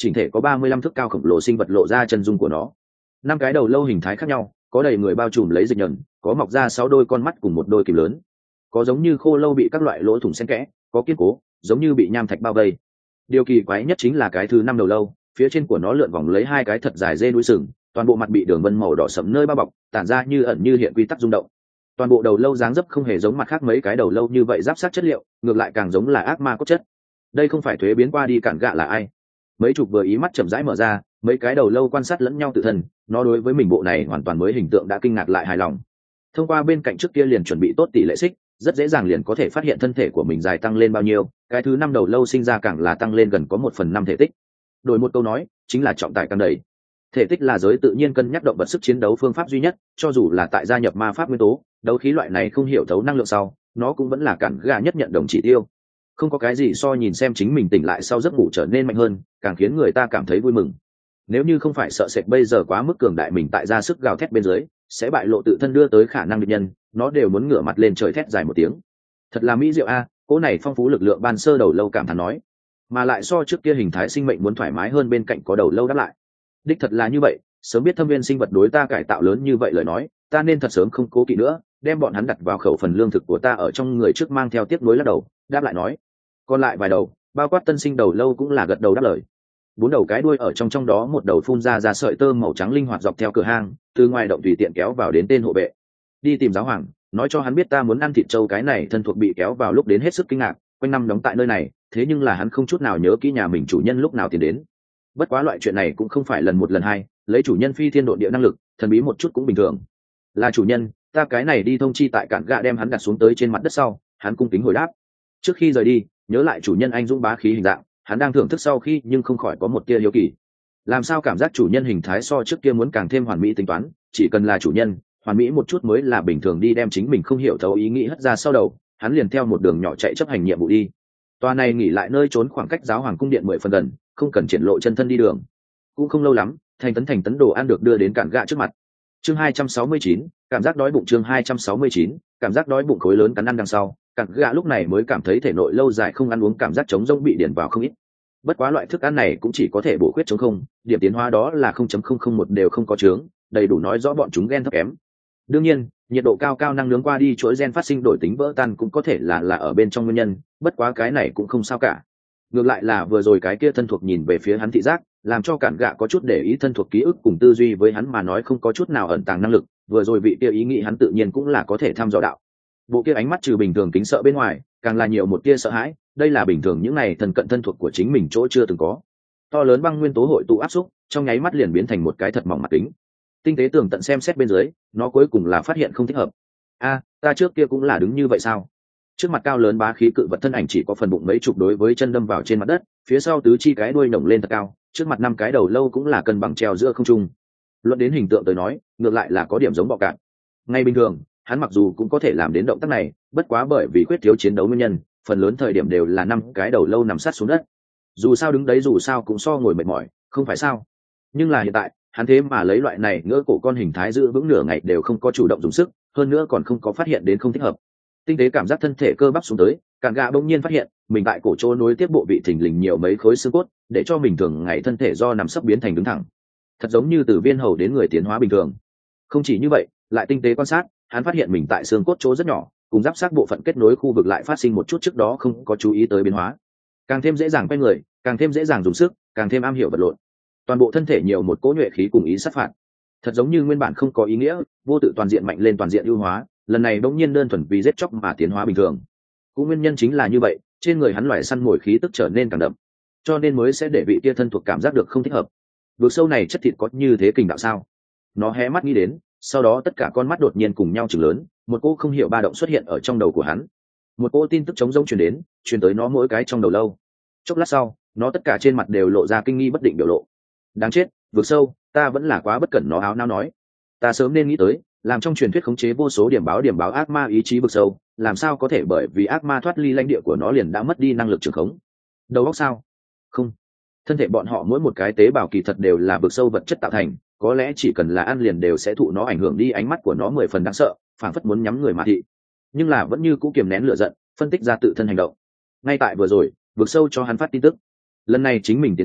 chỉnh thể có ba mươi lăm thước cao khổng lồ sinh vật lộ ra chân dung của nó. Năm cái đầu lâu hình thái khác nhau, có đầy người bao trùm lấy dịch nhẫn, có mọc ra sáu đôi con mắt cùng một đôi kìm lớn, có giống như khô lâu bị các loại lỗ thủng xen kẽ, có kiên cố giống như bị nham thạch bao vây. Điều kỳ quái nhất chính là cái thứ năm đầu lâu, phía trên của nó lượn vòng lấy hai cái thật dài dê núi sừng, toàn bộ mặt bị đường vân màu đỏ sẫm nơi bao bọc, tản ra như ẩn như hiện quy tắc rung động. Toàn bộ đầu lâu dáng dấp không hề giống mặt khác mấy cái đầu lâu như vậy giáp sát chất liệu, ngược lại càng giống là ác ma cốt chất. Đây không phải thuế biến qua đi cản gạ là ai? Mấy chục vừa ý mắt chậm rãi mở ra, mấy cái đầu lâu quan sát lẫn nhau tự thân, nó đối với mình bộ này hoàn toàn mới hình tượng đã kinh ngạc lại hài lòng. Thông qua bên cạnh trước kia liền chuẩn bị tốt tỷ lệ xích, rất dễ dàng liền có thể phát hiện thân thể của mình dài tăng lên bao nhiêu, cái thứ năm đầu lâu sinh ra càng là tăng lên gần có một phần năm thể tích. Đổi một câu nói, chính là trọng tải càng đầy. Thể tích là giới tự nhiên cân nhắc động vật sức chiến đấu phương pháp duy nhất, cho dù là tại gia nhập ma pháp nguyên tố, đấu khí loại này không hiểu thấu năng lượng sau, nó cũng vẫn là cản gà nhất nhận đồng chỉ tiêu. Không có cái gì so nhìn xem chính mình tỉnh lại sau giấc ngủ trở nên mạnh hơn, càng khiến người ta cảm thấy vui mừng. Nếu như không phải sợ sệt bây giờ quá mức cường đại mình tại ra sức gào thét bên dưới, sẽ bại lộ tự thân đưa tới khả năng địch nhân, nó đều muốn ngửa mặt lên trời thét dài một tiếng. Thật là mỹ diệu a, cỗ này phong phú lực lượng ban sơ đầu lâu cảm thán nói, mà lại so trước kia hình thái sinh mệnh muốn thoải mái hơn bên cạnh có đầu lâu đáp lại. Đích thật là như vậy, sớm biết thâm viên sinh vật đối ta cải tạo lớn như vậy lời nói, ta nên thật sớm không cố kỵ nữa, đem bọn hắn đặt vào khẩu phần lương thực của ta ở trong người trước mang theo tiếp nối lắc đầu, đáp lại nói. Còn lại vài đầu, bao quát tân sinh đầu lâu cũng là gật đầu đáp lời. Bốn đầu cái đuôi ở trong trong đó một đầu phun ra ra sợi tơ màu trắng linh hoạt dọc theo cửa hang, từ ngoài động tùy tiện kéo vào đến tên hộ vệ. Đi tìm giáo hoàng, nói cho hắn biết ta muốn ăn thịt trâu. Cái này thân thuộc bị kéo vào lúc đến hết sức kinh ngạc, quanh năm đóng tại nơi này, thế nhưng là hắn không chút nào nhớ kỹ nhà mình chủ nhân lúc nào tiến đến. Bất quá loại chuyện này cũng không phải lần một lần hai, lấy chủ nhân phi thiên độ địa năng lực, thần bí một chút cũng bình thường. Là chủ nhân, ta cái này đi thông chi tại cản gạ đem hắn đặt xuống tới trên mặt đất sau, hắn cung kính hồi đáp. Trước khi rời đi, nhớ lại chủ nhân anh dũng bá khí hình dạng, hắn đang thưởng thức sau khi nhưng không khỏi có một tia hiếu kỳ. Làm sao cảm giác chủ nhân hình thái so trước kia muốn càng thêm hoàn mỹ tính toán, chỉ cần là chủ nhân, hoàn mỹ một chút mới là bình thường. Đi đem chính mình không hiểu thấu ý nghĩ hất ra sau đầu, hắn liền theo một đường nhỏ chạy chấp hành nhiệm vụ đi. Toa này nghỉ lại nơi trốn khoảng cách giáo hoàng cung điện mười phần gần, không cần triển lộ chân thân đi đường. Cũng không lâu lắm, thành tấn thành tấn đồ ăn được đưa đến cản gạ trước mặt. Chương hai trăm sáu mươi chín, cảm giác đói bụng. Chương hai trăm sáu mươi chín, cảm giác đói bụng khối lớn cắn ăn đằng sau, cản gạ lúc này mới cảm thấy thể nội lâu dài không ăn uống cảm giác trống rỗng bị điển vào không ít. Bất quá loại thức ăn này cũng chỉ có thể bổ khuyết chống không, điểm tiến hóa đó là không phẩy không không một đều không có chướng, đầy đủ nói rõ bọn chúng gen thấp kém. Đương nhiên, nhiệt độ cao cao năng nướng qua đi chuỗi gen phát sinh đổi tính vỡ tan cũng có thể là là ở bên trong nguyên nhân, bất quá cái này cũng không sao cả. Ngược lại là vừa rồi cái kia thân thuộc nhìn về phía hắn thị giác, làm cho cản gạ có chút để ý thân thuộc ký ức cùng tư duy với hắn mà nói không có chút nào ẩn tàng năng lực, vừa rồi vị kia ý nghĩ hắn tự nhiên cũng là có thể thăm dò đạo. Bộ kia ánh mắt trừ bình thường kính sợ bên ngoài, càng là nhiều một tia sợ hãi, đây là bình thường những này thần cận thân thuộc của chính mình chỗ chưa từng có. To lớn băng nguyên tố hội tụ áp xúc, trong nháy mắt liền biến thành một cái thật mỏng mặt kính. Tinh tế tường tận xem xét bên dưới, nó cuối cùng là phát hiện không thích hợp. A, ta trước kia cũng là đứng như vậy sao? Trước mặt cao lớn bá khí cự vật thân ảnh chỉ có phần bụng mấy chục đối với chân đâm vào trên mặt đất, phía sau tứ chi cái đuôi nồng lên thật cao, trước mặt năm cái đầu lâu cũng là cân bằng treo giữa không trung. Luận đến hình tượng tới nói, ngược lại là có điểm giống bọ cạp. Ngay bình thường, hắn mặc dù cũng có thể làm đến động tác này, bất quá bởi vì khuyết thiếu chiến đấu nguyên nhân, phần lớn thời điểm đều là năm cái đầu lâu nằm sát xuống đất. Dù sao đứng đấy dù sao cũng so ngồi mệt mỏi, không phải sao? Nhưng là hiện tại, hắn thế mà lấy loại này ngỡ cổ con hình thái giữ vững nửa ngày đều không có chủ động dùng sức, hơn nữa còn không có phát hiện đến không thích hợp. Tinh tế cảm giác thân thể cơ bắp xuống tới, cản gạ bỗng nhiên phát hiện mình tại cổ chỗ nối tiếp bộ vị thình lình nhiều mấy khối xương cốt, để cho mình thường ngày thân thể do nằm sấp biến thành đứng thẳng, thật giống như từ viên hầu đến người tiến hóa bình thường. Không chỉ như vậy, lại tinh tế quan sát, hắn phát hiện mình tại xương cốt chỗ rất nhỏ, cùng giáp sát bộ phận kết nối khu vực lại phát sinh một chút trước đó không có chú ý tới biến hóa, càng thêm dễ dàng quay người, càng thêm dễ dàng dùng sức, càng thêm am hiểu vật lộn. Toàn bộ thân thể nhiều một cỗ nhuệ khí cùng ý sát phạt, thật giống như nguyên bản không có ý nghĩa, vô tự toàn diện mạnh lên toàn diện ưu hóa, lần này bỗng nhiên đơn thuần vì giết chóc mà tiến hóa bình thường. Cũng nguyên nhân chính là như vậy, trên người hắn loài săn mồi khí tức trở nên càng đậm, cho nên mới sẽ để vị tia thân thuộc cảm giác được không thích hợp. Vực sâu này chất thịt có như thế kình đạo sao? Nó hé mắt nghĩ đến, sau đó tất cả con mắt đột nhiên cùng nhau chừng lớn, một cô không hiểu ba động xuất hiện ở trong đầu của hắn. Một cô tin tức trống rỗng truyền đến, truyền tới nó mỗi cái trong đầu lâu. Chốc lát sau, nó tất cả trên mặt đều lộ ra kinh nghi bất định biểu lộ. Đáng chết, vực sâu, ta vẫn là quá bất cẩn. Nó áo nao nói, ta sớm nên nghĩ tới, làm trong truyền thuyết khống chế vô số điểm báo điểm báo ác ma ý chí vực sâu, làm sao có thể bởi vì ác ma thoát ly lãnh địa của nó liền đã mất đi năng lực trường khống? Đầu óc sao? Không, thân thể bọn họ mỗi một cái tế bào kỳ thật đều là vực sâu vật chất tạo thành, có lẽ chỉ cần là ăn liền đều sẽ thụ nó ảnh hưởng đi. Ánh mắt của nó mười phần đáng sợ, phảng phất muốn nhắm người mà thị, nhưng là vẫn như cũ kiềm nén lửa giận, phân tích ra tự thân hành động. Ngay tại vừa rồi, vực sâu cho hắn phát tin tức, lần này chính mình tiến hóa,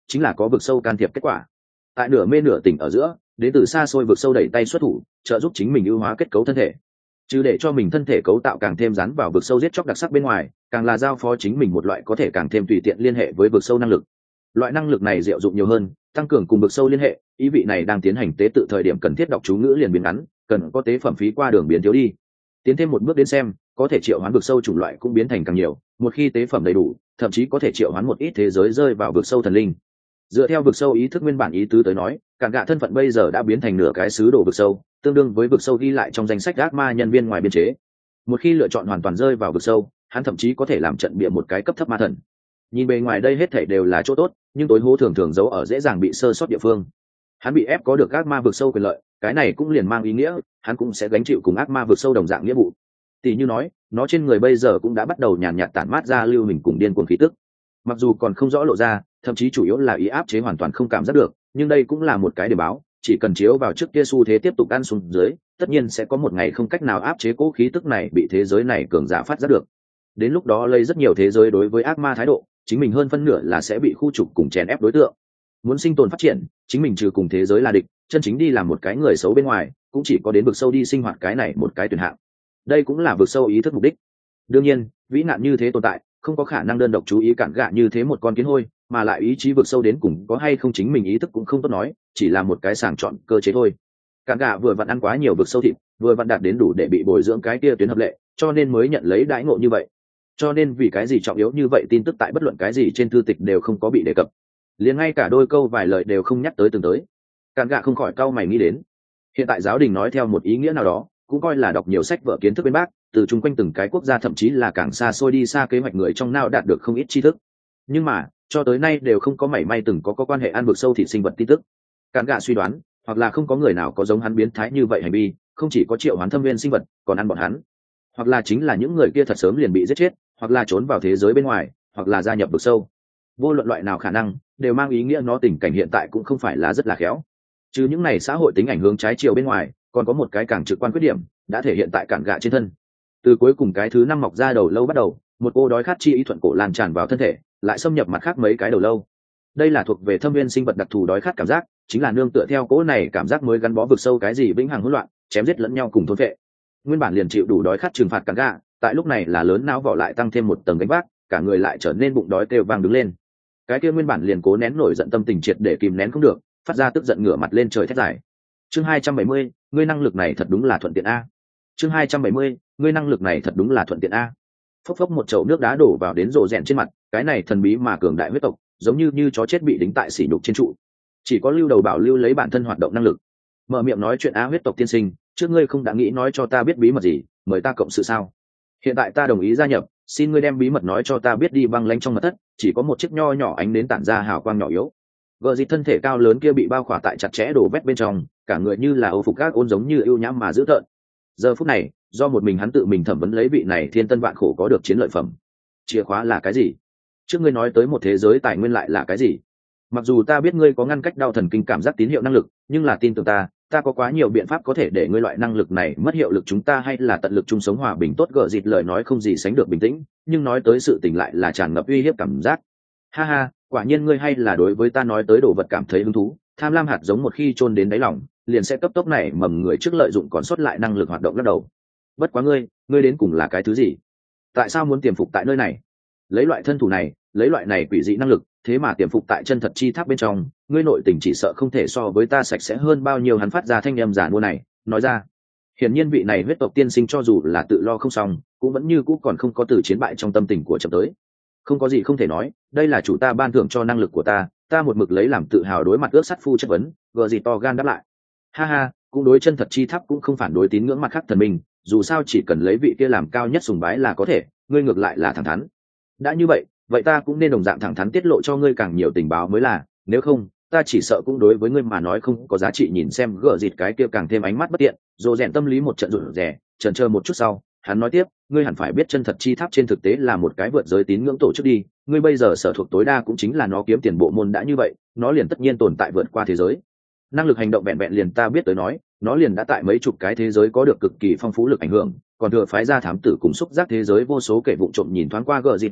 chính là có vực sâu can thiệp kết quả. Tại nửa mê nửa tỉnh ở giữa, đến từ xa xôi vực sâu đẩy tay xuất thủ, trợ giúp chính mình ưu hóa kết cấu thân thể, chứ để cho mình thân thể cấu tạo càng thêm rắn vào vực sâu giết chóc đặc sắc bên ngoài, càng là giao phó chính mình một loại có thể càng thêm tùy tiện liên hệ với vực sâu năng lực. Loại năng lực này diệu dụng nhiều hơn, tăng cường cùng vực sâu liên hệ, ý vị này đang tiến hành tế tự thời điểm cần thiết đọc chú ngữ liền biến ngắn, cần có tế phẩm phí qua đường biến thiếu đi. Tiến thêm một bước đến xem, có thể triệu hoán vực sâu chủng loại cũng biến thành càng nhiều, một khi tế phẩm đầy đủ, thậm chí có thể triệu hoán một ít thế giới rơi vào vực sâu thần linh. Dựa theo vực sâu ý thức nguyên bản ý tứ tới nói, Cản Gạ thân phận bây giờ đã biến thành nửa cái sứ đồ vực sâu, tương đương với vực sâu ghi lại trong danh sách ác ma nhân viên ngoài biên chế. Một khi lựa chọn hoàn toàn rơi vào vực sâu, hắn thậm chí có thể làm trận bịa một cái cấp thấp ma thần. Nhìn bề ngoài đây hết thảy đều là chỗ tốt, nhưng tối hố thường thường giấu ở dễ dàng bị sơ sót địa phương. Hắn bị ép có được ác ma vực sâu quyền lợi, cái này cũng liền mang ý nghĩa hắn cũng sẽ gánh chịu cùng ác ma vực sâu đồng dạng nghĩa vụ. Tỷ như nói, nó trên người bây giờ cũng đã bắt đầu nhàn nhạt tản mát ra lưu hình cùng điên cuồng khí tức. Mặc dù còn không rõ lộ ra, thậm chí chủ yếu là ý áp chế hoàn toàn không cảm giác được, nhưng đây cũng là một cái để báo, chỉ cần chiếu vào trước kia xu thế tiếp tục ăn xuống dưới, tất nhiên sẽ có một ngày không cách nào áp chế cố khí tức này bị thế giới này cường giả phát giác được. Đến lúc đó lấy rất nhiều thế giới đối với ác ma thái độ, chính mình hơn phân nửa là sẽ bị khu trục cùng chèn ép đối tượng. Muốn sinh tồn phát triển, chính mình trừ cùng thế giới là địch, chân chính đi làm một cái người xấu bên ngoài, cũng chỉ có đến vực sâu đi sinh hoạt cái này một cái tuyển hạng. Đây cũng là vực sâu ý thức mục đích. Đương nhiên, vĩ nạn như thế tồn tại, không có khả năng đơn độc chú ý Cản Gạ như thế một con kiến hôi, mà lại ý chí vực sâu đến cùng có hay không chính mình ý thức cũng không tốt nói, chỉ là một cái sàng chọn cơ chế thôi. Cản Gạ vừa vặn ăn quá nhiều vực sâu thịt, vừa vặn đạt đến đủ để bị bồi dưỡng cái kia tuyến hợp lệ, cho nên mới nhận lấy đãi ngộ như vậy. Cho nên vì cái gì trọng yếu như vậy tin tức tại bất luận cái gì trên thư tịch đều không có bị đề cập, liền ngay cả đôi câu vài lời đều không nhắc tới từng tới. Cản Gạ không khỏi cau mày nghĩ đến, hiện tại giáo đình nói theo một ý nghĩa nào đó, cũng coi là đọc nhiều sách vở kiến thức bên bác, từ chung quanh từng cái quốc gia thậm chí là càng xa xôi đi xa kế hoạch người trong nào đạt được không ít tri thức, nhưng mà cho tới nay đều không có mảy may từng có có quan hệ ăn vực sâu thịt sinh vật tin tức. Cản Gạ suy đoán, hoặc là không có người nào có giống hắn biến thái như vậy hành vi, không chỉ có triệu hoán thâm viên sinh vật còn ăn bọn hắn, hoặc là chính là những người kia thật sớm liền bị giết chết, hoặc là trốn vào thế giới bên ngoài, hoặc là gia nhập vực sâu. Vô luận loại nào khả năng đều mang ý nghĩa nó tình cảnh hiện tại cũng không phải là rất là khéo. Chứ những này xã hội tính ảnh hướng trái chiều bên ngoài, còn có một cái càng trực quan khuyết điểm đã thể hiện tại Cản Gạ trên thân. Từ cuối cùng cái thứ năm mọc ra đầu lâu bắt đầu, một cô đói khát chi ý thuận cổ lan tràn vào thân thể, lại xâm nhập mặt khác mấy cái đầu lâu. Đây là thuộc về thâm viên sinh vật đặc thù đói khát cảm giác, chính là nương tựa theo cỗ này cảm giác mới gắn bó vực sâu cái gì vĩnh hằng hỗn loạn, chém giết lẫn nhau cùng thôn vệ. Nguyên bản liền chịu đủ đói khát trừng phạt Cản Gạ, tại lúc này là lớn não vỏ lại tăng thêm một tầng gánh vác, cả người lại trở nên bụng đói kêu vang đứng lên. Cái kia nguyên bản liền cố nén nổi giận tâm tình triệt để kìm nén không được, phát ra tức giận ngửa mặt lên trời thét dài. Chương hai trăm bảy mươi, ngươi năng lực này thật đúng là thuận tiện a. Chương hai trăm bảy mươi, ngươi năng lực này thật đúng là thuận tiện a. Phốc phốc một chậu nước đá đổ vào đến rồ rèn trên mặt, cái này thần bí mà cường đại huyết tộc, giống như như chó chết bị đính tại sỉ nhục trên trụ. Chỉ có lưu đầu bảo lưu lấy bản thân hoạt động năng lực. Mở miệng nói chuyện a, huyết tộc tiên sinh, trước ngươi không đã nghĩ nói cho ta biết bí mật gì, mời ta cộng sự sao? Hiện tại ta đồng ý gia nhập, xin ngươi đem bí mật nói cho ta biết đi. Băng lanh trong mật thất, chỉ có một chiếc nho nhỏ ánh đến tản ra hào quang nhỏ yếu. Gờ Dịch thân thể cao lớn kia bị bao khỏa tại chặt chẽ đồ vét bên trong, cả người như là âu phục các ôn giống như ưu nhãm mà dữ tợn. Giờ phút này, do một mình hắn tự mình thẩm vấn lấy vị này thiên tân vạn khổ có được chiến lợi phẩm. Chìa khóa là cái gì? Trước ngươi nói tới một thế giới tài nguyên lại là cái gì? Mặc dù ta biết ngươi có ngăn cách đau thần kinh cảm giác tín hiệu năng lực, nhưng là tin tưởng ta, ta có quá nhiều biện pháp có thể để ngươi loại năng lực này mất hiệu lực. Chúng ta hay là tận lực chung sống hòa bình tốt. Gờ Dịch lời nói không gì sánh được bình tĩnh, nhưng nói tới sự tình lại là tràn ngập uy hiếp cảm giác. Ha ha, quả nhiên ngươi hay là đối với ta nói tới đồ vật cảm thấy hứng thú. Tham lam hạt giống một khi chôn đến đáy lòng, liền sẽ cấp tốc này mầm người trước lợi dụng còn sót lại năng lực hoạt động lắc đầu. Bất quá ngươi, ngươi đến cùng là cái thứ gì? Tại sao muốn tiềm phục tại nơi này? Lấy loại thân thủ này, lấy loại này quỷ dị năng lực, thế mà tiềm phục tại chân thật chi tháp bên trong, ngươi nội tình chỉ sợ không thể so với ta sạch sẽ hơn bao nhiêu. Hắn phát ra thanh âm giả mua này, nói ra. Hiển nhiên vị này huyết tộc tiên sinh cho dù là tự lo không xong, cũng vẫn như cũ còn không có từ chiến bại trong tâm tình của chậm tới. Không có gì không thể nói, đây là chủ ta ban thưởng cho năng lực của ta, ta một mực lấy làm tự hào đối mặt ước sắt phu chất vấn. Gờ gì to gan đáp lại. Ha ha, cũng đối chân thật chi tháp cũng không phản đối tín ngưỡng mặt khác thần minh, dù sao chỉ cần lấy vị kia làm cao nhất sùng bái là có thể, ngươi ngược lại là thẳng thắn. Đã như vậy, vậy ta cũng nên đồng dạng thẳng thắn tiết lộ cho ngươi càng nhiều tình báo mới là, nếu không ta chỉ sợ cũng đối với ngươi mà nói không có giá trị. Nhìn xem gỡ dịt cái kia càng thêm ánh mắt bất tiện, rồi rèn tâm lý một trận rụt rè, chần chờ một chút sau hắn nói tiếp, ngươi hẳn phải biết chân thật chi tháp trên thực tế là một cái vượt giới tín ngưỡng tổ chức đi, ngươi bây giờ sở thuộc tối đa cũng chính là nó kiếm tiền bộ môn. Đã như vậy, nó liền tất nhiên tồn tại vượt qua thế giới. Năng lực hành động vẹn vẹn liền ta biết tới nói, nó liền đã tại mấy chục cái thế giới có được cực kỳ phong phú lực ảnh hưởng, còn thừa phái ra thám tử cùng xúc giác thế giới vô số kẻ vụng trộm. Nhìn thoáng qua gờ dịt biểu lộ,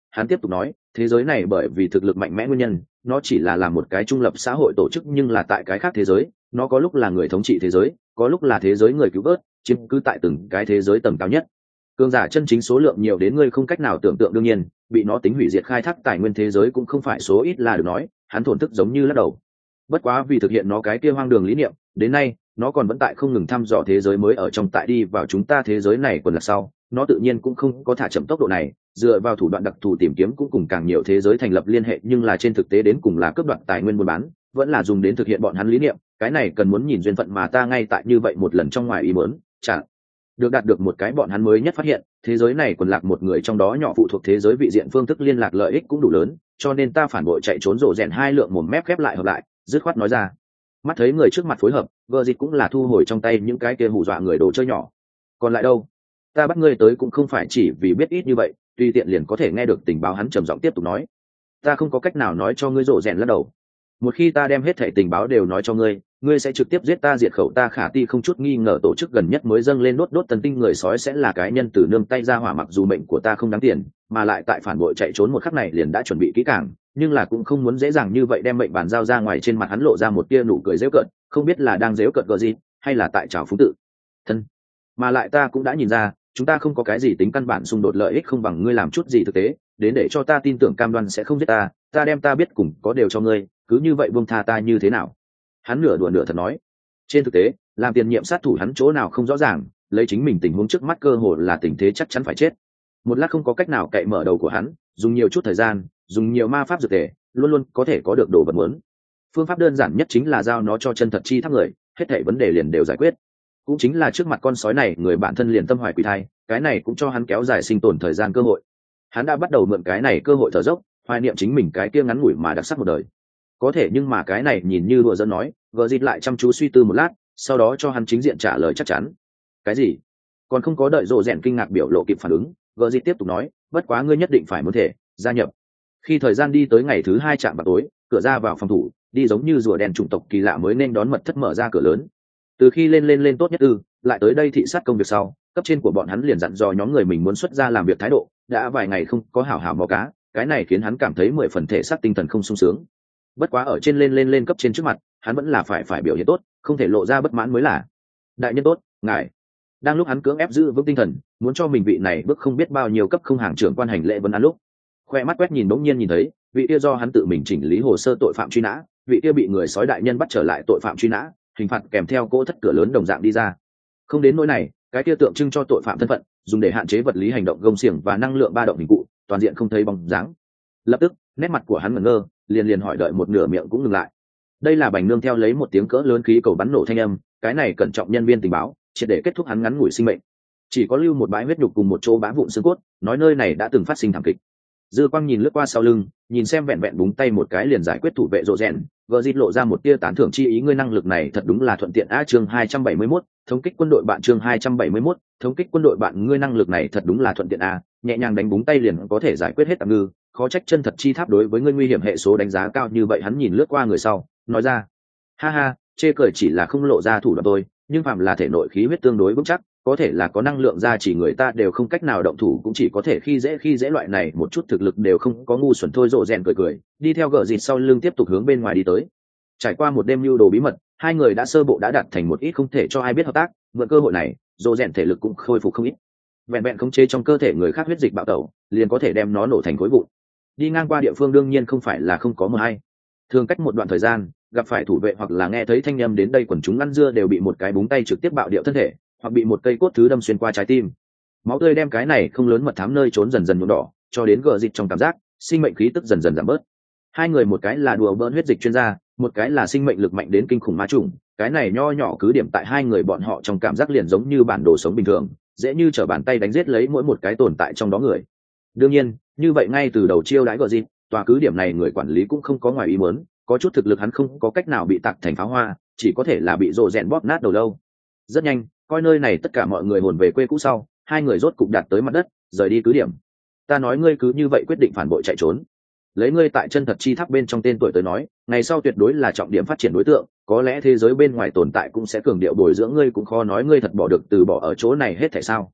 hắn tiếp tục nói, thế giới này bởi vì thực lực mạnh mẽ nguyên nhân, nó chỉ là làm một cái trung lập xã hội tổ chức, nhưng là tại cái khác thế giới, nó có lúc là người thống trị thế giới, có lúc là thế giới người cứu vớt, chiếm cứ tại từng cái thế giới tầm cao nhất. Cường giả chân chính số lượng nhiều đến ngươi không cách nào tưởng tượng, đương nhiên bị nó tính hủy diệt khai thác tài nguyên thế giới cũng không phải số ít là được nói. Hắn thổn thức giống như lắc đầu. Bất quá vì thực hiện nó cái kia hoang đường lý niệm, đến nay nó còn vẫn tại không ngừng thăm dò thế giới mới ở trong, tại đi vào chúng ta thế giới này quần là sau, nó tự nhiên cũng không có thả chậm tốc độ này, dựa vào thủ đoạn đặc thù tìm kiếm cũng cùng càng nhiều thế giới thành lập liên hệ, nhưng là trên thực tế đến cùng là cướp đoạt tài nguyên buôn bán, vẫn là dùng đến thực hiện bọn hắn lý niệm. Cái này cần muốn nhìn duyên phận, mà ta ngay tại như vậy một lần trong ngoài ý muốn chẳng được đạt được một cái bọn hắn mới nhất phát hiện, thế giới này quần lạc một người trong đó nhỏ phụ thuộc thế giới vị diện phương thức liên lạc lợi ích cũng đủ lớn, cho nên ta phản bội chạy trốn. Rộ rèn hai lượng mồm mép khép lại hợp lại, dứt khoát nói ra. Mắt thấy người trước mặt phối hợp, vợ dịch cũng là thu hồi trong tay những cái kia hù dọa người đồ chơi nhỏ. Còn lại đâu? Ta bắt ngươi tới cũng không phải chỉ vì biết ít như vậy, tùy tiện liền có thể nghe được tình báo. Hắn trầm giọng tiếp tục nói. Ta không có cách nào nói cho ngươi. Rộ rèn lắc đầu. Một khi ta đem hết thảy tình báo đều nói cho ngươi, ngươi sẽ trực tiếp giết ta diệt khẩu ta. Khả Ti không chút nghi ngờ tổ chức gần nhất mới dâng lên đốt đốt tần tinh người sói sẽ là cái nhân từ nương tay ra hỏa. Mặc dù mệnh của ta không đáng tiền, mà lại tại phản bội chạy trốn một khắc này liền đã chuẩn bị kỹ càng, nhưng là cũng không muốn dễ dàng như vậy đem mệnh bàn giao ra ngoài. Trên mặt hắn lộ ra một tia nụ cười giễu cợt, không biết là đang giễu cợt gờ gì, hay là tại trào phúng tự thân. Mà lại ta cũng đã nhìn ra, chúng ta không có cái gì tính căn bản xung đột lợi ích, không bằng ngươi làm chút gì thực tế đến để cho ta tin tưởng cam đoan sẽ không giết ta. Ta đem ta biết cùng có đều cho ngươi, cứ như vậy buông tha ta như thế nào? Hắn nửa đùa nửa thật nói. Trên thực tế, làm tiền nhiệm sát thủ hắn chỗ nào không rõ ràng, lấy chính mình tình huống trước mắt cơ hội là tình thế chắc chắn phải chết. Một lát không có cách nào cậy mở đầu của hắn, dùng nhiều chút thời gian, dùng nhiều ma pháp dược tề, luôn luôn có thể có được đồ vật muốn. Phương pháp đơn giản nhất chính là giao nó cho chân thật chi tháp người, hết thảy vấn đề liền đều giải quyết. Cũng chính là trước mặt con sói này người bản thân liền tâm hoài quỷ thai, cái này cũng cho hắn kéo dài sinh tồn thời gian cơ hội. Hắn đã bắt đầu mượn cái này cơ hội thở dốc, hoài niệm chính mình cái kia ngắn ngủi mà đặc sắc một đời. Có thể nhưng mà cái này nhìn như đùa giỡn nói, vợ dịt lại chăm chú suy tư một lát, sau đó cho hắn chính diện trả lời chắc chắn. Cái gì? Còn không có đợi Rộ rèn kinh ngạc biểu lộ kịp phản ứng, vợ dịt tiếp tục nói, bất quá ngươi nhất định phải muốn thể gia nhập. Khi thời gian đi tới ngày thứ hai chạm vào tối, cửa ra vào phòng thủ đi giống như rùa đèn chủng tộc kỳ lạ mới nên đón mật thất mở ra cửa lớn. Từ khi lên lên lên tốt nhất ư, lại tới đây thị sát công việc sau, cấp trên của bọn hắn liền dặn dò nhóm người mình muốn xuất ra làm việc thái độ, đã vài ngày không có hảo hảo mò cá, cái này khiến hắn cảm thấy mười phần thể xác tinh thần không sung sướng. Bất quá ở trên lên lên lên cấp trên trước mặt, hắn vẫn là phải phải biểu hiện tốt, không thể lộ ra bất mãn mới là. Đại nhân tốt, ngài. Đang lúc hắn cưỡng ép giữ vững tinh thần, muốn cho mình vị này bước không biết bao nhiêu cấp không hàng trưởng quan hành lễ vấn án lúc, khoe mắt quét nhìn bỗng nhiên nhìn thấy vị kia do hắn tự mình chỉnh lý hồ sơ tội phạm truy nã, vị kia bị người sói đại nhân bắt trở lại tội phạm truy nã, hình phạt kèm theo cỗ thất cửa lớn đồng dạng đi ra. Không đến nỗi này, cái kia tượng trưng cho tội phạm thân phận, dùng để hạn chế vật lý hành động gông xiềng và năng lượng ba động hình cụ, toàn diện không thấy bóng dáng. Lập tức, nét mặt của hắn ngẩn ngơ, liền liền hỏi đợi một nửa miệng cũng ngừng lại. Đây là Bành Nương theo lấy một tiếng cỡ lớn khí cầu bắn nổ thanh âm, cái này cẩn trọng nhân viên tình báo, triệt để kết thúc hắn ngắn ngủi sinh mệnh. Chỉ có lưu một bãi huyết nhục cùng một chỗ bã vụn xương cốt, nói nơi này đã từng phát sinh thảm kịch. Dư Quang nhìn lướt qua sau lưng, nhìn xem vẹn vẹn búng tay một cái liền giải quyết thủ vệ Rộ rèn, vợ dịt lộ ra một tia tán thưởng chi ý. Ngươi năng lực này thật đúng là thuận tiện a. Chương hai trăm bảy mươi mốt, thống kích quân đội bạn. Chương hai trăm bảy mươi mốt, thống kích quân đội bạn. Ngươi năng lực này thật đúng là thuận tiện a, nhẹ nhàng đánh búng tay liền có thể giải quyết hết tạm ngư, khó trách chân thật chi tháp đối với ngươi nguy hiểm hệ số đánh giá cao như vậy. Hắn nhìn lướt qua người sau, nói ra, ha ha, chê cười chỉ là không lộ ra thủ đoạn tôi, nhưng phạm là thể nội khí huyết tương đối vững chắc, có thể là có năng lượng ra chỉ người ta đều không cách nào động thủ, cũng chỉ có thể khi dễ khi dễ loại này một chút thực lực đều không có ngu xuẩn thôi. Rộ rèn cười cười, đi theo gờ dịt sau lưng tiếp tục hướng bên ngoài đi tới. Trải qua một đêm lưu đồ bí mật, hai người đã sơ bộ đã đạt thành một ít không thể cho ai biết hợp tác. Mượn cơ hội này, Rộ rèn thể lực cũng khôi phục không ít, vẹn vẹn khống chế trong cơ thể người khác huyết dịch bạo tẩu, liền có thể đem nó nổ thành khối vụn. Đi ngang qua địa phương đương nhiên không phải là không có mờ hay. Thường cách một đoạn thời gian, gặp phải thủ vệ hoặc là nghe thấy thanh âm đến đây quần chúng ăn dưa đều bị một cái búng tay trực tiếp bạo điệu thân thể, hoặc bị một cây cốt thứ đâm xuyên qua trái tim. Máu tươi đem cái này không lớn mật thám nơi trốn dần dần nhuộm đỏ, cho đến gờ dịch trong cảm giác sinh mệnh khí tức dần dần giảm bớt. Hai người một cái là đùa bỡn huyết dịch chuyên gia, một cái là sinh mệnh lực mạnh đến kinh khủng ma trùng, cái này nho nhỏ cứ điểm tại hai người bọn họ trong cảm giác liền giống như bản đồ sống bình thường, dễ như trở bàn tay đánh giết lấy mỗi một cái tồn tại trong đó người. Đương nhiên, như vậy ngay từ đầu chiêu đãi gờ dịch, tòa cứ điểm này người quản lý cũng không có ngoài ý muốn, có chút thực lực hắn không có cách nào bị tạc thành pháo hoa, chỉ có thể là bị Rộ rèn bóp nát đầu lâu. Rất nhanh, coi nơi này tất cả mọi người hồn về quê cũ sau, hai người rốt cục đạt tới mặt đất, rời đi cứ điểm. Ta nói ngươi cứ như vậy quyết định phản bội chạy trốn, lấy ngươi tại chân thật chi tháp bên trong tên tuổi tới nói, ngày sau tuyệt đối là trọng điểm phát triển đối tượng, có lẽ thế giới bên ngoài tồn tại cũng sẽ cường điệu bồi dưỡng ngươi, cũng khó nói ngươi thật bỏ được từ bỏ ở chỗ này hết thảy sao?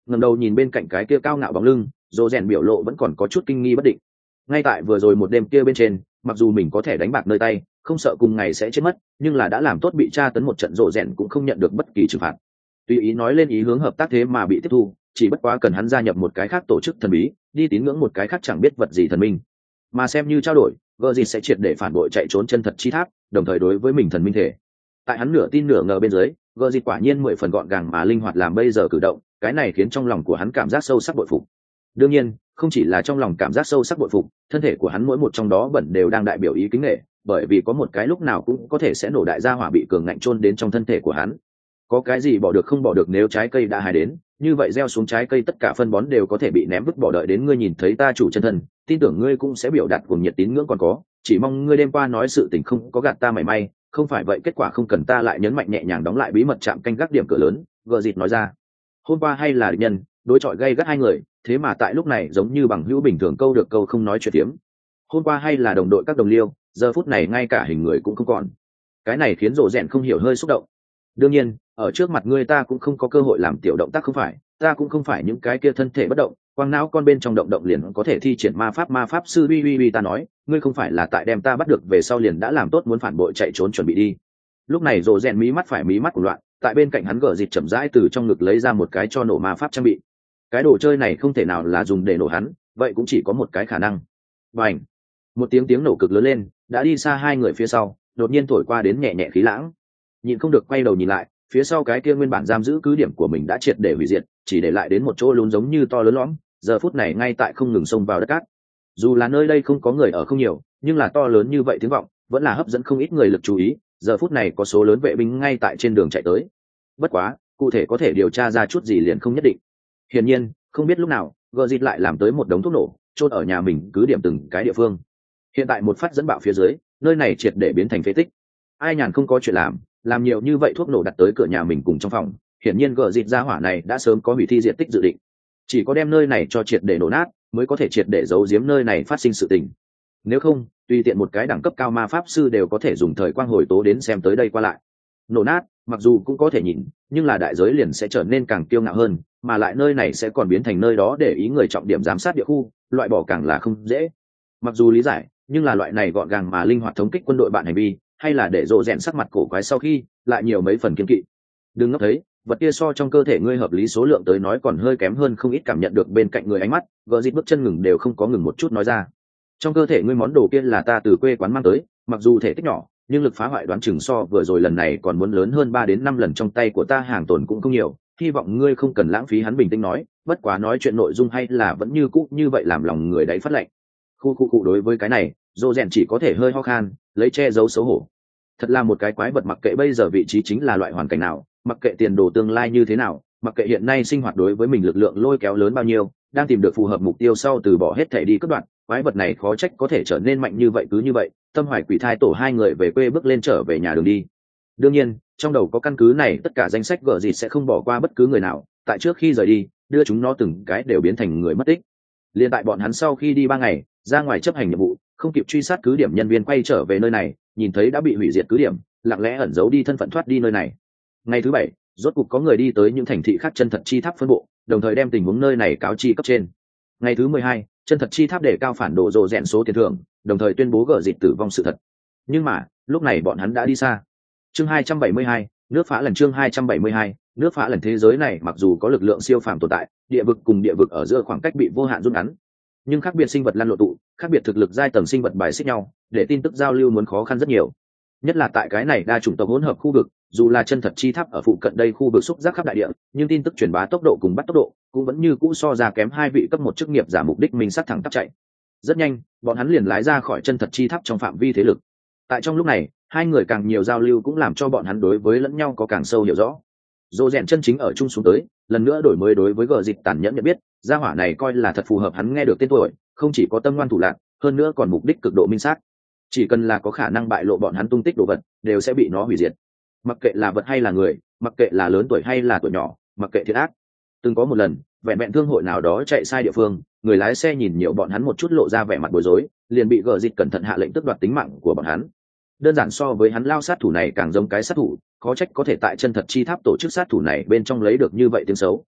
ngẩng đầu nhìn bên cạnh cái kia cao ngạo bóng lưng, Rô rèn biểu lộ vẫn còn có chút kinh nghi bất định. Ngay tại vừa rồi một đêm kia bên trên, mặc dù mình có thể đánh bạc nơi tay, không sợ cùng ngày sẽ chết mất, nhưng là đã làm tốt bị tra tấn một trận, Rô rèn cũng không nhận được bất kỳ trừng phạt. Tùy ý nói lên ý hướng hợp tác thế mà bị tiếp thu, chỉ bất quá cần hắn gia nhập một cái khác tổ chức thần bí, đi tín ngưỡng một cái khác chẳng biết vật gì thần minh, mà xem như trao đổi, gờ gì sẽ triệt để phản bội chạy trốn chân thật chi tháp, đồng thời đối với mình thần minh thể. Tại hắn nửa tin nửa ngờ bên dưới, gờ gì quả nhiên mười phần gọn gàng mà linh hoạt làm bây giờ cử động, cái này khiến trong lòng của hắn cảm giác sâu sắc bội phục. Đương nhiên, không chỉ là trong lòng cảm giác sâu sắc bội phục, thân thể của hắn mỗi một trong đó bẩn đều đang đại biểu ý kính nể, bởi vì có một cái lúc nào cũng có thể sẽ nổ đại gia hỏa bị cường ngạnh chôn đến trong thân thể của hắn. Có cái gì bỏ được không bỏ được, nếu trái cây đã hái đến, như vậy gieo xuống trái cây tất cả phân bón đều có thể bị ném vứt bỏ, đợi đến ngươi nhìn thấy ta chủ chân thân, tin tưởng ngươi cũng sẽ biểu đạt cùng nhiệt tín ngưỡng còn có, chỉ mong ngươi đêm qua nói sự tình không có gạt ta mảy may, không phải vậy kết quả không cần ta lại nhấn mạnh nhẹ nhàng đóng lại bí mật trạm canh gác điểm cửa lớn. Gờ dịt nói ra, hôm qua hay là địch nhân, đối chọi gay gắt hai người, thế mà tại lúc này giống như bằng hữu bình thường câu được câu không nói chuyện tiếm. Hôm qua hay là đồng đội các đồng liêu, giờ phút này ngay cả hình người cũng không còn. Cái này khiến Rồ Rèn không hiểu hơi xúc động. Đương nhiên, ở trước mặt ngươi ta cũng không có cơ hội làm tiểu động tác, không phải, ta cũng không phải những cái kia thân thể bất động, quang não con bên trong động động liền có thể thi triển ma pháp. Ma pháp sư uy uy uy, ta nói, ngươi không phải là tại đem ta bắt được về sau liền đã làm tốt muốn phản bội chạy trốn chuẩn bị đi. Lúc này Rồ Rèn mí mắt phải mí mắt của loạn, tại bên cạnh hắn gở dịt chậm rãi từ trong ngực lấy ra một cái cho nổ ma pháp trang bị. Cái đồ chơi này không thể nào là dùng để nổ hắn, vậy cũng chỉ có một cái khả năng. Bành! Một tiếng tiếng nổ cực lớn lên, đã đi xa hai người phía sau, đột nhiên thổi qua đến nhẹ nhẹ khí lãng. Nhịn không được quay đầu nhìn lại, phía sau cái kia nguyên bản giam giữ cứ điểm của mình đã triệt để hủy diệt, chỉ để lại đến một chỗ lún giống như to lớn lõm, giờ phút này ngay tại không ngừng xông vào đất cát. Dù là nơi đây không có người ở không nhiều, nhưng là to lớn như vậy tiếng vọng vẫn là hấp dẫn không ít người lực chú ý. Giờ phút này có số lớn vệ binh ngay tại trên đường chạy tới. Bất quá, cụ thể có thể điều tra ra chút gì liền không nhất định. Hiển nhiên, không biết lúc nào, gờ dịt lại làm tới một đống thuốc nổ, chôn ở nhà mình cứ điểm từng cái địa phương. Hiện tại một phát dẫn bạo phía dưới, nơi này triệt để biến thành phế tích. Ai nhàn không có chuyện làm, làm nhiều như vậy thuốc nổ đặt tới cửa nhà mình cùng trong phòng. Hiển nhiên gờ dịt gia hỏa này đã sớm có hủy thi diện tích dự định. Chỉ có đem nơi này cho triệt để nổ nát, mới có thể triệt để giấu giếm nơi này phát sinh sự tình. Nếu không, tùy tiện một cái đẳng cấp cao ma pháp sư đều có thể dùng thời quang hồi tố đến xem tới đây qua lại. Nổ nát, mặc dù cũng có thể nhìn, nhưng là đại giới liền sẽ trở nên càng kiêu ngạo hơn, mà lại nơi này sẽ còn biến thành nơi đó để ý người trọng điểm giám sát địa khu, loại bỏ càng là không dễ. Mặc dù lý giải, nhưng là loại này gọn gàng mà linh hoạt thống kích quân đội bạn hành vi, hay là để Rồ Rèn sắc mặt cổ quái sau khi lại nhiều mấy phần kiên kỵ. Đừng ngốc thấy, vật kia so trong cơ thể ngươi hợp lý số lượng tới nói còn hơi kém hơn không ít. Cảm nhận được bên cạnh người ánh mắt, gờ dịt bước chân ngừng đều không có ngừng một chút nói ra, trong cơ thể ngươi món đồ kia là ta từ quê quán mang tới, mặc dù thể tích nhỏ, nhưng lực phá hoại đoán chừng so vừa rồi lần này còn muốn lớn hơn ba đến năm lần. Trong tay của ta hàng tồn cũng không nhiều, hy vọng ngươi không cần lãng phí. Hắn bình tĩnh nói, bất quá nói chuyện nội dung hay là vẫn như cũ như vậy làm lòng người đấy phát lệnh. Khu khu cụ đối với cái này, Rồ Rèn chỉ có thể hơi ho khan, lấy che giấu xấu hổ. Thật là một cái quái vật, mặc kệ bây giờ vị trí chính là loại hoàn cảnh nào, mặc kệ tiền đồ tương lai như thế nào, mặc kệ hiện nay sinh hoạt đối với mình lực lượng lôi kéo lớn bao nhiêu, đang tìm được phù hợp mục tiêu sau từ bỏ hết thể đi cất đoạn, quái vật này khó trách có thể trở nên mạnh như vậy. Cứ như vậy, Tâm Hoài Quỷ Thai tổ hai người về quê bước lên trở về nhà đường đi. Đương nhiên, trong đầu có căn cứ này, tất cả danh sách gở gì sẽ không bỏ qua bất cứ người nào, tại trước khi rời đi, đưa chúng nó từng cái đều biến thành người mất tích. Liên tại bọn hắn sau khi đi ba ngày, ra ngoài chấp hành nhiệm vụ, không kịp truy sát cứ điểm nhân viên quay trở về nơi này, nhìn thấy đã bị hủy diệt cứ điểm, lặng lẽ ẩn giấu đi thân phận thoát đi nơi này. Ngày thứ bảy, rốt cục có người đi tới những thành thị khác chân thật chi tháp phân bộ, đồng thời đem tình huống nơi này cáo chi cấp trên. Ngày thứ mười hai, chân thật chi tháp để cao phản đồ Rồ Rèn số tiền thưởng, đồng thời tuyên bố gở dịt tử vong sự thật. Nhưng mà, lúc này bọn hắn đã đi xa. Chương hai trăm bảy mươi hai, nước phá lần. Chương hai trăm bảy mươi hai, nước phá lần. Thế giới này mặc dù có lực lượng siêu phàm tồn tại, địa vực cùng địa vực ở giữa khoảng cách bị vô hạn rút ngắn, nhưng khác biệt sinh vật lăn lộn tụ, khác biệt thực lực giai tầng sinh vật bài xích nhau, để tin tức giao lưu muốn khó khăn rất nhiều. Nhất là tại cái này đa chủng tộc hỗn hợp khu vực, dù là chân thật chi tháp ở phụ cận đây khu vực xúc giác khắp đại địa, nhưng tin tức truyền bá tốc độ cùng bắt tốc độ cũng vẫn như cũ so ra kém hai vị cấp một chức nghiệp giả mục đích mình sát thẳng tắp chạy. Rất nhanh, bọn hắn liền lái ra khỏi chân thật chi tháp trong phạm vi thế lực. Tại trong lúc này, hai người càng nhiều giao lưu cũng làm cho bọn hắn đối với lẫn nhau có càng sâu hiểu rõ. Rồ Rèn chân chính ở chung xuống tới, lần nữa đổi mới đối với gờ dịch tàn nhẫn nhận biết, gia hỏa này coi là thật phù hợp hắn nghe được tên tuổi, không chỉ có tâm ngoan thủ lạc, hơn nữa còn mục đích cực độ minh xác. Chỉ cần là có khả năng bại lộ bọn hắn tung tích đồ vật, đều sẽ bị nó hủy diệt. Mặc kệ là vật hay là người, mặc kệ là lớn tuổi hay là tuổi nhỏ, mặc kệ thiệt ác. Từng có một lần, vẹn vẹn thương hội nào đó chạy sai địa phương, người lái xe nhìn nhiều bọn hắn một chút lộ ra vẻ mặt bối rối, liền bị gờ dịch cẩn thận hạ lệnh tước đoạt tính mạng của bọn hắn. Đơn giản so với hắn lao sát thủ này càng giống cái sát thủ, khó trách có thể tại chân thật chi tháp tổ chức sát thủ này bên trong lấy được như vậy tiếng xấu.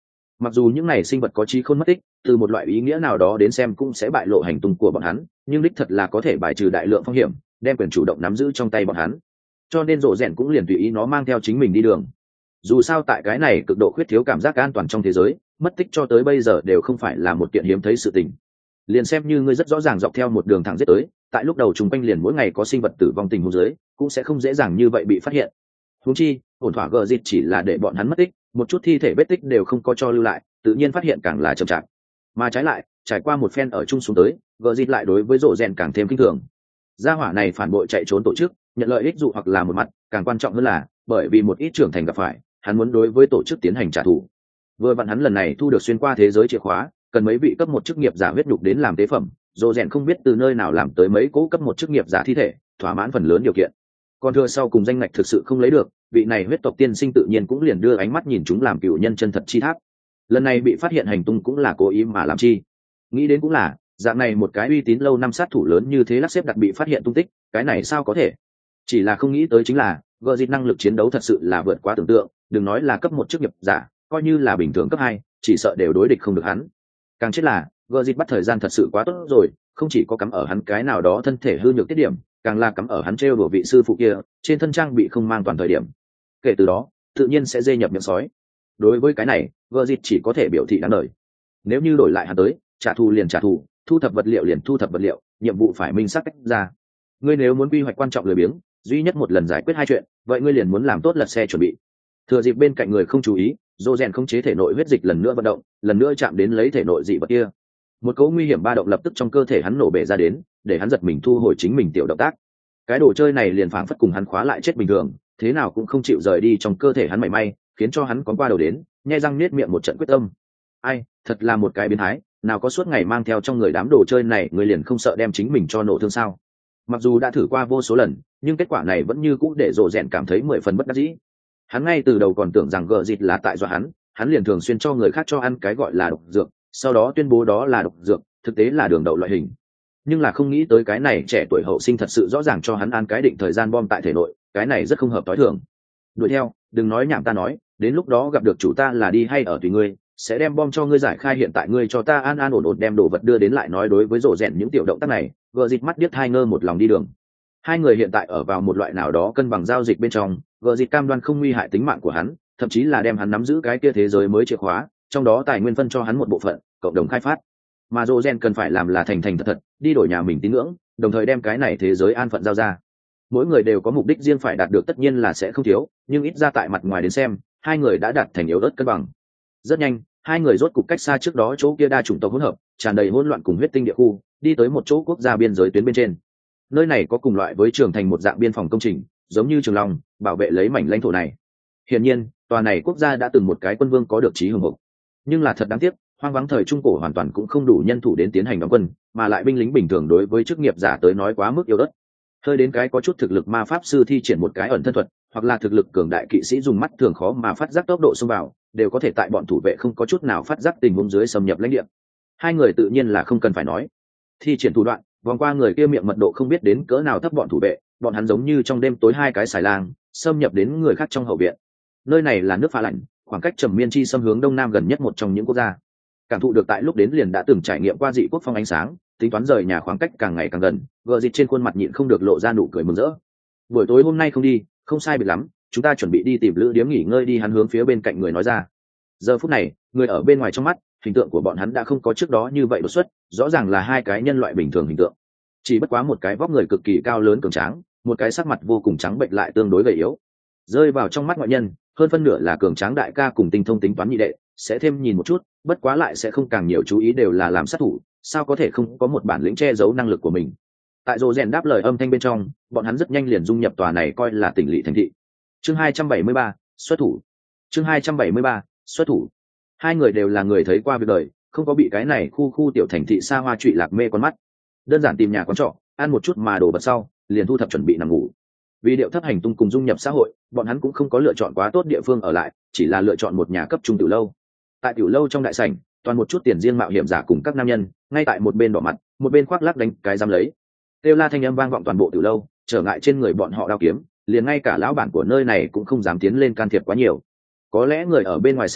Mặc dù những này sinh vật có trí khôn mất tích, từ một loại ý nghĩa nào đó đến xem cũng sẽ bại lộ hành tung của bọn hắn, nhưng đích thật là có thể bài trừ đại lượng phong hiểm, đem quyền chủ động nắm giữ trong tay bọn hắn. Cho nên rộ rèn cũng liền tùy ý nó mang theo chính mình đi đường. Dù sao tại cái này cực độ khuyết thiếu cảm giác an toàn trong thế giới, mất tích cho tới bây giờ đều không phải là một kiện hiếm thấy sự tình. Liền xem như ngươi rất rõ ràng dọc theo một đường thẳng giết tới, tại lúc đầu chúng quanh liền mỗi ngày có sinh vật tử vong tình huống dưới, cũng sẽ không dễ dàng như vậy bị phát hiện. Huống chi, ổn thỏa gờ dịt chỉ là để bọn hắn mất tích, một chút thi thể vết tích đều không có cho lưu lại, tự nhiên phát hiện càng là chậm chạp. Mà trái lại, trải qua một phen ở chung xuống tới, gờ dịt lại đối với rộ rèn càng thêm kinh thường. Gia hỏa này phản bội chạy trốn tổ chức, nhận lợi ích dụ hoặc là một mặt, càng quan trọng hơn là bởi vì một ít trưởng thành gặp phải, hắn muốn đối với tổ chức tiến hành trả thù. Vừa vặn hắn lần này thu được xuyên qua thế giới chìa khóa, cần mấy vị cấp một chức nghiệp giả huyết nhục đến làm tế phẩm, rộ rèn không biết từ nơi nào làm tới mấy cố cấp một chức nghiệp giả thi thể, thỏa mãn phần lớn điều kiện. Còn thừa sau cùng danh ngạch thực sự không lấy được, vị này huyết tộc tiên sinh tự nhiên cũng liền đưa ánh mắt nhìn chúng làm cựu nhân chân thật chi tháp. Lần này bị phát hiện hành tung cũng là cố ý mà làm chi. Nghĩ đến cũng là, dạng này một cái uy tín lâu năm sát thủ lớn như thế lắc xếp đặt bị phát hiện tung tích, cái này sao có thể? Chỉ là không nghĩ tới chính là, gờ dịt năng lực chiến đấu thật sự là vượt quá tưởng tượng, đừng nói là cấp một chức nghiệp giả, coi như là bình thường cấp hai, chỉ sợ đều đối địch không được hắn. Càng chết là, gờ dịt bắt thời gian thật sự quá tốt rồi, không chỉ có cắm ở hắn cái nào đó thân thể hư nhược tiết điểm, càng là cắm ở hắn trêu đùa vị sư phụ kia, trên thân trang bị không mang toàn thời điểm. Kể từ đó, tự nhiên sẽ dê nhập miệng sói. Đối với cái này, gờ dịt chỉ có thể biểu thị đáng đời. Nếu như đổi lại hắn tới, trả thù liền trả thù, thu thập vật liệu liền thu thập vật liệu, nhiệm vụ phải minh xác cách ra. Ngươi nếu muốn quy hoạch quan trọng lười biếng, duy nhất một lần giải quyết hai chuyện, vậy ngươi liền muốn làm tốt lật xe chuẩn bị. Thừa dịp bên cạnh người không chú ý, dô rèn không chế thể nội huyết dịch lần nữa vận động, lần nữa chạm đến lấy thể nội dị vật kia. Một cỗ nguy hiểm ba động lập tức trong cơ thể hắn nổ bể ra đến, để hắn giật mình thu hồi chính mình tiểu động tác. Cái đồ chơi này liền phảng phất cùng hắn khóa lại chết bình thường, thế nào cũng không chịu rời đi trong cơ thể hắn mảy may, khiến cho hắn có qua đầu đến, nhe răng niết miệng một trận quyết tâm. Ai, thật là một cái biến thái, nào có suốt ngày mang theo trong người đám đồ chơi này, người liền không sợ đem chính mình cho nổ thương sao? Mặc dù đã thử qua vô số lần, nhưng kết quả này vẫn như cũ để rộ rèn cảm thấy mười phần bất đắc dĩ. Hắn ngay từ đầu còn tưởng rằng gờ dịt là tại do hắn, hắn liền thường xuyên cho người khác cho ăn cái gọi là độc dược, sau đó tuyên bố đó là độc dược, thực tế là đường đậu loại hình. Nhưng là không nghĩ tới cái này trẻ tuổi hậu sinh thật sự rõ ràng cho hắn ăn cái định thời gian bom tại thể nội, cái này rất không hợp tối thường. Đuổi theo, đừng nói nhảm ta nói, đến lúc đó gặp được chủ ta là đi hay ở tùy ngươi, sẽ đem bom cho ngươi giải khai, hiện tại ngươi cho ta an an ổn ổn đem đồ vật đưa đến lại nói. Đối với rộ rèn những tiểu động tác này, gờ dịt mắt điếc hai ngơ một lòng đi đường. Hai người hiện tại ở vào một loại nào đó cân bằng giao dịch bên trong, gờ dịt cam đoan không nguy hại tính mạng của hắn, thậm chí là đem hắn nắm giữ cái kia thế giới mới chìa khóa, trong đó tài nguyên phân cho hắn một bộ phận, cộng đồng khai phát. Mà rộ rèn cần phải làm là thành thành thật thật đi đổi nhà mình tín ngưỡng, đồng thời đem cái này thế giới an phận giao ra. Mỗi người đều có mục đích riêng phải đạt được, tất nhiên là sẽ không thiếu, nhưng ít ra tại mặt ngoài đến xem, hai người đã đạt thành yếu ớt cân bằng. Rất nhanh, hai người rốt cục cách xa trước đó chỗ kia đa chủng tộc hỗn hợp, tràn đầy hỗn loạn cùng huyết tinh địa khu, đi tới một chỗ quốc gia biên giới tuyến bên trên. Nơi này có cùng loại với trường thành một dạng biên phòng công trình, giống như Trường Long, bảo vệ lấy mảnh lãnh thổ này. Hiển nhiên, tòa này quốc gia đã từng một cái quân vương có được chí hùng hộc. Nhưng là thật đáng tiếc, hoang vắng thời trung cổ hoàn toàn cũng không đủ nhân thủ đến tiến hành đóng quân, mà lại binh lính bình thường đối với chức nghiệp giả tới nói quá mức yếu ớt. Hơi đến cái có chút thực lực ma pháp sư thi triển một cái ẩn thân thuật, hoặc là thực lực cường đại kỵ sĩ dùng mắt thường khó mà phát giác tốc độ xông vào, đều có thể tại bọn thủ vệ không có chút nào phát giác tình huống dưới xâm nhập lãnh địa. Hai người tự nhiên là không cần phải nói, thi triển thủ đoạn vòng qua người kia miệng mật độ không biết đến cỡ nào thấp bọn thủ vệ, bọn hắn giống như trong đêm tối hai cái xài lang xâm nhập đến người khác trong hậu viện. Nơi này là nước pha lạnh, khoảng cách Trầm Miên Chi xâm hướng đông nam gần nhất một trong những quốc gia. Cảm thụ được tại lúc đến liền đã từng trải nghiệm qua dị quốc phong ánh sáng, tính toán rời nhà khoảng cách càng ngày càng gần, gờ dịt trên khuôn mặt nhịn không được lộ ra nụ cười mừng rỡ. Buổi tối hôm nay không đi, không sai biệt lắm, chúng ta chuẩn bị đi tìm lữ điếm nghỉ ngơi đi. Hắn hướng phía bên cạnh người nói ra. Giờ phút này, người ở bên ngoài trong mắt, hình tượng của bọn hắn đã không có trước đó như vậy đột xuất, rõ ràng là hai cái nhân loại bình thường hình tượng. Chỉ bất quá một cái vóc người cực kỳ cao lớn cường tráng, một cái sắc mặt vô cùng trắng bệnh lại tương đối gầy yếu. Rơi vào trong mắt ngoại nhân, hơn phân nửa là cường tráng đại ca cùng tinh thông tính toán nhị đệ, sẽ thêm nhìn một chút, bất quá lại sẽ không càng nhiều chú ý, đều là làm sát thủ, sao có thể không có một bản lĩnh che giấu năng lực của mình. Tại rồ rèn đáp lời âm thanh bên trong, bọn hắn rất nhanh liền dung nhập tòa này coi là tỉnh lỵ thành thị. Chương hai trăm bảy mươi ba, xuất thủ. Chương hai trăm bảy mươi ba, xuất thủ. Hai người đều là người thấy qua việc đời, không có bị cái này khu khu tiểu thành thị xa hoa trụy lạc mê con mắt. Đơn giản tìm nhà quán trọ, ăn một chút mà đổ bật sau, liền thu thập chuẩn bị nằm ngủ. Vì điệu thấp hành tung cùng dung nhập xã hội, bọn hắn cũng không có lựa chọn quá tốt địa phương ở lại, chỉ là lựa chọn một nhà cấp trung tiểu lâu. Tại tiểu lâu trong đại sảnh, toàn một chút tiền riêng mạo hiểm giả cùng các nam nhân, ngay tại một bên đỏ mặt, một bên khoác lác đánh cái giam lấy. Kêu la thanh âm vang vọng toàn bộ tiểu lâu, trở ngại trên người bọn họ đao kiếm, liền ngay cả lão bản của nơi này cũng không dám tiến lên can thiệp quá nhiều. Có lẽ người ở bên ngoài xem ra,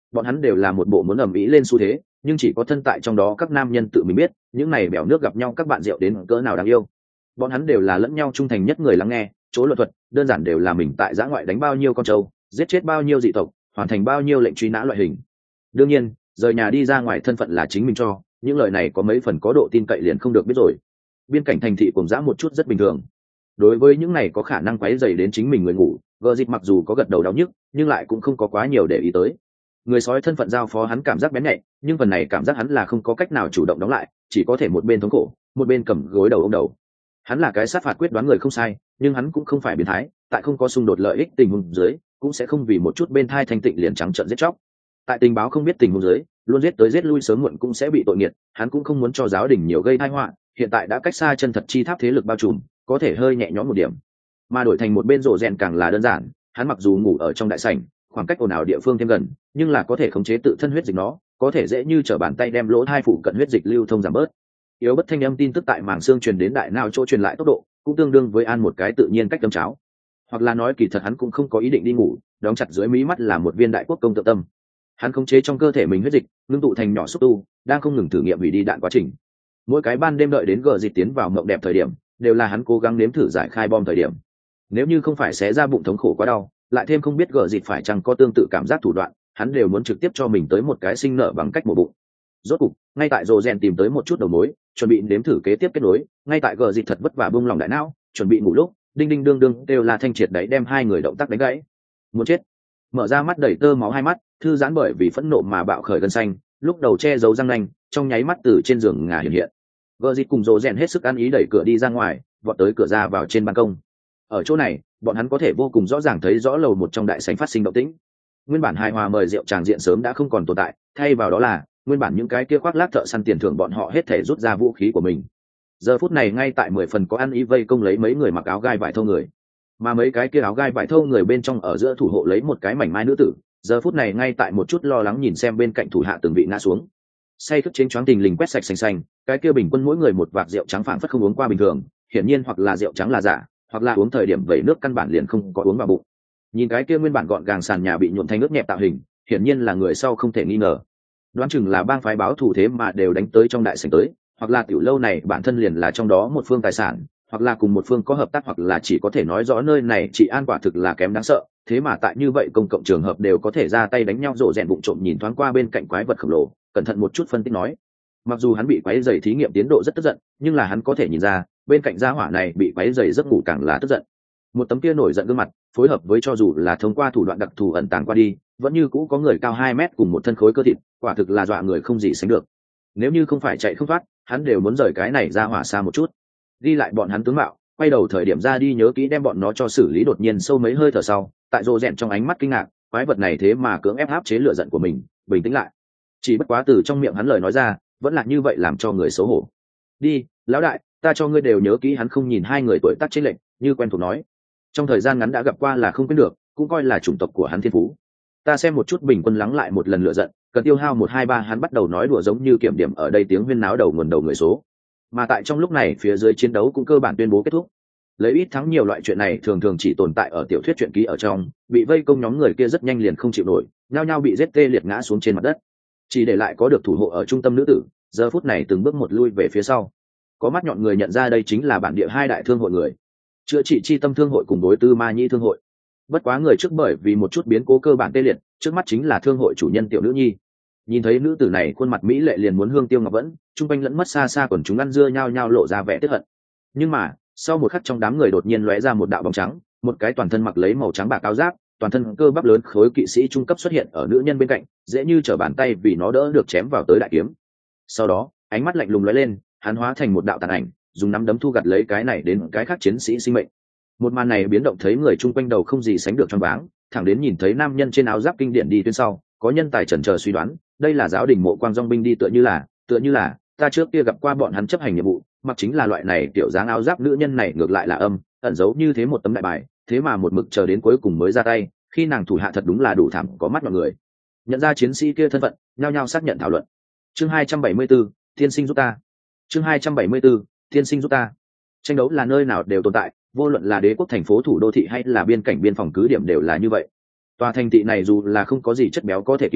bọn hắn đều là một bộ muốn ầm ĩ lên xu thế, nhưng chỉ có thân tại trong đó các nam nhân tự mình biết những này bèo nước gặp nhau các bạn rượu đến cỡ nào đáng yêu. Bọn hắn đều là lẫn nhau trung thành nhất người lắng nghe, chỗ luận thuật đơn giản đều là mình tại giã ngoại đánh bao nhiêu con trâu, giết chết bao nhiêu dị tộc, hoàn thành bao nhiêu lệnh truy nã loại hình. Đương nhiên rời nhà đi ra ngoài thân phận là chính mình cho, những lời này có mấy phần có độ tin cậy liền không được biết rồi. Biên cảnh thành thị cùng dã một chút rất bình thường. Đối với những này có khả năng quấy rầy đến chính mình người ngủ, vợ dịch mặc dù có gật đầu đau nhức nhưng lại cũng không có quá nhiều để ý tới. Người sói thân phận giao phó hắn cảm giác bén nhạy, nhưng phần này cảm giác hắn là không có cách nào chủ động đóng lại, chỉ có thể một bên thống khổ một bên cầm gối đầu ôm đầu. Hắn là cái sát phạt quyết đoán người không sai, nhưng hắn cũng không phải biến thái, tại không có xung đột lợi ích tình huống dưới cũng sẽ không vì một chút bên thai thanh tịnh liền trắng trợn giết chóc. Tại tình báo không biết tình huống dưới luôn giết tới giết lui sớm muộn cũng sẽ bị tội nghiệt, hắn cũng không muốn cho giáo đình nhiều gây tai họa, hiện tại đã cách xa chân thật chi tháp thế lực bao trùm, có thể hơi nhẹ nhõm một điểm. Mà đổi thành một bên rộ rèn càng là đơn giản, hắn mặc dù ngủ ở trong đại sảnh, khoảng cách ồn ào địa phương thêm gần, nhưng là có thể khống chế tự thân huyết dịch nó, có thể dễ như trở bàn tay đem lỗ thai phụ cận huyết dịch lưu thông giảm bớt. Yếu bất thanh âm tin tức tại màng xương truyền đến đại não chỗ truyền lại tốc độ, cũng tương đương với an một cái tự nhiên cách đâm cháo. Hoặc là nói kỳ thật hắn cũng không có ý định đi ngủ, đóng chặt dưới mí mắt là một viên đại quốc công tự tâm. Hắn khống chế trong cơ thể mình huyết dịch, ngưng tụ thành nhỏ xúc tu, đang không ngừng thử nghiệm hủy đi đạn quá trình. Mỗi cái ban đêm đợi đến gờ dịch tiến vào mộng đẹp thời điểm, đều là hắn cố gắng nếm thử giải khai bom thời điểm. Nếu như không phải xé ra bụng thống khổ quá đau, lại thêm không biết gờ dịch phải chăng có tương tự cảm giác thủ đoạn, hắn đều muốn trực tiếp cho mình tới một cái sinh nợ bằng cách mổ bụng. Rốt cục, ngay tại rồ rèn tìm tới một chút đầu mối, chuẩn bị nếm thử kế tiếp kết nối, ngay tại gờ dịch thật vất vả buông lòng đại não, chuẩn bị ngủ lúc, đinh đinh đương đương đều là thanh triệt đấy đem hai người động tác đánh gãy. Muốn chết. Mở ra mắt đầy tơ máu hai mắt, thư giãn bởi vì phẫn nộ mà bạo khởi gân xanh, lúc đầu che giấu răng nanh, trong nháy mắt từ trên giường ngả hiện hiện. Gờ dịch cùng rồ rèn hết sức ăn ý đẩy cửa đi ra ngoài, vọt tới cửa ra vào trên ban công. Ở chỗ này, bọn hắn có thể vô cùng rõ ràng thấy rõ lầu một trong đại sảnh phát sinh động tĩnh. Nguyên bản hài hòa mời rượu tràng diện sớm đã không còn tồn tại, thay vào đó là nguyên bản những cái kia khoác lác thợ săn tiền thưởng bọn họ hết thể rút ra vũ khí của mình. Giờ phút này ngay tại mười phần có ăn ý vây công lấy mấy người mặc áo gai vải thô người, mà mấy cái kia áo gai vải thô người bên trong ở giữa thủ hộ lấy một cái mảnh mai nữ tử. Giờ phút này ngay tại một chút lo lắng nhìn xem bên cạnh thủ hạ từng vị ngã xuống, say thức chênh choáng tình lình quét sạch xanh xanh, cái kia bình quân mỗi người một vạc rượu trắng phảng phất không uống qua bình thường, hiển nhiên hoặc là rượu trắng là giả, hoặc là uống thời điểm vẩy nước căn bản liền không có uống vào bụng. Nhìn cái kia nguyên bản gọn gàng sàn nhà bị nhuộm thành nước nhẹp tạo hình, hiển nhiên là người sau không thể nghi ngờ. Đoán chừng là bang phái báo thù thế mà đều đánh tới trong đại sảnh tới, hoặc là tiểu lâu này bản thân liền là trong đó một phương tài sản, hoặc là cùng một phương có hợp tác, hoặc là chỉ có thể nói rõ nơi này trị an quả thực là kém đáng sợ, thế mà tại như vậy công cộng trường hợp đều có thể ra tay đánh nhau. Rộ rèn bụng trộm nhìn thoáng qua bên cạnh quái vật khổng lồ, cẩn thận một chút phân tích nói, mặc dù hắn bị quái dày thí nghiệm tiến độ rất tức giận, nhưng là hắn có thể nhìn ra bên cạnh gia hỏa này bị quái dày giấc ngủ càng là tức giận. Một tấm kia nổi giận gương mặt phối hợp với cho dù là thông qua thủ đoạn đặc thù ẩn tàng qua đi, vẫn như cũ có người cao hai mét cùng một thân khối cơ thịt, quả thực là dọa người không gì sánh được. Nếu như không phải chạy không thoát, hắn đều muốn rời cái này ra hỏa xa một chút. Đi lại bọn hắn tướng mạo, quay đầu thời điểm ra đi nhớ kỹ đem bọn nó cho xử lý. Đột nhiên sâu mấy hơi thở sau, tại rồ rèn trong ánh mắt kinh ngạc, quái vật này thế mà cưỡng ép áp chế lửa giận của mình, bình tĩnh lại. Chỉ bất quá từ trong miệng hắn lời nói ra, vẫn là như vậy làm cho người xấu hổ. Đi, lão đại, ta cho ngươi đều nhớ kỹ. Hắn không nhìn hai người tuổi tác chênh lệch, như quen thuộc nói. Trong thời gian ngắn đã gặp qua là không quên được, cũng coi là chủng tộc của hắn thiên phú. Ta xem một chút bình quân lắng lại một lần lựa giận, cần tiêu hao một hai ba. Hắn bắt đầu nói đùa giống như kiểm điểm ở đây tiếng huyên náo đầu nguồn đầu người số. Mà tại trong lúc này phía dưới chiến đấu cũng cơ bản tuyên bố kết thúc. Lấy ít thắng nhiều loại chuyện này thường thường chỉ tồn tại ở tiểu thuyết truyện ký ở trong, bị vây công nhóm người kia rất nhanh liền không chịu nổi, nhao nhao bị giết tê liệt ngã xuống trên mặt đất. Chỉ để lại có được thủ hộ ở trung tâm nữ tử, giờ phút này từng bước một lui về phía sau. Có mắt nhọn người nhận ra đây chính là bản địa hai đại thương hội người, chữa trị chi tâm thương hội cùng đối tư ma nhĩ thương hội. Bất quá người trước bởi vì một chút biến cố cơ bản tê liệt, trước mắt chính là thương hội chủ nhân tiểu nữ nhi. Nhìn thấy nữ tử này khuôn mặt mỹ lệ liền muốn hương tiêu ngọc vẫn, trung quanh lẫn mất xa xa quần chúng ăn dưa nhao nhao lộ ra vẻ tức hận. Nhưng mà sau một khắc trong đám người đột nhiên lóe ra một đạo bóng trắng, một cái toàn thân mặc lấy màu trắng bạc áo giáp, toàn thân cơ bắp lớn khối kỵ sĩ trung cấp xuất hiện ở nữ nhân bên cạnh, dễ như trở bàn tay vì nó đỡ được chém vào tới đại kiếm. Sau đó ánh mắt lạnh lùng lóe lên, hắn hóa thành một đạo tàn ảnh, dùng nắm đấm thu gặt lấy cái này đến cái khác chiến sĩ sinh mệnh. Một màn này biến động thấy người chung quanh đầu không gì sánh được choáng váng, thẳng đến nhìn thấy nam nhân trên áo giáp kinh điển đi tuyến sau, có nhân tài chần chờ suy đoán, đây là giáo đình Mộ Quang Dong binh đi, tựa như là, tựa như là ta trước kia gặp qua bọn hắn chấp hành nhiệm vụ, mặc chính là loại này tiểu dáng áo giáp. Nữ nhân này ngược lại là âm, ẩn giấu như thế một tấm đại bài, thế mà một mực chờ đến cuối cùng mới ra tay, khi nàng thủ hạ thật đúng là đủ thảm có mắt mọi người. Nhận ra chiến sĩ kia thân phận, nhao nhao xác nhận thảo luận. Chương hai trăm bảy mươi 4, tiên sinh giúp ta. Chương hai trăm bảy mươi 4, tiên sinh giúp ta. Tranh đấu là nơi nào đều tồn tại, vô luận là đế quốc thành phố thủ đô thị hay là biên cảnh biên phòng cứ điểm đều là như vậy. Tòa thành thị này dù là không có gì chất béo có thể kiếm,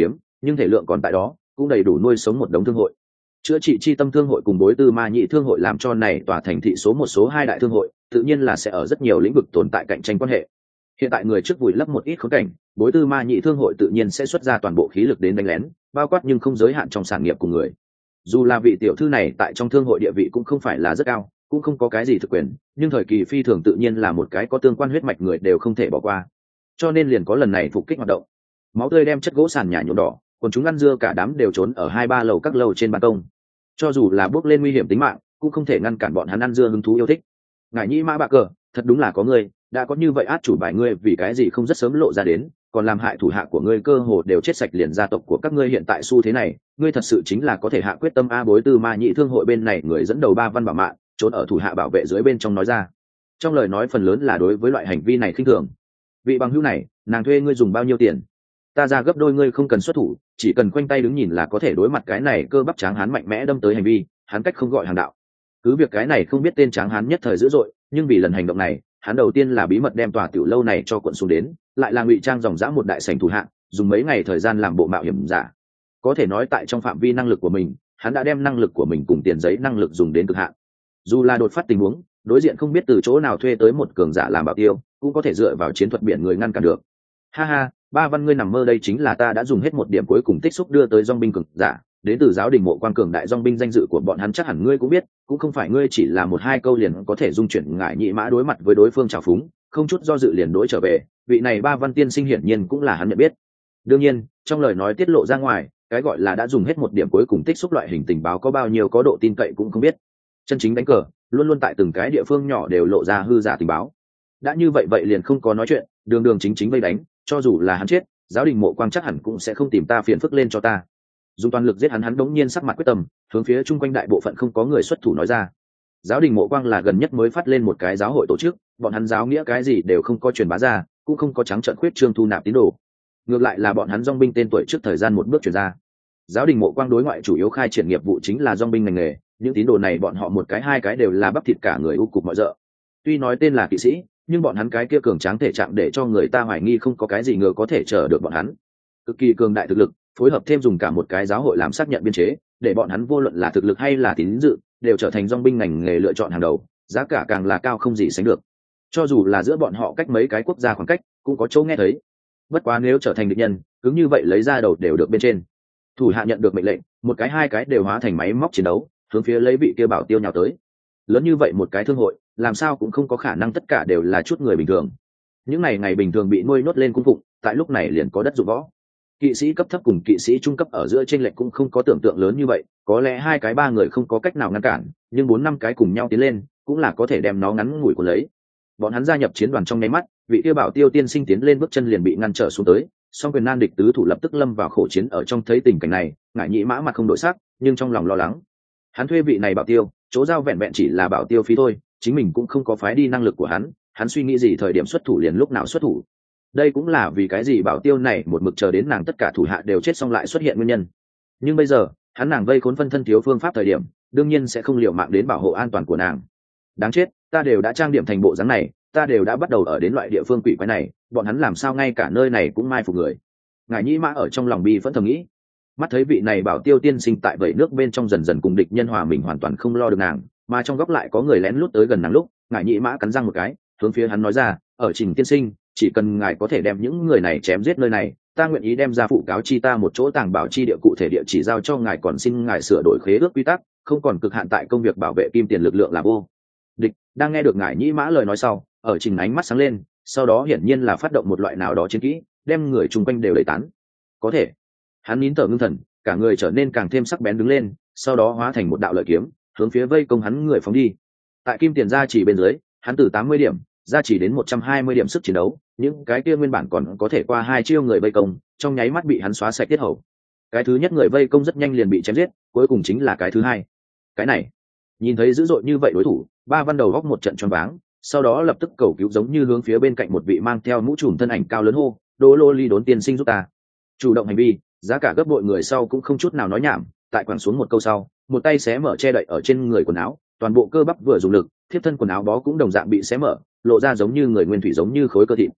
nhưng thể lượng còn tại đó, cũng đầy đủ nuôi sống một đống thương hội. Chữa trị chi tâm thương hội cùng đối tư ma nhị thương hội làm cho này tòa thành thị số một số hai đại thương hội, tự nhiên là sẽ ở rất nhiều lĩnh vực tồn tại cạnh tranh quan hệ. Hiện tại người trước vùi lấp một ít khốn cảnh, đối tư ma nhị thương hội tự nhiên sẽ xuất ra toàn bộ khí lực đến đánh lén, bao quát nhưng không giới hạn trong sản nghiệp của người. Dù là vị tiểu thư này tại trong thương hội địa vị cũng không phải là rất cao, cũng không có cái gì thực quyền, nhưng thời kỳ phi thường tự nhiên là một cái có tương quan huyết mạch người đều không thể bỏ qua. Cho nên liền có lần này phục kích hoạt động. Máu tươi đem chất gỗ sàn nhà nhuộm đỏ, còn chúng ăn dưa cả đám đều trốn ở hai ba lầu các lầu trên ban công. Cho dù là bước lên nguy hiểm tính mạng, cũng không thể ngăn cản bọn hắn ăn dưa hứng thú yêu thích. Ngải Nhĩ Mã Bạc Cờ, thật đúng là có ngươi, đã có như vậy át chủ bài ngươi vì cái gì không rất sớm lộ ra đến, còn làm hại thủ hạ của ngươi cơ hồ đều chết sạch liền gia tộc của các ngươi hiện tại xu thế này, ngươi thật sự chính là có thể hạ quyết tâm a bối tư ma nhị thương hội bên này người dẫn đầu ba văn bảo mạn, trốn ở thủ hạ bảo vệ dưới bên trong nói ra. Trong lời nói phần lớn là đối với loại hành vi này khinh thường. Vị bằng hữu này, nàng thuê ngươi dùng bao nhiêu tiền? Ta ra gấp đôi ngươi không cần xuất thủ, chỉ cần khoanh tay đứng nhìn là có thể đối mặt cái này cơ bắp tráng hán mạnh mẽ đâm tới hành vi, hắn cách không gọi hàng đạo. Cứ việc cái này không biết tên tráng hán nhất thời dữ dội, nhưng vì lần hành động này, hắn đầu tiên là bí mật đem tòa tiểu lâu này cho quận xuống đến, lại là ngụy trang dòng dã một đại sảnh thủ hạng, dùng mấy ngày thời gian làm bộ mạo hiểm giả. Có thể nói tại trong phạm vi năng lực của mình, hắn đã đem năng lực của mình cùng tiền giấy năng lực dùng đến cực hạn. Dù là đột phát tình huống, đối diện không biết từ chỗ nào thuê tới một cường giả làm bảo tiêu, cũng có thể dựa vào chiến thuật biển người ngăn cản được. Ha ha, ba văn ngươi nằm mơ, đây chính là ta đã dùng hết một điểm cuối cùng tích xúc đưa tới dòng binh cường giả, đến từ giáo đình Mộ Quang cường đại dòng binh, danh dự của bọn hắn chắc hẳn ngươi cũng biết, cũng không phải ngươi chỉ là một hai câu liền có thể dung chuyển Ngải Nhĩ Mã đối mặt với đối phương trào phúng, không chút do dự liền đối trở về, vị này ba văn tiên sinh hiển nhiên cũng là hắn nhận biết. Đương nhiên, trong lời nói tiết lộ ra ngoài, cái gọi là đã dùng hết một điểm cuối cùng tích xúc loại hình tình báo có bao nhiêu có độ tin cậy cũng không biết. Chân chính đánh cờ, luôn luôn tại từng cái địa phương nhỏ đều lộ ra hư giả tình báo. Đã như vậy vậy liền không có nói chuyện, đường đường chính chính vây đánh, cho dù là hắn chết, giáo đình Mộ Quang chắc hẳn cũng sẽ không tìm ta phiền phức lên cho ta. Dùng toàn lực giết hắn, hắn đống nhiên sắc mặt quyết tâm, hướng phía chung quanh đại bộ phận không có người xuất thủ nói ra. Giáo đình Mộ Quang là gần nhất mới phát lên một cái giáo hội tổ chức, bọn hắn giáo nghĩa cái gì đều không có truyền bá ra, cũng không có trắng trợn khuyết trương thu nạp tín đồ. Ngược lại là bọn hắn dòng binh tên tuổi trước thời gian một bước truyền ra. Giáo đình Mộ Quang đối ngoại chủ yếu khai triển nghiệp vụ chính là dòng binh ngành nghề, những tín đồ này bọn họ một cái hai cái đều là bắp thịt cả người u cục mọi dợ. Tuy nói tên là kỵ sĩ, nhưng bọn hắn cái kia cường tráng thể trạng để cho người ta hoài nghi không có cái gì ngờ có thể chờ được bọn hắn. Cực kỳ cường đại thực lực, phối hợp thêm dùng cả một cái giáo hội làm xác nhận biên chế, để bọn hắn vô luận là thực lực hay là tín dự, đều trở thành dòng binh ngành nghề lựa chọn hàng đầu, giá cả càng là cao không gì sánh được. Cho dù là giữa bọn họ cách mấy cái quốc gia khoảng cách, cũng có chỗ nghe thấy. Bất quá nếu trở thành địch nhân, cứ như vậy lấy ra đầu đều được bên trên. Thủ hạ nhận được mệnh lệnh, một cái hai cái đều hóa thành máy móc chiến đấu, hướng phía lấy vị kia bảo tiêu nhào tới. Lớn như vậy một cái thương hội, làm sao cũng không có khả năng tất cả đều là chút người bình thường. Những ngày ngày bình thường bị nuôi nhốt lên cung phụng, tại lúc này liền có đất dụng võ. Kỵ sĩ cấp thấp cùng kỵ sĩ trung cấp ở giữa chênh lệch cũng không có tưởng tượng lớn như vậy, có lẽ hai cái ba người không có cách nào ngăn cản, nhưng bốn năm cái cùng nhau tiến lên, cũng là có thể đem nó ngắn ngủi của lấy. Bọn hắn gia nhập chiến đoàn trong nháy mắt, vị kia bảo tiêu tiên sinh tiến lên bước chân liền bị ngăn trở xuống tới, song quyền nan địch tứ thủ lập tức lâm vào khổ chiến. Ở trong thấy tình cảnh này, Ngải Nhĩ Mã mặt không đổi sắc, nhưng trong lòng lo lắng. Hắn thuê vị này bảo tiêu, chỗ giao vẹn vẹn chỉ là bảo tiêu phí thôi, chính mình cũng không có phái đi năng lực của hắn, hắn suy nghĩ gì thời điểm xuất thủ liền lúc nào xuất thủ. Đây cũng là vì cái gì bảo tiêu này một mực chờ đến nàng tất cả thủ hạ đều chết xong lại xuất hiện nguyên nhân. Nhưng bây giờ, hắn nàng vây khốn phân thân thiếu phương pháp thời điểm, đương nhiên sẽ không liều mạng đến bảo hộ an toàn của nàng. Đáng chết, ta đều đã trang điểm thành bộ dáng này, ta đều đã bắt đầu ở đến loại địa phương quỷ quái này, bọn hắn làm sao ngay cả nơi này cũng mai phục người. Ngải Nhĩ Mã ở trong lòng bi phẫn thầm nghĩ. Mắt thấy vị này bảo tiêu tiên sinh tại vẩy nước bên trong dần dần cùng địch nhân hòa mình hoàn toàn không lo được nàng, mà trong góc lại có người lén lút tới gần nàng lúc, Ngải Nhĩ Mã cắn răng một cái, hướng phía hắn nói ra, ở Trình tiên sinh, chỉ cần ngài có thể đem những người này chém giết nơi này, ta nguyện ý đem ra phụ cáo chi ta một chỗ tàng bảo chi địa cụ thể địa chỉ giao cho ngài, còn xin ngài sửa đổi khế ước quy tắc, không còn cực hạn tại công việc bảo vệ kim tiền lực lượng là vô địch. Đang nghe được Ngải Nhĩ Mã lời nói sau, ở Trình ánh mắt sáng lên, sau đó hiển nhiên là phát động một loại nào đó chiến kỹ, đem người chung quanh đều đẩy tán. Có thể, hắn nín thở ngưng thần, cả người trở nên càng thêm sắc bén đứng lên, sau đó hóa thành một đạo lợi kiếm, hướng phía vây công hắn người phóng đi. Tại kim tiền gia chỉ bên dưới, hắn từ tám mươi điểm gia chỉ đến một trăm hai mươi điểm sức chiến đấu, những cái kia nguyên bản còn có thể qua hai chiêu người vây công, trong nháy mắt bị hắn xóa sạch tiết hầu. Cái thứ nhất người vây công rất nhanh liền bị chém giết, cuối cùng chính là cái thứ hai. Cái này, nhìn thấy dữ dội như vậy đối thủ, ba văn đầu góc một trận choáng váng, sau đó lập tức cầu cứu, giống như hướng phía bên cạnh một vị mang theo mũ trùm thân ảnh cao lớn hô, Đỗ Lô Ly Đốn tiên sinh giúp ta. Chủ động hành vi, giá cả gấp bội. Người sau cũng không chút nào nói nhảm, tại quẳng xuống một câu sau, một tay xé mở che đậy ở trên người quần áo, toàn bộ cơ bắp vừa dùng lực, thiếp thân quần áo bó cũng đồng dạng bị xé mở, lộ ra giống như người nguyên thủy, giống như khối cơ thịt.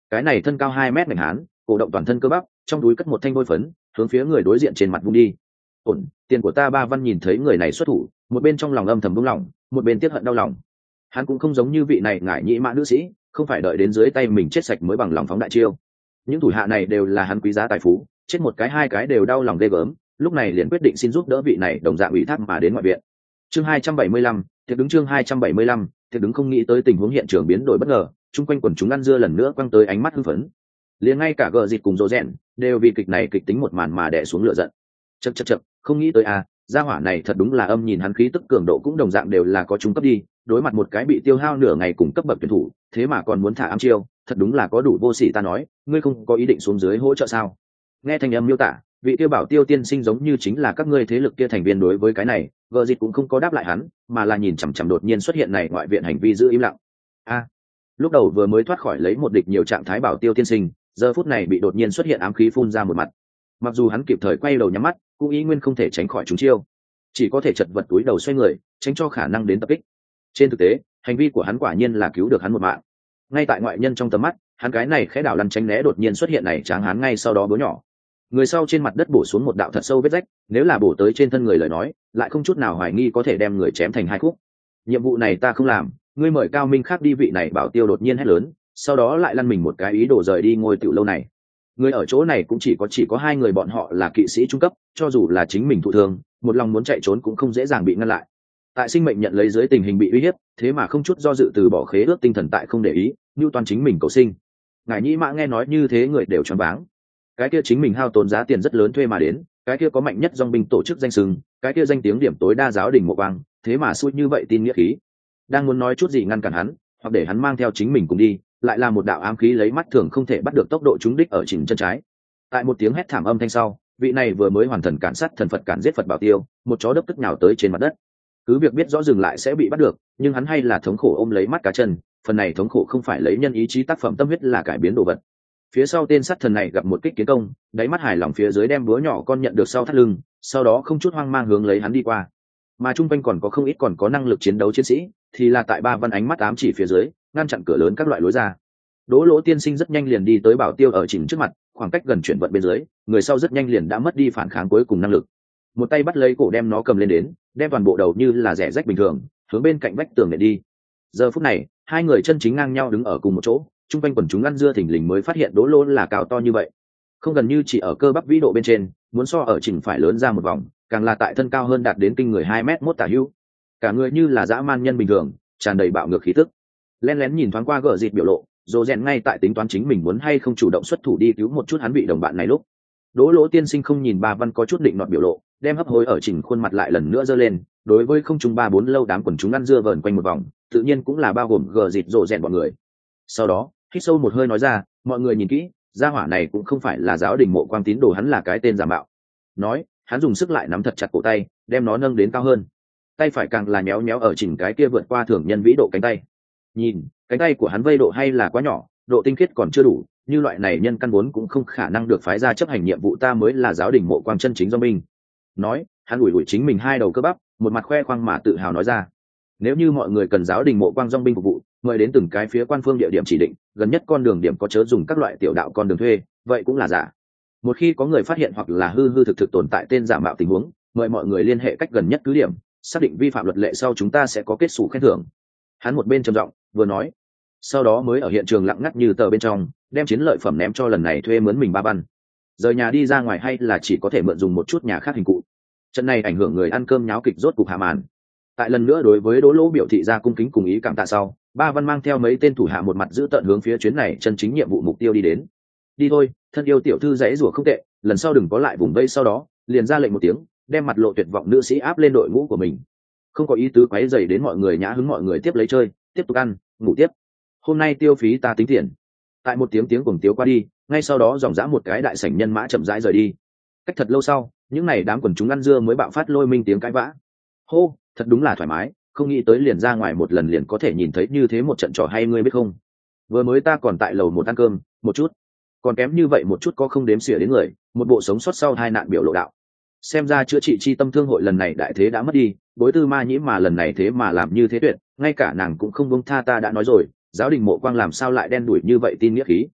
cái này thân cao hai mét ngành hán, cổ động toàn thân cơ bắp, trong túi cất một thanh bôi phấn, hướng phía người đối diện trên mặt vung đi. Ổn, tiền của ta. Ba Văn nhìn thấy người này xuất thủ, một bên trong lòng âm thầm buông lỏng, một bên tiếc hận đau lòng. Hắn cũng không giống như vị này ngải nhĩ mã nữ sĩ, không phải đợi đến dưới tay mình chết sạch mới bằng lòng phóng đại chiêu. Những thủ hạ này đều là hắn quý giá tài phú, chết một cái hai cái đều đau lòng ghê gớm, lúc này liền quyết định xin giúp đỡ vị này đồng dạng ủy thác mà đến ngoại viện. Chương hai trăm bảy mươi lăm, thiệt đứng chương hai trăm bảy mươi lăm, thiệt đứng không nghĩ tới tình huống hiện trường biến đổi bất ngờ, chung quanh quần chúng ăn dưa lần nữa quăng tới ánh mắt hưng phấn. Liền ngay cả gờ dịt cùng rô rèn đều vì kịch này kịch tính một màn mà đè xuống lửa giận. Chậc chậc chậc, không nghĩ tới à, gia hỏa này thật đúng là âm, nhìn hắn khí tức cường độ cũng đồng dạng đều là có trung cấp đi, đối mặt một cái bị tiêu hao nửa ngày cùng cấp bậc tuyển thủ, thế mà còn muốn thả ám chiêu, thật đúng là có đủ vô sỉ. Ta nói, ngươi không có ý định xuống dưới hỗ trợ sao? Nghe thanh âm miêu tả, vị tiêu bảo tiêu tiên sinh giống như chính là các ngươi thế lực kia thành viên. Đối với cái này, gờ dịt cũng không có đáp lại hắn, mà là nhìn chằm chằm đột nhiên xuất hiện này ngoại viện hành vi giữ im lặng. A, lúc đầu vừa mới thoát khỏi lấy một địch nhiều trạng thái bảo tiêu tiên sinh, giờ phút này bị đột nhiên xuất hiện ám khí phun ra một mặt. Mặc dù hắn kịp thời quay đầu nhắm mắt, cũng ý nguyên không thể tránh khỏi chúng chiêu, chỉ có thể chật vật túi đầu xoay người, tránh cho khả năng đến tập kích. Trên thực tế, hành vi của hắn quả nhiên là cứu được hắn một mạng. Ngay tại ngoại nhân trong tầm mắt, hắn cái này khẽ đảo lăn tránh né đột nhiên xuất hiện này tráng hắn ngay sau đó búa nhỏ, người sau trên mặt đất bổ xuống một đạo thật sâu vết rách, nếu là bổ tới trên thân người lời nói, lại không chút nào hoài nghi có thể đem người chém thành hai khúc. Nhiệm vụ này ta không làm, ngươi mời Cao Minh khác đi. Vị này bảo tiêu đột nhiên hét lớn, sau đó lại lăn mình một cái ý đồ rời đi ngôi tiểu lâu này. Người ở chỗ này cũng chỉ có chỉ có hai người, bọn họ là kỵ sĩ trung cấp, cho dù là chính mình thụ thương, một lòng muốn chạy trốn cũng không dễ dàng bị ngăn lại. Tại sinh mệnh nhận lấy dưới tình hình bị uy hiếp, thế mà không chút do dự từ bỏ khế ước tinh thần, tại không để ý, như toàn chính mình cầu sinh. Ngài nhĩ mã nghe nói như thế người đều choáng váng. Cái kia chính mình hao tốn giá tiền rất lớn thuê mà đến, cái kia có mạnh nhất dòng binh tổ chức danh sừng, cái kia danh tiếng điểm tối đa giáo đình Mộ Quang, thế mà xui như vậy tin nghĩa khí. Đang muốn nói chút gì ngăn cản hắn, hoặc để hắn mang theo chính mình cùng đi, lại là một đạo ám khí lấy mắt thường không thể bắt được tốc độ trúng đích ở chỉnh chân trái. Tại một tiếng hét thảm âm thanh sau, vị này vừa mới hoàn thần cản sát thần Phật cản giết Phật bảo tiêu, một chó đốc tức nhào tới trên mặt đất. Cứ việc biết rõ dừng lại sẽ bị bắt được, nhưng hắn hay là thống khổ ôm lấy mắt cá chân, phần này thống khổ không phải lấy nhân ý chí tác phẩm tâm huyết là cải biến đồ vật. Phía sau tên sát thần này gặp một kích kiến công, đáy mắt hài lòng phía dưới đem búa nhỏ con nhận được sau thắt lưng, sau đó không chút hoang mang hướng lấy hắn đi qua. Mà trung quanh còn có không ít còn có năng lực chiến đấu chiến sĩ, thì là tại Ba Văn ánh mắt ám chỉ phía dưới, ngăn chặn cửa lớn các loại lối ra. Đỗ Lỗ tiên sinh rất nhanh liền đi tới bảo tiêu ở chỉnh trước mặt, khoảng cách gần chuyển vận bên dưới, người sau rất nhanh liền đã mất đi phản kháng cuối cùng năng lực. Một tay bắt lấy cổ đem nó cầm lên đến, đem toàn bộ đầu như là rẻ rách bình thường, hướng bên cạnh vách tường để đi. Giờ phút này, hai người chân chính ngang nhau đứng ở cùng một chỗ, chung quanh quần chúng ăn dưa thình lình mới phát hiện Đỗ Lỗ là cao to như vậy, không gần như chỉ ở cơ bắp vĩ độ bên trên, muốn so ở chỉnh phải lớn ra một vòng, càng là tại thân cao hơn đạt đến kinh người hai mét mốt tả hữu, cả người như là dã man nhân bình thường, tràn đầy bạo ngược khí tức. Lén lén nhìn thoáng qua gở dịt biểu lộ, Dỗ rèn ngay tại tính toán chính mình muốn hay không chủ động xuất thủ đi cứu một chút hắn bị đồng bạn này lúc. Đỗ Lỗ tiên sinh không nhìn Ba Văn có chút định nọt biểu lộ, đem hấp hối ở chỉnh khuôn mặt lại lần nữa giơ lên, đối với không trung ba bốn lâu đám quần chúng ăn dưa vờn quanh một vòng, tự nhiên cũng là bao gồm gở dịt Dỗ rèn bọn người. Sau đó, hít sâu một hơi nói ra, mọi người nhìn kỹ, gia hỏa này cũng không phải là giáo đình Mộ Quang tín đồ, hắn là cái tên giả mạo. Nói, hắn dùng sức lại nắm thật chặt cổ tay, đem nó nâng đến cao hơn. Tay phải càng là méo méo ở chỉnh cái kia vượt qua thường nhân vĩ độ cánh tay. Nhìn, cánh tay của hắn vây độ hay là quá nhỏ, độ tinh khiết còn chưa đủ, như loại này nhân căn vốn cũng không khả năng được phái ra chấp hành nhiệm vụ, ta mới là giáo đình Mộ Quang chân chính do mình. Nói, hắn ủi ủi chính mình hai đầu cơ bắp, một mặt khoe khoang mà tự hào nói ra, nếu như mọi người cần giáo đình Mộ Quang dong binh phục vụ, mời đến từng cái phía quan phương địa điểm chỉ định, gần nhất con đường điểm có chớ dùng các loại tiểu đạo con đường thuê, vậy cũng là giả. Một khi có người phát hiện hoặc là hư hư thực thực tồn tại tên giả mạo tình huống, mời mọi người liên hệ cách gần nhất cứ điểm, xác định vi phạm luật lệ sau chúng ta sẽ có kết sủ khen thưởng. Hắn một bên trầm giọng vừa nói, sau đó mới ở hiện trường lặng ngắt như tờ bên trong, đem chiến lợi phẩm ném cho lần này thuê mướn mình Ba Văn. Rời nhà đi ra ngoài hay là chỉ có thể mượn dùng một chút nhà khác hình cụ. Trận này ảnh hưởng người ăn cơm nháo kịch rốt cục hạ màn. Tại lần nữa đối với Đỗ Lỗ biểu thị ra cung kính cùng ý cảm tạ sau, Ba Văn mang theo mấy tên thủ hạ một mặt giữ tận hướng phía chuyến này chân chính nhiệm vụ mục tiêu đi đến. Đi thôi, thân yêu tiểu thư dãy rủa không tệ, lần sau đừng có lại vùng vây. Sau đó liền ra lệnh một tiếng, đem mặt lộ tuyệt vọng nữ sĩ áp lên đội ngũ của mình, không có ý tứ quấy rầy đến mọi người, nhã hứng mọi người tiếp lấy chơi, tiếp tục ăn ngủ tiếp, hôm nay tiêu phí ta tính tiền. Tại một tiếng tiếng cuồng tiếu qua đi, ngay sau đó dòng dã một cái đại sảnh nhân mã chậm rãi rời đi. Cách thật lâu sau, những này đám quần chúng ăn dưa mới bạo phát lôi minh tiếng cãi vã. Hô, thật đúng là thoải mái, không nghĩ tới liền ra ngoài một lần liền có thể nhìn thấy như thế một trận trò hay, ngươi biết không, vừa mới ta còn tại lầu một ăn cơm một chút, còn kém như vậy một chút có không đếm xỉa đến người, một bộ sống sót sau hai nạn biểu lộ đạo. Xem ra chữa trị chi tâm thương hội lần này đại thế đã mất đi, bối tư ma nhĩ mà lần này thế mà làm như thế tuyệt, ngay cả nàng cũng không buông tha. Ta đã nói rồi, giáo đình Mộ Quang làm sao lại đen đủi như vậy tin nghĩa khí.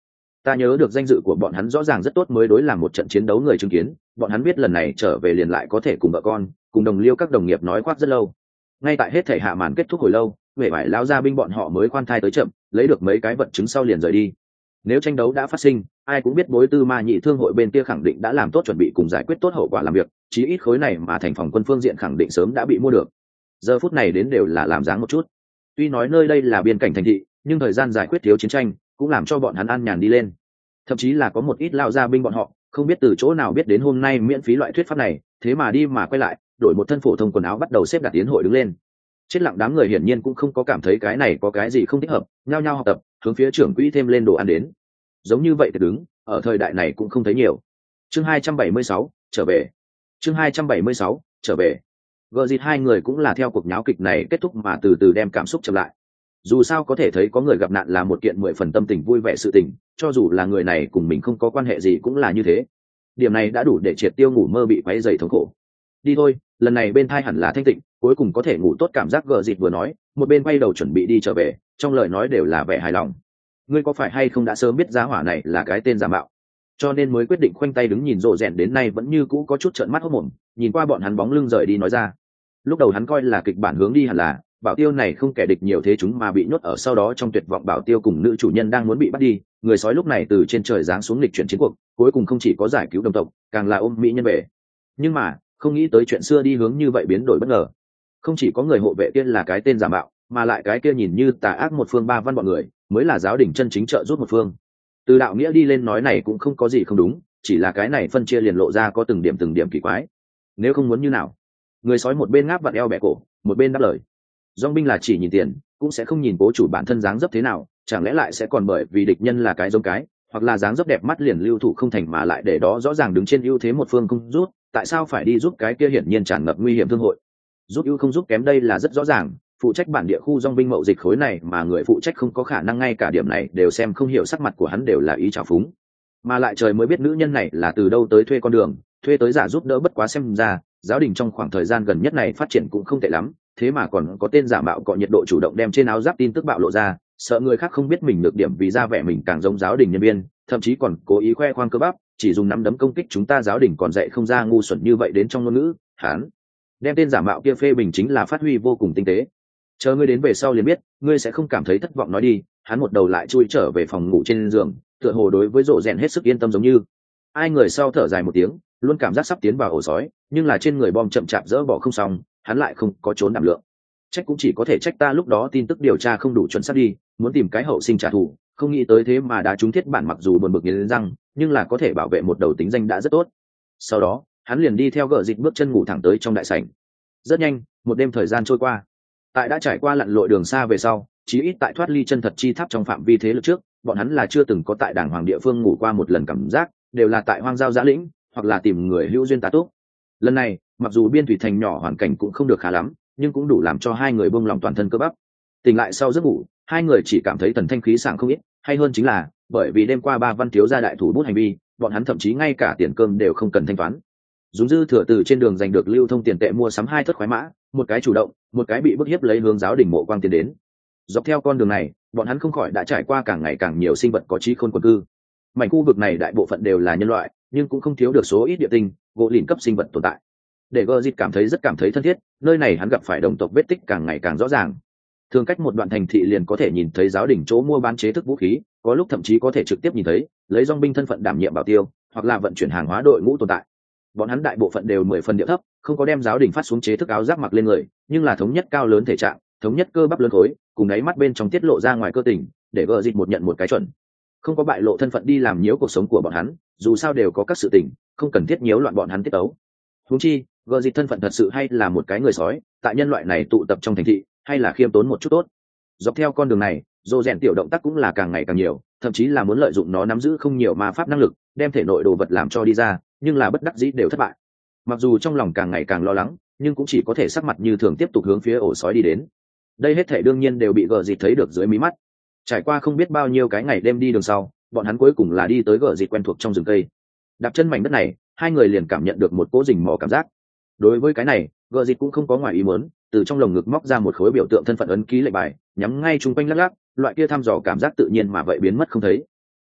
Ta nhớ được danh dự của bọn hắn rõ ràng rất tốt mới đối làm một trận chiến đấu người chứng kiến, bọn hắn biết lần này trở về liền lại có thể cùng vợ con cùng đồng liêu các đồng nghiệp nói khoác rất lâu. Ngay tại hết thể hạ màn kết thúc hồi lâu, huệ vải lao ra binh bọn họ mới khoan thai tới chậm, lấy được mấy cái vật chứng sau liền rời đi. Nếu tranh đấu đã phát sinh, ai cũng biết bối tư ma nhị thương hội bên kia khẳng định đã làm tốt chuẩn bị cùng giải quyết tốt hậu quả làm việc, chí ít khối này mà thành phòng quân phương diện khẳng định sớm đã bị mua được. Giờ phút này đến đều là làm dáng một chút. Tuy nói nơi đây là biên cảnh thành thị, nhưng thời gian giải quyết thiếu chiến tranh cũng làm cho bọn hắn an nhàn đi lên. Thậm chí là có một ít lao gia binh bọn họ không biết từ chỗ nào biết đến hôm nay miễn phí loại thuyết pháp này, thế mà đi mà quay lại đổi một thân phổ thông quần áo bắt đầu xếp đặt tiến hội đứng lên. Chết lặng đám người hiển nhiên cũng không có cảm thấy cái này có cái gì không thích hợp, nhao nhao học tập hướng phía trưởng quỹ thêm lên đồ ăn đến. Giống như vậy thì đứng ở thời đại này cũng không thấy nhiều. Chương hai trăm bảy mươi sáu trở về. Chương hai trăm bảy mươi sáu trở về. Gờ dịt hai người cũng là theo cuộc nháo kịch này kết thúc mà từ từ đem cảm xúc chậm lại. Dù sao có thể thấy có người gặp nạn là một kiện mười phần tâm tình vui vẻ sự tình, cho dù là người này cùng mình không có quan hệ gì cũng là như thế. Điểm này đã đủ để triệt tiêu ngủ mơ bị quấy rầy thống khổ. Đi thôi, lần này bên thai hẳn là thanh tịnh, cuối cùng có thể ngủ tốt. Cảm giác gờ dịt vừa nói, một bên quay đầu chuẩn bị đi trở về, trong lời nói đều là vẻ hài lòng. Ngươi có phải hay không đã sớm biết giá hỏa này là cái tên giả mạo, cho nên mới quyết định khoanh tay đứng nhìn rộ rèn đến nay vẫn như cũ có chút trợn mắt hốt mồm, nhìn qua bọn hắn bóng lưng rời đi nói ra. Lúc đầu hắn coi là kịch bản hướng đi hẳn là bảo tiêu này không kẻ địch nhiều thế chúng mà bị nhốt ở sau đó trong tuyệt vọng bảo tiêu cùng nữ chủ nhân đang muốn bị bắt đi, người sói lúc này từ trên trời giáng xuống lịch chuyển chiến cuộc, cuối cùng không chỉ có giải cứu đồng tộc, càng là ôm mỹ nhân về. Nhưng mà không nghĩ tới chuyện xưa đi hướng như vậy biến đổi bất ngờ. Không chỉ có người hộ vệ kia là cái tên giả mạo, mà lại cái kia nhìn như tà ác một phương ba văn bọn người mới là giáo đình chân chính trợ giúp một phương. Từ đạo nghĩa đi lên nói này cũng không có gì không đúng, chỉ là cái này phân chia liền lộ ra có từng điểm từng điểm kỳ quái. Nếu không muốn như nào? Người sói một bên ngáp vặn eo bẻ cổ, một bên đáp lời. Dòng binh là chỉ nhìn tiền, cũng sẽ không nhìn cố chủ bản thân dáng dấp thế nào, chẳng lẽ lại sẽ còn bởi vì địch nhân là cái giống cái, hoặc là dáng dấp đẹp mắt liền lưu thủ không thành mà lại để đó rõ ràng đứng trên ưu thế một phương không rút, tại sao phải đi giúp cái kia hiển nhiên tràn ngập nguy hiểm thương hội? Giúp ưu không giúp kém đây là rất rõ ràng, phụ trách bản địa khu dòng binh mậu dịch khối này mà người phụ trách không có khả năng ngay cả điểm này đều xem không hiểu, sắc mặt của hắn đều là ý trào phúng. Mà lại trời mới biết nữ nhân này là từ đâu tới thuê con đường, thuê tới giả giúp đỡ, bất quá xem ra giáo đình trong khoảng thời gian gần nhất này phát triển cũng không tệ lắm, thế mà còn có tên giả mạo cọ nhiệt độ chủ động đem trên áo giáp tin tức bạo lộ ra, sợ người khác không biết mình được điểm vì ra vẻ mình càng giống giáo đình nhân viên, thậm chí còn cố ý khoe khoang cơ bắp, chỉ dùng nắm đấm công kích chúng ta giáo đình còn dạy không ra ngu xuẩn như vậy đến trong ngôn ngữ. Hắn đem tên giả mạo kia phê bình chính là phát huy vô cùng tinh tế. Chờ ngươi đến về sau liền biết, ngươi sẽ không cảm thấy thất vọng. Nói đi, hắn một đầu lại chui trở về phòng ngủ trên giường, tựa hồ đối với rộ rèn hết sức yên tâm giống như. Ai người sau thở dài một tiếng, luôn cảm giác sắp tiến vào ổ sói, nhưng là trên người bom chậm chạp dỡ bỏ không xong, hắn lại không có trốn đảm lượng. Trách cũng chỉ có thể trách ta lúc đó tin tức điều tra không đủ chuẩn xác đi, muốn tìm cái hậu sinh trả thù, không nghĩ tới thế mà đã trúng thiết bản, mặc dù buồn bực nghiến răng, nhưng là có thể bảo vệ một đầu tính danh đã rất tốt. Sau đó, hắn liền đi theo gợ dịch bước chân ngủ thẳng tới trong đại sảnh. Rất nhanh, một đêm thời gian trôi qua. Tại đã trải qua lặn lội đường xa về sau, chí ít tại thoát ly chân thật chi tháp trong phạm vi thế lực trước, bọn hắn là chưa từng có tại đàng hoàng địa phương ngủ qua một lần, cảm giác đều là tại hoang giao giã lĩnh, hoặc là tìm người hữu duyên tá túc. Lần này, mặc dù biên thủy thành nhỏ hoàn cảnh cũng không được khá lắm, nhưng cũng đủ làm cho hai người buông lòng toàn thân cơ bắp. Tỉnh lại sau giấc ngủ, hai người chỉ cảm thấy thần thanh khí sảng không ít, hay hơn chính là bởi vì đêm qua ba văn thiếu gia đại thủ bút hành vi, bọn hắn thậm chí ngay cả tiền cơm đều không cần thanh toán. Dùng dư thừa từ trên đường giành được lưu thông tiền tệ mua sắm hai thất khoái mã, một cái chủ động, một cái bị bức hiếp lấy hướng giáo đình Mộ Quang tiến đến. Dọc theo con đường này, bọn hắn không khỏi đã trải qua càng ngày càng nhiều sinh vật có trí khôn quần cư. Mảnh khu vực này đại bộ phận đều là nhân loại, nhưng cũng không thiếu được số ít địa tinh, gỗ lìn cấp sinh vật tồn tại. Để Gơ Dịt cảm thấy rất cảm thấy thân thiết, nơi này hắn gặp phải đồng tộc vết tích càng ngày càng rõ ràng. Thường cách một đoạn thành thị liền có thể nhìn thấy giáo đình chỗ mua bán chế thức vũ khí, có lúc thậm chí có thể trực tiếp nhìn thấy lấy dòng binh thân phận đảm nhiệm bảo tiêu, hoặc là vận chuyển hàng hóa đội ngũ tồn tại. Bọn hắn đại bộ phận đều mười phần địa thấp, không có đem giáo đình phát xuống chế thức áo giáp mặc lên người, nhưng là thống nhất cao lớn thể trạng, thống nhất cơ bắp lớn khối, cùng đáy mắt bên trong tiết lộ ra ngoài cơ tình, để Gơ Dịt một nhận một cái chuẩn. Không có bại lộ thân phận đi làm nhiễu cuộc sống của bọn hắn, dù sao đều có các sự tình, không cần thiết nhiễu loạn bọn hắn tiết tấu. Huống chi, Gơ Dịt thân phận thật sự hay là một cái người sói, tại nhân loại này tụ tập trong thành thị, hay là khiêm tốn một chút tốt. Dọc theo con đường này, Dô rèn tiểu động tác cũng là càng ngày càng nhiều, thậm chí là muốn lợi dụng nó nắm giữ không nhiều ma pháp năng lực, đem thể nội đồ vật làm cho đi ra, nhưng là bất đắc dĩ đều thất bại. Mặc dù trong lòng càng ngày càng lo lắng, nhưng cũng chỉ có thể sắc mặt như thường tiếp tục hướng phía ổ sói đi đến. Đây hết thảy đương nhiên đều bị Gờ Dịt thấy được dưới mí mắt. Trải qua không biết bao nhiêu cái ngày đêm đi đường sau, bọn hắn cuối cùng là đi tới Gờ Dịt quen thuộc trong rừng cây. Đạp chân mảnh đất này, hai người liền cảm nhận được một cỗ rình mò cảm giác. Đối với cái này, Gờ Dịt cũng không có ngoài ý muốn, từ trong lồng ngực móc ra một khối biểu tượng thân phận ấn ký lệnh bài, nhắm ngay chung quanh lắc lắc, loại kia thăm dò cảm giác tự nhiên mà vậy biến mất không thấy.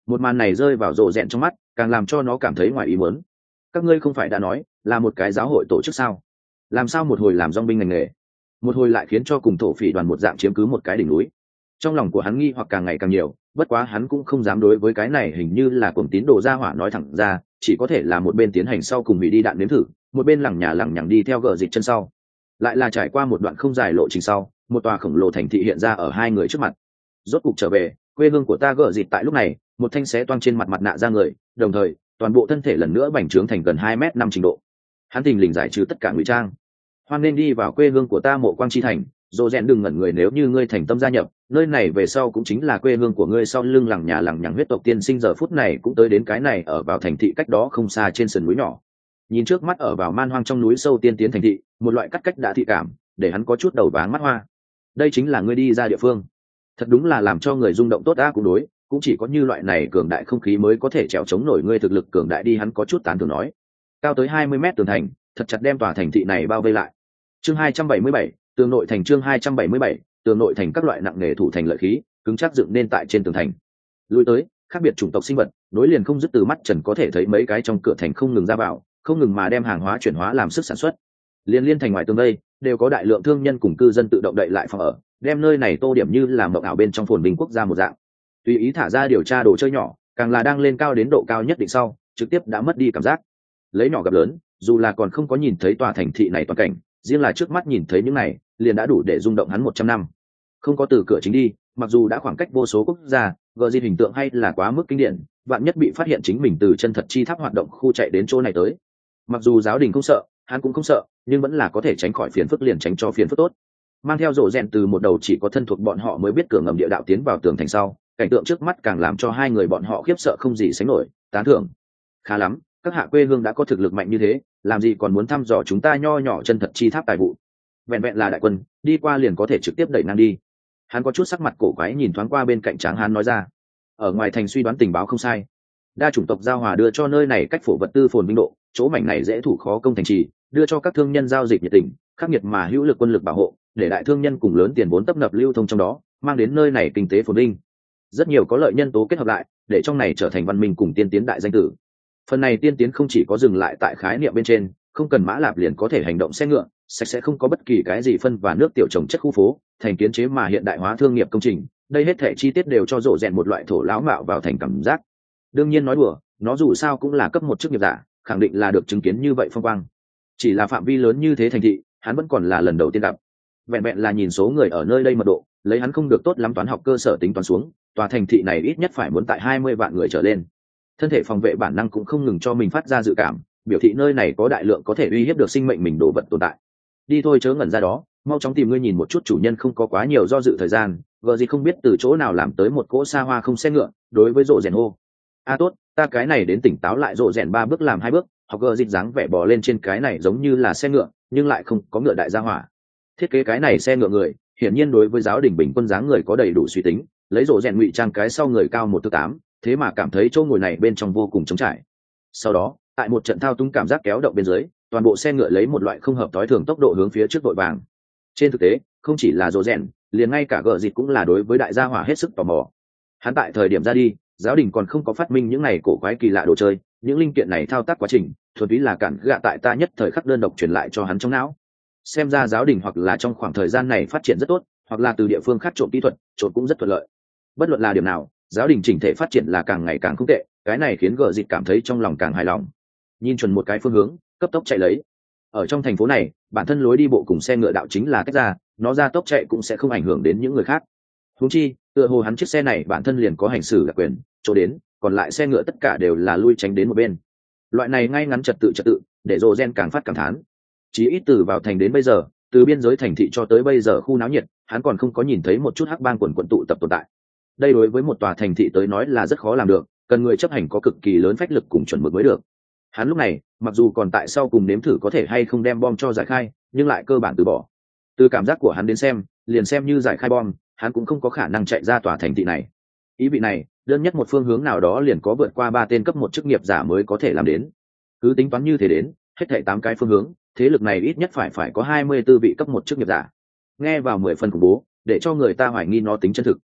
Một màn này rơi vào rộ rẹn trong mắt, càng làm cho nó cảm thấy ngoài ý muốn. Các ngươi không phải đã nói là một cái giáo hội tổ chức sao? Làm sao một hồi làm dong binh ngành nghề, một hồi lại khiến cho cùng thổ phỉ đoàn một dạng chiếm cứ một cái đỉnh núi? Trong lòng của hắn nghi hoặc càng ngày càng nhiều, bất quá hắn cũng không dám đối với cái này hình như là cuồng tín đồ gia hỏa nói thẳng ra, chỉ có thể là một bên tiến hành sau cùng hủy đi đạn nếm thử, một bên lẳng nhà lẳng nhằng đi theo gờ dịch chân sau. Lại là trải qua một đoạn không dài lộ trình sau, một tòa khổng lồ thành thị hiện ra ở hai người trước mặt. Rốt cục trở về, quê hương của ta gờ dịch. Tại lúc này, một thanh xé toang trên mặt mặt nạ ra người, đồng thời toàn bộ thân thể lần nữa bành trướng thành gần hai mét năm trình độ. Hắn thình lình giải trừ tất cả ngụy trang. Hoan nên đi vào quê hương của ta Mộ Quang Chi Thành, dồ rèn đừng ngẩn người, nếu như ngươi thành tâm gia nhập nơi này về sau cũng chính là quê hương của ngươi. Sau lưng lẳng nhà lẳng nhằng huyết tộc tiên sinh giờ phút này cũng tới đến cái này ở vào thành thị cách đó không xa trên sườn núi nhỏ. Nhìn trước mắt ở vào man hoang trong núi sâu tiên tiến thành thị, một loại cắt cách đã thị cảm để hắn có chút đầu váng mắt hoa. Đây chính là ngươi đi ra địa phương, thật đúng là làm cho người rung động tốt đã. Cũng đối, cũng chỉ có như loại này cường đại không khí mới có thể trèo chống nổi ngươi thực lực cường đại đi. Hắn có chút tán thưởng nói. Cao tới hai mươi mét tường thành thật chặt đem tòa thành thị này bao vây lại. Chương hai trăm bảy mươi bảy, tường nội thành. Chương hai trăm bảy mươi bảy, tường nội thành. Các loại nặng nghề thủ thành lợi khí cứng chắc dựng nên tại trên tường thành. Lùi tới khác biệt chủng tộc sinh vật nối liền không dứt, từ mắt trần có thể thấy mấy cái trong cửa thành không ngừng ra vào, không ngừng mà đem hàng hóa chuyển hóa làm sức sản xuất. Liên liên thành ngoài tường đây đều có đại lượng thương nhân cùng cư dân tự động đậy lại phòng ở, đem nơi này tô điểm như là mộng ảo bên trong phồn vinh quốc gia một dạng. Tùy ý thả ra điều tra đồ chơi nhỏ, càng là đang lên cao đến độ cao nhất định sau trực tiếp đã mất đi cảm giác. Lấy nhỏ gặp lớn, dù là còn không có nhìn thấy tòa thành thị này toàn cảnh, riêng là trước mắt nhìn thấy những này liền đã đủ để rung động hắn một trăm năm. Không có từ cửa chính đi, mặc dù đã khoảng cách vô số quốc gia, gờ gì hình tượng hay là quá mức kinh điển, vạn nhất bị phát hiện chính mình từ chân thật chi tháp hoạt động khu chạy đến chỗ này tới. Mặc dù giáo đình không sợ, hắn cũng không sợ, nhưng vẫn là có thể tránh khỏi phiền phức liền tránh cho phiền phức tốt. Mang theo rổ rèn từ một đầu chỉ có thân thuộc bọn họ mới biết cửa ngầm địa đạo tiến vào tường thành sau, cảnh tượng trước mắt càng làm cho hai người bọn họ khiếp sợ không gì sánh nổi, tán thưởng. Khá lắm, các hạ quê hương đã có thực lực mạnh như thế, làm gì còn muốn thăm dò chúng ta nho nhỏ chân thật chi tháp tài vụ? Vẹn vẹn là đại quân, đi qua liền có thể trực tiếp đẩy ngang đi. Hắn có chút sắc mặt cổ quái nhìn thoáng qua bên cạnh Tráng Hán nói ra. Ở ngoài thành suy đoán tình báo không sai, đa chủng tộc giao hòa đưa cho nơi này cách phổ vật tư phồn vinh độ, chỗ mảnh này dễ thủ khó công thành trì, đưa cho các thương nhân giao dịch nhiệt tình, khắc nghiệt mà hữu lực quân lực bảo hộ, để đại thương nhân cùng lớn tiền vốn tấp nập lưu thông trong đó, mang đến nơi này kinh tế phồn vinh. Rất nhiều có lợi nhân tố kết hợp lại, để trong này trở thành văn minh cùng tiên tiến đại danh tử. Phần này tiên tiến không chỉ có dừng lại tại khái niệm bên trên, không cần mã lạp liền có thể hành động xe ngựa, sạch sẽ không có bất kỳ cái gì phân và nước tiểu trồng chất khu phố, thành kiến chế mà hiện đại hóa thương nghiệp công trình, đây hết thể chi tiết đều cho rộ rèn một loại thổ lão mạo vào thành cảm giác. Đương nhiên nói đùa, nó dù sao cũng là cấp một chức nghiệp giả, khẳng định là được chứng kiến như vậy phong quang. Chỉ là phạm vi lớn như thế thành thị, hắn vẫn còn là lần đầu tiên gặp. Vẹn vẹn là nhìn số người ở nơi đây mật độ, lấy hắn không được tốt lắm toán học cơ sở tính toán xuống, tòa thành thị này ít nhất phải muốn tại hai mươi vạn người trở lên. Thân thể phòng vệ bản năng cũng không ngừng cho mình phát ra dự cảm, biểu thị nơi này có đại lượng có thể uy hiếp được sinh mệnh mình đồ vật tồn tại. Đi thôi chớ ngẩn ra đó, mau chóng tìm ngươi nhìn một chút. Chủ nhân không có quá nhiều do dự thời gian, vợ gì không biết từ chỗ nào làm tới một cỗ xa hoa không xe ngựa, đối với rộ rèn hô. A tốt, ta cái này đến tỉnh táo lại. Rộ rèn ba bước làm hai bước, học gờ dịch dáng vẻ bò lên trên cái này giống như là xe ngựa, nhưng lại không có ngựa đại gia hỏa. Thiết kế cái này xe ngựa người, hiển nhiên đối với giáo đình bình quân dáng người có đầy đủ suy tính, lấy rộ rèn ngụy trang cái sau người cao một thứ tám, thế mà cảm thấy chỗ ngồi này bên trong vô cùng trống trải. Sau đó, tại một trận thao túng cảm giác kéo động bên dưới, toàn bộ xe ngựa lấy một loại không hợp tối thường tốc độ hướng phía trước vội vàng. Trên thực tế, không chỉ là rộ rèn, liền ngay cả gờ dịch cũng là đối với đại gia hỏa hết sức tò mò. Hắn tại thời điểm ra đi, giáo đình còn không có phát minh những này cổ quái kỳ lạ đồ chơi, những linh kiện này thao tác quá trình thuần túy là cản gạ tại ta nhất thời khắc đơn độc truyền lại cho hắn trong não. Xem ra giáo đình hoặc là trong khoảng thời gian này phát triển rất tốt, hoặc là từ địa phương khác trộm kỹ thuật, trộm cũng rất thuận lợi. Bất luận là điểm nào, giáo đình chỉnh thể phát triển là càng ngày càng không tệ, cái này khiến gờ dịch cảm thấy trong lòng càng hài lòng. Nhìn chuẩn một cái phương hướng, cấp tốc chạy lấy. Ở trong thành phố này, bản thân lối đi bộ cùng xe ngựa đạo chính là tách ra, nó ra tốc chạy cũng sẽ không ảnh hưởng đến những người khác. Huống chi, tựa hồ hắn chiếc xe này bản thân liền có hành xử đặc quyền, chỗ đến, còn lại xe ngựa tất cả đều là lui tránh đến một bên. Loại này ngay ngắn trật tự trật tự, để Rô Gen càng phát cảm thán. Chí ít từ vào thành đến bây giờ, từ biên giới thành thị cho tới bây giờ khu náo nhiệt, hắn còn không có nhìn thấy một chút hắc bang quần quần tụ tập tồn tại. Đây đối với một tòa thành thị tới nói là rất khó làm được, cần người chấp hành có cực kỳ lớn phách lực cùng chuẩn mực mới được. Hắn lúc này, mặc dù còn tại sau cùng nếm thử có thể hay không đem bom cho giải khai, nhưng lại cơ bản từ bỏ. Từ cảm giác của hắn đến xem, liền xem như giải khai bom, hắn cũng không có khả năng chạy ra tòa thành thị này. Ý vị này, đơn nhất một phương hướng nào đó liền có vượt qua ba tên cấp một chức nghiệp giả mới có thể làm đến. Cứ tính toán như thế đến, hết thảy tám cái phương hướng, thế lực này ít nhất phải phải có hai mươi tư vị cấp một chức nghiệp giả. Nghe vào mười phần khủng bố, để cho người ta hoài nghi nó tính chân thực,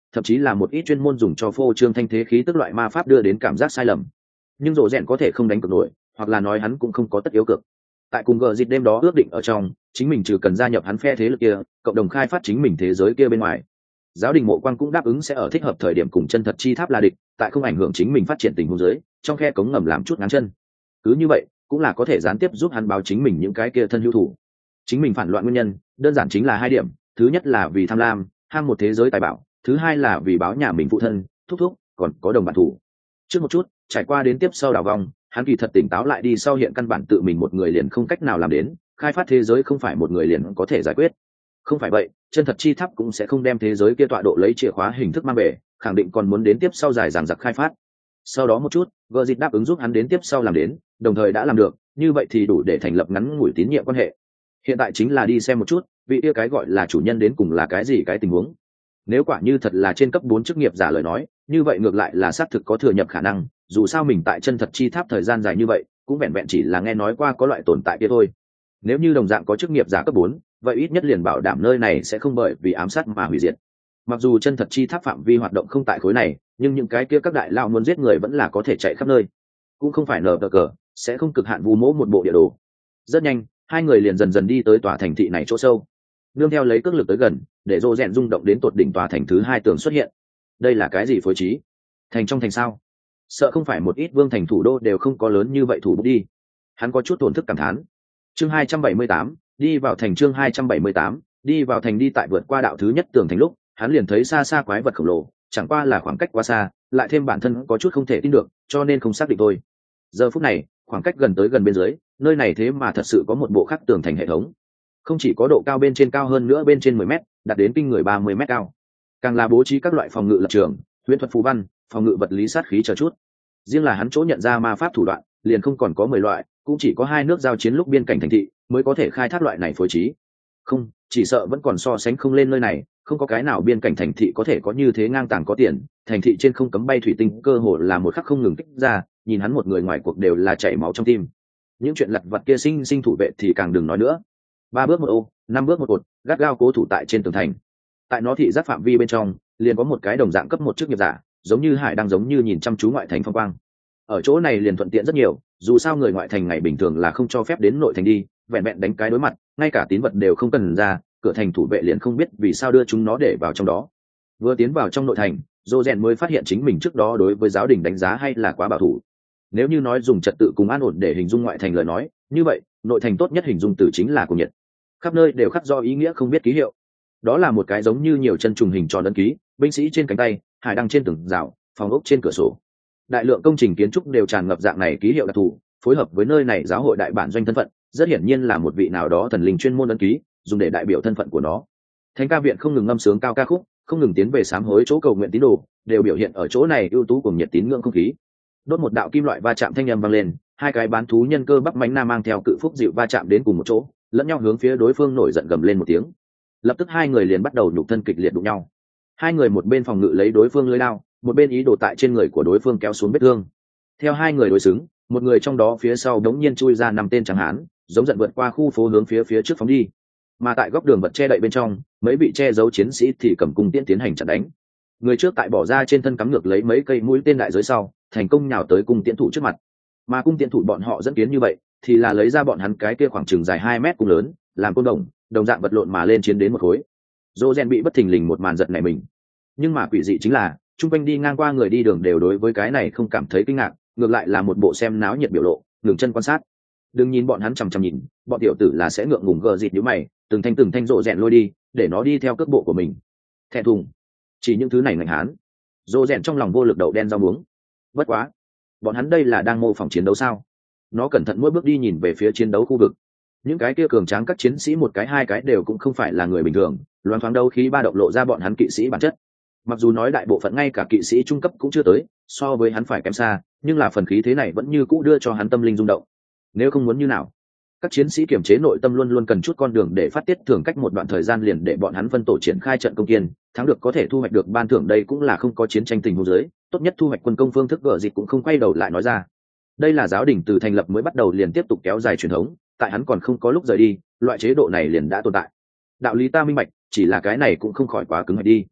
thậm chí là một ít chuyên môn dùng cho phô trương thanh thế khí tức loại ma pháp đưa đến cảm giác sai lầm. Nhưng rộ rèn có thể không đánh cược nổi, hoặc là nói hắn cũng không có tất yếu cược. Tại cùng gờ dịp đêm đó ước định ở trong, chính mình trừ cần gia nhập hắn phe thế lực kia, cộng đồng khai phát chính mình thế giới kia bên ngoài. Giáo đình mộ quan cũng đáp ứng sẽ ở thích hợp thời điểm cùng chân thật chi tháp là địch, tại không ảnh hưởng chính mình phát triển tình huống dưới, trong khe cống ngầm làm chút ngắn chân. Cứ như vậy, cũng là có thể gián tiếp giúp hắn báo chính mình những cái kia thân hữu thủ. Chính mình phản loạn nguyên nhân, đơn giản chính là hai điểm, thứ nhất là vì tham lam, ham một thế giới tài bảo, thứ hai là vì báo nhà mình phụ thân, thúc thúc, còn có đồng bạn thủ. Trước một chút, trải qua đến tiếp sau đảo vòng, hắn kỳ thật tỉnh táo lại đi sau hiện căn bản tự mình một người liền không cách nào làm đến, khai phát thế giới không phải một người liền có thể giải quyết. Không phải vậy, chân thật chi tháp cũng sẽ không đem thế giới kia tọa độ lấy chìa khóa hình thức mang về, khẳng định còn muốn đến tiếp sau dài dằng dặc khai phát. Sau đó một chút, vợ dịch đáp ứng giúp hắn đến tiếp sau làm đến, đồng thời đã làm được, như vậy thì đủ để thành lập ngắn ngủi tín nhiệm quan hệ. Hiện tại chính là đi xem một chút, vị kia cái gọi là chủ nhân đến cùng là cái gì cái tình huống. Nếu quả như thật là trên cấp bốn chức nghiệp giả lời nói, như vậy ngược lại là xác thực có thừa nhập khả năng, dù sao mình tại chân thật chi tháp thời gian dài như vậy, cũng vẹn vẹn chỉ là nghe nói qua có loại tồn tại kia thôi. Nếu như đồng dạng có chức nghiệp giả cấp bốn, vậy ít nhất liền bảo đảm nơi này sẽ không bởi vì ám sát mà hủy diệt. Mặc dù chân thật chi tháp phạm vi hoạt động không tại khối này, nhưng những cái kia các đại lao muốn giết người vẫn là có thể chạy khắp nơi. Cũng không phải nở cờ, sẽ không cực hạn vu mỗ một bộ địa đồ. Rất nhanh, hai người liền dần dần đi tới tòa thành thị này chỗ sâu. Nương theo lấy cước lực tới gần, để rô rèn rung động đến tột đỉnh tòa thành thứ hai tường xuất hiện. Đây là cái gì phối trí? Thành trong thành sao? Sợ không phải một ít vương thành thủ đô đều không có lớn như vậy thủ bút đi. Hắn có chút tổn thức cảm thán. Chương hai trăm bảy mươi tám, đi vào thành chương hai trăm bảy mươi tám, đi vào thành đi tại vượt qua đạo thứ nhất tường thành lúc, hắn liền thấy xa xa quái vật khổng lồ, chẳng qua là khoảng cách quá xa, lại thêm bản thân có chút không thể tin được, cho nên không xác định thôi. Giờ phút này, khoảng cách gần tới gần bên dưới, nơi này thế mà thật sự có một bộ khắc tường thành hệ thống. Không chỉ có độ cao bên trên cao hơn nữa bên trên mười mét, đạt đến kinh người ba mươi mét cao. Càng là bố trí các loại phòng ngự lập trường, huyền thuật phù văn, phòng ngự vật lý sát khí chờ chút. Riêng là hắn chỗ nhận ra ma pháp thủ đoạn, liền không còn có mười loại, cũng chỉ có hai nước giao chiến lúc biên cảnh thành thị mới có thể khai thác loại này phối trí. Không, chỉ sợ vẫn còn so sánh không lên nơi này, không có cái nào biên cảnh thành thị có thể có như thế ngang tàng có tiền, thành thị trên không cấm bay thủy tinh, cơ hồ là một khắc không ngừng kích ra, nhìn hắn một người ngoài cuộc đều là chảy máu trong tim. Những chuyện lặt vặt kia sinh sinh thủ vệ thì càng đừng nói nữa. Ba bước một ô, năm bước một cột, gắt gao cố thủ tại trên tường thành. Tại nó thị giác phạm vi bên trong, liền có một cái đồng dạng cấp một chức nghiệp giả, giống như hải đang giống như nhìn chăm chú ngoại thành phong quang. Ở chỗ này liền thuận tiện rất nhiều, dù sao người ngoại thành ngày bình thường là không cho phép đến nội thành đi, vẹn vẹn đánh cái đối mặt, ngay cả tín vật đều không cần ra, cửa thành thủ vệ liền không biết vì sao đưa chúng nó để vào trong đó. Vừa tiến vào trong nội thành, Dô Rèn mới phát hiện chính mình trước đó đối với giáo đình đánh giá hay là quá bảo thủ. Nếu như nói dùng trật tự cùng an ổn để hình dung ngoại thành lời nói, như vậy nội thành tốt nhất hình dung từ chính là cuồng nhiệt. Khắp nơi đều khắc do ý nghĩa không biết ký hiệu. Đó là một cái giống như nhiều chân trùng hình tròn ấn ký, binh sĩ trên cánh tay, hải đăng trên tường rào, phòng ốc trên cửa sổ. Đại lượng công trình kiến trúc đều tràn ngập dạng này ký hiệu đặc thù, phối hợp với nơi này giáo hội đại bản doanh thân phận, rất hiển nhiên là một vị nào đó thần linh chuyên môn ấn ký, dùng để đại biểu thân phận của nó. Thánh ca viện không ngừng ngâm sướng cao ca khúc, không ngừng tiến về sám hối chỗ cầu nguyện tín đồ, đều biểu hiện ở chỗ này ưu tú cùng nhiệt tín ngưỡng không khí. Đốt một đạo kim loại va chạm thanh âm vang lên, hai cái bán thú nhân cơ bắp mánh nam mang theo cự phúc dịu va chạm đến cùng một chỗ, lẫn nhau hướng phía đối phương nổi giận gầm lên một tiếng. Lập tức hai người liền bắt đầu nhục thân kịch liệt đụng nhau. Hai người một bên phòng ngự lấy đối phương lưỡi đao, một bên ý đồ tại trên người của đối phương kéo xuống vết thương. Theo hai người đối xứng, một người trong đó phía sau đống nhiên chui ra năm tên trắng hán, giống giận vượt qua khu phố hướng phía phía trước phóng đi. Mà tại góc đường vật che đậy bên trong, mấy vị che giấu chiến sĩ thì cầm cung tiễn tiến hành chặn đánh. Người trước tại bỏ ra trên thân cắm ngược lấy mấy cây mũi tên đại giới sau, thành công nhào tới cung tiễn thủ trước mặt. Mà cung tiễn thủ bọn họ dẫn kiến như vậy, thì là lấy ra bọn hắn cái kia khoảng chừng dài hai mét cung lớn, làm côn đồng, đồng dạng vật lộn mà lên chiến đến một khối. Rosen bị bất thình lình một màn giật này mình. Nhưng mà quỷ dị chính là, trung quanh đi ngang qua người đi đường đều đối với cái này không cảm thấy kinh ngạc, ngược lại là một bộ xem náo nhiệt biểu lộ, ngừng chân quan sát. Đừng nhìn bọn hắn chằm chằm nhìn, bọn tiểu tử là sẽ ngượng ngùng gờ dịt nhíu mày, từng thanh từng thanh rộ rèn lôi đi, để nó đi theo cước bộ của mình. Thẹn thùng, chỉ những thứ này ngạnh hán. Rộ rèn trong lòng vô lực đậu đen rau muống. Bất quá, bọn hắn đây là đang mô phỏng chiến đấu sao? Nó cẩn thận mỗi bước đi nhìn về phía chiến đấu khu vực. Những cái kia cường tráng các chiến sĩ một cái hai cái đều cũng không phải là người bình thường, loáng thoáng đấu khí ba động lộ ra bọn hắn kỵ sĩ bản chất. Mặc dù nói đại bộ phận ngay cả kỵ sĩ trung cấp cũng chưa tới, so với hắn phải kém xa, nhưng là phần khí thế này vẫn như cũ đưa cho hắn tâm linh rung động. Nếu không muốn như nào, các chiến sĩ kiềm chế nội tâm luôn luôn cần chút con đường để phát tiết, thường cách một đoạn thời gian liền để bọn hắn phân tổ triển khai trận công kiên, thắng được có thể thu hoạch được ban thưởng, đây cũng là không có chiến tranh tình huống dưới, tốt nhất thu hoạch quân công phương thức. Gở dịch cũng không quay đầu lại nói ra. Đây là giáo đình từ thành lập mới bắt đầu liền tiếp tục kéo dài truyền thống, tại hắn còn không có lúc rời đi, loại chế độ này liền đã tồn tại. Đạo lý ta minh bạch, chỉ là cái này cũng không khỏi quá cứng hạch đi.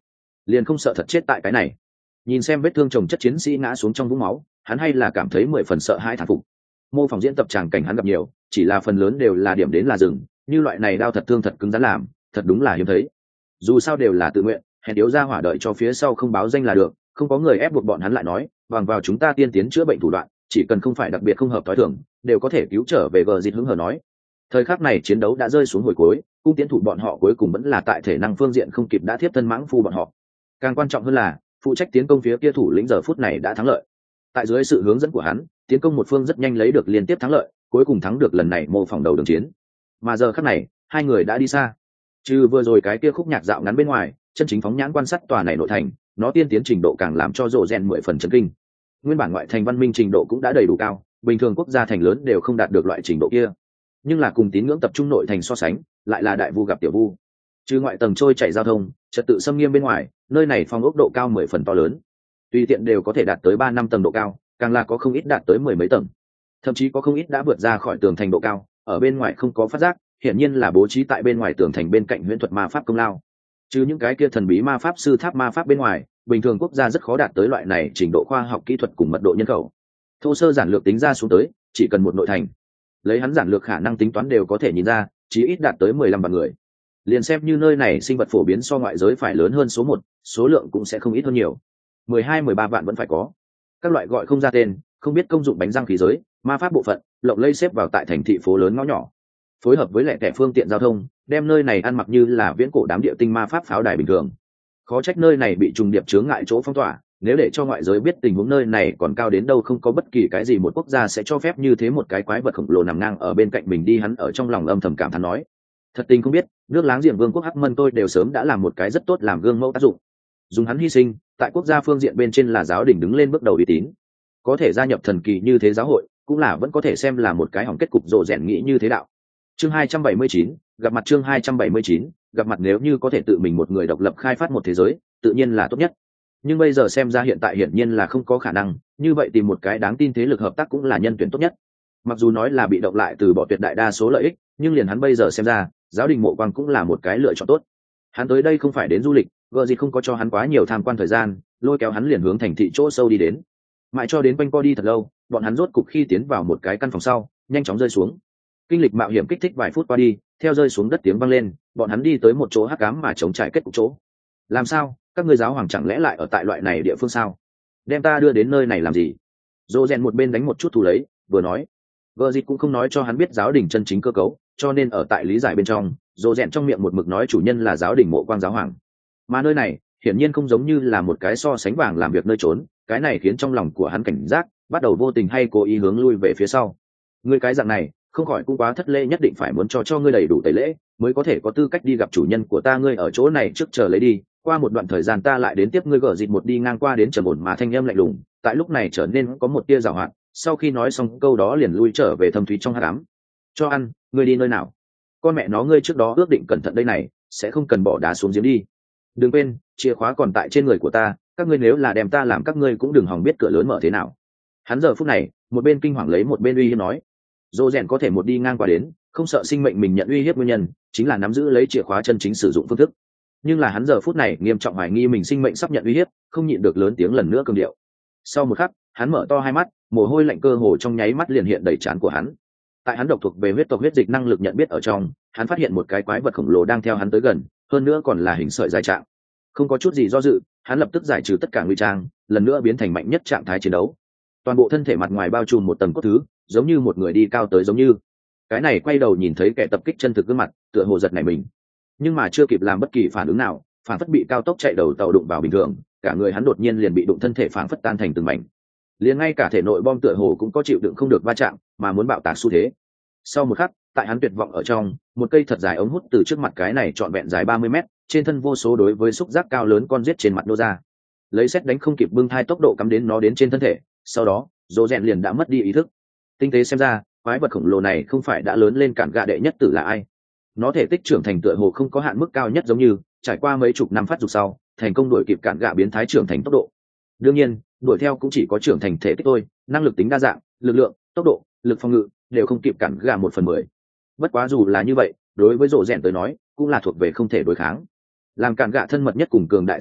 liền không sợ thật chết tại cái này. Nhìn xem vết thương chồng chất chiến sĩ ngã xuống trong vũng máu, hắn hay là cảm thấy mười phần sợ hãi thán phục. Mô phỏng diễn tập tràng cảnh hắn gặp nhiều, chỉ là phần lớn đều là điểm đến là dừng, như loại này đao thật thương thật cứng rắn làm, thật đúng là hiếm thấy. Dù sao đều là tự nguyện, hèn yếu ra hỏa đợi cho phía sau không báo danh là được, không có người ép buộc bọn hắn lại nói, bằng vào chúng ta tiên tiến chữa bệnh thủ đoạn, chỉ cần không phải đặc biệt không hợp tối thường, đều có thể cứu trở về. Gờ Dịt hứng hờ nói. Thời khắc này chiến đấu đã rơi xuống hồi cuối, cung tiến thủ bọn họ cuối cùng vẫn là tại thể năng phương diện không kịp đã tiếp thân mãng phu bọn họ. Càng quan trọng hơn là, phụ trách tiến công phía kia thủ lĩnh giờ phút này đã thắng lợi. Tại dưới sự hướng dẫn của hắn, tiến công một phương rất nhanh lấy được liên tiếp thắng lợi, cuối cùng thắng được lần này mô phỏng đầu đường chiến. Mà giờ khắc này, hai người đã đi xa. Trừ vừa rồi cái kia khúc nhạc dạo ngắn bên ngoài, chân chính phóng nhãn quan sát tòa này nội thành, nó tiên tiến trình độ càng làm cho rộ rèn mười phần chấn kinh. Nguyên bản ngoại thành văn minh trình độ cũng đã đầy đủ cao, bình thường quốc gia thành lớn đều không đạt được loại trình độ kia. Nhưng là cùng tín ngưỡng tập trung nội thành so sánh, lại là đại vu gặp tiểu vu. Trừ ngoại tầng trôi chảy giao thông, trật tự xâm nghiêm bên ngoài, nơi này phong ốc độ cao mười phần to lớn, tùy tiện đều có thể đạt tới ba năm tầng độ cao, càng là có không ít đạt tới mười mấy tầng, thậm chí có không ít đã vượt ra khỏi tường thành độ cao, ở bên ngoài không có phát giác, hiển nhiên là bố trí tại bên ngoài tường thành bên cạnh huyễn thuật ma pháp công lao. Chứ những cái kia thần bí ma pháp sư tháp ma pháp bên ngoài, bình thường quốc gia rất khó đạt tới loại này trình độ khoa học kỹ thuật cùng mật độ nhân khẩu. Thô sơ giản lược tính ra xuống tới, chỉ cần một nội thành, lấy hắn giản lược khả năng tính toán đều có thể nhìn ra, chí ít đạt tới mười lăm vạn người. Liền xem như nơi này sinh vật phổ biến so ngoại giới phải lớn hơn số một, số lượng cũng sẽ không ít hơn nhiều. mười hai mười ba vạn vẫn phải có. Các loại gọi không ra tên, không biết công dụng bánh răng khí giới, ma pháp bộ phận, lộng lây xếp vào tại thành thị phố lớn ngõ nhỏ. Phối hợp với lẻ tẻ phương tiện giao thông, đem nơi này ăn mặc như là viễn cổ đám địa tinh ma pháp pháo đài bình thường. Khó trách nơi này bị trùng điệp chướng ngại chỗ phong tỏa, nếu để cho ngoại giới biết tình huống nơi này còn cao đến đâu, không có bất kỳ cái gì một quốc gia sẽ cho phép như thế một cái quái vật khổng lồ nằm ngang ở bên cạnh mình đi. Hắn ở trong lòng âm thầm cảm thán nói, thật tình không biết, nước láng giềng vương quốc Hắc Mân tôi đều sớm đã làm một cái rất tốt làm gương mẫu tác dụng. Dùng hắn hy sinh, tại quốc gia phương diện bên trên là giáo đình đứng lên bước đầu uy tín, có thể gia nhập thần kỳ như thế giáo hội, cũng là vẫn có thể xem là một cái hỏng kết cục. Rộ rèn nghĩ như thế đạo. Chương hai trăm bảy mươi chín, gặp mặt. Chương hai trăm bảy mươi chín, gặp mặt. Nếu như có thể tự mình một người độc lập khai phát một thế giới, tự nhiên là tốt nhất. Nhưng bây giờ xem ra hiện tại hiển nhiên là không có khả năng, như vậy tìm một cái đáng tin thế lực hợp tác cũng là nhân tuyển tốt nhất. Mặc dù nói là bị động lại từ bỏ tuyệt đại đa số lợi ích, nhưng liền hắn bây giờ xem ra, giáo đình Mộ Quang cũng là một cái lựa chọn tốt. Hắn tới đây không phải đến du lịch, gợ gì không có cho hắn quá nhiều tham quan thời gian, lôi kéo hắn liền hướng thành thị chỗ sâu đi đến. Mãi cho đến quanh co đi thật lâu, bọn hắn rốt cục khi tiến vào một cái căn phòng sau, nhanh chóng rơi xuống. Kinh lịch mạo hiểm kích thích vài phút qua đi, theo rơi xuống đất tiếng vang lên, bọn hắn đi tới một chỗ hắc ám mà chống trải kết cục chỗ. Làm sao, các ngươi giáo hoàng chẳng lẽ lại ở tại loại này địa phương sao? Đem ta đưa đến nơi này làm gì? Dô rèn một bên đánh một chút thù lấy, vừa nói. Gờ dịch cũng không nói cho hắn biết giáo đình chân chính cơ cấu, cho nên ở tại lý giải bên trong, dô rèn trong miệng một mực nói chủ nhân là giáo đình Mộ Quang giáo hoàng. Mà nơi này hiển nhiên không giống như là một cái so sánh vàng làm việc nơi trốn, cái này khiến trong lòng của hắn cảnh giác, bắt đầu vô tình hay cố ý hướng lui về phía sau. Ngươi cái dạng này không khỏi cũng quá thất lễ, nhất định phải muốn cho cho ngươi đầy đủ tẩy lễ mới có thể có tư cách đi gặp chủ nhân của ta. Ngươi ở chỗ này trước chờ lấy đi, qua một đoạn thời gian ta lại đến tiếp ngươi. Gở dịt một đi ngang qua đến trầm ổn mà thanh âm lạnh lùng, tại lúc này trở nên có một tia giảo hoạt. Sau khi nói xong câu đó liền lui trở về thâm thúy trong hắc ám. Cho ăn, ngươi đi nơi nào? Con mẹ nó, ngươi trước đó ước định cẩn thận đây này, sẽ không cần bỏ đá xuống giếng đi. Đừng quên, chìa khóa còn tại trên người của ta, các ngươi nếu là đem ta làm, các ngươi cũng đừng hòng biết cửa lớn mở thế nào. Hắn giờ phút này một bên kinh hoàng lấy một bên uy hiếp nói. Dô rèn có thể một đi ngang qua đến, không sợ sinh mệnh mình nhận uy hiếp nguyên nhân chính là nắm giữ lấy chìa khóa chân chính sử dụng phương thức. Nhưng là hắn giờ phút này nghiêm trọng hoài nghi mình sinh mệnh sắp nhận uy hiếp, không nhịn được lớn tiếng lần nữa cường điệu. Sau một khắc, hắn mở to hai mắt, mồ hôi lạnh cơ hồ trong nháy mắt liền hiện đầy trán của hắn. Tại hắn độc thuộc về huyết tộc huyết dịch năng lực nhận biết ở trong, hắn phát hiện một cái quái vật khổng lồ đang theo hắn tới gần, hơn nữa còn là hình sợi dài trạng. Không có chút gì do dự, hắn lập tức giải trừ tất cả nguy trang, lần nữa biến thành mạnh nhất trạng thái chiến đấu. Toàn bộ thân thể mặt ngoài bao trùm một tầng cốt thứ, giống như một người đi cao tới giống như. Cái này quay đầu nhìn thấy kẻ tập kích chân thực gương mặt, tựa hồ giật nảy mình. Nhưng mà chưa kịp làm bất kỳ phản ứng nào, phản phất bị cao tốc chạy đầu tàu đụng vào bình thường, cả người hắn đột nhiên liền bị đụng, thân thể phản phất tan thành từng mảnh. Liền ngay cả thể nội bom tựa hồ cũng có chịu đựng không được va chạm, mà muốn bạo tạc xu thế. Sau một khắc, tại hắn tuyệt vọng ở trong, một cây thật dài ống hút từ trước mặt cái này trọn vẹn dài ba mươi mét, trên thân vô số đối với xúc giác cao lớn con giết trên mặt nô ra. Lấy xét đánh không kịp bưng thai tốc độ cắm đến nó đến trên thân thể, sau đó, Dỗ Rèn liền đã mất đi ý thức. Tinh tế xem ra, quái vật khổng lồ này không phải đã lớn lên cản gạ đệ nhất tử là ai. Nó thể tích trưởng thành tựa hồ không có hạn mức cao nhất, giống như trải qua mấy chục năm phát dục sau, thành công đuổi kịp cản gạ biến thái trưởng thành tốc độ. Đương nhiên, đuổi theo cũng chỉ có trưởng thành thể tích thôi, năng lực tính đa dạng, lực lượng, tốc độ, lực phòng ngự đều không kịp cản gạ một phần mười. Bất quá dù là như vậy, đối với Dỗ Rèn tới nói, cũng là thuộc về không thể đối kháng. Làm cản gạ thân mật nhất cùng cường đại thân thuộc,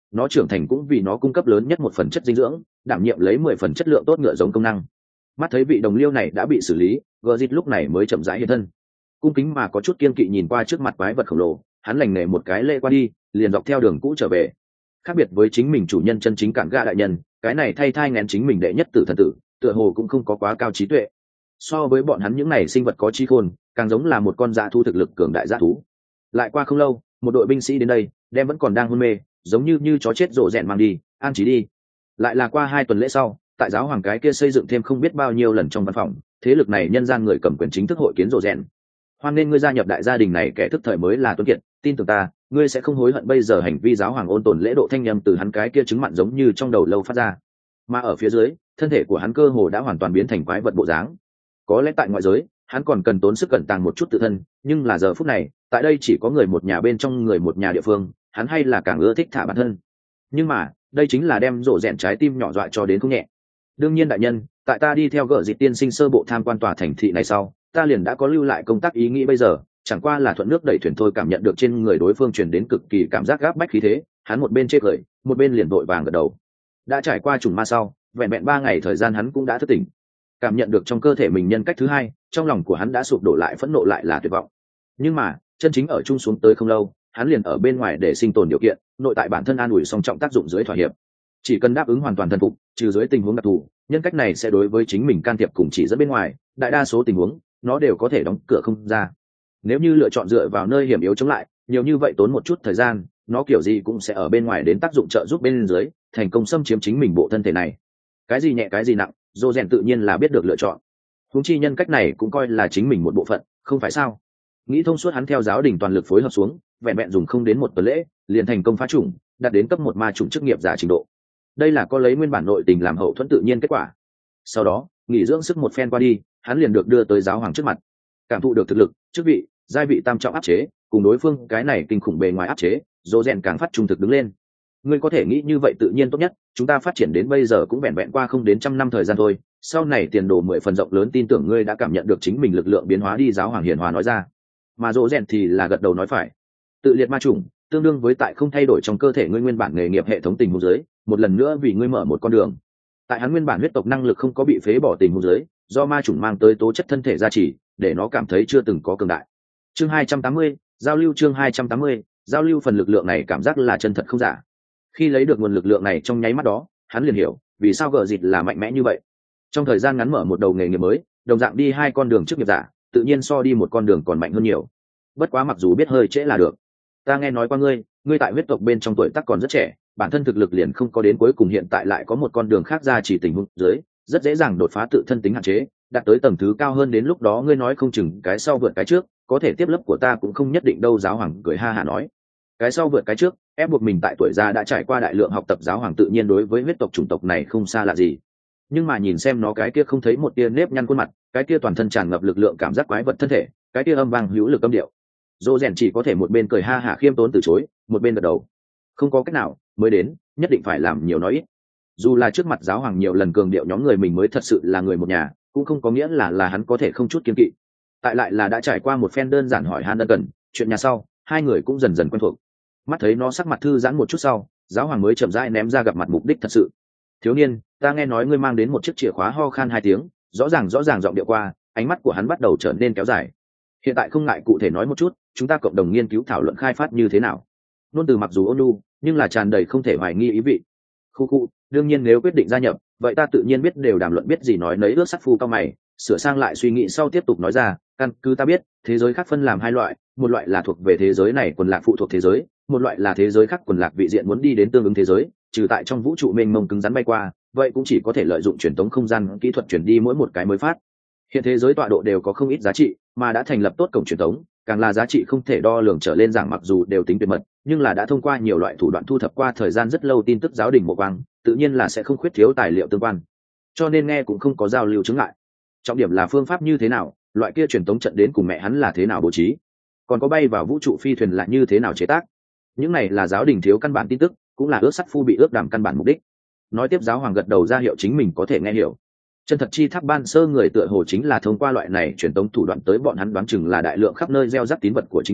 nó trưởng thành cũng vì nó cung cấp lớn nhất một phần chất dinh dưỡng, đảm nhiệm lấy mười phần chất lượng tốt ngựa giống công năng. Mắt thấy vị đồng liêu này đã bị xử lý, gờ dịt lúc này mới chậm rãi hiện thân, cung kính mà có chút kiên kỵ nhìn qua trước mặt quái vật khổng lồ, hắn lành nghề một cái lê qua đi, liền dọc theo đường cũ trở về. Khác biệt với chính mình chủ nhân chân chính cản gạ đại nhân, cái này thay thai ngén chính mình đệ nhất tử thần tử, tựa hồ cũng không có quá cao trí tuệ. So với bọn hắn những này sinh vật có trí khôn, càng giống là một con dã thú thực lực cường đại dã thú. Lại qua không lâu, một đội binh sĩ đến đây, đem vẫn còn đang hôn mê, giống như như chó chết rộ rẹn mang đi, an trí đi. Lại là qua hai tuần lễ sau, tại giáo hoàng cái kia xây dựng thêm không biết bao nhiêu lần trong văn phòng, thế lực này nhân gian người cầm quyền chính thức hội kiến rộ rẹn. Hoan nên ngươi gia nhập đại gia đình này, kẻ thức thời mới là tuấn kiệt, tin tưởng ta, ngươi sẽ không hối hận bây giờ hành vi. Giáo hoàng ôn tồn lễ độ thanh nhâm từ hắn cái kia chứng mặn giống như trong đầu lâu phát ra, mà ở phía dưới, thân thể của hắn cơ hồ đã hoàn toàn biến thành quái vật bộ dáng. Có lẽ tại ngoại giới, hắn còn cần tốn sức cẩn tàng một chút tự thân, nhưng là giờ phút này, tại đây chỉ có người một nhà bên trong người một nhà địa phương, hắn hay là càng ưa thích thả bản thân. Nhưng mà, đây chính là đem rộ rẹn trái tim nhỏ dọa cho đến không nhẹ. Đương nhiên đại nhân, tại ta đi theo gỡ dịp tiên sinh sơ bộ tham quan tòa thành thị này sau, ta liền đã có lưu lại công tác ý nghĩ bây giờ, chẳng qua là thuận nước đẩy thuyền thôi. Cảm nhận được trên người đối phương truyền đến cực kỳ cảm giác gáp bách khí thế, hắn một bên chê cười, một bên liền vội vàng gật đầu. Đã trải qua trùng ma sau, vẹn vẹn ba ngày thời gian hắn cũng đã thức tỉnh, cảm nhận được trong cơ thể mình nhân cách thứ hai, trong lòng của hắn đã sụp đổ, lại phẫn nộ lại là tuyệt vọng. Nhưng mà chân chính ở chung xuống tới không lâu, hắn liền ở bên ngoài để sinh tồn điều kiện, nội tại bản thân an ủi song trọng tác dụng dưới thỏa hiệp. Chỉ cần đáp ứng hoàn toàn thần phục, trừ dưới tình huống đặc thù, nhân cách này sẽ đối với chính mình can thiệp cùng chỉ dẫn bên ngoài, đại đa số tình huống nó đều có thể đóng cửa không ra. Nếu như lựa chọn dựa vào nơi hiểm yếu chống lại, nhiều như vậy tốn một chút thời gian, nó kiểu gì cũng sẽ ở bên ngoài đến tác dụng trợ giúp bên dưới, thành công xâm chiếm chính mình bộ thân thể này. Cái gì nhẹ cái gì nặng, dô rèn tự nhiên là biết được lựa chọn. Huống chi nhân cách này cũng coi là chính mình một bộ phận, không phải sao? Nghĩ thông suốt, hắn theo giáo đình toàn lực phối hợp xuống, vẹn vẹn dùng không đến một tuần lễ, liền thành công phá chủng, đạt đến cấp một ma chủng chức nghiệp giả trình độ. Đây là có lấy nguyên bản nội tình làm hậu thuẫn tự nhiên kết quả. Sau đó, nghỉ dưỡng sức một phen qua đi, hắn liền được đưa tới giáo hoàng trước mặt. Cảm thụ được thực lực, chức vị, giai vị tam trọng áp chế, cùng đối phương cái này kinh khủng bề ngoài áp chế, dô rèn càng phát trung thực đứng lên. Ngươi có thể nghĩ như vậy tự nhiên tốt nhất, chúng ta phát triển đến bây giờ cũng vẹn vẹn qua không đến trăm năm thời gian thôi, sau này tiền đồ mười phần rộng lớn, tin tưởng ngươi đã cảm nhận được chính mình lực lượng biến hóa đi. Giáo hoàng hiền hòa nói ra. Mà dỗ rèn thì là gật đầu nói phải. Tự liệt ma chủng tương đương với tại không thay đổi trong cơ thể ngươi nguyên bản nghề nghiệp hệ thống tình huống dưới, một lần nữa vì ngươi mở một con đường. Tại hắn nguyên bản huyết tộc năng lực không có bị phế bỏ tình huống dưới, do ma chủng mang tới tố chất thân thể gia trì, để nó cảm thấy chưa từng có cường đại. Chương hai trăm tám mươi, giao lưu. Chương hai trăm tám mươi, giao lưu. Phần lực lượng này cảm giác là chân thật không giả. Khi lấy được nguồn lực lượng này trong nháy mắt đó, hắn liền hiểu vì sao gờ dịt là mạnh mẽ như vậy. Trong thời gian ngắn mở một đầu nghề nghiệp mới, đồng dạng đi hai con đường chức nghiệp giả, tự nhiên so đi một con đường còn mạnh hơn nhiều. Bất quá mặc dù biết hơi trễ là được. Ta nghe nói qua ngươi, ngươi tại huyết tộc bên trong tuổi tác còn rất trẻ, bản thân thực lực liền không có đến cuối cùng, hiện tại lại có một con đường khác ra chỉ tình huống dưới, rất dễ dàng đột phá tự thân tính hạn chế, đạt tới tầng thứ cao hơn. Đến lúc đó ngươi nói không chừng cái sau vượt cái trước, có thể tiếp lớp của ta cũng không nhất định đâu. Giáo hoàng cười ha hả nói. Cái sau vượt cái trước, ép buộc mình tại tuổi già đã trải qua đại lượng học tập. Giáo hoàng tự nhiên đối với huyết tộc chủng tộc này không xa lạ gì, nhưng mà nhìn xem nó cái kia không thấy một tia nếp nhăn khuôn mặt, cái kia toàn thân tràn ngập lực lượng cảm giác quái vật thân thể, cái kia âm vang hữu lực âm điệu, dô rèn chỉ có thể một bên cười ha hả khiêm tốn từ chối, một bên gật đầu. Không có cách nào, mới đến nhất định phải làm nhiều nói ít. Dù là trước mặt giáo hoàng nhiều lần cường điệu nhóm người mình mới thật sự là người một nhà, cũng không có nghĩa là là hắn có thể không chút kiên kỵ. Tại lại là đã trải qua một phen đơn giản hỏi han ân cần chuyện nhà sau, hai người cũng dần dần quen thuộc. Mắt thấy nó sắc mặt thư giãn một chút sau, giáo hoàng mới chậm rãi ném ra gặp mặt mục đích thật sự. Thiếu niên, ta nghe nói ngươi mang đến một chiếc chìa khóa. Ho khan hai tiếng, rõ ràng rõ ràng giọng điệu qua, ánh mắt của hắn bắt đầu trở nên kéo dài. Hiện tại không ngại cụ thể nói một chút, chúng ta cộng đồng nghiên cứu thảo luận khai phát như thế nào. Nôn từ mặc dù ôn nhu, nhưng là tràn đầy không thể hoài nghi ý vị. Khu khu, đương nhiên nếu quyết định gia nhập, vậy ta tự nhiên biết đều đàm luận biết gì nói nấy. Ước sắt phu cao mày, sửa sang lại suy nghĩ sau tiếp tục nói ra, căn cứ ta biết, thế giới khác phân làm hai loại, một loại là thuộc về thế giới này quần lạc phụ thuộc thế giới, một loại là thế giới khác quần lạc vị diện muốn đi đến tương ứng thế giới, trừ tại trong vũ trụ mênh mông cứng rắn bay qua, vậy cũng chỉ có thể lợi dụng truyền tống không gian kỹ thuật chuyển đi mỗi một cái mới phát. Hiện thế giới tọa độ đều có không ít giá trị, mà đã thành lập tốt cổng truyền tống, càng là giá trị không thể đo lường trở lên. Giảng mặc dù đều tính tuyệt mật, nhưng là đã thông qua nhiều loại thủ đoạn thu thập qua thời gian rất lâu tin tức giáo đình mộ quang, tự nhiên là sẽ không khuyết thiếu tài liệu tương quan, cho nên nghe cũng không có giao lưu chứng ngại. Trọng điểm là phương pháp như thế nào, loại kia truyền tống trận đến cùng mẹ hắn là thế nào bố trí, còn có bay vào vũ trụ phi thuyền lại như thế nào chế tác. Những này là giáo đình thiếu căn bản tin tức, cũng là ước sắt phu bị ước đàm căn bản mục đích. Nói tiếp, giáo hoàng gật đầu ra hiệu chính mình có thể nghe hiểu. Chân thật chi tháp ban sơ người tựa hồ chính là thông qua loại này truyền tống thủ đoạn tới, bọn hắn đoán chừng là đại lượng khắp nơi gieo rắc tín vật của chính mình,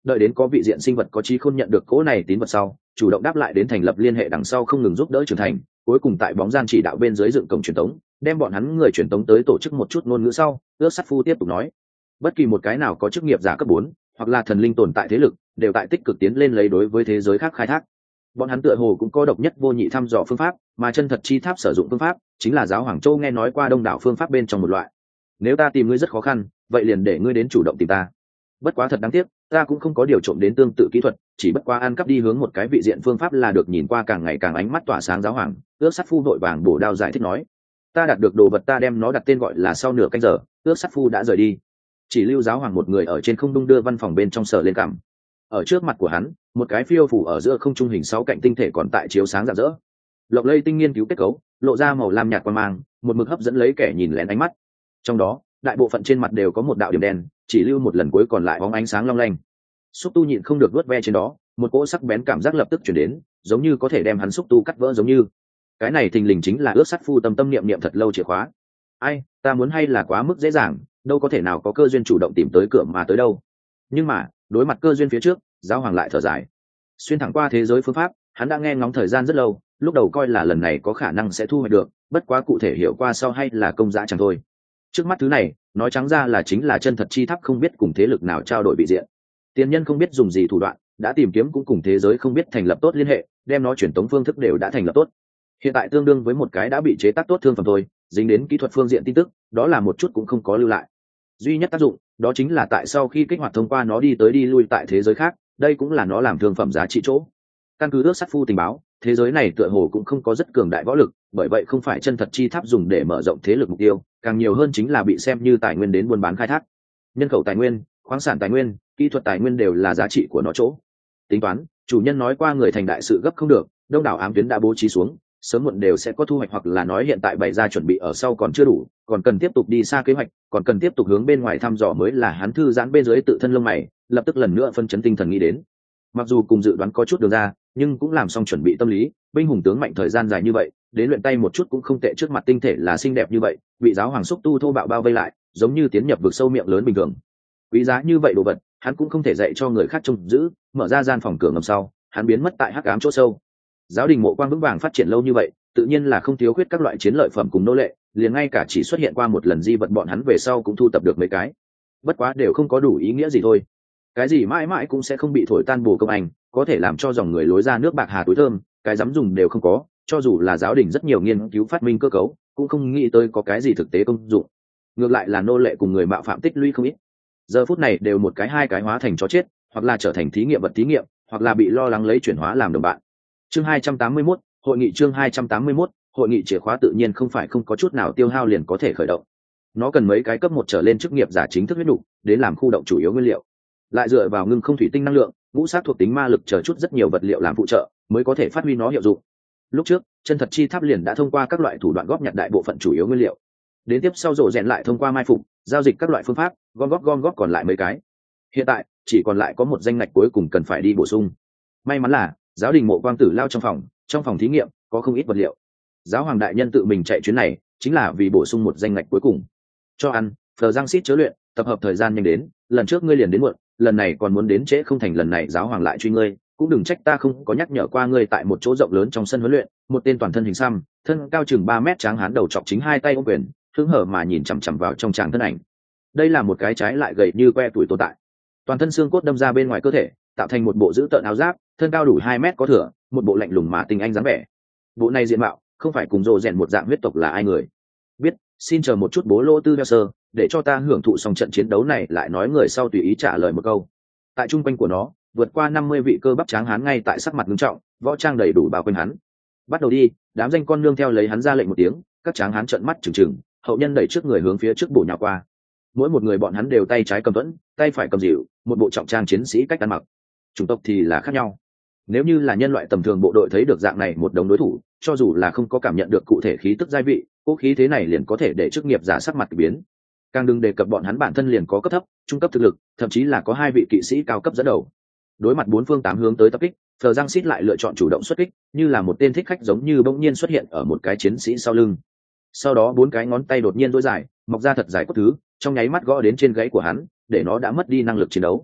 đợi đến có vị diện sinh vật có trí khôn nhận được cỗ này tín vật sau chủ động đáp lại đến thành lập liên hệ đằng sau không ngừng giúp đỡ trưởng thành, cuối cùng tại bóng gian chỉ đạo bên dưới dựng cổng truyền tống, đem bọn hắn người truyền tống tới tổ chức một chút ngôn ngữ sau, ước sắt phu tiếp tục nói, bất kỳ một cái nào có chức nghiệp giả cấp bốn hoặc là thần linh tồn tại thế lực đều tại tích cực tiến lên lấy đối với thế giới khác khai thác. Bọn hắn tựa hồ cũng có độc nhất vô nhị thăm dò phương pháp, mà chân thật chi tháp sử dụng phương pháp chính là giáo hoàng châu nghe nói qua đông đảo phương pháp bên trong một loại. Nếu ta tìm ngươi rất khó khăn, vậy liền để ngươi đến chủ động tìm ta. Bất quá thật đáng tiếc, ta cũng không có điều trộm đến tương tự kỹ thuật, chỉ bất quá ăn cắp đi hướng một cái vị diện phương pháp là được. Nhìn qua càng ngày càng ánh mắt tỏa sáng giáo hoàng, ước sắt phu vội vàng bổ đao giải thích nói, ta đạt được đồ vật ta đem nó đặt tên gọi là sau nửa canh giờ, ước sắt phu đã rời đi, chỉ lưu giáo hoàng một người ở trên không đung đưa văn phòng bên trong sở lên cảm. Ở trước mặt của hắn, một cái phiêu phủ ở giữa không trung hình sáu cạnh tinh thể còn tại chiếu sáng rạng rỡ, lộng lây tinh nghiên cứu kết cấu, lộ ra màu lam nhạt quang mang, một mực hấp dẫn lấy kẻ nhìn lén ánh mắt. Trong đó, đại bộ phận trên mặt đều có một đạo điểm đen, chỉ lưu một lần cuối còn lại bóng ánh sáng long lanh. Xúc tu nhịn không được vuốt ve trên đó, một cỗ sắc bén cảm giác lập tức chuyển đến, giống như có thể đem hắn xúc tu cắt vỡ giống như. Cái này thình lình chính là ước sắt phu tâm tâm niệm niệm thật lâu chìa khóa. Ai, ta muốn hay là quá mức dễ dàng, đâu có thể nào có cơ duyên chủ động tìm tới cửa mà tới đâu. Nhưng mà, đối mặt cơ duyên phía trước, giáo hoàng lại thở dài. Xuyên thẳng qua thế giới phương pháp, hắn đã nghe ngóng thời gian rất lâu, lúc đầu coi là lần này có khả năng sẽ thu hoạch được, bất quá cụ thể hiểu qua sau hay là công dã chẳng thôi. Trước mắt thứ này, nói trắng ra là chính là chân thật chi tháp không biết cùng thế lực nào trao đổi vị diện. Tiền nhân không biết dùng gì thủ đoạn, đã tìm kiếm cũng cùng thế giới không biết thành lập tốt liên hệ, đem nó truyền tống phương thức đều đã thành lập tốt. Hiện tại tương đương với một cái đã bị chế tác tốt thương phẩm thôi, dính đến kỹ thuật phương diện tin tức, đó là một chút cũng không có lưu lại. Duy nhất tác dụng, đó chính là tại sau khi kích hoạt thông qua nó đi tới đi lui tại thế giới khác, đây cũng là nó làm thương phẩm giá trị chỗ. Căn cứ ước sắt phu tình báo, thế giới này tựa hồ cũng không có rất cường đại võ lực, bởi vậy không phải chân thật chi tháp dùng để mở rộng thế lực mục tiêu, càng nhiều hơn chính là bị xem như tài nguyên đến buôn bán khai thác. Nhân khẩu tài nguyên, khoáng sản tài nguyên, kỹ thuật tài nguyên đều là giá trị của nó chỗ. Tính toán, chủ nhân nói qua người thành đại sự gấp không được, đông đảo ám tuyến đã bố trí xuống, sớm muộn đều sẽ có thu hoạch, hoặc là nói hiện tại bày ra chuẩn bị ở sau còn chưa đủ, còn cần tiếp tục đi xa kế hoạch, còn cần tiếp tục hướng bên ngoài thăm dò mới là hắn thư giãn bên dưới tự thân lông mày, lập tức lần nữa phân chấn tinh thần nghĩ đến. Mặc dù cùng dự đoán có chút đường ra, nhưng cũng làm xong chuẩn bị tâm lý, binh hùng tướng mạnh thời gian dài như vậy, đến luyện tay một chút cũng không tệ. Trước mặt tinh thể là xinh đẹp như vậy, bị giáo hoàng xúc tu thô bạo bao vây lại, giống như tiến nhập vực sâu miệng lớn bình thường. Quý giá như vậy đồ vật, hắn cũng không thể dạy cho người khác trông giữ. Mở ra gian phòng cửa ngầm sau, hắn biến mất tại hắc ám chỗ sâu. Giáo đình mộ quang vững vàng phát triển lâu như vậy, tự nhiên là không thiếu khuyết các loại chiến lợi phẩm cùng nô lệ, liền ngay cả chỉ xuất hiện qua một lần di vật bọn hắn về sau cũng thu tập được mấy cái, bất quá đều không có đủ ý nghĩa gì thôi. Cái gì mãi mãi cũng sẽ không bị thổi tan bồ công anh, có thể làm cho dòng người lối ra nước bạc hà túi thơm, cái dám dùng đều không có. Cho dù là giáo đình rất nhiều nghiên cứu phát minh cơ cấu, cũng không nghĩ tới có cái gì thực tế công dụng. Ngược lại là nô lệ cùng người mạo phạm tích lũy không ít, giờ phút này đều một cái hai cái hóa thành chó chết, hoặc là trở thành thí nghiệm vật thí nghiệm, hoặc là bị lo lắng lấy chuyển hóa làm đồng bạn. Chương hai trăm tám mươi mốt, hội nghị. Chương hai trăm tám mươi mốt, hội nghị. Chìa khóa tự nhiên không phải không có chút nào tiêu hao liền có thể khởi động, nó cần mấy cái cấp một trở lên chức nghiệp giả chính thức huyết đủ đến làm khu động chủ yếu nguyên liệu, lại dựa vào ngưng không thủy tinh năng lượng, ngũ sát thuộc tính ma lực chờ chút rất nhiều vật liệu làm phụ trợ mới có thể phát huy nó hiệu dụng. Lúc trước chân thật chi tháp liền đã thông qua các loại thủ đoạn góp nhặt đại bộ phận chủ yếu nguyên liệu, đến tiếp sau rộ rèn lại thông qua mai phục giao dịch các loại phương pháp gom góp gom góp còn lại mấy cái. Hiện tại chỉ còn lại có một danh ngạch cuối cùng cần phải đi bổ sung. May mắn là giáo đình mộ quang tử lao trong phòng trong phòng thí nghiệm có không ít vật liệu, giáo hoàng đại nhân tự mình chạy chuyến này chính là vì bổ sung một danh ngạch cuối cùng. Cho ăn phờ giang xít chớ luyện, tập hợp thời gian nhanh đến, lần trước ngươi liền đến muộn, lần này còn muốn đến trễ không thành. Lần này giáo hoàng lại truy ngươi, cũng đừng trách ta không có nhắc nhở qua ngươi. Tại một chỗ rộng lớn trong sân huấn luyện, một tên toàn thân hình xăm, thân cao chừng ba mét tráng hán đầu chọc chính hai tay ôm quyền, hứng hở mà nhìn chằm chằm vào trong tràng thân ảnh. Đây là một cái trái lại gầy như que tuổi tồn tại, toàn thân xương cốt đâm ra bên ngoài cơ thể, tạo thành một bộ dữ tợn áo giáp, thân cao đủ hai mét có thừa, một bộ lạnh lùng mà tinh anh dáng vẻ. Bộ này diện mạo không phải cùng rồ rèn một dạng huyết tộc là ai người biết. Xin chờ một chút bố lô tư đeo sơ, để cho ta hưởng thụ xong trận chiến đấu này lại nói. Người sau tùy ý trả lời một câu. Tại trung quanh của nó vượt qua năm mươi vị cơ bắp tráng hán ngay tại sắc mặt nghiêm trọng, võ trang đầy đủ bao quanh hắn. Bắt đầu đi. Đám danh con nương theo lấy hắn ra lệnh một tiếng, các tráng hán trợn mắt trừng trừng, hậu nhân đẩy trước người hướng phía trước bổ nhào qua. Mỗi một người bọn hắn đều tay trái cầm thuẫn, tay phải cầm dịu, một bộ trọng trang chiến sĩ cách ăn mặc. Chủng tộc thì là khác nhau. Nếu như là nhân loại tầm thường bộ đội thấy được dạng này một đống đối thủ, cho dù là không có cảm nhận được cụ thể khí tức giai vị, cố khí thế này liền có thể để chức nghiệp giả sắc mặt biến. Càng đừng đề cập bọn hắn bản thân liền có cấp thấp, trung cấp thực lực, thậm chí là có hai vị kỵ sĩ cao cấp dẫn đầu. Đối mặt bốn phương tám hướng tới tập kích, Phờ Giang Sít lại lựa chọn chủ động xuất kích, như là một tên thích khách giống như bỗng nhiên xuất hiện ở một cái chiến sĩ sau lưng. Sau đó bốn cái ngón tay đột nhiên duỗi dài, mọc ra thật dài cốt thứ, trong nháy mắt gõ đến trên gáy của hắn, để nó đã mất đi năng lực chiến đấu.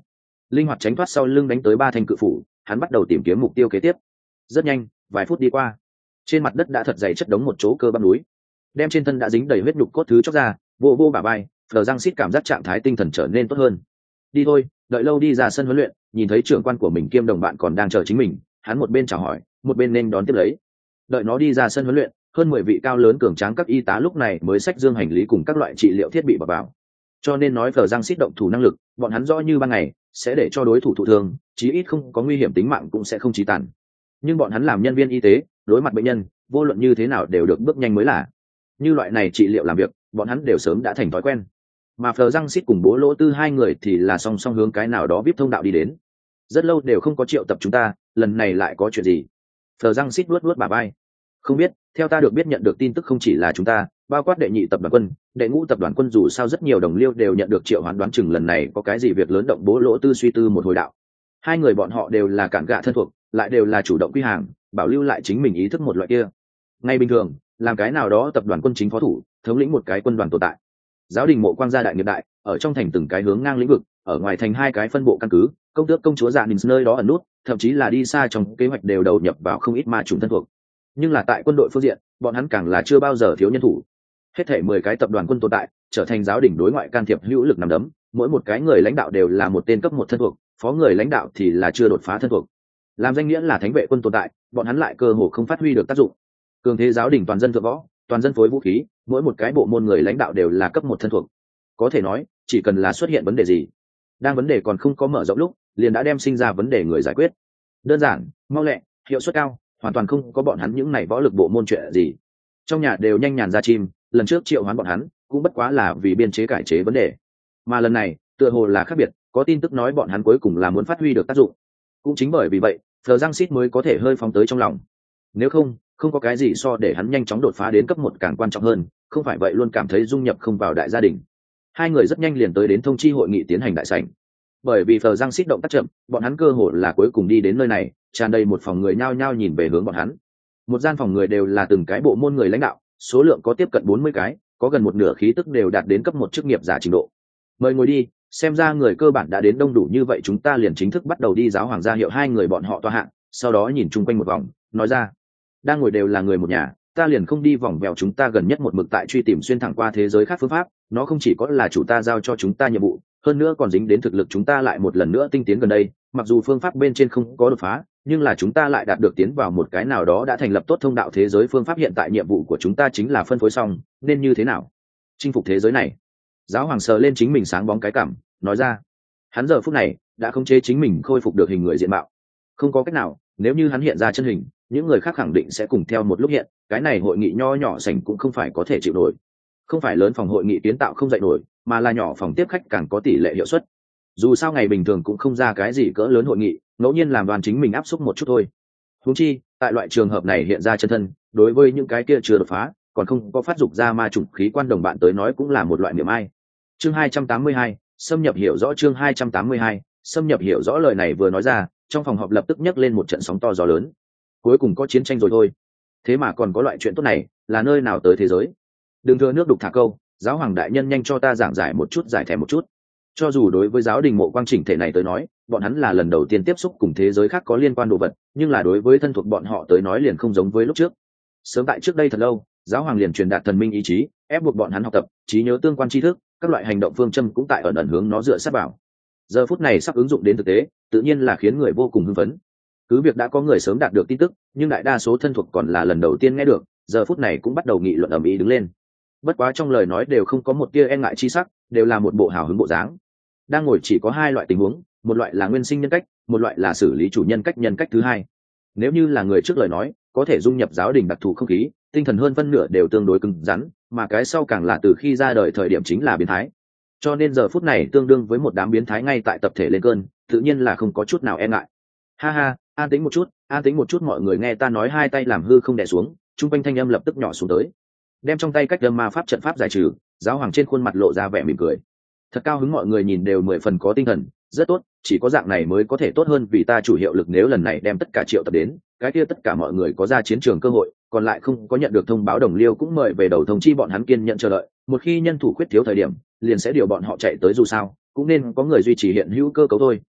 linh hoạt tránh thoát sau lưng đánh tới ba thanh cự phủ, hắn bắt đầu tìm kiếm mục tiêu kế tiếp. Rất nhanh, vài phút đi qua, trên mặt đất đã thật dày chất đống một chỗ cơ bắp núi, đem trên thân đã dính đầy huyết nhục cốt thứ chóc ra, vô vô bả vai, Phờ Giang Sít cảm giác trạng thái tinh thần trở nên tốt hơn. Đi thôi, đợi lâu đi ra sân huấn luyện, nhìn thấy trưởng quan của mình kiêm đồng bạn còn đang chờ chính mình, hắn một bên chào hỏi, một bên nên đón tiếp lấy. Đợi nó đi ra sân huấn luyện, hơn mười vị cao lớn cường tráng các y tá lúc này mới xách dương hành lý cùng các loại trị liệu thiết bị vào vào. Cho nên nói Phờ Giang Sít động thủ năng lực, bọn hắn rõ như ban ngày, sẽ để cho đối thủ thụ thương, chí ít không có nguy hiểm tính mạng cũng sẽ không chí tàn. Nhưng bọn hắn làm nhân viên y tế, đối mặt bệnh nhân, vô luận như thế nào đều được bước nhanh mới là. Như loại này trị liệu làm việc, bọn hắn đều sớm đã thành thói quen. Mà Phờ Giang Sít cùng Bố Lỗ Tư hai người thì là song song hướng cái nào đó vip thông đạo đi đến. Rất lâu đều không có triệu tập chúng ta, lần này lại có chuyện gì? Phờ Giang Sít luốt luốt bả vai. Không biết, theo ta được biết nhận được tin tức không chỉ là chúng ta, bao quát đệ nhị tập đoàn quân, đệ ngũ tập đoàn quân dù sao rất nhiều đồng liêu đều nhận được triệu hoán, đoán chừng lần này có cái gì việc lớn động. Bố Lỗ Tư suy tư một hồi đạo. Hai người bọn họ đều là cản gạ thân thuộc, lại đều là chủ động quy hàng, bảo lưu lại chính mình ý thức một loại kia. Ngay bình thường, làm cái nào đó tập đoàn quân chính phó thủ, thống lĩnh một cái quân đoàn tồn tại. Giáo đình Mộ Quang gia đại nghiệp đại, ở trong thành từng cái hướng ngang lĩnh vực, ở ngoài thành hai cái phân bộ căn cứ, công tước công chúa dạ mình nơi đó ẩn nút, thậm chí là đi xa trong kế hoạch đều đầu nhập vào không ít ma trùng thân thuộc. Nhưng là tại quân đội phương diện, bọn hắn càng là chưa bao giờ thiếu nhân thủ. Hết thảy mười cái tập đoàn quân tồn tại, trở thành giáo đình đối ngoại can thiệp hữu lực nằm đấm, mỗi một cái người lãnh đạo đều là một tên cấp một thân thuộc, phó người lãnh đạo thì là chưa đột phá thân thuộc. Làm danh nghĩa là thánh vệ quân tồn tại, bọn hắn lại cơ hồ không phát huy được tác dụng. Cường thế giáo đình toàn dân thượng võ, toàn dân phối vũ khí, mỗi một cái bộ môn người lãnh đạo đều là cấp một thân thuộc. Có thể nói, chỉ cần là xuất hiện vấn đề gì, đang vấn đề còn không có mở rộng lúc, liền đã đem sinh ra vấn đề người giải quyết. Đơn giản, mau lẹ, hiệu suất cao, hoàn toàn không có bọn hắn những này võ lực bộ môn chuyện gì. Trong nhà đều nhanh nhàn ra chim, lần trước triệu hoán bọn hắn, cũng bất quá là vì biên chế cải chế vấn đề. Mà lần này, tựa hồ là khác biệt, có tin tức nói bọn hắn cuối cùng là muốn phát huy được tác dụng. Cũng chính bởi vì vậy, Phờ Giang Sít mới có thể hơi phóng tới trong lòng. Nếu không, không có cái gì so để hắn nhanh chóng đột phá đến cấp một càng quan trọng hơn, không phải vậy luôn cảm thấy dung nhập không vào đại gia đình. Hai người rất nhanh liền tới đến thông chi hội nghị tiến hành đại sảnh. Bởi vì Phờ Giang Sít động tác chậm, bọn hắn cơ hội là cuối cùng đi đến nơi này, tràn đầy một phòng người nhao nhao nhìn về hướng bọn hắn. Một gian phòng người đều là từng cái bộ môn người lãnh đạo, số lượng có tiếp cận bốn mươi cái, có gần một nửa khí tức đều đạt đến cấp một chức nghiệp giả trình độ. Mời ngồi đi, xem ra người cơ bản đã đến đông đủ, như vậy chúng ta liền chính thức bắt đầu đi. Giáo hoàng gia hiệu hai người bọn họ tọa hạng, sau đó nhìn chung quanh một vòng, nói ra: đang ngồi đều là người một nhà, ta liền không đi vòng vèo, chúng ta gần nhất một mực tại truy tìm xuyên thẳng qua thế giới khác phương pháp, nó không chỉ có là chủ ta giao cho chúng ta nhiệm vụ, hơn nữa còn dính đến thực lực chúng ta lại một lần nữa tinh tiến gần đây. Mặc dù phương pháp bên trên không có đột phá, nhưng là chúng ta lại đạt được tiến vào một cái nào đó đã thành lập tốt thông đạo thế giới phương pháp. Hiện tại nhiệm vụ của chúng ta chính là phân phối xong nên như thế nào chinh phục thế giới này. Giáo hoàng sờ lên chính mình sáng bóng cái cảm, nói ra: hắn giờ phút này đã khống chế chính mình khôi phục được hình người diện mạo. Không có cách nào, nếu như hắn hiện ra chân hình, những người khác khẳng định sẽ cùng theo một lúc hiện. Cái này hội nghị nho nhỏ sảnh cũng không phải có thể chịu nổi. Không phải lớn phòng hội nghị kiến tạo không dậy nổi, mà là nhỏ phòng tiếp khách càng có tỷ lệ hiệu suất. Dù sao ngày bình thường cũng không ra cái gì cỡ lớn hội nghị, ngẫu nhiên làm đoàn chính mình áp xúc một chút thôi. Huống chi, tại loại trường hợp này hiện ra chân thân, đối với những cái kia chưa đột phá, còn không có phát dục ra ma chủng khí quan đồng bạn tới nói cũng là một loại niềm ai. Chương hai trăm tám mươi hai, xâm nhập hiểu rõ. Chương hai trăm tám mươi hai, xâm nhập hiểu rõ. Lời này vừa nói ra, trong phòng họp lập tức nhấc lên một trận sóng to gió lớn. Cuối cùng có chiến tranh rồi thôi. Thế mà còn có loại chuyện tốt này, là nơi nào tới thế giới? Đừng thừa nước đục thả câu, giáo hoàng đại nhân nhanh cho ta giảng giải một chút, giải thèm một chút. Cho dù đối với giáo đình Mộ Quang chỉnh thể này tới nói, bọn hắn là lần đầu tiên tiếp xúc cùng thế giới khác có liên quan đồ vật, nhưng là đối với thân thuộc bọn họ tới nói liền không giống với lúc trước. Sớm tại trước đây thật lâu, giáo hoàng liền truyền đạt thần minh ý chí, ép buộc bọn hắn học tập trí nhớ tương quan tri thức, các loại hành động phương châm cũng tại ẩn ẩn hướng nó dựa sát vào. Giờ phút này sắp ứng dụng đến thực tế, tự nhiên là khiến người vô cùng hưng phấn. Cứ việc đã có người sớm đạt được tin tức, nhưng đại đa số thân thuộc còn là lần đầu tiên nghe được, giờ phút này cũng bắt đầu nghị luận ầm ĩ đứng lên. Bất quá trong lời nói đều không có một tia e ngại chi sắc, đều là một bộ hào hứng bộ dáng. Đang ngồi chỉ có hai loại tình huống, một loại là nguyên sinh nhân cách, một loại là xử lý chủ nhân cách nhân cách thứ hai. Nếu như là người trước lời nói, có thể dung nhập giáo đình đặc thù không khí, tinh thần hơn phân nửa đều tương đối cứng rắn, mà cái sau càng là từ khi ra đời thời điểm chính là biến thái. Cho nên giờ phút này tương đương với một đám biến thái ngay tại tập thể lên cơn, tự nhiên là không có chút nào e ngại. Ha ha, an tĩnh một chút, an tĩnh một chút, mọi người nghe ta nói. Hai tay làm hư không đè xuống, trung quanh thanh âm lập tức nhỏ xuống tới, đem trong tay cách đâm ma pháp trận pháp giải trừ. Giáo hoàng trên khuôn mặt lộ ra vẻ mỉm cười, thật cao hứng. Mọi người nhìn đều mười phần có tinh thần, rất tốt, chỉ có dạng này mới có thể tốt hơn vì ta chủ hiệu lực. Nếu lần này đem tất cả triệu tập đến, cái kia tất cả mọi người có ra chiến trường cơ hội, còn lại không có nhận được thông báo đồng liêu cũng mời về đầu thông chi bọn hắn kiên nhận chờ đợi. Một khi nhân thủ khuyết thiếu thời điểm, liền sẽ điều bọn họ chạy tới, dù sao cũng nên có người duy trì hiện hữu cơ cấu thôi.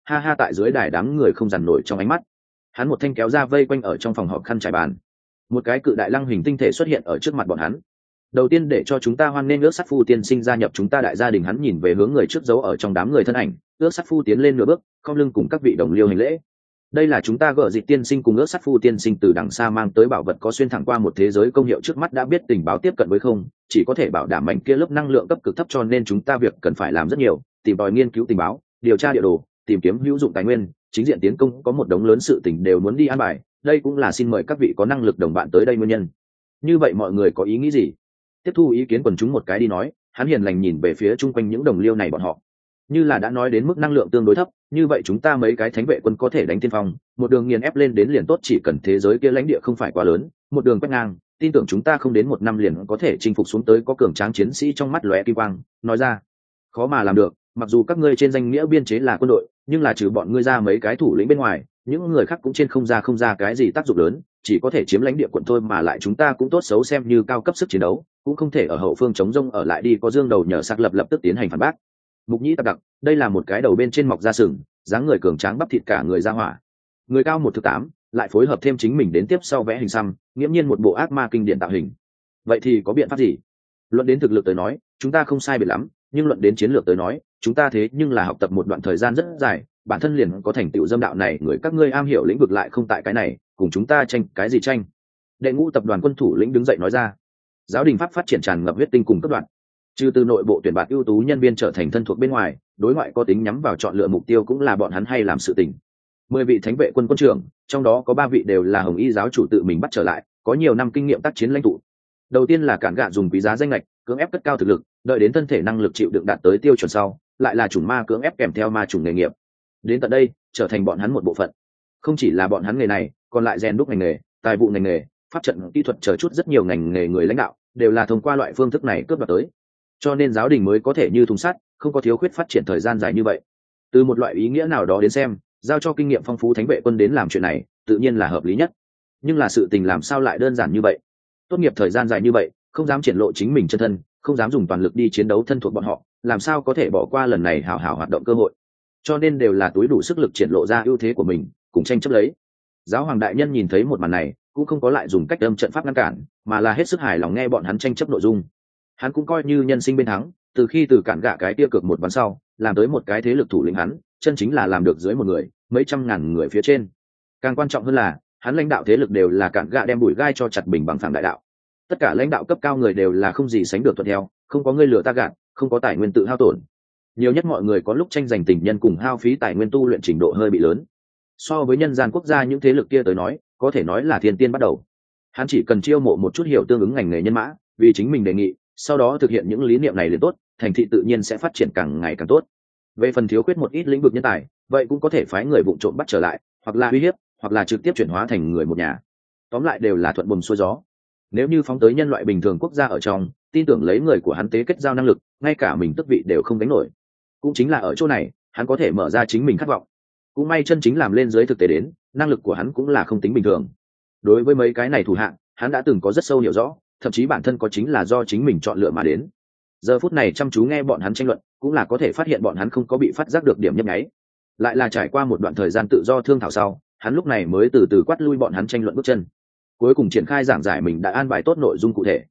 ha ha tại dưới đài đám người không dằn nổi trong ánh mắt. Hắn một thanh kéo ra vây quanh ở trong phòng họp khăn trải bàn, một cái cự đại lăng hình tinh thể xuất hiện ở trước mặt bọn hắn. Đầu tiên để cho chúng ta hoan nghênh ước sắt phu tiên sinh gia nhập chúng ta đại gia đình. Hắn nhìn về hướng người trước giấu ở trong đám người thân ảnh, ước sắt phu tiến lên nửa bước, không lưng cùng các vị đồng liêu hành lễ. Đây là chúng ta gỡ dịch tiên sinh cùng ước sắt phu tiên sinh từ đằng xa mang tới bảo vật có xuyên thẳng qua một thế giới công hiệu, trước mắt đã biết tình báo tiếp cận với không chỉ có thể bảo đảm mảnh kia lớp năng lượng cấp cực thấp, cho nên chúng ta việc cần phải làm rất nhiều, tìm tòi nghiên cứu tình báo, điều tra địa đồ, tìm kiếm hữu dụng tài nguyên, chính diện tiến công có một đống lớn sự tình đều muốn đi an bài. Đây cũng là xin mời các vị có năng lực đồng bạn tới đây nguyên nhân. Như vậy mọi người có ý nghĩ gì? Tiếp thu ý kiến quần chúng một cái đi nói. Hắn hiền lành nhìn về phía chung quanh những đồng liêu này bọn họ, như là đã nói đến mức năng lượng tương đối thấp, như vậy chúng ta mấy cái thánh vệ quân có thể đánh tiên phong, một đường nghiền ép lên đến liền tốt, chỉ cần thế giới kia lãnh địa không phải quá lớn, một đường quét ngang, tin tưởng chúng ta không đến một năm liền có thể chinh phục xuống tới. Có cường tráng chiến sĩ trong mắt lóe kim quang nói ra. Khó mà làm được, mặc dù các ngươi trên danh nghĩa biên chế là quân đội, nhưng là trừ bọn ngươi ra mấy cái thủ lĩnh bên ngoài, những người khác cũng trên không ra không ra cái gì tác dụng lớn, chỉ có thể chiếm lãnh địa quận thôi, mà lại chúng ta cũng tốt xấu xem như cao cấp sức chiến đấu, cũng không thể ở hậu phương chống rông ở lại đi. Có dương đầu nhờ sạc lập lập tức tiến hành phản bác. Mục nhĩ tặc đặc, đây là một cái đầu bên trên mọc da sừng, dáng người cường tráng bắp thịt cả người ra hỏa, người cao một thứ tám, lại phối hợp thêm chính mình đến tiếp sau vẽ hình xăm, nghiễm nhiên một bộ ác ma kinh điển tạo hình. Vậy thì có biện pháp gì? Luận đến thực lực tới nói, chúng ta không sai biệt lắm, nhưng luận đến chiến lược tới nói, chúng ta thế nhưng là học tập một đoạn thời gian rất dài, bản thân liền có thành tựu dâm đạo này, người các ngươi am hiểu lĩnh vực lại không tại cái này, cùng chúng ta tranh cái gì tranh? Đệ ngũ tập đoàn quân thủ lĩnh đứng dậy nói ra. Giáo đình pháp phát triển tràn ngập huyết tinh cùng cấp đoạn, trừ từ nội bộ tuyển bạt ưu tú nhân viên trở thành thân thuộc bên ngoài, đối ngoại có tính nhắm vào chọn lựa mục tiêu cũng là bọn hắn hay làm sự tình. Mười vị thánh vệ quân quân trưởng, trong đó có ba vị đều là hồng y giáo chủ tự mình bắt trở lại, có nhiều năm kinh nghiệm tác chiến lãnh tụ. Đầu tiên là cản gạ dùng quý giá danh lệch cưỡng ép cất cao thực lực, đợi đến thân thể năng lực chịu đựng đạt tới tiêu chuẩn sau, lại là chủng ma cưỡng ép kèm theo ma chủng nghề nghiệp. Đến tận đây, trở thành bọn hắn một bộ phận. Không chỉ là bọn hắn nghề này, còn lại rèn đúc ngành nghề, tài vụ ngành nghề, pháp trận kỹ thuật chờ chút rất nhiều ngành nghề người lãnh đạo đều là thông qua loại phương thức này cướp đoạt tới. Cho nên giáo đình mới có thể như thùng sắt, không có thiếu khuyết phát triển thời gian dài như vậy. Từ một loại ý nghĩa nào đó đến xem, giao cho kinh nghiệm phong phú thánh vệ quân đến làm chuyện này, tự nhiên là hợp lý nhất. Nhưng là sự tình làm sao lại đơn giản như vậy? Tốt nghiệp thời gian dài như vậy, không dám triển lộ chính mình chân thân, không dám dùng toàn lực đi chiến đấu thân thuộc bọn họ, làm sao có thể bỏ qua lần này hào hào hoạt động cơ hội? Cho nên đều là túi đủ sức lực triển lộ ra ưu thế của mình, cùng tranh chấp lấy. Giáo hoàng đại nhân nhìn thấy một màn này, cũng không có lại dùng cách âm trận pháp ngăn cản, mà là hết sức hài lòng nghe bọn hắn tranh chấp nội dung. Hắn cũng coi như nhân sinh bên thắng, từ khi từ cản gạ cái tia cược một ván sau, làm tới một cái thế lực thủ lĩnh, hắn chân chính là làm được dưới một người, mấy trăm ngàn người phía trên. Càng quan trọng hơn là, hắn lãnh đạo thế lực đều là cản gạ đem bùi gai cho chặt bình bằng phẳng đại đạo. Tất cả lãnh đạo cấp cao người đều là không gì sánh được thuận theo, không có người lừa ta gạt, không có tài nguyên tự hao tổn. Nhiều nhất mọi người có lúc tranh giành tình nhân cùng hao phí tài nguyên tu luyện trình độ hơi bị lớn. So với nhân gian quốc gia những thế lực kia tới nói, có thể nói là thiên tiên bắt đầu. Hắn chỉ cần chiêu mộ một chút hiểu tương ứng ngành nghề nhân mã, vì chính mình đề nghị, sau đó thực hiện những lý niệm này liền tốt, thành thị tự nhiên sẽ phát triển càng ngày càng tốt. Về phần thiếu khuyết một ít lĩnh vực nhân tài, vậy cũng có thể phái người vụng trộm bắt trở lại, hoặc là uy hiếp, hoặc là trực tiếp chuyển hóa thành người một nhà. Tóm lại đều là thuận buồm xuôi gió. Nếu như phóng tới nhân loại bình thường quốc gia ở trong, tin tưởng lấy người của hắn tế kết giao năng lực, ngay cả mình tước vị đều không đánh nổi. Cũng chính là ở chỗ này, hắn có thể mở ra chính mình khát vọng. Cũng may chân chính làm lên dưới thực tế đến, năng lực của hắn cũng là không tính bình thường. Đối với mấy cái này thủ hạng, hắn đã từng có rất sâu hiểu rõ, thậm chí bản thân có chính là do chính mình chọn lựa mà đến. Giờ phút này chăm chú nghe bọn hắn tranh luận, cũng là có thể phát hiện bọn hắn không có bị phát giác được điểm nhấp nháy. Lại là trải qua một đoạn thời gian tự do thương thảo sau, hắn lúc này mới từ từ quát lui bọn hắn tranh luận bước chân. Cuối cùng triển khai giảng giải mình đã an bài tốt nội dung cụ thể.